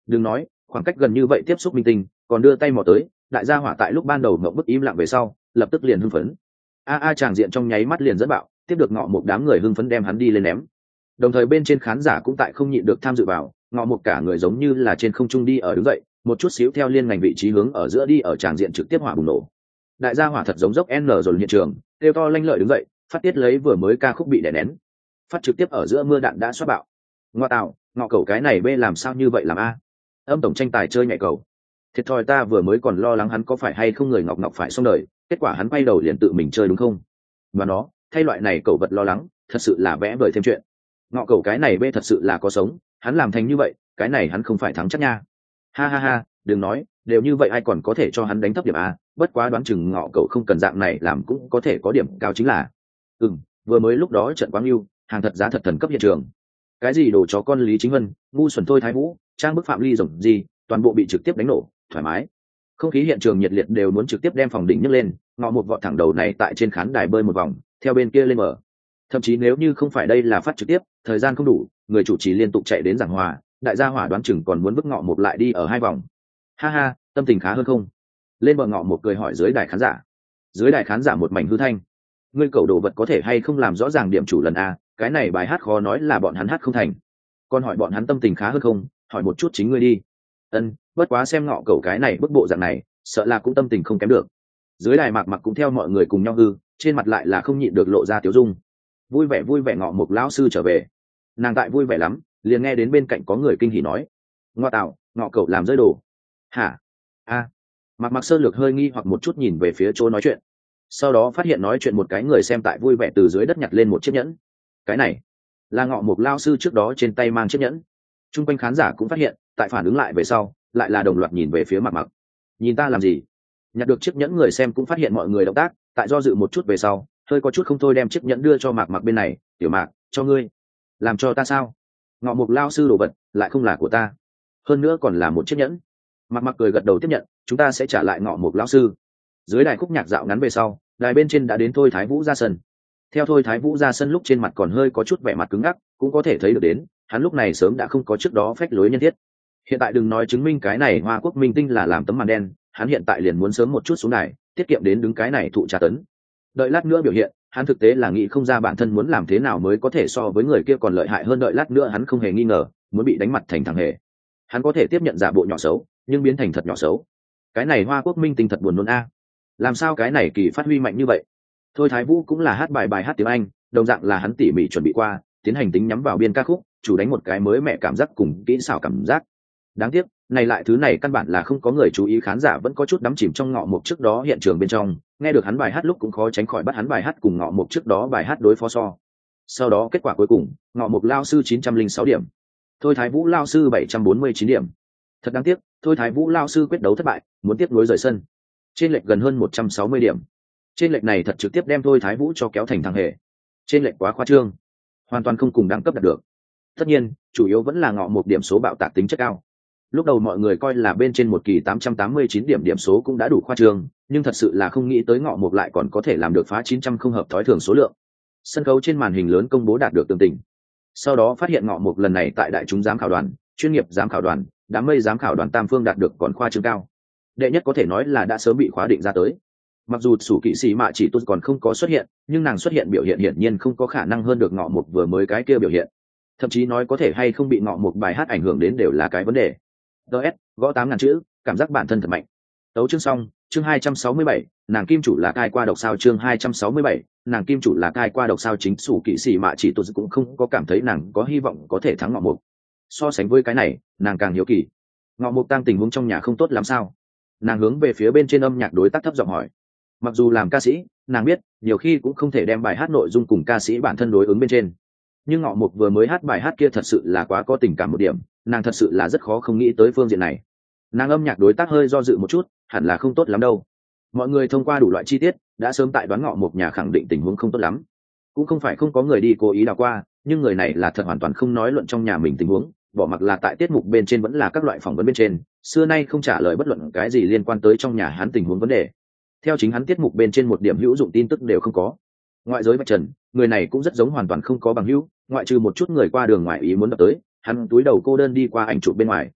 Speaker 1: Đừng nói, khoảng cách gần như vậy tiếp xúc minh tinh, còn đưa tay mò tới, đại gia hỏa tại lúc ban đầu ngậm bức im lặng về sau, lập tức liền hưng phấn. A a tràng diện trong nháy mắt liền dẫn bạo, tiếp được ngọ một đám người hưng phấn đem hắn đi lên ném. Đồng thời bên trên khán giả cũng tại không nhịn được tham dự vào, ngọ một cả người giống như là trên không trung đi ở đứng dậy, một chút xíu theo liên ngành vị trí hướng ở giữa đi ở tràng diện trực tiếp hỏa bùng nổ. Đại gia hỏa thật giống dốc N rồi hiện trường, kêu to lanh lợi đứng dậy, phát tiết lấy vừa mới ca khúc bị đè nén. Phát trực tiếp ở giữa mưa đạn đã xoát bạo. Ngoa tạo, ngọ cầu cái này b làm sao như vậy làm a? Âm tổng tranh tài chơi nhảy cầu. Thiệt thòi ta vừa mới còn lo lắng hắn có phải hay không người ngọc ngọc phải xong đời, kết quả hắn quay đầu liền tự mình chơi đúng không? Và nó, thay loại này cầu vật lo lắng, thật sự là vẽ vời thêm chuyện. Ngọ cầu cái này b thật sự là có sống, hắn làm thành như vậy, cái này hắn không phải thắng chắc nha. Ha ha ha, đừng nói, đều như vậy ai còn có thể cho hắn đánh thấp điểm a, bất quá đoán chừng ngọ cầu không cần dạng này làm cũng có thể có điểm cao chính là. Ừm, vừa mới lúc đó trận quang lưu, hàng thật giá thật thần cấp hiện trường. Cái gì đồ chó con Lý Chính Vân, ngu xuẩn thôi Thái Vũ, trang bức Phạm Ly rồng gì, toàn bộ bị trực tiếp đánh nổ, thoải mái. Không khí hiện trường nhiệt liệt đều muốn trực tiếp đem phòng đỉnh nhấc lên, ngọ một vọt thẳng đầu này tại trên khán đài bơi một vòng, theo bên kia lên mở. Thậm chí nếu như không phải đây là phát trực tiếp, thời gian không đủ, người chủ trì liên tục chạy đến giảng hòa, đại gia hỏa đoán chừng còn muốn bức ngọ một lại đi ở hai vòng. Ha ha, tâm tình khá hơn không? Lên bờ ngọ một cười hỏi dưới đài khán giả. Dưới đài khán giả một mảnh hư thanh. Ngươi cầu đồ vật có thể hay không làm rõ ràng điểm chủ lần a, cái này bài hát khó nói là bọn hắn hát không thành. Còn hỏi bọn hắn tâm tình khá hơn không, hỏi một chút chính ngươi đi. Ân, bất quá xem ngọ cầu cái này bức bộ dạng này, sợ là cũng tâm tình không kém được. Dưới đài mạc mặc cũng theo mọi người cùng nhau hư, trên mặt lại là không nhịn được lộ ra tiếu dung. Vui vẻ vui vẻ ngọ một lão sư trở về. Nàng tại vui vẻ lắm, liền nghe đến bên cạnh có người kinh hỉ nói: "Ngoa tạo, ngọ cầu làm rơi đồ." Hả? A. Mạc mặc sơ lược hơi nghi hoặc một chút nhìn về phía chỗ nói chuyện. Sau đó phát hiện nói chuyện một cái người xem tại vui vẻ từ dưới đất nhặt lên một chiếc nhẫn. Cái này là ngọ một lao sư trước đó trên tay mang chiếc nhẫn. Trung quanh khán giả cũng phát hiện, tại phản ứng lại về sau, lại là đồng loạt nhìn về phía Mạc mặc. Nhìn ta làm gì? Nhặt được chiếc nhẫn người xem cũng phát hiện mọi người động tác, tại do dự một chút về sau, hơi có chút không thôi đem chiếc nhẫn đưa cho Mạc mặc bên này. Tiểu Mạc, cho ngươi. Làm cho ta sao? Ngọ một lao sư đồ vật, lại không là của ta. Hơn nữa còn là một chiếc nhẫn. Mạc mặc cười gật đầu tiếp nhận, chúng ta sẽ trả lại ngọ một lao sư. Dưới đài khúc nhạc dạo ngắn về sau, đài bên trên đã đến Thôi Thái Vũ ra sân. Theo Thôi Thái Vũ ra sân lúc trên mặt còn hơi có chút vẻ mặt cứng ngắc, cũng có thể thấy được đến, hắn lúc này sớm đã không có trước đó phách lối nhân thiết. Hiện tại đừng nói chứng minh cái này Hoa Quốc minh tinh là làm tấm màn đen, hắn hiện tại liền muốn sớm một chút xuống đài, tiết kiệm đến đứng cái này thụ tra tấn. Đợi lát nữa biểu hiện, hắn thực tế là nghĩ không ra bản thân muốn làm thế nào mới có thể so với người kia còn lợi hại hơn, đợi lát nữa hắn không hề nghi ngờ, muốn bị đánh mặt thành thằng hề. Hắn có thể tiếp nhận giả bộ nhỏ xấu, nhưng biến thành thật nhỏ xấu. Cái này Hoa Quốc minh tinh thật buồn nôn a. Làm sao cái này kỳ phát huy mạnh như vậy? Thôi Thái Vũ cũng là hát bài bài hát tiếng Anh, đồng dạng là hắn tỉ mỉ chuẩn bị qua, tiến hành tính nhắm vào biên ca khúc, chủ đánh một cái mới mẹ cảm giác cùng kỹ xảo cảm giác. Đáng tiếc, này lại thứ này căn bản là không có người chú ý, khán giả vẫn có chút đắm chìm trong ngọ mục trước đó hiện trường bên trong, nghe được hắn bài hát lúc cũng khó tránh khỏi bắt hắn bài hát cùng ngọ mục trước đó bài hát đối phó so. Sau đó kết quả cuối cùng, ngọ mục lao sư chín trăm lẻ sáu điểm, Thôi Thái Vũ lao sư bảy trăm bốn mươi chín điểm. Thật đáng tiếc, Thôi Thái Vũ lao sư quyết đấu thất bại, muốn tiếp nối rời sân. Trên lệch gần hơn một trăm sáu mươi điểm. Trên lệch này thật trực tiếp đem Thôi Thái Vũ cho kéo thành thằng hề. Trên lệch quá khoa trương, hoàn toàn không cùng đẳng cấp đạt được. Tất nhiên, chủ yếu vẫn là ngọ một điểm số bạo tạc tính chất cao. Lúc đầu mọi người coi là bên trên một kỳ tám trăm tám mươi chín điểm điểm số cũng đã đủ khoa trương, nhưng thật sự là không nghĩ tới ngọ một lại còn có thể làm được phá chín trăm không hợp thói thường số lượng. Sân khấu trên màn hình lớn công bố đạt được tường tình. Sau đó phát hiện ngọ một lần này tại đại chúng giám khảo đoàn, chuyên nghiệp giám khảo đoàn, đám mây giám khảo đoàn tam phương đạt được còn khoa trương cao. Đệ nhất có thể nói là đã sớm bị khóa định ra tới. Mặc dù sủ kỵ sĩ mạ chỉ tốt còn không có xuất hiện, nhưng nàng xuất hiện biểu hiện hiển nhiên không có khả năng hơn được ngọ một vừa mới cái kia biểu hiện. Thậm chí nói có thể hay không bị ngọ một bài hát ảnh hưởng đến đều là cái vấn đề. ds gõ tám ngàn chữ, cảm giác bản thân thật mạnh. Tấu chương xong, chương hai trăm sáu mươi bảy, nàng kim chủ là cai qua độc sao, chương hai trăm sáu mươi bảy, nàng kim chủ là cai qua độc sao. Chính sủ kỵ sĩ mạ chỉ tốt cũng không có cảm thấy nàng có hy vọng có thể thắng ngọ một. So sánh với cái này, nàng càng hiếu kỳ. Ngọ một tăng tình huống trong nhà không tốt lắm sao? Nàng hướng về phía bên trên âm nhạc đối tác thấp giọng hỏi. Mặc dù làm ca sĩ, nàng biết nhiều khi cũng không thể đem bài hát nội dung cùng ca sĩ bản thân đối ứng bên trên, nhưng ngọ mục vừa mới hát bài hát kia thật sự là quá có tình cảm một điểm, nàng thật sự là rất khó không nghĩ tới phương diện này. Nàng âm nhạc đối tác hơi do dự một chút, hẳn là không tốt lắm đâu. Mọi người thông qua đủ loại chi tiết đã sớm tại đoán ngọ mục nhà khẳng định tình huống không tốt lắm. Cũng không phải không có người đi cố ý đào qua, nhưng người này là thật hoàn toàn không nói luận trong nhà mình tình huống, bỏ mặc là tại tiết mục bên trên vẫn là các loại phỏng vấn bên trên, xưa nay không trả lời bất luận cái gì liên quan tới trong nhà hắn tình huống vấn đề. Theo chính hắn tiết mục bên trên một điểm hữu dụng tin tức đều không có. Ngoại giới vạch trần, người này cũng rất giống hoàn toàn không có bằng hữu, ngoại trừ một chút người qua đường ngoài ý muốn đập tới, hắn túi đầu cô đơn đi qua ảnh chụp bên ngoài.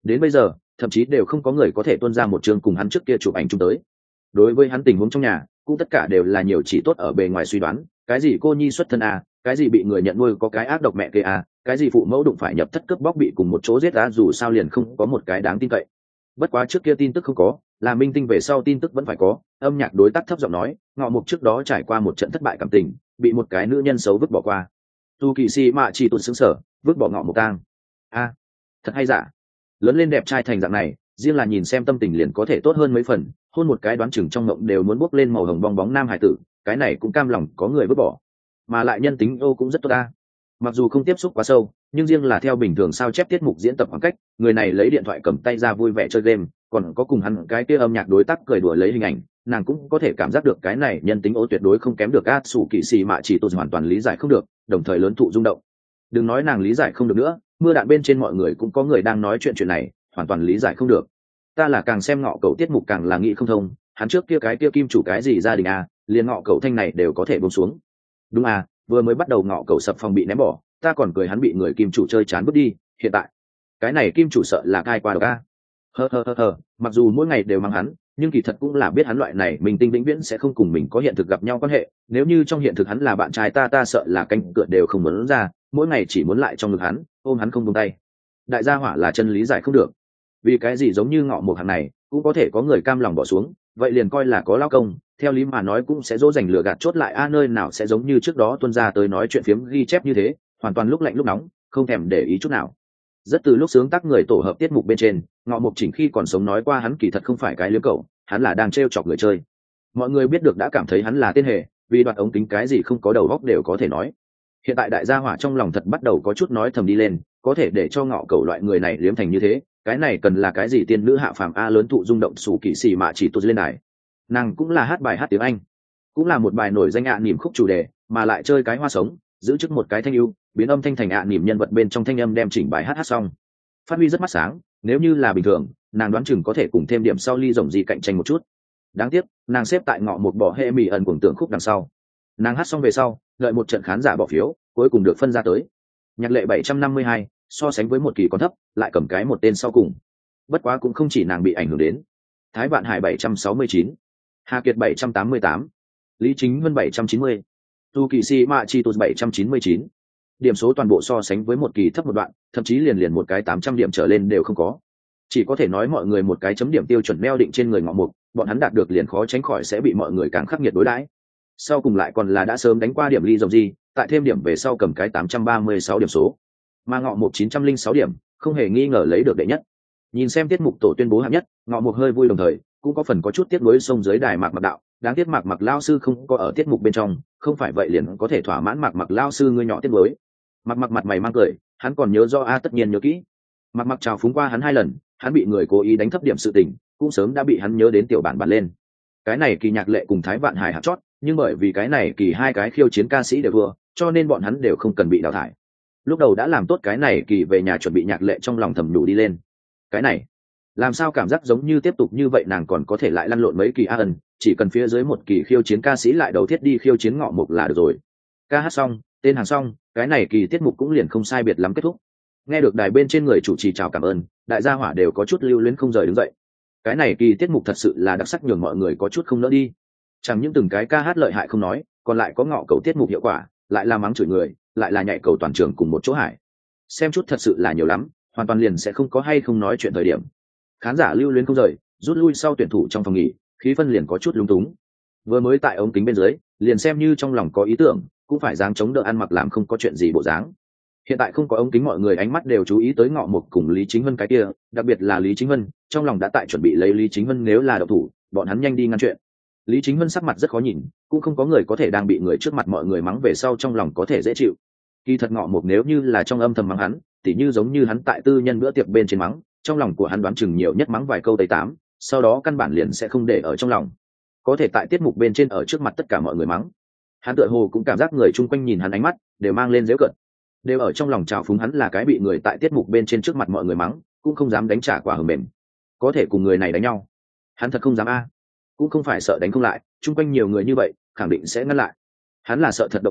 Speaker 1: đến bây giờ thậm chí đều không có người có thể tuân ra một chương cùng hắn trước kia chụp ảnh chung tới. Đối với hắn tình huống trong nhà cũng tất cả đều là nhiều chỉ tốt ở bề ngoài suy đoán, cái gì cô nhi xuất thân à, cái gì bị người nhận nuôi có cái ác độc mẹ kê à, cái gì phụ mẫu đụng phải nhập thất cướp bóc bị cùng một chỗ giết á, dù sao liền không có một cái đáng tin cậy. Bất quá trước kia tin tức không có, là minh tinh về sau tin tức vẫn phải có. Âm nhạc đối tác thấp giọng nói, Ngọ Mục trước đó trải qua một trận thất bại cảm tình, bị một cái nữ nhân xấu vứt bỏ qua. Tu Kỳ Si mạ chỉ tụt sững sở, vứt bỏ Ngọ Mục tang. A, thật hay giả. Lớn lên đẹp trai thành dạng này, riêng là nhìn xem tâm tình liền có thể tốt hơn mấy phần, hôn một cái đoán chừng trong mộng đều muốn bốc lên màu hồng bong bóng nam hải tử, cái này cũng cam lòng có người vứt bỏ. Mà lại nhân tính ô cũng rất tốt ta. Mặc dù không tiếp xúc quá sâu, nhưng riêng là theo bình thường sao chép tiết mục diễn tập khoảng cách, người này lấy điện thoại cầm tay ra vui vẻ chơi game, còn có cùng hắn cái kia âm nhạc đối tác cười đùa lấy hình ảnh, nàng cũng có thể cảm giác được cái này nhân tính ô tuyệt đối không kém được át sủ kỵ sĩ mạ chỉ tôi hoàn toàn lý giải không được, đồng thời lớn thụ rung động. Đừng nói nàng lý giải không được nữa, mưa đạn bên trên mọi người cũng có người đang nói chuyện chuyện này, hoàn toàn lý giải không được. Ta là càng xem Ngọ Cậu tiết mục càng là nghĩ không thông, hắn trước kia cái kia kim chủ cái gì gia đình à, liền Ngọ Cậu thanh này đều có thể buông xuống. Đúng à, vừa mới bắt đầu Ngọ Cậu sập phòng bị ném bỏ, ta còn cười hắn bị người kim chủ chơi chán bước đi, hiện tại cái này kim chủ sợ là cai qua được a. Hơ hơ hơ hơ, mặc dù mỗi ngày đều mang hắn, nhưng kỳ thật cũng là biết hắn loại này mình tinh vĩnh viễn sẽ không cùng mình có hiện thực gặp nhau quan hệ. Nếu như trong hiện thực hắn là bạn trai ta, ta sợ là canh cửa đều không muốn ra, mỗi ngày chỉ muốn lại trong ngực hắn, ôm hắn không buông tay. Đại gia hỏa là chân lý giải không được, vì cái gì giống như Ngọ Mục hàng này cũng có thể có người cam lòng bỏ xuống, vậy liền coi là có lao công, theo lý mà nói cũng sẽ dỗ dành lừa gạt chốt lại a, nơi nào sẽ giống như trước đó tuân ra tới nói chuyện phiếm ghi chép như thế, hoàn toàn lúc lạnh lúc nóng, không thèm để ý chút nào. Rất từ lúc sướng tác người tổ hợp tiết mục bên trên, Ngọ Mục chỉnh khi còn sống nói qua hắn kỳ thật không phải cái liếm cậu, hắn là đang trêu chọc người chơi. Mọi người biết được đã cảm thấy hắn là tên hề, vì đoạt ống kính cái gì không có đầu óc đều có thể nói. Hiện tại đại gia hỏa trong lòng thật bắt đầu có chút nói thầm đi lên, có thể để cho Ngọ Cậu loại người này liếm thành như thế, cái này cần là cái gì tiên nữ hạ phàm a, lớn thụ rung động sủ kỵ sĩ mạ chỉ tôi lên đài. Nàng cũng là hát bài hát tiếng Anh, cũng là một bài nổi danh ạ à, nỉm khúc chủ đề, mà lại chơi cái hoa sống, giữ chức một cái thanh ưu, biến âm thanh thành ạ à, nỉm nhân vật bên trong thanh âm đem chỉnh bài hát hát xong, phát huy rất mắt sáng. Nếu như là bình thường, nàng đoán chừng có thể cùng thêm điểm sau ly rồng gì cạnh tranh một chút. Đáng tiếc, nàng xếp tại Ngọ Một bỏ hệ mì ẩn cuồng tưởng khúc đằng sau. Nàng hát xong về sau, đợi một trận khán giả bỏ phiếu, cuối cùng được phân ra tới. Nhạc lệ bảy trăm năm mươi hai, so sánh với một kỳ còn thấp, lại cầm cái một tên sau cùng. Bất quá cũng không chỉ nàng bị ảnh hưởng đến. Thái Vạn Hải bảy trăm sáu mươi chín, Hà Kiệt bảy trăm tám mươi tám, Lý Chính Vân bảy trăm chín mươi, Tu Kỳ Si Mạ Chi Tu bảy trăm chín mươi chín. Điểm số toàn bộ so sánh với một kỳ thấp một đoạn, thậm chí liền liền một cái tám trăm điểm trở lên đều không có. Chỉ có thể nói mọi người một cái chấm điểm tiêu chuẩn neo định trên người Ngọ Mục, bọn hắn đạt được liền khó tránh khỏi sẽ bị mọi người càng khắc nghiệt đối đãi. Sau cùng lại còn là đã sớm đánh qua điểm ly rồng gì, tại thêm điểm về sau cầm cái tám trăm ba mươi sáu điểm số. Mà Ngọ Mục chín trăm linh sáu điểm, không hề nghi ngờ lấy được đệ nhất. Nhìn xem tiết mục tổ tuyên bố hạng nhất, Ngọ Mục hơi vui đồng thời, cũng có phần có chút tiếc nuối sông dưới đài Mạc Mặc đạo, đáng tiếc Mạc Mặc lao sư không có ở tiết mục bên trong, không phải vậy liền có thể thỏa mãn Mạc Mặc lao sư ngươi nhỏ tiếc nuối. Mạc Mặc mặt mày mang cười, hắn còn nhớ do a tất nhiên nhớ kỹ. Mạc Mặc chào phúng qua hắn hai lần, hắn bị người cố ý đánh thấp điểm sự tình, cũng sớm đã bị hắn nhớ đến tiểu bản bản lên. Cái này kỳ nhạc lệ cùng Thái Vạn Hải hạt chót, nhưng bởi vì cái này kỳ hai cái khiêu chiến ca sĩ đều vừa, cho nên bọn hắn đều không cần bị đào thải. Lúc đầu đã làm tốt cái này kỳ về nhà chuẩn bị nhạc lệ trong lòng thầm đủ đi lên. Cái này, làm sao cảm giác giống như tiếp tục như vậy nàng còn có thể lại lăn lộn mấy kỳ a ẩn, chỉ cần phía dưới một kỳ khiêu chiến ca sĩ lại đầu thiết đi khiêu chiến Ngọ Mục là được rồi. Ca hát xong, tên hàng xong, cái này kỳ tiết mục cũng liền không sai biệt lắm kết thúc. Nghe được đài bên trên người chủ trì chào cảm ơn, đại gia hỏa đều có chút lưu luyến không rời đứng dậy. Cái này kỳ tiết mục thật sự là đặc sắc nhường mọi người có chút không nỡ đi. Chẳng những từng cái ca hát lợi hại không nói, còn lại có Ngọ Cầu tiết mục hiệu quả, lại là mắng chửi người, lại là nhảy cầu toàn trường cùng một chỗ hải. Xem chút thật sự là nhiều lắm, hoàn toàn liền sẽ không có hay không nói chuyện thời điểm. Khán giả lưu luyến không rời, rút lui sau tuyển thủ trong phòng nghỉ, khí phân liền có chút lung túng. Vừa mới tại ống kính bên dưới, liền xem như trong lòng có ý tưởng, cũng phải dáng chống đỡ ăn mặc làm không có chuyện gì bộ dáng. Hiện tại không có ống kính, mọi người ánh mắt đều chú ý tới Ngọ Mục cùng Lý Chính Vân cái kia, đặc biệt là Lý Chính Vân, trong lòng đã tại chuẩn bị lấy Lý Chính Vân nếu là độc thủ, bọn hắn nhanh đi ngăn chuyện. Lý Chính Vân sắc mặt rất khó nhìn, cũng không có người có thể đang bị người trước mặt mọi người mắng về sau trong lòng có thể dễ chịu. Kỳ thật Ngọ Mục nếu như là trong âm thầm mắng hắn, tỉ như giống như hắn tại tư nhân bữa tiệc bên trên mắng, trong lòng của hắn đoán chừng nhiều nhất mắng vài câu tây tám, sau đó căn bản liền sẽ không để ở trong lòng. Có thể tại tiết mục bên trên ở trước mặt tất cả mọi người mắng, hắn tựa hồ cũng cảm giác người chung quanh nhìn hắn ánh mắt đều mang lên giễu cợt, đều ở trong lòng trào phúng hắn là cái bị người tại tiết mục bên trên trước mặt mọi người mắng, cũng không dám đánh trả quả hờm mềm. Có thể cùng người này đánh nhau, hắn thật không dám a, cũng không phải sợ đánh không lại, chung quanh nhiều người như vậy khẳng định sẽ ngăn lại. Hắn là sợ thật động thủ,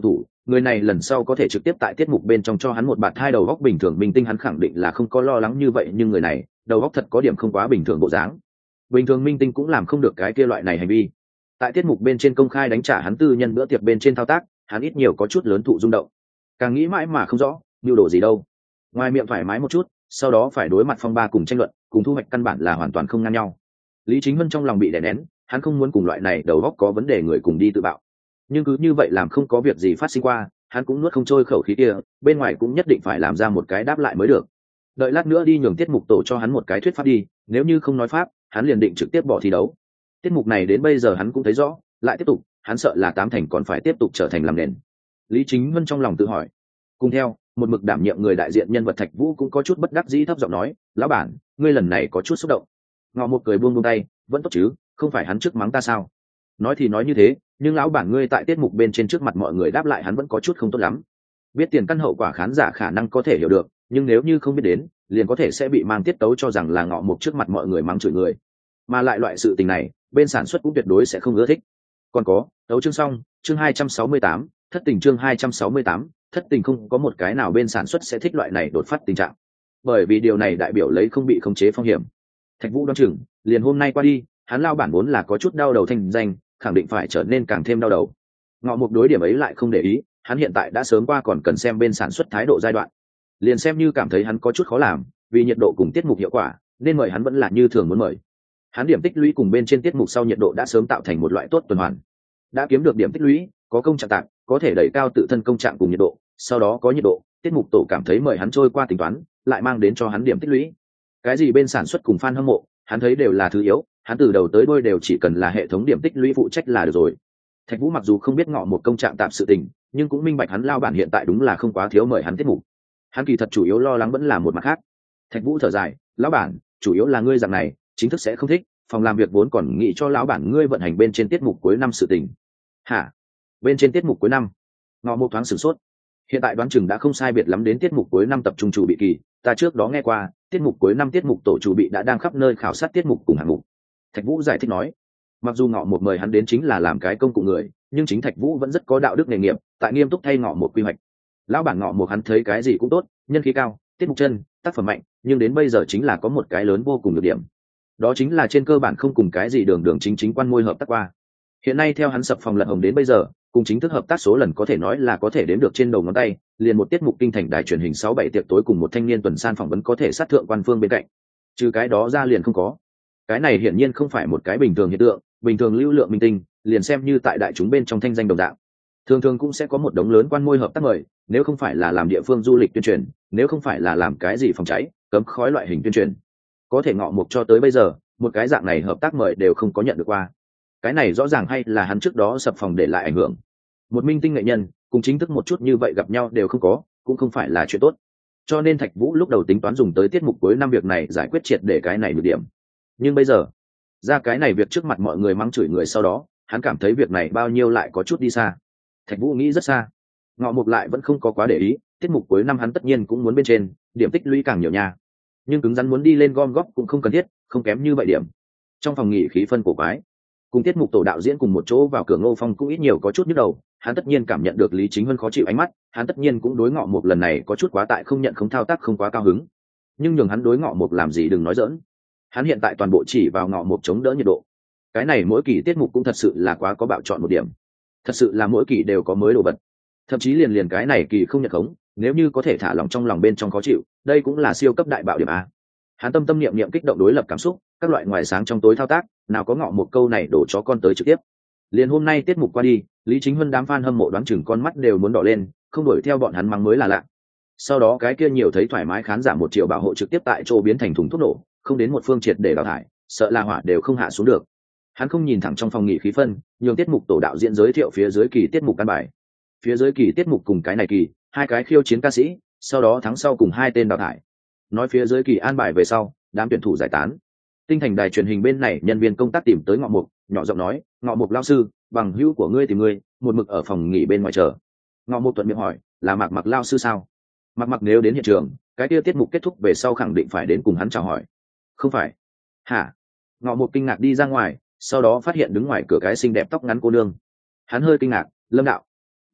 Speaker 1: người này lần sau có thể trực tiếp tại tiết mục bên trong cho hắn một bạt hai đầu góc bình thường minh tinh, hắn khẳng định là không có lo lắng như vậy, nhưng người này đầu góc thật có điểm không quá bình thường bộ dáng. Bình thường minh tinh cũng làm không được cái kia loại này hành vi. Tại tiết mục bên trên công khai đánh trả hắn tư nhân bữa tiệc bên trên thao tác, hắn ít nhiều có chút lớn thụ rung động. Càng nghĩ mãi mà không rõ mưu đồ gì đâu. Ngoài miệng thoải mái một chút, sau đó phải đối mặt phong ba cùng tranh luận, cùng thu hoạch căn bản là hoàn toàn không ngang nhau. Lý Chính Huân trong lòng bị đè nén, hắn không muốn cùng loại này đầu óc có vấn đề người cùng đi tự bạo. Nhưng cứ như vậy làm không có việc gì phát sinh qua, hắn cũng nuốt không trôi khẩu khí kia, bên ngoài cũng nhất định phải làm ra một cái đáp lại mới được. Đợi lát nữa đi nhường tiết mục tổ cho hắn một cái thuyết pháp đi, nếu như không nói pháp, hắn liền định trực tiếp bỏ thi đấu. Tiết mục này đến bây giờ hắn cũng thấy rõ, lại tiếp tục, hắn sợ là tám thành còn phải tiếp tục trở thành làm nền. Lý Chính Huân trong lòng tự hỏi. Cùng theo, một mực đảm nhiệm người đại diện nhân vật Thạch Vũ cũng có chút bất đắc dĩ thấp giọng nói, lão bản, ngươi lần này có chút xúc động. Ngọ một cười buông buông tay, vẫn tốt chứ, không phải hắn trước mắng ta sao? Nói thì nói như thế, nhưng lão bản ngươi tại tiết mục bên trên trước mặt mọi người đáp lại hắn vẫn có chút không tốt lắm. Biết tiền căn hậu quả khán giả khả năng có thể hiểu được, nhưng nếu như không biết đến, liền có thể sẽ bị mang tiết tấu cho rằng là Ngọ Mục trước mặt mọi người mắng chửi người. Mà lại loại sự tình này, bên sản xuất cũng tuyệt đối sẽ không ưa thích. Còn có, đấu chương xong, chương hai trăm sáu mươi tám, thất tình chương hai trăm sáu mươi tám, thất tình không có một cái nào bên sản xuất sẽ thích loại này đột phát tình trạng. Bởi vì điều này đại biểu lấy không bị khống chế phong hiểm. Thạch Vũ đoán chừng, liền hôm nay qua đi, hắn lao bản vốn là có chút đau đầu thành danh, khẳng định phải trở nên càng thêm đau đầu. Ngọ Mục đối điểm ấy lại không để ý, hắn hiện tại đã sớm qua còn cần xem bên sản xuất thái độ giai đoạn. Liền xem như cảm thấy hắn có chút khó làm, vì nhiệt độ cùng tiết mục hiệu quả, nên mời hắn vẫn là như thường muốn mời. Hắn điểm tích lũy cùng bên trên tiết mục sau nhiệt độ đã sớm tạo thành một loại tốt tuần hoàn. Đã kiếm được điểm tích lũy, có công trạng tặng, có thể đẩy cao tự thân công trạng cùng nhiệt độ, sau đó có nhiệt độ, tiết mục tổ cảm thấy mời hắn trôi qua tính toán, lại mang đến cho hắn điểm tích lũy. Cái gì bên sản xuất cùng fan hâm mộ, hắn thấy đều là thứ yếu, hắn từ đầu tới đuôi đều chỉ cần là hệ thống điểm tích lũy phụ trách là được rồi. Thạch Vũ mặc dù không biết Ngọ Một công trạng tạm sự tình, nhưng cũng minh bạch hắn lao bản hiện tại đúng là không quá thiếu mời hắn tiết mục. Hắn kỳ thật chủ yếu lo lắng vẫn là một mặt khác. Thạch Vũ thở dài, lão bản, chủ yếu là ngươi dạng này, chính thức sẽ không thích, phòng làm việc vốn còn nghĩ cho lão bản ngươi vận hành bên trên tiết mục cuối năm sự tình. Hả? Bên trên tiết mục cuối năm? Ngọ Một thoáng sửng sốt. Hiện tại đoán chừng đã không sai biệt lắm đến tiết mục cuối năm tập trung chủ bị kỳ, ta trước đó nghe qua, tiết mục cuối năm tiết mục tổ chủ bị đã đang khắp nơi khảo sát tiết mục cùng hạng mục. Thạch Vũ giải thích nói, mặc dù Ngọ Một mời hắn đến chính là làm cái công cụ người, nhưng chính Thạch Vũ vẫn rất có đạo đức nghề nghiệp, tại nghiêm túc thay Ngọ Một quy hoạch. Lão bản Ngọ Một hắn thấy cái gì cũng tốt, nhân khí cao, tiết mục chân, tác phẩm mạnh, nhưng đến bây giờ chính là có một cái lớn vô cùng nhược điểm. Đó chính là trên cơ bản không cùng cái gì đường đường chính chính quan môi hợp tác qua. Hiện nay theo hắn sập phòng lật hồng đến bây giờ, cùng chính thức hợp tác số lần có thể nói là có thể đếm được trên đầu ngón tay, liền một tiết mục kinh thành đài truyền hình sáu bảy tiệc tối cùng một thanh niên tuần san phỏng vấn có thể sát thượng quan phương bên cạnh. Trừ cái đó ra liền không có. Cái này hiển nhiên không phải một cái bình thường hiện tượng, bình thường lưu lượng minh tinh, liền xem như tại đại chúng bên trong thanh danh đồng đạo, thường thường cũng sẽ có một đống lớn quan môi hợp tác mời, nếu không phải là làm địa phương du lịch tuyên truyền, nếu không phải là làm cái gì phòng cháy, cấm khói loại hình tuyên truyền. Có thể Ngọ Mục cho tới bây giờ, một cái dạng này hợp tác mời đều không có nhận được qua. Cái này rõ ràng hay là hắn trước đó sập phòng để lại ảnh hưởng. Một minh tinh nghệ nhân, cùng chính thức một chút như vậy gặp nhau đều không có, cũng không phải là chuyện tốt. Cho nên Thạch Vũ lúc đầu tính toán dùng tới tiết mục cuối năm việc này giải quyết triệt để cái này nhược điểm. Nhưng bây giờ, ra cái này việc trước mặt mọi người mắng chửi người sau đó, hắn cảm thấy việc này bao nhiêu lại có chút đi xa. Thạch Vũ nghĩ rất xa. Ngọ Mục lại vẫn không có quá để ý, tiết mục cuối năm hắn tất nhiên cũng muốn bên trên, điểm tích lũy càng nhiều nha. Nhưng cứng rắn muốn đi lên gom góp cũng không cần thiết, không kém như vậy điểm. Trong phòng nghỉ khí phân cổ quái, cùng tiết mục tổ đạo diễn cùng một chỗ vào cửa Ngô Phong cũng ít nhiều có chút nhức đầu, hắn tất nhiên cảm nhận được Lý Chính Huân khó chịu ánh mắt, hắn tất nhiên cũng đối Ngọ Mục lần này có chút quá tại không nhận không thao tác không quá cao hứng. Nhưng nhường hắn đối Ngọ Mục làm gì đừng nói giỡn. Hắn hiện tại toàn bộ chỉ vào Ngọ Mục chống đỡ nhiệt độ. Cái này mỗi kỳ tiết mục cũng thật sự là quá có bạo chọn một điểm. Thật sự là mỗi kỳ đều có mới đồ vật. Thậm chí liền liền cái này kỳ không nhận khống, nếu như có thể thả lòng trong lòng bên trong khó chịu, đây cũng là siêu cấp đại bạo điểm a. Hắn tâm tâm niệm niệm kích động đối lập cảm xúc, các loại ngoài sáng trong tối thao tác, nào có Ngọ Một câu này đổ chó con tới trực tiếp. Liền hôm nay tiết mục qua đi, Lý Chính Huân đám fan hâm mộ đoán chừng con mắt đều muốn đỏ lên, không đuổi theo bọn hắn mắng mới là lạ. Sau đó cái kia nhiều thấy thoải mái khán giả một triệu bảo hộ trực tiếp tại chỗ biến thành thùng thuốc nổ, không đến một phương triệt để đào thải, sợ là hỏa đều không hạ xuống được. Hắn không nhìn thẳng trong phòng nghỉ khí phân, nhường tiết mục tổ đạo diễn giới thiệu phía dưới kỳ tiết mục căn bài. Phía dưới kỳ tiết mục cùng cái này kỳ, hai cái khiêu chiến ca sĩ, sau đó thắng sau cùng hai tên đào thải. Nói phía dưới kỳ an bài về sau, đám tuyển thủ giải tán. Tinh thành đài truyền hình bên này nhân viên công tác tìm tới Ngọ Mục, nhỏ giọng nói, Ngọ Mục lao sư, bằng hữu của ngươi tìm ngươi, một mực ở phòng nghỉ bên ngoài chờ. Ngọ Mục thuận miệng hỏi, là Mạc Mặc lao sư sao? Mạc Mặc nếu đến hiện trường, cái kia tiết mục kết thúc về sau khẳng định phải đến cùng hắn chào hỏi. Không phải? Hả? Ngọ Mục kinh ngạc đi ra ngoài, sau đó phát hiện đứng ngoài cửa cái xinh đẹp tóc ngắn cô nương. Hắn hơi kinh ngạc, Lâm đạo.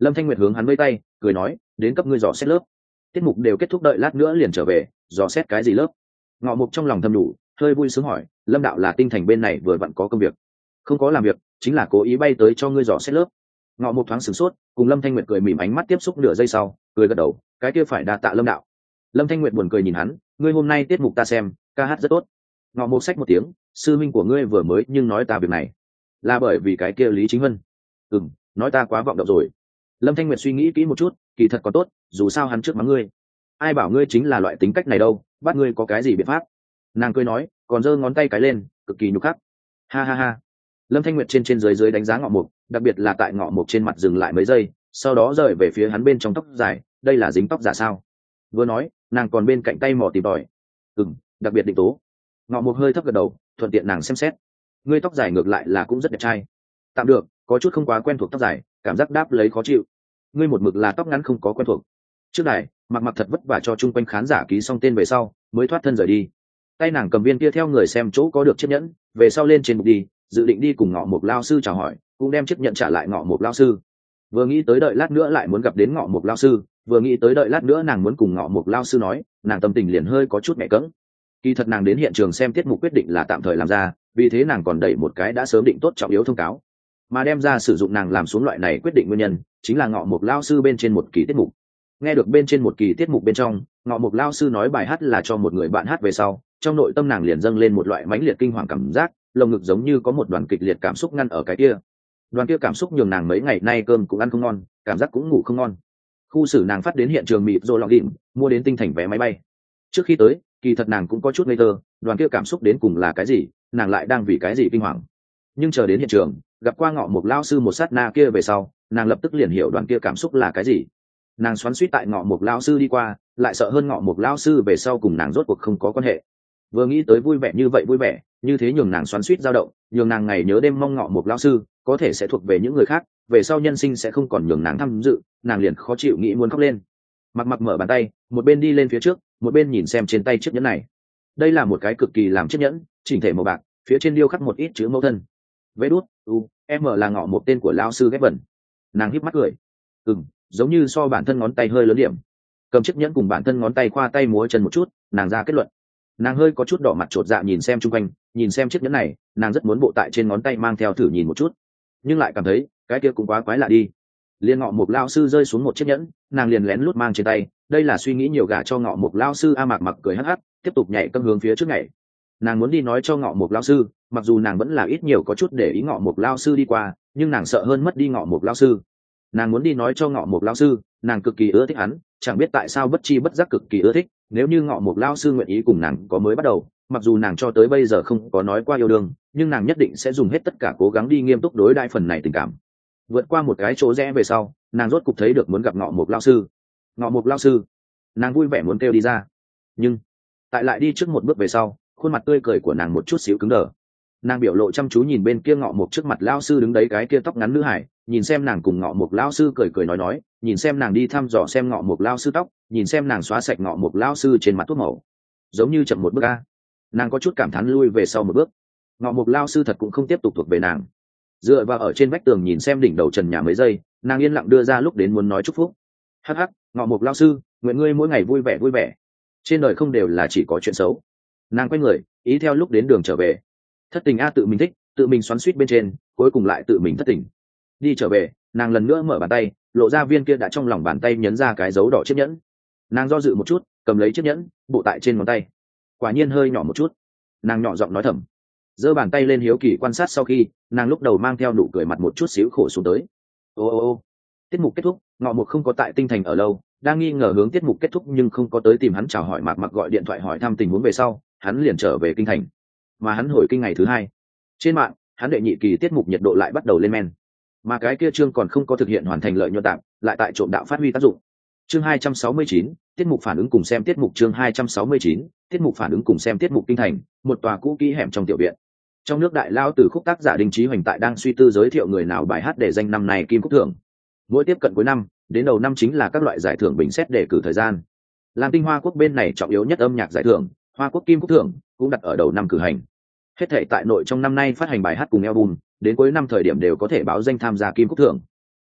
Speaker 1: Lâm Thanh Nguyệt hướng hắn vẫy tay cười nói, đến cấp ngươi dò xét lớp, tiết mục đều kết thúc, đợi lát nữa liền trở về. Dò xét cái gì lớp? Ngọ Mục trong lòng thầm đủ, hơi vui sướng hỏi, Lâm đạo là Tinh Thành bên này vừa vặn có công việc? Không có làm việc, chính là cố ý bay tới cho ngươi dò xét lớp. Ngọ Mục thoáng sửng sốt, cùng Lâm Thanh Nguyệt cười mỉm, ánh mắt tiếp xúc nửa giây sau cười gật đầu, cái kia phải đa tạ Lâm đạo. Lâm Thanh Nguyệt buồn cười nhìn hắn, ngươi hôm nay tiết mục ta xem, ca hát rất tốt. Ngọ Mục xách một tiếng, sư minh của ngươi vừa mới nhưng nói ta việc này là bởi vì cái kia Lý Chính Vân. Ừm, nói ta quá vọng động rồi. Lâm Thanh Nguyệt suy nghĩ kỹ một chút, kỳ thật còn tốt, dù sao hắn trước mắng ngươi, ai bảo ngươi chính là loại tính cách này đâu, bắt ngươi có cái gì biện pháp. Nàng cười nói, còn giơ ngón tay cái lên, cực kỳ nhục khắc. Ha ha ha. Lâm Thanh Nguyệt trên trên dưới dưới đánh giá Ngọ Mục, đặc biệt là tại Ngọ Mục trên mặt dừng lại mấy giây, sau đó rời về phía hắn bên trong tóc dài, đây là dính tóc giả sao? Vừa nói, nàng còn bên cạnh tay mò tìm tòi. Ừm, đặc biệt định tố. Ngọ Mục hơi thấp gật đầu, thuận tiện nàng xem xét. Ngươi tóc dài ngược lại là cũng rất đẹp trai. Tạm được, có chút không quá quen thuộc tóc dài, cảm giác đáp lấy khó chịu. Ngươi một mực là tóc ngắn không có quen thuộc. Trước này, mặc mặc thật vất vả cho chung quanh khán giả ký xong tên về sau, mới thoát thân rời đi. Tay nàng cầm viên kia theo người xem chỗ có được chiếc nhẫn, về sau lên trên mục đi, dự định đi cùng Ngọ Mục lao sư chào hỏi, cũng đem chiếc nhẫn trả lại Ngọ Mục lao sư. Vừa nghĩ tới đợi lát nữa lại muốn gặp đến Ngọ Mục lao sư, vừa nghĩ tới đợi lát nữa nàng muốn cùng Ngọ Mục lao sư nói, nàng tâm tình liền hơi có chút mẹ cẫng. Kỳ thật nàng đến hiện trường xem tiết mục quyết định là tạm thời làm ra, vì thế nàng còn đẩy một cái đã sớm định tốt trọng yếu thông cáo, mà đem ra sử dụng nàng làm xuống loại này quyết định nguyên nhân chính là Ngọ Mục lao sư bên trên một kỳ tiết mục. Nghe được bên trên một kỳ tiết mục bên trong, Ngọ Mục lao sư nói bài hát là cho một người bạn hát về sau, trong nội tâm nàng liền dâng lên một loại mãnh liệt kinh hoàng cảm giác, lồng ngực giống như có một đoàn kịch liệt cảm xúc ngăn ở cái kia. Đoàn kia cảm xúc nhường nàng mấy ngày nay cơm cũng ăn không ngon, cảm giác cũng ngủ không ngon. Khu xử nàng phát đến hiện trường mịt rồi lọc đỉnh, mua đến Tinh Thành vé máy bay. Trước khi tới, kỳ thật nàng cũng có chút ngây thơ, đoàn kia cảm xúc đến cùng là cái gì, nàng lại đang vì cái gì kinh hoàng. Nhưng chờ đến hiện trường, gặp qua Ngọ Mục lao sư một sát na kia về sau, nàng lập tức liền hiểu đoàn kia cảm xúc là cái gì. Nàng xoắn xuýt tại Ngọ Mục lao sư đi qua, lại sợ hơn Ngọ Mục lao sư về sau cùng nàng rốt cuộc không có quan hệ. Vừa nghĩ tới vui vẻ như vậy vui vẻ, như thế nhường nàng xoắn xuýt dao động, nhường nàng ngày nhớ đêm mong Ngọ Mục lao sư có thể sẽ thuộc về những người khác, về sau nhân sinh sẽ không còn nhường nàng tham dự, nàng liền khó chịu nghĩ muốn khóc lên. Mặc Mặc mở bàn tay, một bên đi lên phía trước, một bên nhìn xem trên tay chiếc nhẫn này. Đây là một cái cực kỳ làm chiếc nhẫn, chỉnh thể màu bạc, phía trên điêu khắc một ít chữ mẫu thân. Vế đút, u, em là Ngọ Mục tên của lão sư ghép vần. Nàng híp mắt cười. Ừm, giống như so bản thân ngón tay hơi lớn điểm. Cầm chiếc nhẫn cùng bản thân ngón tay khoa tay múa chân một chút, nàng ra kết luận. Nàng hơi có chút đỏ mặt chột dạ nhìn xem chung quanh, nhìn xem chiếc nhẫn này, nàng rất muốn bộ tại trên ngón tay mang theo thử nhìn một chút, nhưng lại cảm thấy cái kia cũng quá quái lạ đi. Liên Ngọ Mục lao sư rơi xuống một chiếc nhẫn, nàng liền lén lút mang trên tay, đây là suy nghĩ nhiều gả cho Ngọ Mục lao sư. A Mạc Mặc cười hắc hắc, tiếp tục nhảy cân hướng phía trước nhảy. Nàng muốn đi nói cho Ngọ Mục lao sư, mặc dù nàng vẫn là ít nhiều có chút để ý Ngọ Mục lao sư đi qua, nhưng nàng sợ hơn mất đi Ngọ Mục lao sư. Nàng muốn đi nói cho Ngọ Mục lao sư, nàng cực kỳ ưa thích hắn, chẳng biết tại sao bất chi bất giác cực kỳ ưa thích. Nếu như Ngọ Mục lao sư nguyện ý cùng nàng có mới bắt đầu, mặc dù nàng cho tới bây giờ không có nói qua yêu đương, nhưng nàng nhất định sẽ dùng hết tất cả cố gắng đi nghiêm túc đối đãi phần này tình cảm. Vượt qua một cái chỗ rẽ về sau, nàng rốt cục thấy được muốn gặp Ngọ Mục lao sư. Ngọ Mục lao sư, nàng vui vẻ muốn kêu đi ra, nhưng tại lại đi trước một bước về sau, khuôn mặt tươi cười của nàng một chút xíu cứng đờ. Nàng biểu lộ chăm chú nhìn bên kia Ngọ Mục trước mặt lao sư đứng đấy cái kia tóc ngắn nữ hải, nhìn xem nàng cùng Ngọ Mục lao sư cười cười nói nói, nhìn xem nàng đi thăm dò xem Ngọ Mục lao sư tóc, nhìn xem nàng xóa sạch Ngọ Mục lao sư trên mặt thuốc màu, giống như chậm một bước a. Nàng có chút cảm thán lui về sau một bước. Ngọ Mục lao sư thật cũng không tiếp tục thuộc về nàng. Dựa vào ở trên vách tường nhìn xem đỉnh đầu trần nhà mấy giây, nàng yên lặng đưa ra lúc đến muốn nói chúc phúc. Hắc hắc, Ngọ Mục lao sư, nguyện ngươi mỗi ngày vui vẻ vui vẻ. Trên đời không đều là chỉ có chuyện xấu. Nàng quay người, ý theo lúc đến đường trở về. Thất tình a tự mình thích, tự mình xoắn xuýt bên trên, cuối cùng lại tự mình thất tình. Đi trở về, nàng lần nữa mở bàn tay, lộ ra viên kia đã trong lòng bàn tay nhấn ra cái dấu đỏ chiếc nhẫn. Nàng do dự một chút, cầm lấy chiếc nhẫn, bộ tại trên ngón tay. Quả nhiên hơi nhỏ một chút. Nàng nhỏ giọng nói thầm. Giơ bàn tay lên hiếu kỳ quan sát sau khi, nàng lúc đầu mang theo nụ cười mặt một chút xíu khổ xuống tới. Ô ô ô. Tiết mục kết thúc, Ngọ Mục không có tại Tinh Thành ở lâu, đang nghi ngờ hướng tiết mục kết thúc nhưng không có tới tìm hắn chào hỏi. Mạc Mặc gọi điện thoại hỏi thăm tình huống về sau, hắn liền trở về kinh thành. Mà hắn hồi kinh ngày thứ hai, trên mạng hắn đệ nhị kỳ tiết mục nhiệt độ lại bắt đầu lên men, mà cái kia chương còn không có thực hiện hoàn thành lợi nhuận tạm, lại tại trộm đạo phát huy tác dụng. Chương hai trăm sáu mươi chín, tiết mục phản ứng cùng xem tiết mục. Chương hai trăm sáu mươi chín, tiết mục phản ứng cùng xem tiết mục. Kinh thành, một tòa cũ kỹ hẻm trong tiểu viện. Trong nước đại lao từ khúc tác giả Đinh Chí Hoành tại đang suy tư giới thiệu người nào bài hát để danh năm nay kim khúc thưởng. Mỗi tiếp cận cuối năm, đến đầu năm chính là các loại giải thưởng bình xét đề cử thời gian. Làm Tinh Hoa Quốc bên này trọng yếu nhất âm nhạc giải thưởng, Hoa Quốc kim khúc thưởng cũng đặt ở đầu năm cử hành. Hết thảy tại nội trong năm nay phát hành bài hát cùng album, đến cuối năm thời điểm đều có thể báo danh tham gia kim khúc thưởng.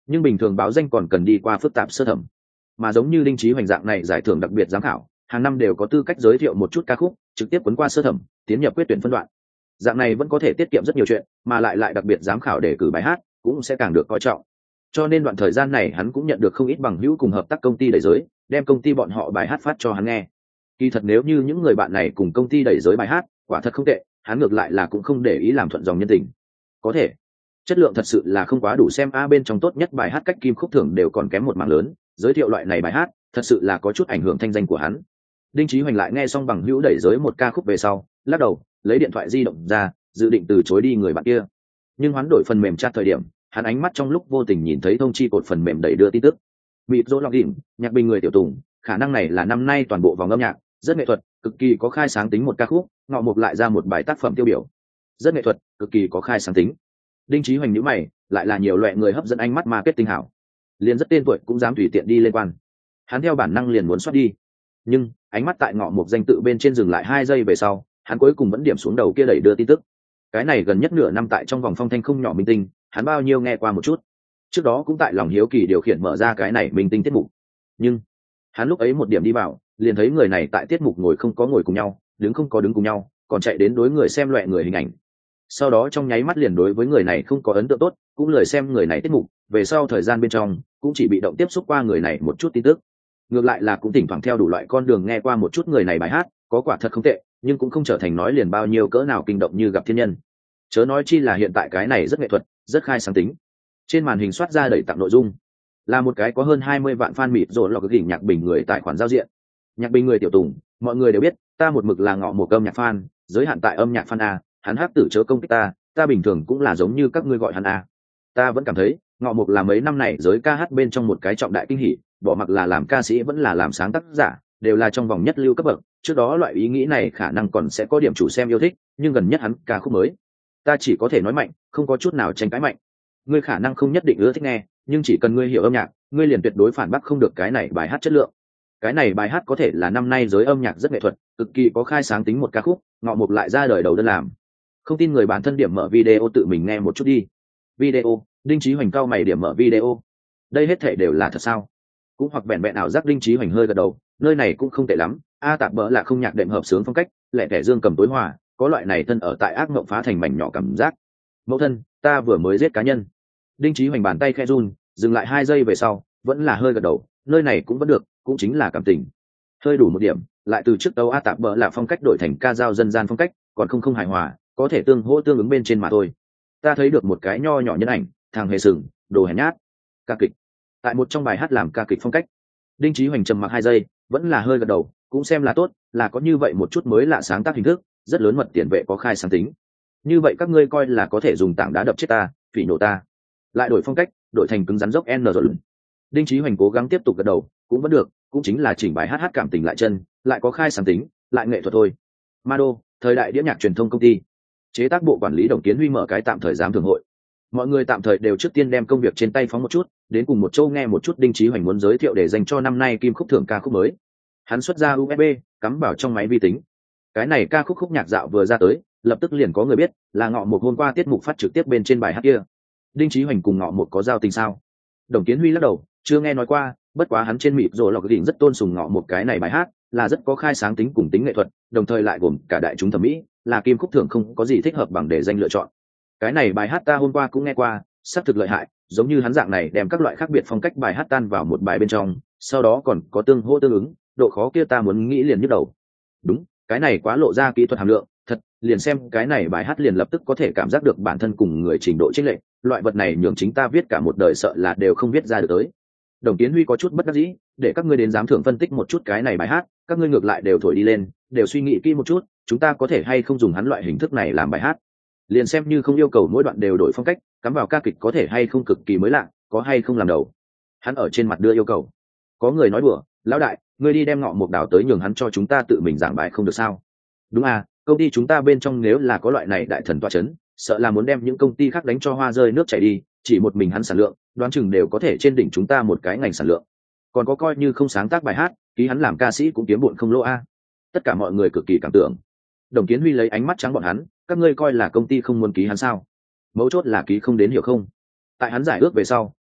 Speaker 1: nhưng bình thường báo danh còn cần đi qua phức tạp sơ thẩm, mà giống như Đinh Chí Hoành dạng này giải thưởng đặc biệt giám khảo hàng năm đều có tư cách giới thiệu một chút ca khúc trực tiếp cuốn qua sơ thẩm tiến nhập quyết tuyển phân đoạn. Dạng này vẫn có thể tiết kiệm rất nhiều chuyện, mà lại lại đặc biệt giám khảo để cử bài hát cũng sẽ càng được coi trọng. Cho nên đoạn thời gian này hắn cũng nhận được không ít bằng hữu cùng hợp tác công ty đẩy giới, đem công ty bọn họ bài hát phát cho hắn nghe. Kỳ thật nếu như những người bạn này cùng công ty đẩy giới bài hát quả thật không tệ, hắn ngược lại là cũng không để ý làm thuận dòng nhân tình. Có thể chất lượng thật sự là không quá đủ xem a, bên trong tốt nhất bài hát cách kim khúc thưởng đều còn kém một mảng lớn, giới thiệu loại này bài hát thật sự là có chút ảnh hưởng thanh danh của hắn. Đinh Chí Hoành lại nghe xong bằng hữu đẩy giới một ca khúc về sau lắc đầu, lấy điện thoại di động ra dự định từ chối đi người bạn kia, nhưng hoán đổi phần mềm chat thời điểm hắn ánh mắt trong lúc vô tình nhìn thấy thông chi cột phần mềm đẩy đưa tin tức. Mịp rỗ login nhạc bình người tiểu tùng, khả năng này là năm nay toàn bộ vòng âm nhạc rất nghệ thuật, cực kỳ có khai sáng tính một ca khúc, ngọ mục lại ra một bài tác phẩm tiêu biểu rất nghệ thuật, cực kỳ có khai sáng tính. Đinh Chí Hoành nhíu mày, lại là nhiều loại người hấp dẫn ánh mắt marketing hảo, liền rất tên tuổi cũng dám tùy tiện đi lên quan. Hắn theo bản năng liền muốn xoát đi, nhưng ánh mắt tại ngọ mục danh tự bên trên dừng lại hai giây về sau, hắn cuối cùng vẫn điểm xuống đầu kia đẩy đưa tin tức. Cái này gần nhất nửa năm tại trong vòng phong thanh không nhỏ minh tinh, hắn bao nhiêu nghe qua một chút, trước đó cũng tại lòng hiếu kỳ điều khiển mở ra cái này minh tinh tiết mục, nhưng hắn lúc ấy một điểm đi vào liền thấy người này tại tiết mục ngồi không có ngồi cùng nhau, đứng không có đứng cùng nhau, còn chạy đến đối người xem loẹ người hình ảnh. Sau đó trong nháy mắt liền đối với người này không có ấn tượng tốt, cũng lười xem người này tiết mục, về sau thời gian bên trong cũng chỉ bị động tiếp xúc qua người này một chút tin tức, ngược lại là cũng thỉnh thoảng theo đủ loại con đường nghe qua một chút người này bài hát, có quả thật không tệ, nhưng cũng không trở thành nói liền bao nhiêu cỡ nào kinh động như gặp thiên nhân, chớ nói chi là hiện tại cái này rất nghệ thuật, rất khai sáng tính. Trên màn hình soát ra đẩy tặng nội dung là một cái có hơn hai mươi vạn fan mịt rồi lọc cái đỉnh nhạc bình người tài khoản giao diện. Nhạc bình người tiểu tùng, mọi người đều biết ta một mực là ngọ một âm nhạc fan, giới hạn tại âm nhạc fan a, hắn hát tử chớ công kích ta, ta bình thường cũng là giống như các ngươi gọi hắn a. Ta vẫn cảm thấy ngọ mục là mấy năm này giới ca hát bên trong một cái trọng đại kinh hỉ, bỏ mặc là làm ca sĩ vẫn là làm sáng tác giả đều là trong vòng nhất lưu cấp bậc. Trước đó loại ý nghĩ này khả năng còn sẽ có điểm chủ xem yêu thích, nhưng gần nhất hắn ca khúc mới, ta chỉ có thể nói mạnh, không có chút nào tranh cãi mạnh. Ngươi khả năng không nhất định ưa thích nghe, nhưng chỉ cần ngươi hiểu âm nhạc, ngươi liền tuyệt đối phản bác không được cái này bài hát chất lượng. Cái này bài hát có thể là năm nay giới âm nhạc rất nghệ thuật, cực kỳ có khai sáng tính một ca khúc, ngọ mục lại ra đời đầu đơn làm. Không tin người bản thân điểm mở video tự mình nghe một chút đi. Video, Đinh Chí Hoành cao mày điểm mở video. Đây hết thể đều là thật sao? Cũng hoặc vẹn vẹn ảo giác. Đinh Chí Hoành hơi gật đầu, nơi này cũng không tệ lắm, a tạp bỡ là không nhạc đệm hợp sướng phong cách, lẻ tẻ dương cầm tối hòa, có loại này thân ở tại ác mộng phá thành mảnh nhỏ cảm giác. Mẫu thân, ta vừa mới giết cá nhân. Đinh Chí Hoành bàn tay khẽ run, dừng lại hai giây về sau vẫn là hơi gật đầu, nơi này cũng vẫn được, cũng chính là cảm tình, hơi đủ một điểm, lại từ trước đâu a tạp bỡ là phong cách đổi thành ca dao dân gian phong cách, còn không không hài hòa, có thể tương hỗ tương ứng bên trên mà thôi. Ta thấy được một cái nho nhỏ nhân ảnh, thằng hề sừng, đồ hèn nhát. Ca kịch, tại một trong bài hát làm ca kịch phong cách. Đinh Chí Hoành trầm mặc hai giây, vẫn là hơi gật đầu, cũng xem là tốt, là có như vậy một chút mới lạ sáng tác hình thức, rất lớn mật tiền vệ có khai sáng tính. Như vậy các ngươi coi là có thể dùng tảng đá đập chết ta, phỉ nổ ta, lại đổi phong cách, đổi thành cứng rắn dốc n rồi. Đinh Chí Hoành cố gắng tiếp tục gật đầu, cũng vẫn được, cũng chính là chỉnh bài hát hát cảm tình lại chân, lại có khai sáng tính, lại nghệ thuật thôi. Mado, thời đại đĩa nhạc truyền thông công ty, chế tác bộ quản lý Đồng Kiến Huy mở cái tạm thời giám thường hội. Mọi người tạm thời đều trước tiên đem công việc trên tay phóng một chút, đến cùng một châu nghe một chút Đinh Chí Hoành muốn giới thiệu để dành cho năm nay kim khúc thưởng ca khúc mới. Hắn xuất ra u ét bê, cắm vào trong máy vi tính. Cái này ca khúc khúc nhạc dạo vừa ra tới, lập tức liền có người biết, là Ngọ Một hôm qua tiết mục phát trực tiếp bên trên bài hát kia. Đinh Chí Hoành cùng Ngọ Một có giao tình sao? Đồng Kiến Huy lắc đầu, chưa nghe nói qua, bất quá hắn trên mịp rồi lọc đỉnh rất tôn sùng Ngọ Một cái này bài hát, là rất có khai sáng tính cùng tính nghệ thuật, đồng thời lại gồm cả đại chúng thẩm mỹ, là kim khúc thưởng không có gì thích hợp bằng để danh lựa chọn. Cái này bài hát ta hôm qua cũng nghe qua, xác thực lợi hại, giống như hắn dạng này đem các loại khác biệt phong cách bài hát tan vào một bài bên trong, sau đó còn có tương hỗ tương ứng, độ khó kia ta muốn nghĩ liền nhức đầu. Đúng, cái này quá lộ ra kỹ thuật hàm lượng, thật, liền xem cái này bài hát liền lập tức có thể cảm giác được bản thân cùng người trình độ chênh lệch, loại vật này nhường chính ta viết cả một đời sợ là đều không viết ra được tới. Đồng Kiến Huy có chút bất đắc dĩ, để các ngươi đến giám thưởng phân tích một chút cái này bài hát, các ngươi ngược lại đều thổi đi lên, đều suy nghĩ kỹ một chút, chúng ta có thể hay không dùng hắn loại hình thức này làm bài hát. Liền xem như không yêu cầu mỗi đoạn đều đổi phong cách, cắm vào ca kịch có thể hay không cực kỳ mới lạ, có hay không làm đầu. Hắn ở trên mặt đưa yêu cầu. Có người nói đùa, lão đại, ngươi đi đem Ngọ Mục đảo tới nhường hắn cho chúng ta tự mình giảng bài không được sao? Đúng à, công ty chúng ta bên trong nếu là có loại này đại thần tọa chấn, sợ là muốn đem những công ty khác đánh cho hoa rơi nước chảy đi, chỉ một mình hắn sản lượng, đoán chừng đều có thể trên đỉnh chúng ta một cái ngành sản lượng. Còn có coi như không sáng tác bài hát, ký hắn làm ca sĩ cũng kiếm bộn không lỗ a. Tất cả mọi người cực kỳ cảm tưởng. Đồng Kiến Huy lấy ánh mắt trắng bọn hắn, các ngươi coi là công ty không muốn ký hắn sao? Mấu chốt là ký không đến hiểu không? Tại hắn giải ước về sau,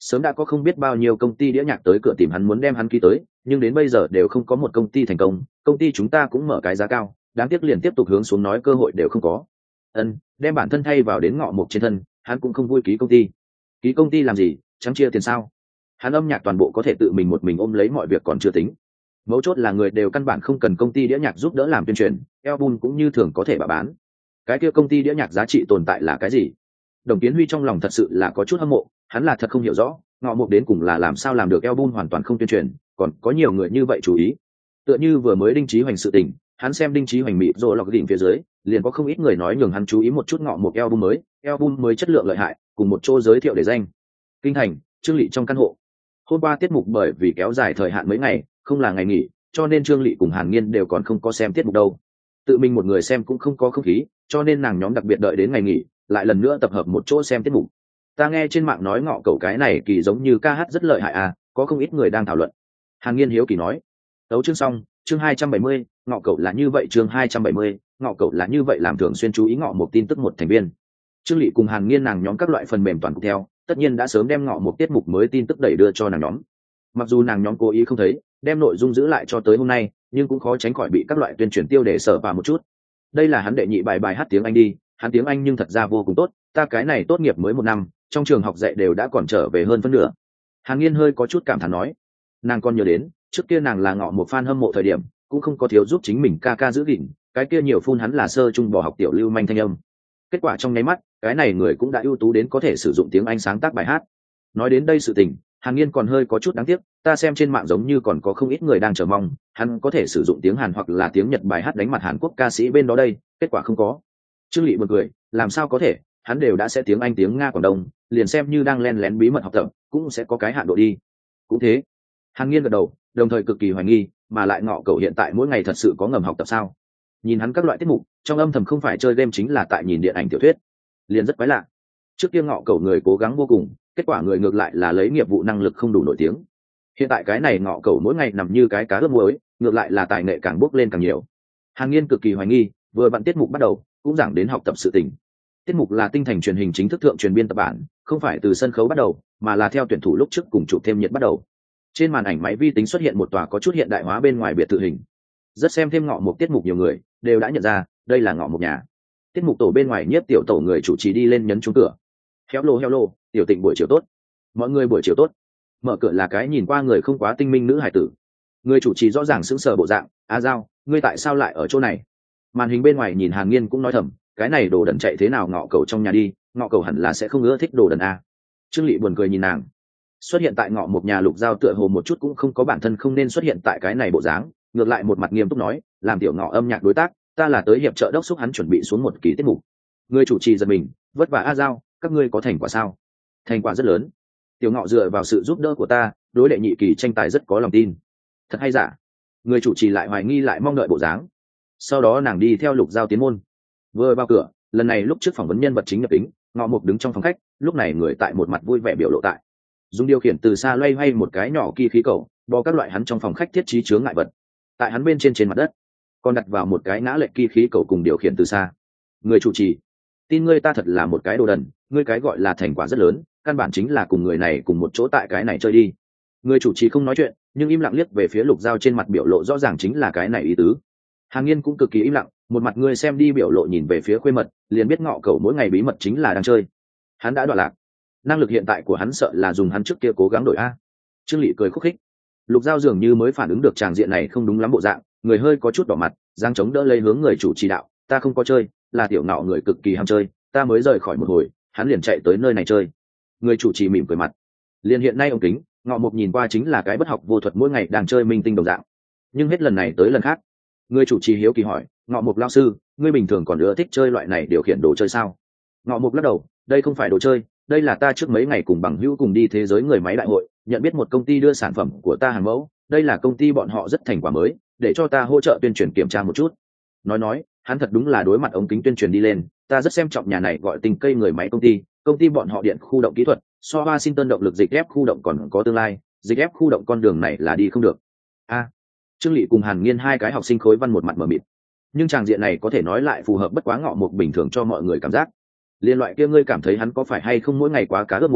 Speaker 1: sớm đã có không biết bao nhiêu công ty đĩa nhạc tới cửa tìm hắn muốn đem hắn ký tới, nhưng đến bây giờ đều không có một công ty thành công. Công ty chúng ta cũng mở cái giá cao, đáng tiếc liền tiếp tục hướng xuống nói cơ hội đều không có. Ân, đem bản thân thay vào đến Ngọ Mục trên thân, hắn cũng không vui ký công ty. Ký công ty làm gì, trắng chia tiền sao? Hắn âm nhạc toàn bộ có thể tự mình một mình ôm lấy mọi việc còn chưa tính. Mấu chốt là người đều căn bản không cần công ty đĩa nhạc giúp đỡ làm tuyên truyền, album cũng như thường có thể bà bán. Cái kia công ty đĩa nhạc giá trị tồn tại là cái gì? Đồng Kiến Huy trong lòng thật sự là có chút hâm mộ, hắn là thật không hiểu rõ, Ngọ Mục đến cùng là làm sao làm được album hoàn toàn không tuyên truyền, còn có nhiều người như vậy chú ý. Tựa như vừa mới Đinh Chí Hoành sự tình, hắn xem Đinh Chí Hoành mịt rồi lọc đỉnh phía dưới, liền có không ít người nói nhường hắn chú ý một chút Ngọ Mục album mới, album mới chất lượng lợi hại, cùng một chỗ giới thiệu để danh. Kinh thành, Trương Lệ trong căn hộ. Hôm qua tiết mục bởi vì kéo dài thời hạn mấy ngày, không là ngày nghỉ, cho nên Trương Lệ cùng Hàn Nghiên đều còn không có xem tiết mục đâu. Tự mình một người xem cũng không có không khí, cho nên nàng nhóm đặc biệt đợi đến ngày nghỉ, lại lần nữa tập hợp một chỗ xem tiết mục. Ta nghe trên mạng nói Ngọ Cẩu cái này kỳ giống như ca hát rất lợi hại à, có không ít người đang thảo luận. Hàn Nghiên hiếu kỳ nói. Tấu chương xong, chương hai trăm bảy mươi, Ngọ Cẩu là như vậy chương hai trăm bảy mươi, Ngọ Cẩu là như vậy làm thường xuyên chú ý Ngọ Mục tin tức một thành viên. Trương Lệ cùng Hàn Nghiên nàng nhóm các loại phần mềm toàn cục theo, tất nhiên đã sớm đem Ngọ Mục tiết mục mới tin tức đẩy đưa cho nàng nhóm. Mặc dù nàng nhóm cố ý không thấy, đem nội dung giữ lại cho tới hôm nay, nhưng cũng khó tránh khỏi bị các loại tuyên truyền tiêu đề sở vào một chút. Đây là hắn đệ nhị bài bài hát tiếng Anh đi, hắn tiếng Anh nhưng thật ra vô cùng tốt, ta cái này tốt nghiệp mới một năm, trong trường học dạy đều đã còn trở về hơn phân nửa. Hàn Nghiên hơi có chút cảm thán nói, nàng còn nhớ đến trước kia nàng là Ngọ Mục fan hâm mộ thời điểm, cũng không có thiếu giúp chính mình ca ca giữ gìn, cái kia nhiều phun hắn là sơ trung bỏ học tiểu lưu manh thanh âm. Kết quả trong nháy mắt, cái này người cũng đã ưu tú đến có thể sử dụng tiếng Anh sáng tác bài hát. Nói đến đây sự tình, Hàn Nghiên còn hơi có chút đáng tiếc, ta xem trên mạng giống như còn có không ít người đang chờ mong hắn có thể sử dụng tiếng Hàn hoặc là tiếng Nhật bài hát đánh mặt Hàn Quốc ca sĩ bên đó đây, kết quả không có. Trương Lệ buồn cười, làm sao có thể, hắn đều đã sẽ tiếng Anh tiếng Nga Quảng Đông, liền xem như đang len lén bí mật học tập, cũng sẽ có cái hạn độ đi. Cũng thế. Hàn Nghiên gật đầu, đồng thời cực kỳ hoài nghi, mà lại Ngọ Cẩu hiện tại mỗi ngày thật sự có ngầm học tập sao? Nhìn hắn các loại tiết mục, trong âm thầm không phải chơi game chính là tại nhìn điện ảnh tiểu thuyết, liền rất quái lạ. Trước kia Ngọ Cẩu người cố gắng vô cùng, kết quả người ngược lại là lấy nghiệp vụ năng lực không đủ nổi tiếng. Hiện tại cái này Ngọ Cẩu mỗi ngày nằm như cái cá ướp muối, ngược lại là tài nghệ càng bốc lên càng nhiều. Hàn Nghiên cực kỳ hoài nghi, vừa vặn tiết mục bắt đầu, cũng giảng đến học tập sự tình. Tiết mục là tinh thành truyền hình chính thức thượng truyền biên tập bản, không phải từ sân khấu bắt đầu, mà là theo tuyển thủ lúc trước cùng chụp thêm nhiệt bắt đầu. Trên màn ảnh máy vi tính xuất hiện một tòa có chút hiện đại hóa bên ngoài biệt thự hình. Rất xem thêm Ngọ Mục tiết mục nhiều người đều đã nhận ra, đây là Ngọ Mục nhà. Tiết mục tổ bên ngoài nhiếp tiểu tổ người chủ trì đi lên nhấn chuông cửa. Hello hello, tiểu Tịnh buổi chiều tốt. Mọi người buổi chiều tốt. Mở cửa là cái nhìn qua người không quá tinh minh nữ hải tử. Người chủ trì rõ ràng sững sờ bộ dạng, "A Giao, ngươi tại sao lại ở chỗ này?" Màn hình bên ngoài nhìn Hàn Nghiên cũng nói thầm, cái này đồ đần chạy thế nào Ngọ Cẩu trong nhà đi, Ngọ Cẩu hẳn là sẽ không ưa thích đồ đần a. Trương Lệ buồn cười nhìn nàng. Xuất hiện tại Ngọ Mục nhà Lục Giao tựa hồ một chút cũng không có bản thân không nên xuất hiện tại cái này bộ dáng, ngược lại một mặt nghiêm túc nói, làm tiểu Ngọ âm nhạc đối tác, ta là tới hiệp trợ đốc xúc hắn chuẩn bị xuống một kỳ tiết mục. Người chủ trì giật mình, vất vả A Giao, các ngươi có thành quả sao? Thành quả rất lớn. Tiểu Ngọ dựa vào sự giúp đỡ của ta, đối đệ nhị kỳ tranh tài rất có lòng tin. Thật hay giả? Người chủ trì lại hoài nghi lại mong đợi bộ dáng. Sau đó nàng đi theo Lục Giao tiến môn. Vừa vào cửa, lần này lúc trước phỏng vấn nhân vật chính nhập tính, Ngọ Mục đứng trong phòng khách, lúc này người tại một mặt vui vẻ biểu lộ tại. Dùng điều khiển từ xa loay hoay một cái nhỏ kỳ khí cầu, bò các loại hắn trong phòng khách thiết trí chướng ngại vật. Tại hắn bên trên trên mặt đất, còn đặt vào một cái ngã lệch kỳ khí cầu cùng điều khiển từ xa. Người chủ trì, tin ngươi ta thật là một cái đồ đần, ngươi cái gọi là thành quả rất lớn, căn bản chính là cùng người này cùng một chỗ tại cái này chơi đi. Người chủ trì không nói chuyện, nhưng im lặng liếc về phía Lục Giao trên mặt biểu lộ rõ ràng chính là cái này ý tứ. Hàn Nghiên cũng cực kỳ im lặng, một mặt ngươi xem đi biểu lộ nhìn về phía Khuê Mật, liền biết Ngọ Cẩu mỗi ngày bí mật chính là đang chơi. Hắn đã đoạn lạc. Năng lực hiện tại của hắn sợ là dùng hắn trước kia cố gắng đổi a. Trương Lệ cười khúc khích. Lục Giao dường như mới phản ứng được tràng diện này không đúng lắm bộ dạng, người hơi có chút đỏ mặt, giang chống đỡ lấy hướng người chủ trì đạo, ta không có chơi, là tiểu Ngọ người cực kỳ ham chơi, ta mới rời khỏi một hồi, hắn liền chạy tới nơi này chơi. Người chủ trì mỉm cười mặt. Liền hiện nay ông kính, Ngọ Mục nhìn qua chính là cái bất học vô thuật mỗi ngày đang chơi minh tinh đồng dạng. Nhưng hết lần này tới lần khác, người chủ trì hiếu kỳ hỏi, Ngọ Mục lão sư, ngươi bình thường còn ưa thích chơi loại này điều khiển đồ chơi sao? Ngọ Mục lắc đầu, đây không phải đồ chơi, đây là ta trước mấy ngày cùng bằng hữu cùng đi thế giới người máy đại hội, nhận biết một công ty đưa sản phẩm của ta hàng mẫu, đây là công ty bọn họ rất thành quả mới, để cho ta hỗ trợ tuyên truyền kiểm tra một chút. Nói nói, hắn thật đúng là đối mặt ống kính tuyên truyền đi lên, ta rất xem trọng nhà này gọi Tình Cây người máy công ty, công ty bọn họ điện khu động kỹ thuật, so Washington động lực dịch ép khu động còn có tương lai, dịch ép khu động con đường này là đi không được. A. Trương Lệ cùng Hàn Nghiên hai cái học sinh khối văn một mặt mờ mịt. Nhưng tràng diện này có thể nói lại phù hợp bất quá Ngọ Mục bình thường cho mọi người cảm giác. Liên loại kia ngươi cảm thấy hắn có phải hay không mỗi ngày quá cá ướp muối,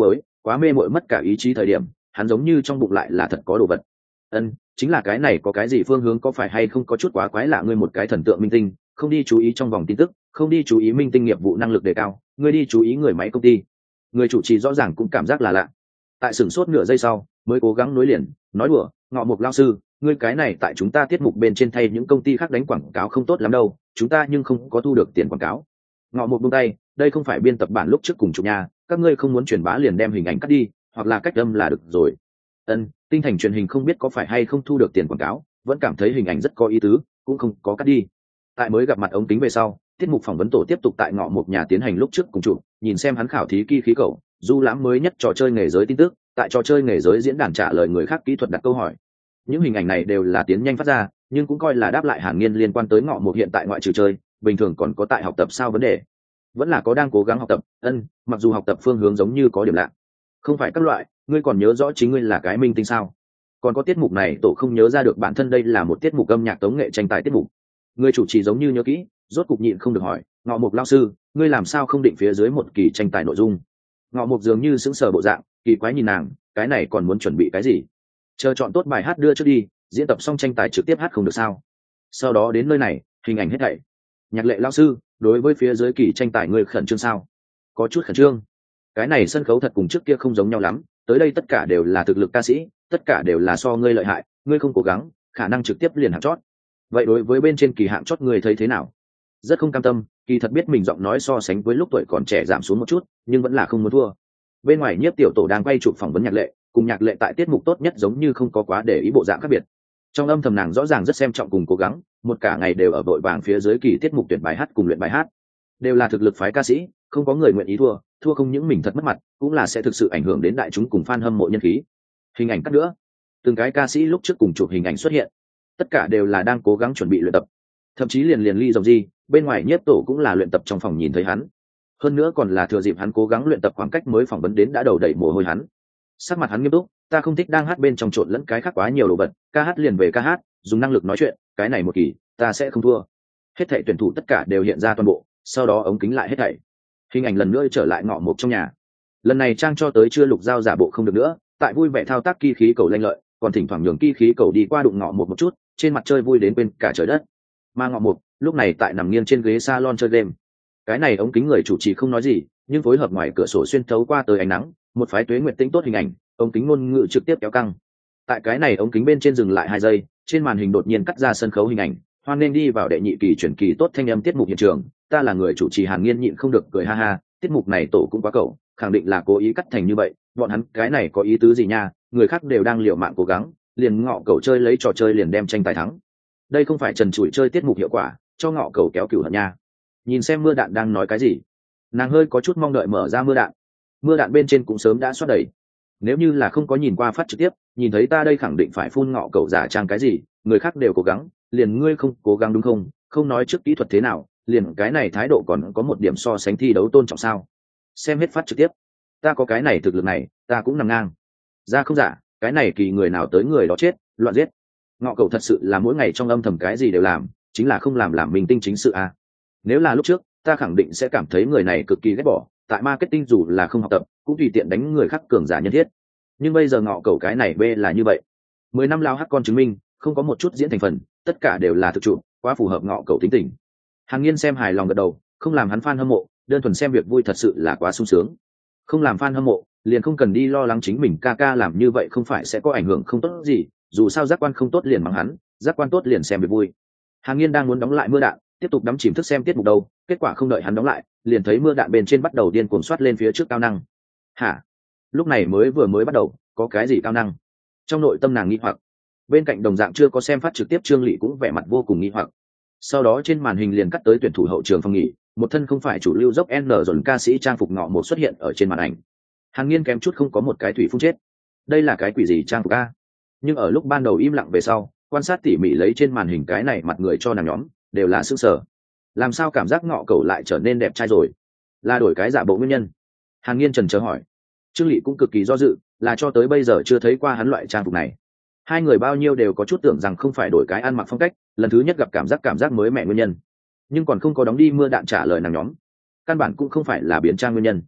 Speaker 1: quá mê mội mất cả ý chí thời điểm, hắn giống như trong bụng lại là thật có đồ vật. Ân, chính là cái này có cái gì phương hướng có phải hay không có chút quá quái lạ, ngươi một cái thần tượng minh tinh, không đi chú ý trong vòng tin tức, không đi chú ý minh tinh nghiệp vụ năng lực đề cao, ngươi đi chú ý người máy công ty. Người chủ trì rõ ràng cũng cảm giác là lạ. Tại sửng sốt nửa giây sau, mới cố gắng nối liền, nói đùa, Ngọ Mục lao sư, ngươi cái này tại chúng ta tiết mục bên trên thay những công ty khác đánh quảng cáo không tốt lắm đâu, chúng ta nhưng không có thu được tiền quảng cáo. Ngọ Mục buông tay, đây không phải biên tập bản lúc trước cùng chụp nhà, các ngươi không muốn truyền bá liền đem hình ảnh cắt đi, hoặc là cách âm là được rồi. Ân, tinh thành truyền hình không biết có phải hay không thu được tiền quảng cáo, vẫn cảm thấy hình ảnh rất có ý tứ, cũng không có cắt đi. Tại mới gặp mặt ống kính về sau, tiết mục phỏng vấn tổ tiếp tục tại Ngọ Mục nhà tiến hành lúc trước cùng chụp, nhìn xem hắn khảo thí kỳ khí cầu, du lãm mới nhất trò chơi nghề giới tin tức, tại trò chơi nghề giới diễn đàn trả lời người khác kỹ thuật đặt câu hỏi. Những hình ảnh này đều là tiến nhanh phát ra, nhưng cũng coi là đáp lại Hàn Nghiên liên quan tới Ngọ Mục hiện tại ngoại trừ chơi, bình thường còn có tại học tập sao vấn đề. Vẫn là có đang cố gắng học tập, ân, mặc dù học tập phương hướng giống như có điểm lạ. Không phải các loại, ngươi còn nhớ rõ chính ngươi là cái minh tinh sao? Còn có tiết mục này tổ không nhớ ra được bản thân đây là một tiết mục âm nhạc tống nghệ tranh tài tiết mục. Người chủ trì giống như nhớ kỹ, rốt cục nhịn không được hỏi, Ngọ Mục lao sư, ngươi làm sao không định phía dưới một kỳ tranh tài nội dung? Ngọ Mục dường như sững sờ bộ dạng, kỳ quái nhìn nàng, cái này còn muốn chuẩn bị cái gì? Chờ chọn tốt bài hát đưa trước đi, diễn tập xong tranh tài trực tiếp hát không được sao? Sau đó đến nơi này, hình ảnh hết thảy. Nhạc Lệ lao sư, đối với phía dưới kỳ tranh tài ngươi khẩn trương sao? Có chút khẩn trương. Cái này sân khấu thật cùng trước kia không giống nhau lắm, tới đây tất cả đều là thực lực ca sĩ, tất cả đều là so ngươi lợi hại, ngươi không cố gắng, khả năng trực tiếp liền hạng chót. Vậy đối với bên trên kỳ hạng chót ngươi thấy thế nào? Rất không cam tâm, kỳ thật biết mình giọng nói so sánh với lúc tuổi còn trẻ giảm xuống một chút, nhưng vẫn là không muốn thua. Bên ngoài Nhiếp tiểu tổ đang quay chụp phỏng vấn Nhạc Lệ, cùng Nhạc Lệ tại tiết mục tốt nhất giống như không có quá để ý bộ dạng khác biệt. Trong âm thầm nàng rõ ràng rất xem trọng cùng cố gắng, một cả ngày đều ở vội vàng phía dưới kỳ tiết mục tuyển bài hát cùng luyện bài hát. Đều là thực lực phái ca sĩ, không có người nguyện ý thua, thua không những mình thật mất mặt, cũng là sẽ thực sự ảnh hưởng đến đại chúng cùng fan hâm mộ nhân khí. Hình ảnh cắt nữa, từng cái ca sĩ lúc trước cùng chụp hình ảnh xuất hiện, tất cả đều là đang cố gắng chuẩn bị luyện tập, thậm chí liền liền ly dòng gì, bên ngoài Nhiếp tổ cũng là luyện tập trong phòng nhìn thấy hắn, hơn nữa còn là thừa dịp hắn cố gắng luyện tập khoảng cách mới phỏng vấn đến đã đầu đẩy mồ hôi hắn. Sắc mặt hắn nghiêm túc, ta không thích đang hát bên trong trộn lẫn cái khác quá nhiều đồ vật, ca hát liền về ca hát, dùng năng lực nói chuyện, cái này một kỳ, ta sẽ không thua. Hết thảy tuyển thủ tất cả đều hiện ra toàn bộ, sau đó ống kính lại hết thảy. Hình ảnh lần nữa trở lại Ngọ Mục trong nhà. Lần này trang cho tới chưa Lục Giao giả bộ không được nữa, tại vui vẻ thao tác kỳ khí cầu lanh lợi, còn thỉnh thoảng nhường kỳ khí cầu đi qua đụng Ngọ Mục một chút, trên mặt chơi vui đến bên cả trời đất. Mà Ngọ Mục lúc này tại nằm nghiêng trên ghế salon chơi game. Cái này ống kính người chủ trì không nói gì, nhưng phối hợp ngoài cửa sổ xuyên thấu qua tới ánh nắng, một phái tuế nguyệt tĩnh tốt hình ảnh, ống kính ngôn ngữ trực tiếp kéo căng. Tại cái này ống kính bên trên dừng lại hai giây, trên màn hình đột nhiên cắt ra sân khấu hình ảnh, hoan nên đi vào đệ nhị kỳ chuyển kỳ tốt thanh âm tiết mục hiện trường. Ta là người chủ trì Hàn Nghiên nhịn không được cười ha ha, tiết mục này tổ cũng quá cẩu, khẳng định là cố ý cắt thành như vậy, bọn hắn cái này có ý tứ gì nha, người khác đều đang liều mạng cố gắng, liền Ngọ Cẩu chơi lấy trò chơi liền đem tranh tài thắng. Đây không phải trần trụi chơi tiết mục hiệu quả, cho Ngọ Cẩu kéo cửu hận nha. Nhìn xem Mưa Đạn đang nói cái gì, nàng hơi có chút mong đợi mở ra Mưa Đạn. Mưa Đạn bên trên cũng sớm đã xoát đầy. Nếu như là không có nhìn qua phát trực tiếp, nhìn thấy ta đây khẳng định phải phun Ngọ Cẩu giả trang cái gì, người khác đều cố gắng, liền ngươi không cố gắng đúng không? Không nói trước kỹ thuật thế nào, liền cái này thái độ còn có một điểm so sánh thi đấu tôn trọng sao? Xem hết phát trực tiếp, ta có cái này thực lực này, ta cũng nằm ngang. Ra không giả, cái này kỳ người nào tới người đó chết, loạn giết. Ngọ Cẩu thật sự là mỗi ngày trong âm thầm cái gì đều làm, chính là không làm làm mình tinh chính sự à? Nếu là lúc trước, ta khẳng định sẽ cảm thấy người này cực kỳ ghét bỏ, tại marketing dù là không học tập, cũng tùy tiện đánh người khác cường giả nhân thiết. Nhưng bây giờ Ngọ Cẩu cái này b là như vậy. Mười năm lao hắc con chứng minh, không có một chút diễn thành phần, tất cả đều là thực trụ, quá phù hợp Ngọ Cẩu tính tình. Hàn Nghiên xem hài lòng gật đầu, không làm hắn fan hâm mộ, đơn thuần xem việc vui thật sự là quá sung sướng. Không làm fan hâm mộ, liền không cần đi lo lắng chính mình ca ca làm như vậy không phải sẽ có ảnh hưởng không tốt gì, dù sao giác quan không tốt liền mắng hắn, giác quan tốt liền xem việc vui. Hàn Nghiên đang muốn đóng lại Mưa Đạn, tiếp tục đắm chìm thức xem tiết mục đâu, kết quả không đợi hắn đóng lại, liền thấy Mưa Đạn bên trên bắt đầu điên cuồng soát lên phía trước cao năng. Hả? Lúc này mới vừa mới bắt đầu, có cái gì cao năng? Trong nội tâm nàng nghi hoặc. Bên cạnh đồng dạng chưa có xem phát trực tiếp Trương Lệ cũng vẻ mặt vô cùng nghi hoặc. Sau đó trên màn hình liền cắt tới tuyển thủ hậu trường phòng nghỉ, một thân không phải chủ lưu dốc N dồn ca sĩ trang phục Ngọ Mục xuất hiện ở trên màn ảnh. Hàn Nghiên kém chút không có một cái thủy phun chết. Đây là cái quỷ gì trang phục a? Nhưng ở lúc ban đầu im lặng về sau, quan sát tỉ mỉ lấy trên màn hình cái này mặt người cho nàng nhóm, đều là sững sờ. Làm sao cảm giác Ngọ Cẩu lại trở nên đẹp trai rồi? Là đổi cái giả bộ nguyên nhân? Hàn Nghiên chần chờ hỏi. Trương Lệ cũng cực kỳ do dự, là cho tới bây giờ chưa thấy qua hắn loại trang phục này. Hai người bao nhiêu đều có chút tưởng rằng không phải đổi cái ăn mặc phong cách, lần thứ nhất gặp cảm giác cảm giác mới mẻ nguyên nhân, nhưng còn không có đóng đi Mưa Đạn trả lời nàng nhóm, căn bản cũng không phải là biến trang nguyên nhân.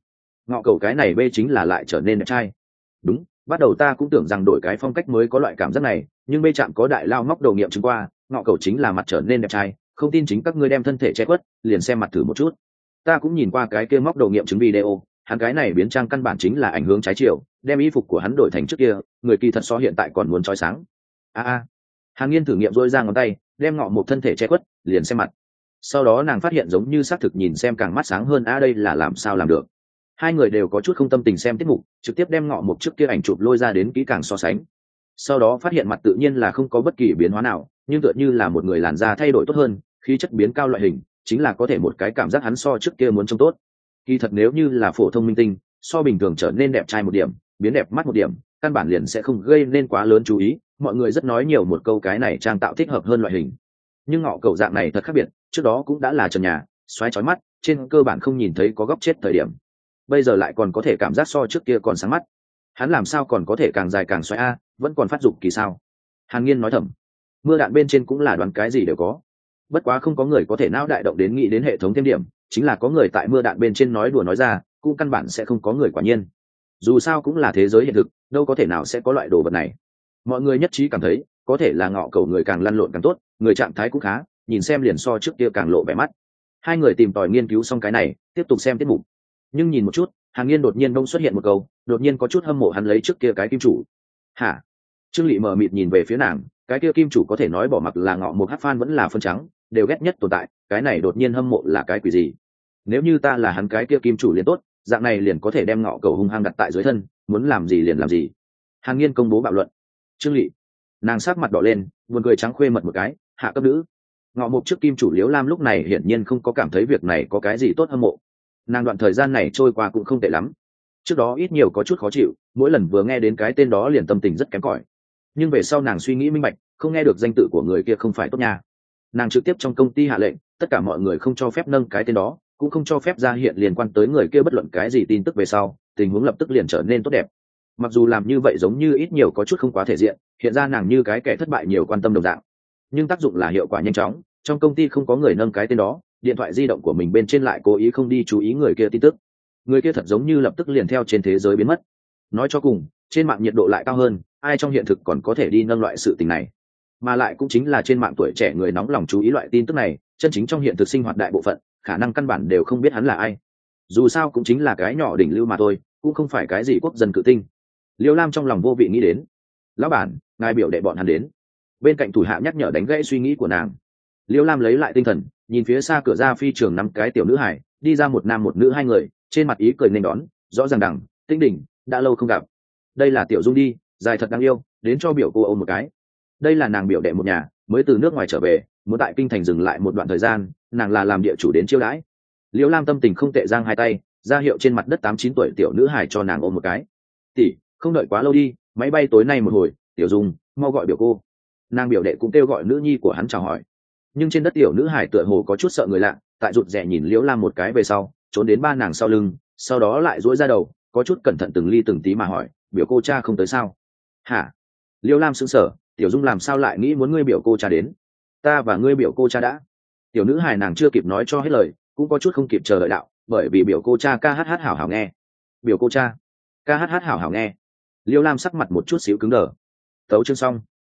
Speaker 1: ngọ cầu cái này bê chính là lại trở nên đẹp trai. Đúng, bắt đầu ta cũng tưởng rằng đổi cái phong cách mới có loại cảm giác này, nhưng bê chạm có đại lao móc đầu nghiệm chứng qua, ngọ cầu chính là mặt trở nên đẹp trai, không tin chính các ngươi đem thân thể che khuất liền xem mặt thử một chút. Ta cũng nhìn qua cái kia móc đầu nghiệm chứng video, hắn cái này biến trang căn bản chính là ảnh hưởng trái chiều, đem y phục của hắn đổi thành trước kia, người kỳ thật so hiện tại còn muốn chói sáng. A a. Hàn Nghiên thử nghiệm dôi ra ngón tay, đem ngọ một thân thể che khuất, liền xem mặt. Sau đó nàng phát hiện giống như xác thực nhìn xem càng mắt sáng hơn. A đây là làm sao làm được? Hai người đều có chút không tâm tình xem tiết mục, trực tiếp đem ngọ một trước kia ảnh chụp lôi ra đến kỹ càng so sánh. Sau đó phát hiện mặt tự nhiên là không có bất kỳ biến hóa nào, nhưng tựa như là một người làn da thay đổi tốt hơn, khí chất biến cao loại hình, chính là có thể một cái cảm giác hắn so trước kia muốn trông tốt. Kỳ thật nếu như là phổ thông minh tinh, so bình thường trở nên đẹp trai một điểm, biến đẹp mắt một điểm, căn bản liền sẽ không gây nên quá lớn chú ý, mọi người rất nói nhiều một câu cái này trang tạo thích hợp hơn loại hình. Nhưng ngọ cầu dạng này thật khác biệt, trước đó cũng đã là trần nhà, xoáy chói mắt, trên cơ bản không nhìn thấy có góc chết thời điểm. Bây giờ lại còn có thể cảm giác so trước kia còn sáng mắt. Hắn làm sao còn có thể càng dài càng xoáy a, vẫn còn phát dục kỳ sao? Hàn Nghiên nói thầm. Mưa đạn bên trên cũng là đoán cái gì đều có. Bất quá không có người có thể não đại động đến nghĩ đến hệ thống thêm điểm, chính là có người tại mưa đạn bên trên nói đùa nói ra, cũng căn bản sẽ không có người quả nhiên. Dù sao cũng là thế giới hiện thực, đâu có thể nào sẽ có loại đồ vật này. Mọi người nhất trí cảm thấy, có thể là ngọ cầu người càng lăn lộn càng tốt, người trạng thái cũng khá, nhìn xem liền so trước kia càng lộ vẻ mắt. Hai người tìm tòi nghiên cứu xong cái này, tiếp tục xem tiết mục. Nhưng nhìn một chút, Hàn Nghiên đột nhiên đông xuất hiện một câu, đột nhiên có chút hâm mộ hắn lấy trước kia cái kim chủ. Hả? Trương Lệ mờ mịt nhìn về phía nàng, cái kia kim chủ có thể nói bỏ mặc là ngọ một hát fan vẫn là phân trắng, đều ghét nhất tồn tại, cái này đột nhiên hâm mộ là cái quỷ gì? Nếu như ta là hắn cái kia kim chủ liền tốt, dạng này liền có thể đem ngọ cầu hung hăng đặt tại dưới thân, muốn làm gì liền làm gì. Hàn Nghiên công bố bạo luận. Trương Lệ, nàng sắc mặt đỏ lên, buồn cười trắng khuê mật một cái, hạ cấp nữ. Ngọ một trước kim chủ Liễu Lam lúc này hiển nhiên không có cảm thấy việc này có cái gì tốt hâm mộ. Nàng đoạn thời gian này trôi qua cũng không tệ lắm. Trước đó ít nhiều có chút khó chịu, mỗi lần vừa nghe đến cái tên đó liền tâm tình rất kém cỏi. Nhưng về sau nàng suy nghĩ minh bạch, không nghe được danh tự của người kia không phải tốt nha. Nàng trực tiếp trong công ty hạ lệnh, tất cả mọi người không cho phép nâng cái tên đó, cũng không cho phép ra hiện liên quan tới người kia bất luận cái gì tin tức về sau, tình huống lập tức liền trở nên tốt đẹp. Mặc dù làm như vậy giống như ít nhiều có chút không quá thể diện, hiện ra nàng như cái kẻ thất bại nhiều quan tâm đồng dạng. Nhưng tác dụng là hiệu quả nhanh chóng, trong công ty không có người nâng cái tên đó, điện thoại di động của mình bên trên lại cố ý không đi chú ý người kia tin tức. Người kia thật giống như lập tức liền theo trên thế giới biến mất. Nói cho cùng, trên mạng nhiệt độ lại cao hơn, ai trong hiện thực còn có thể đi nâng loại sự tình này. Mà lại cũng chính là trên mạng tuổi trẻ người nóng lòng chú ý loại tin tức này, chân chính trong hiện thực sinh hoạt đại bộ phận, khả năng căn bản đều không biết hắn là ai. Dù sao cũng chính là cái nhỏ đỉnh lưu mà thôi, cũng không phải cái gì quốc dân cự tinh. Liêu Lam trong lòng vô vị nghĩ đến, lão bản, ngài biểu đệ bọn hắn đến. Bên cạnh thủ hạ nhắc nhở đánh gãy suy nghĩ của nàng. Liêu Lam lấy lại tinh thần, nhìn phía xa cửa ra phi trường năm cái tiểu nữ hải, đi ra một nam một nữ hai người, trên mặt ý cười nên đón, rõ ràng đẳng, Tinh Đỉnh, đã lâu không gặp. Đây là Tiểu Dung đi, dài thật đáng yêu, đến cho biểu cô ôm một cái. Đây là nàng biểu đệ một nhà, mới từ nước ngoài trở về, muốn tại kinh thành dừng lại một đoạn thời gian, nàng là làm địa chủ đến chiêu đãi. Liễu Lam tâm tình không tệ, giang hai tay, ra hiệu trên mặt đất tám chín tuổi tiểu nữ hải cho nàng ôm một cái. Tỷ, không đợi quá lâu đi, máy bay tối nay một hồi, Tiểu Dung, mau gọi biểu cô. Nàng biểu đệ cũng kêu gọi nữ nhi của hắn chào hỏi. Nhưng trên đất tiểu nữ hải tựa hồ có chút sợ người lạ, tại rụt rè nhìn Liễu Lam một cái về sau, trốn đến ba nàng sau lưng, sau đó lại duỗi ra đầu, có chút cẩn thận từng ly từng tí mà hỏi, biểu cô cha không tới sao? Hả? Liễu Lam sững sờ, Tiểu Dung làm sao lại nghĩ muốn ngươi biểu cô cha đến? Ta và ngươi biểu cô cha đã. Tiểu nữ hài nàng chưa kịp nói cho hết lời, cũng có chút không kịp chờ đợi đạo, bởi vì biểu cô cha ca hát hát hảo hảo nghe. Biểu cô cha ca hát hát hảo hảo nghe. Liễu Lam sắc mặt một chút xíu cứng đờ. Tấu chương xong.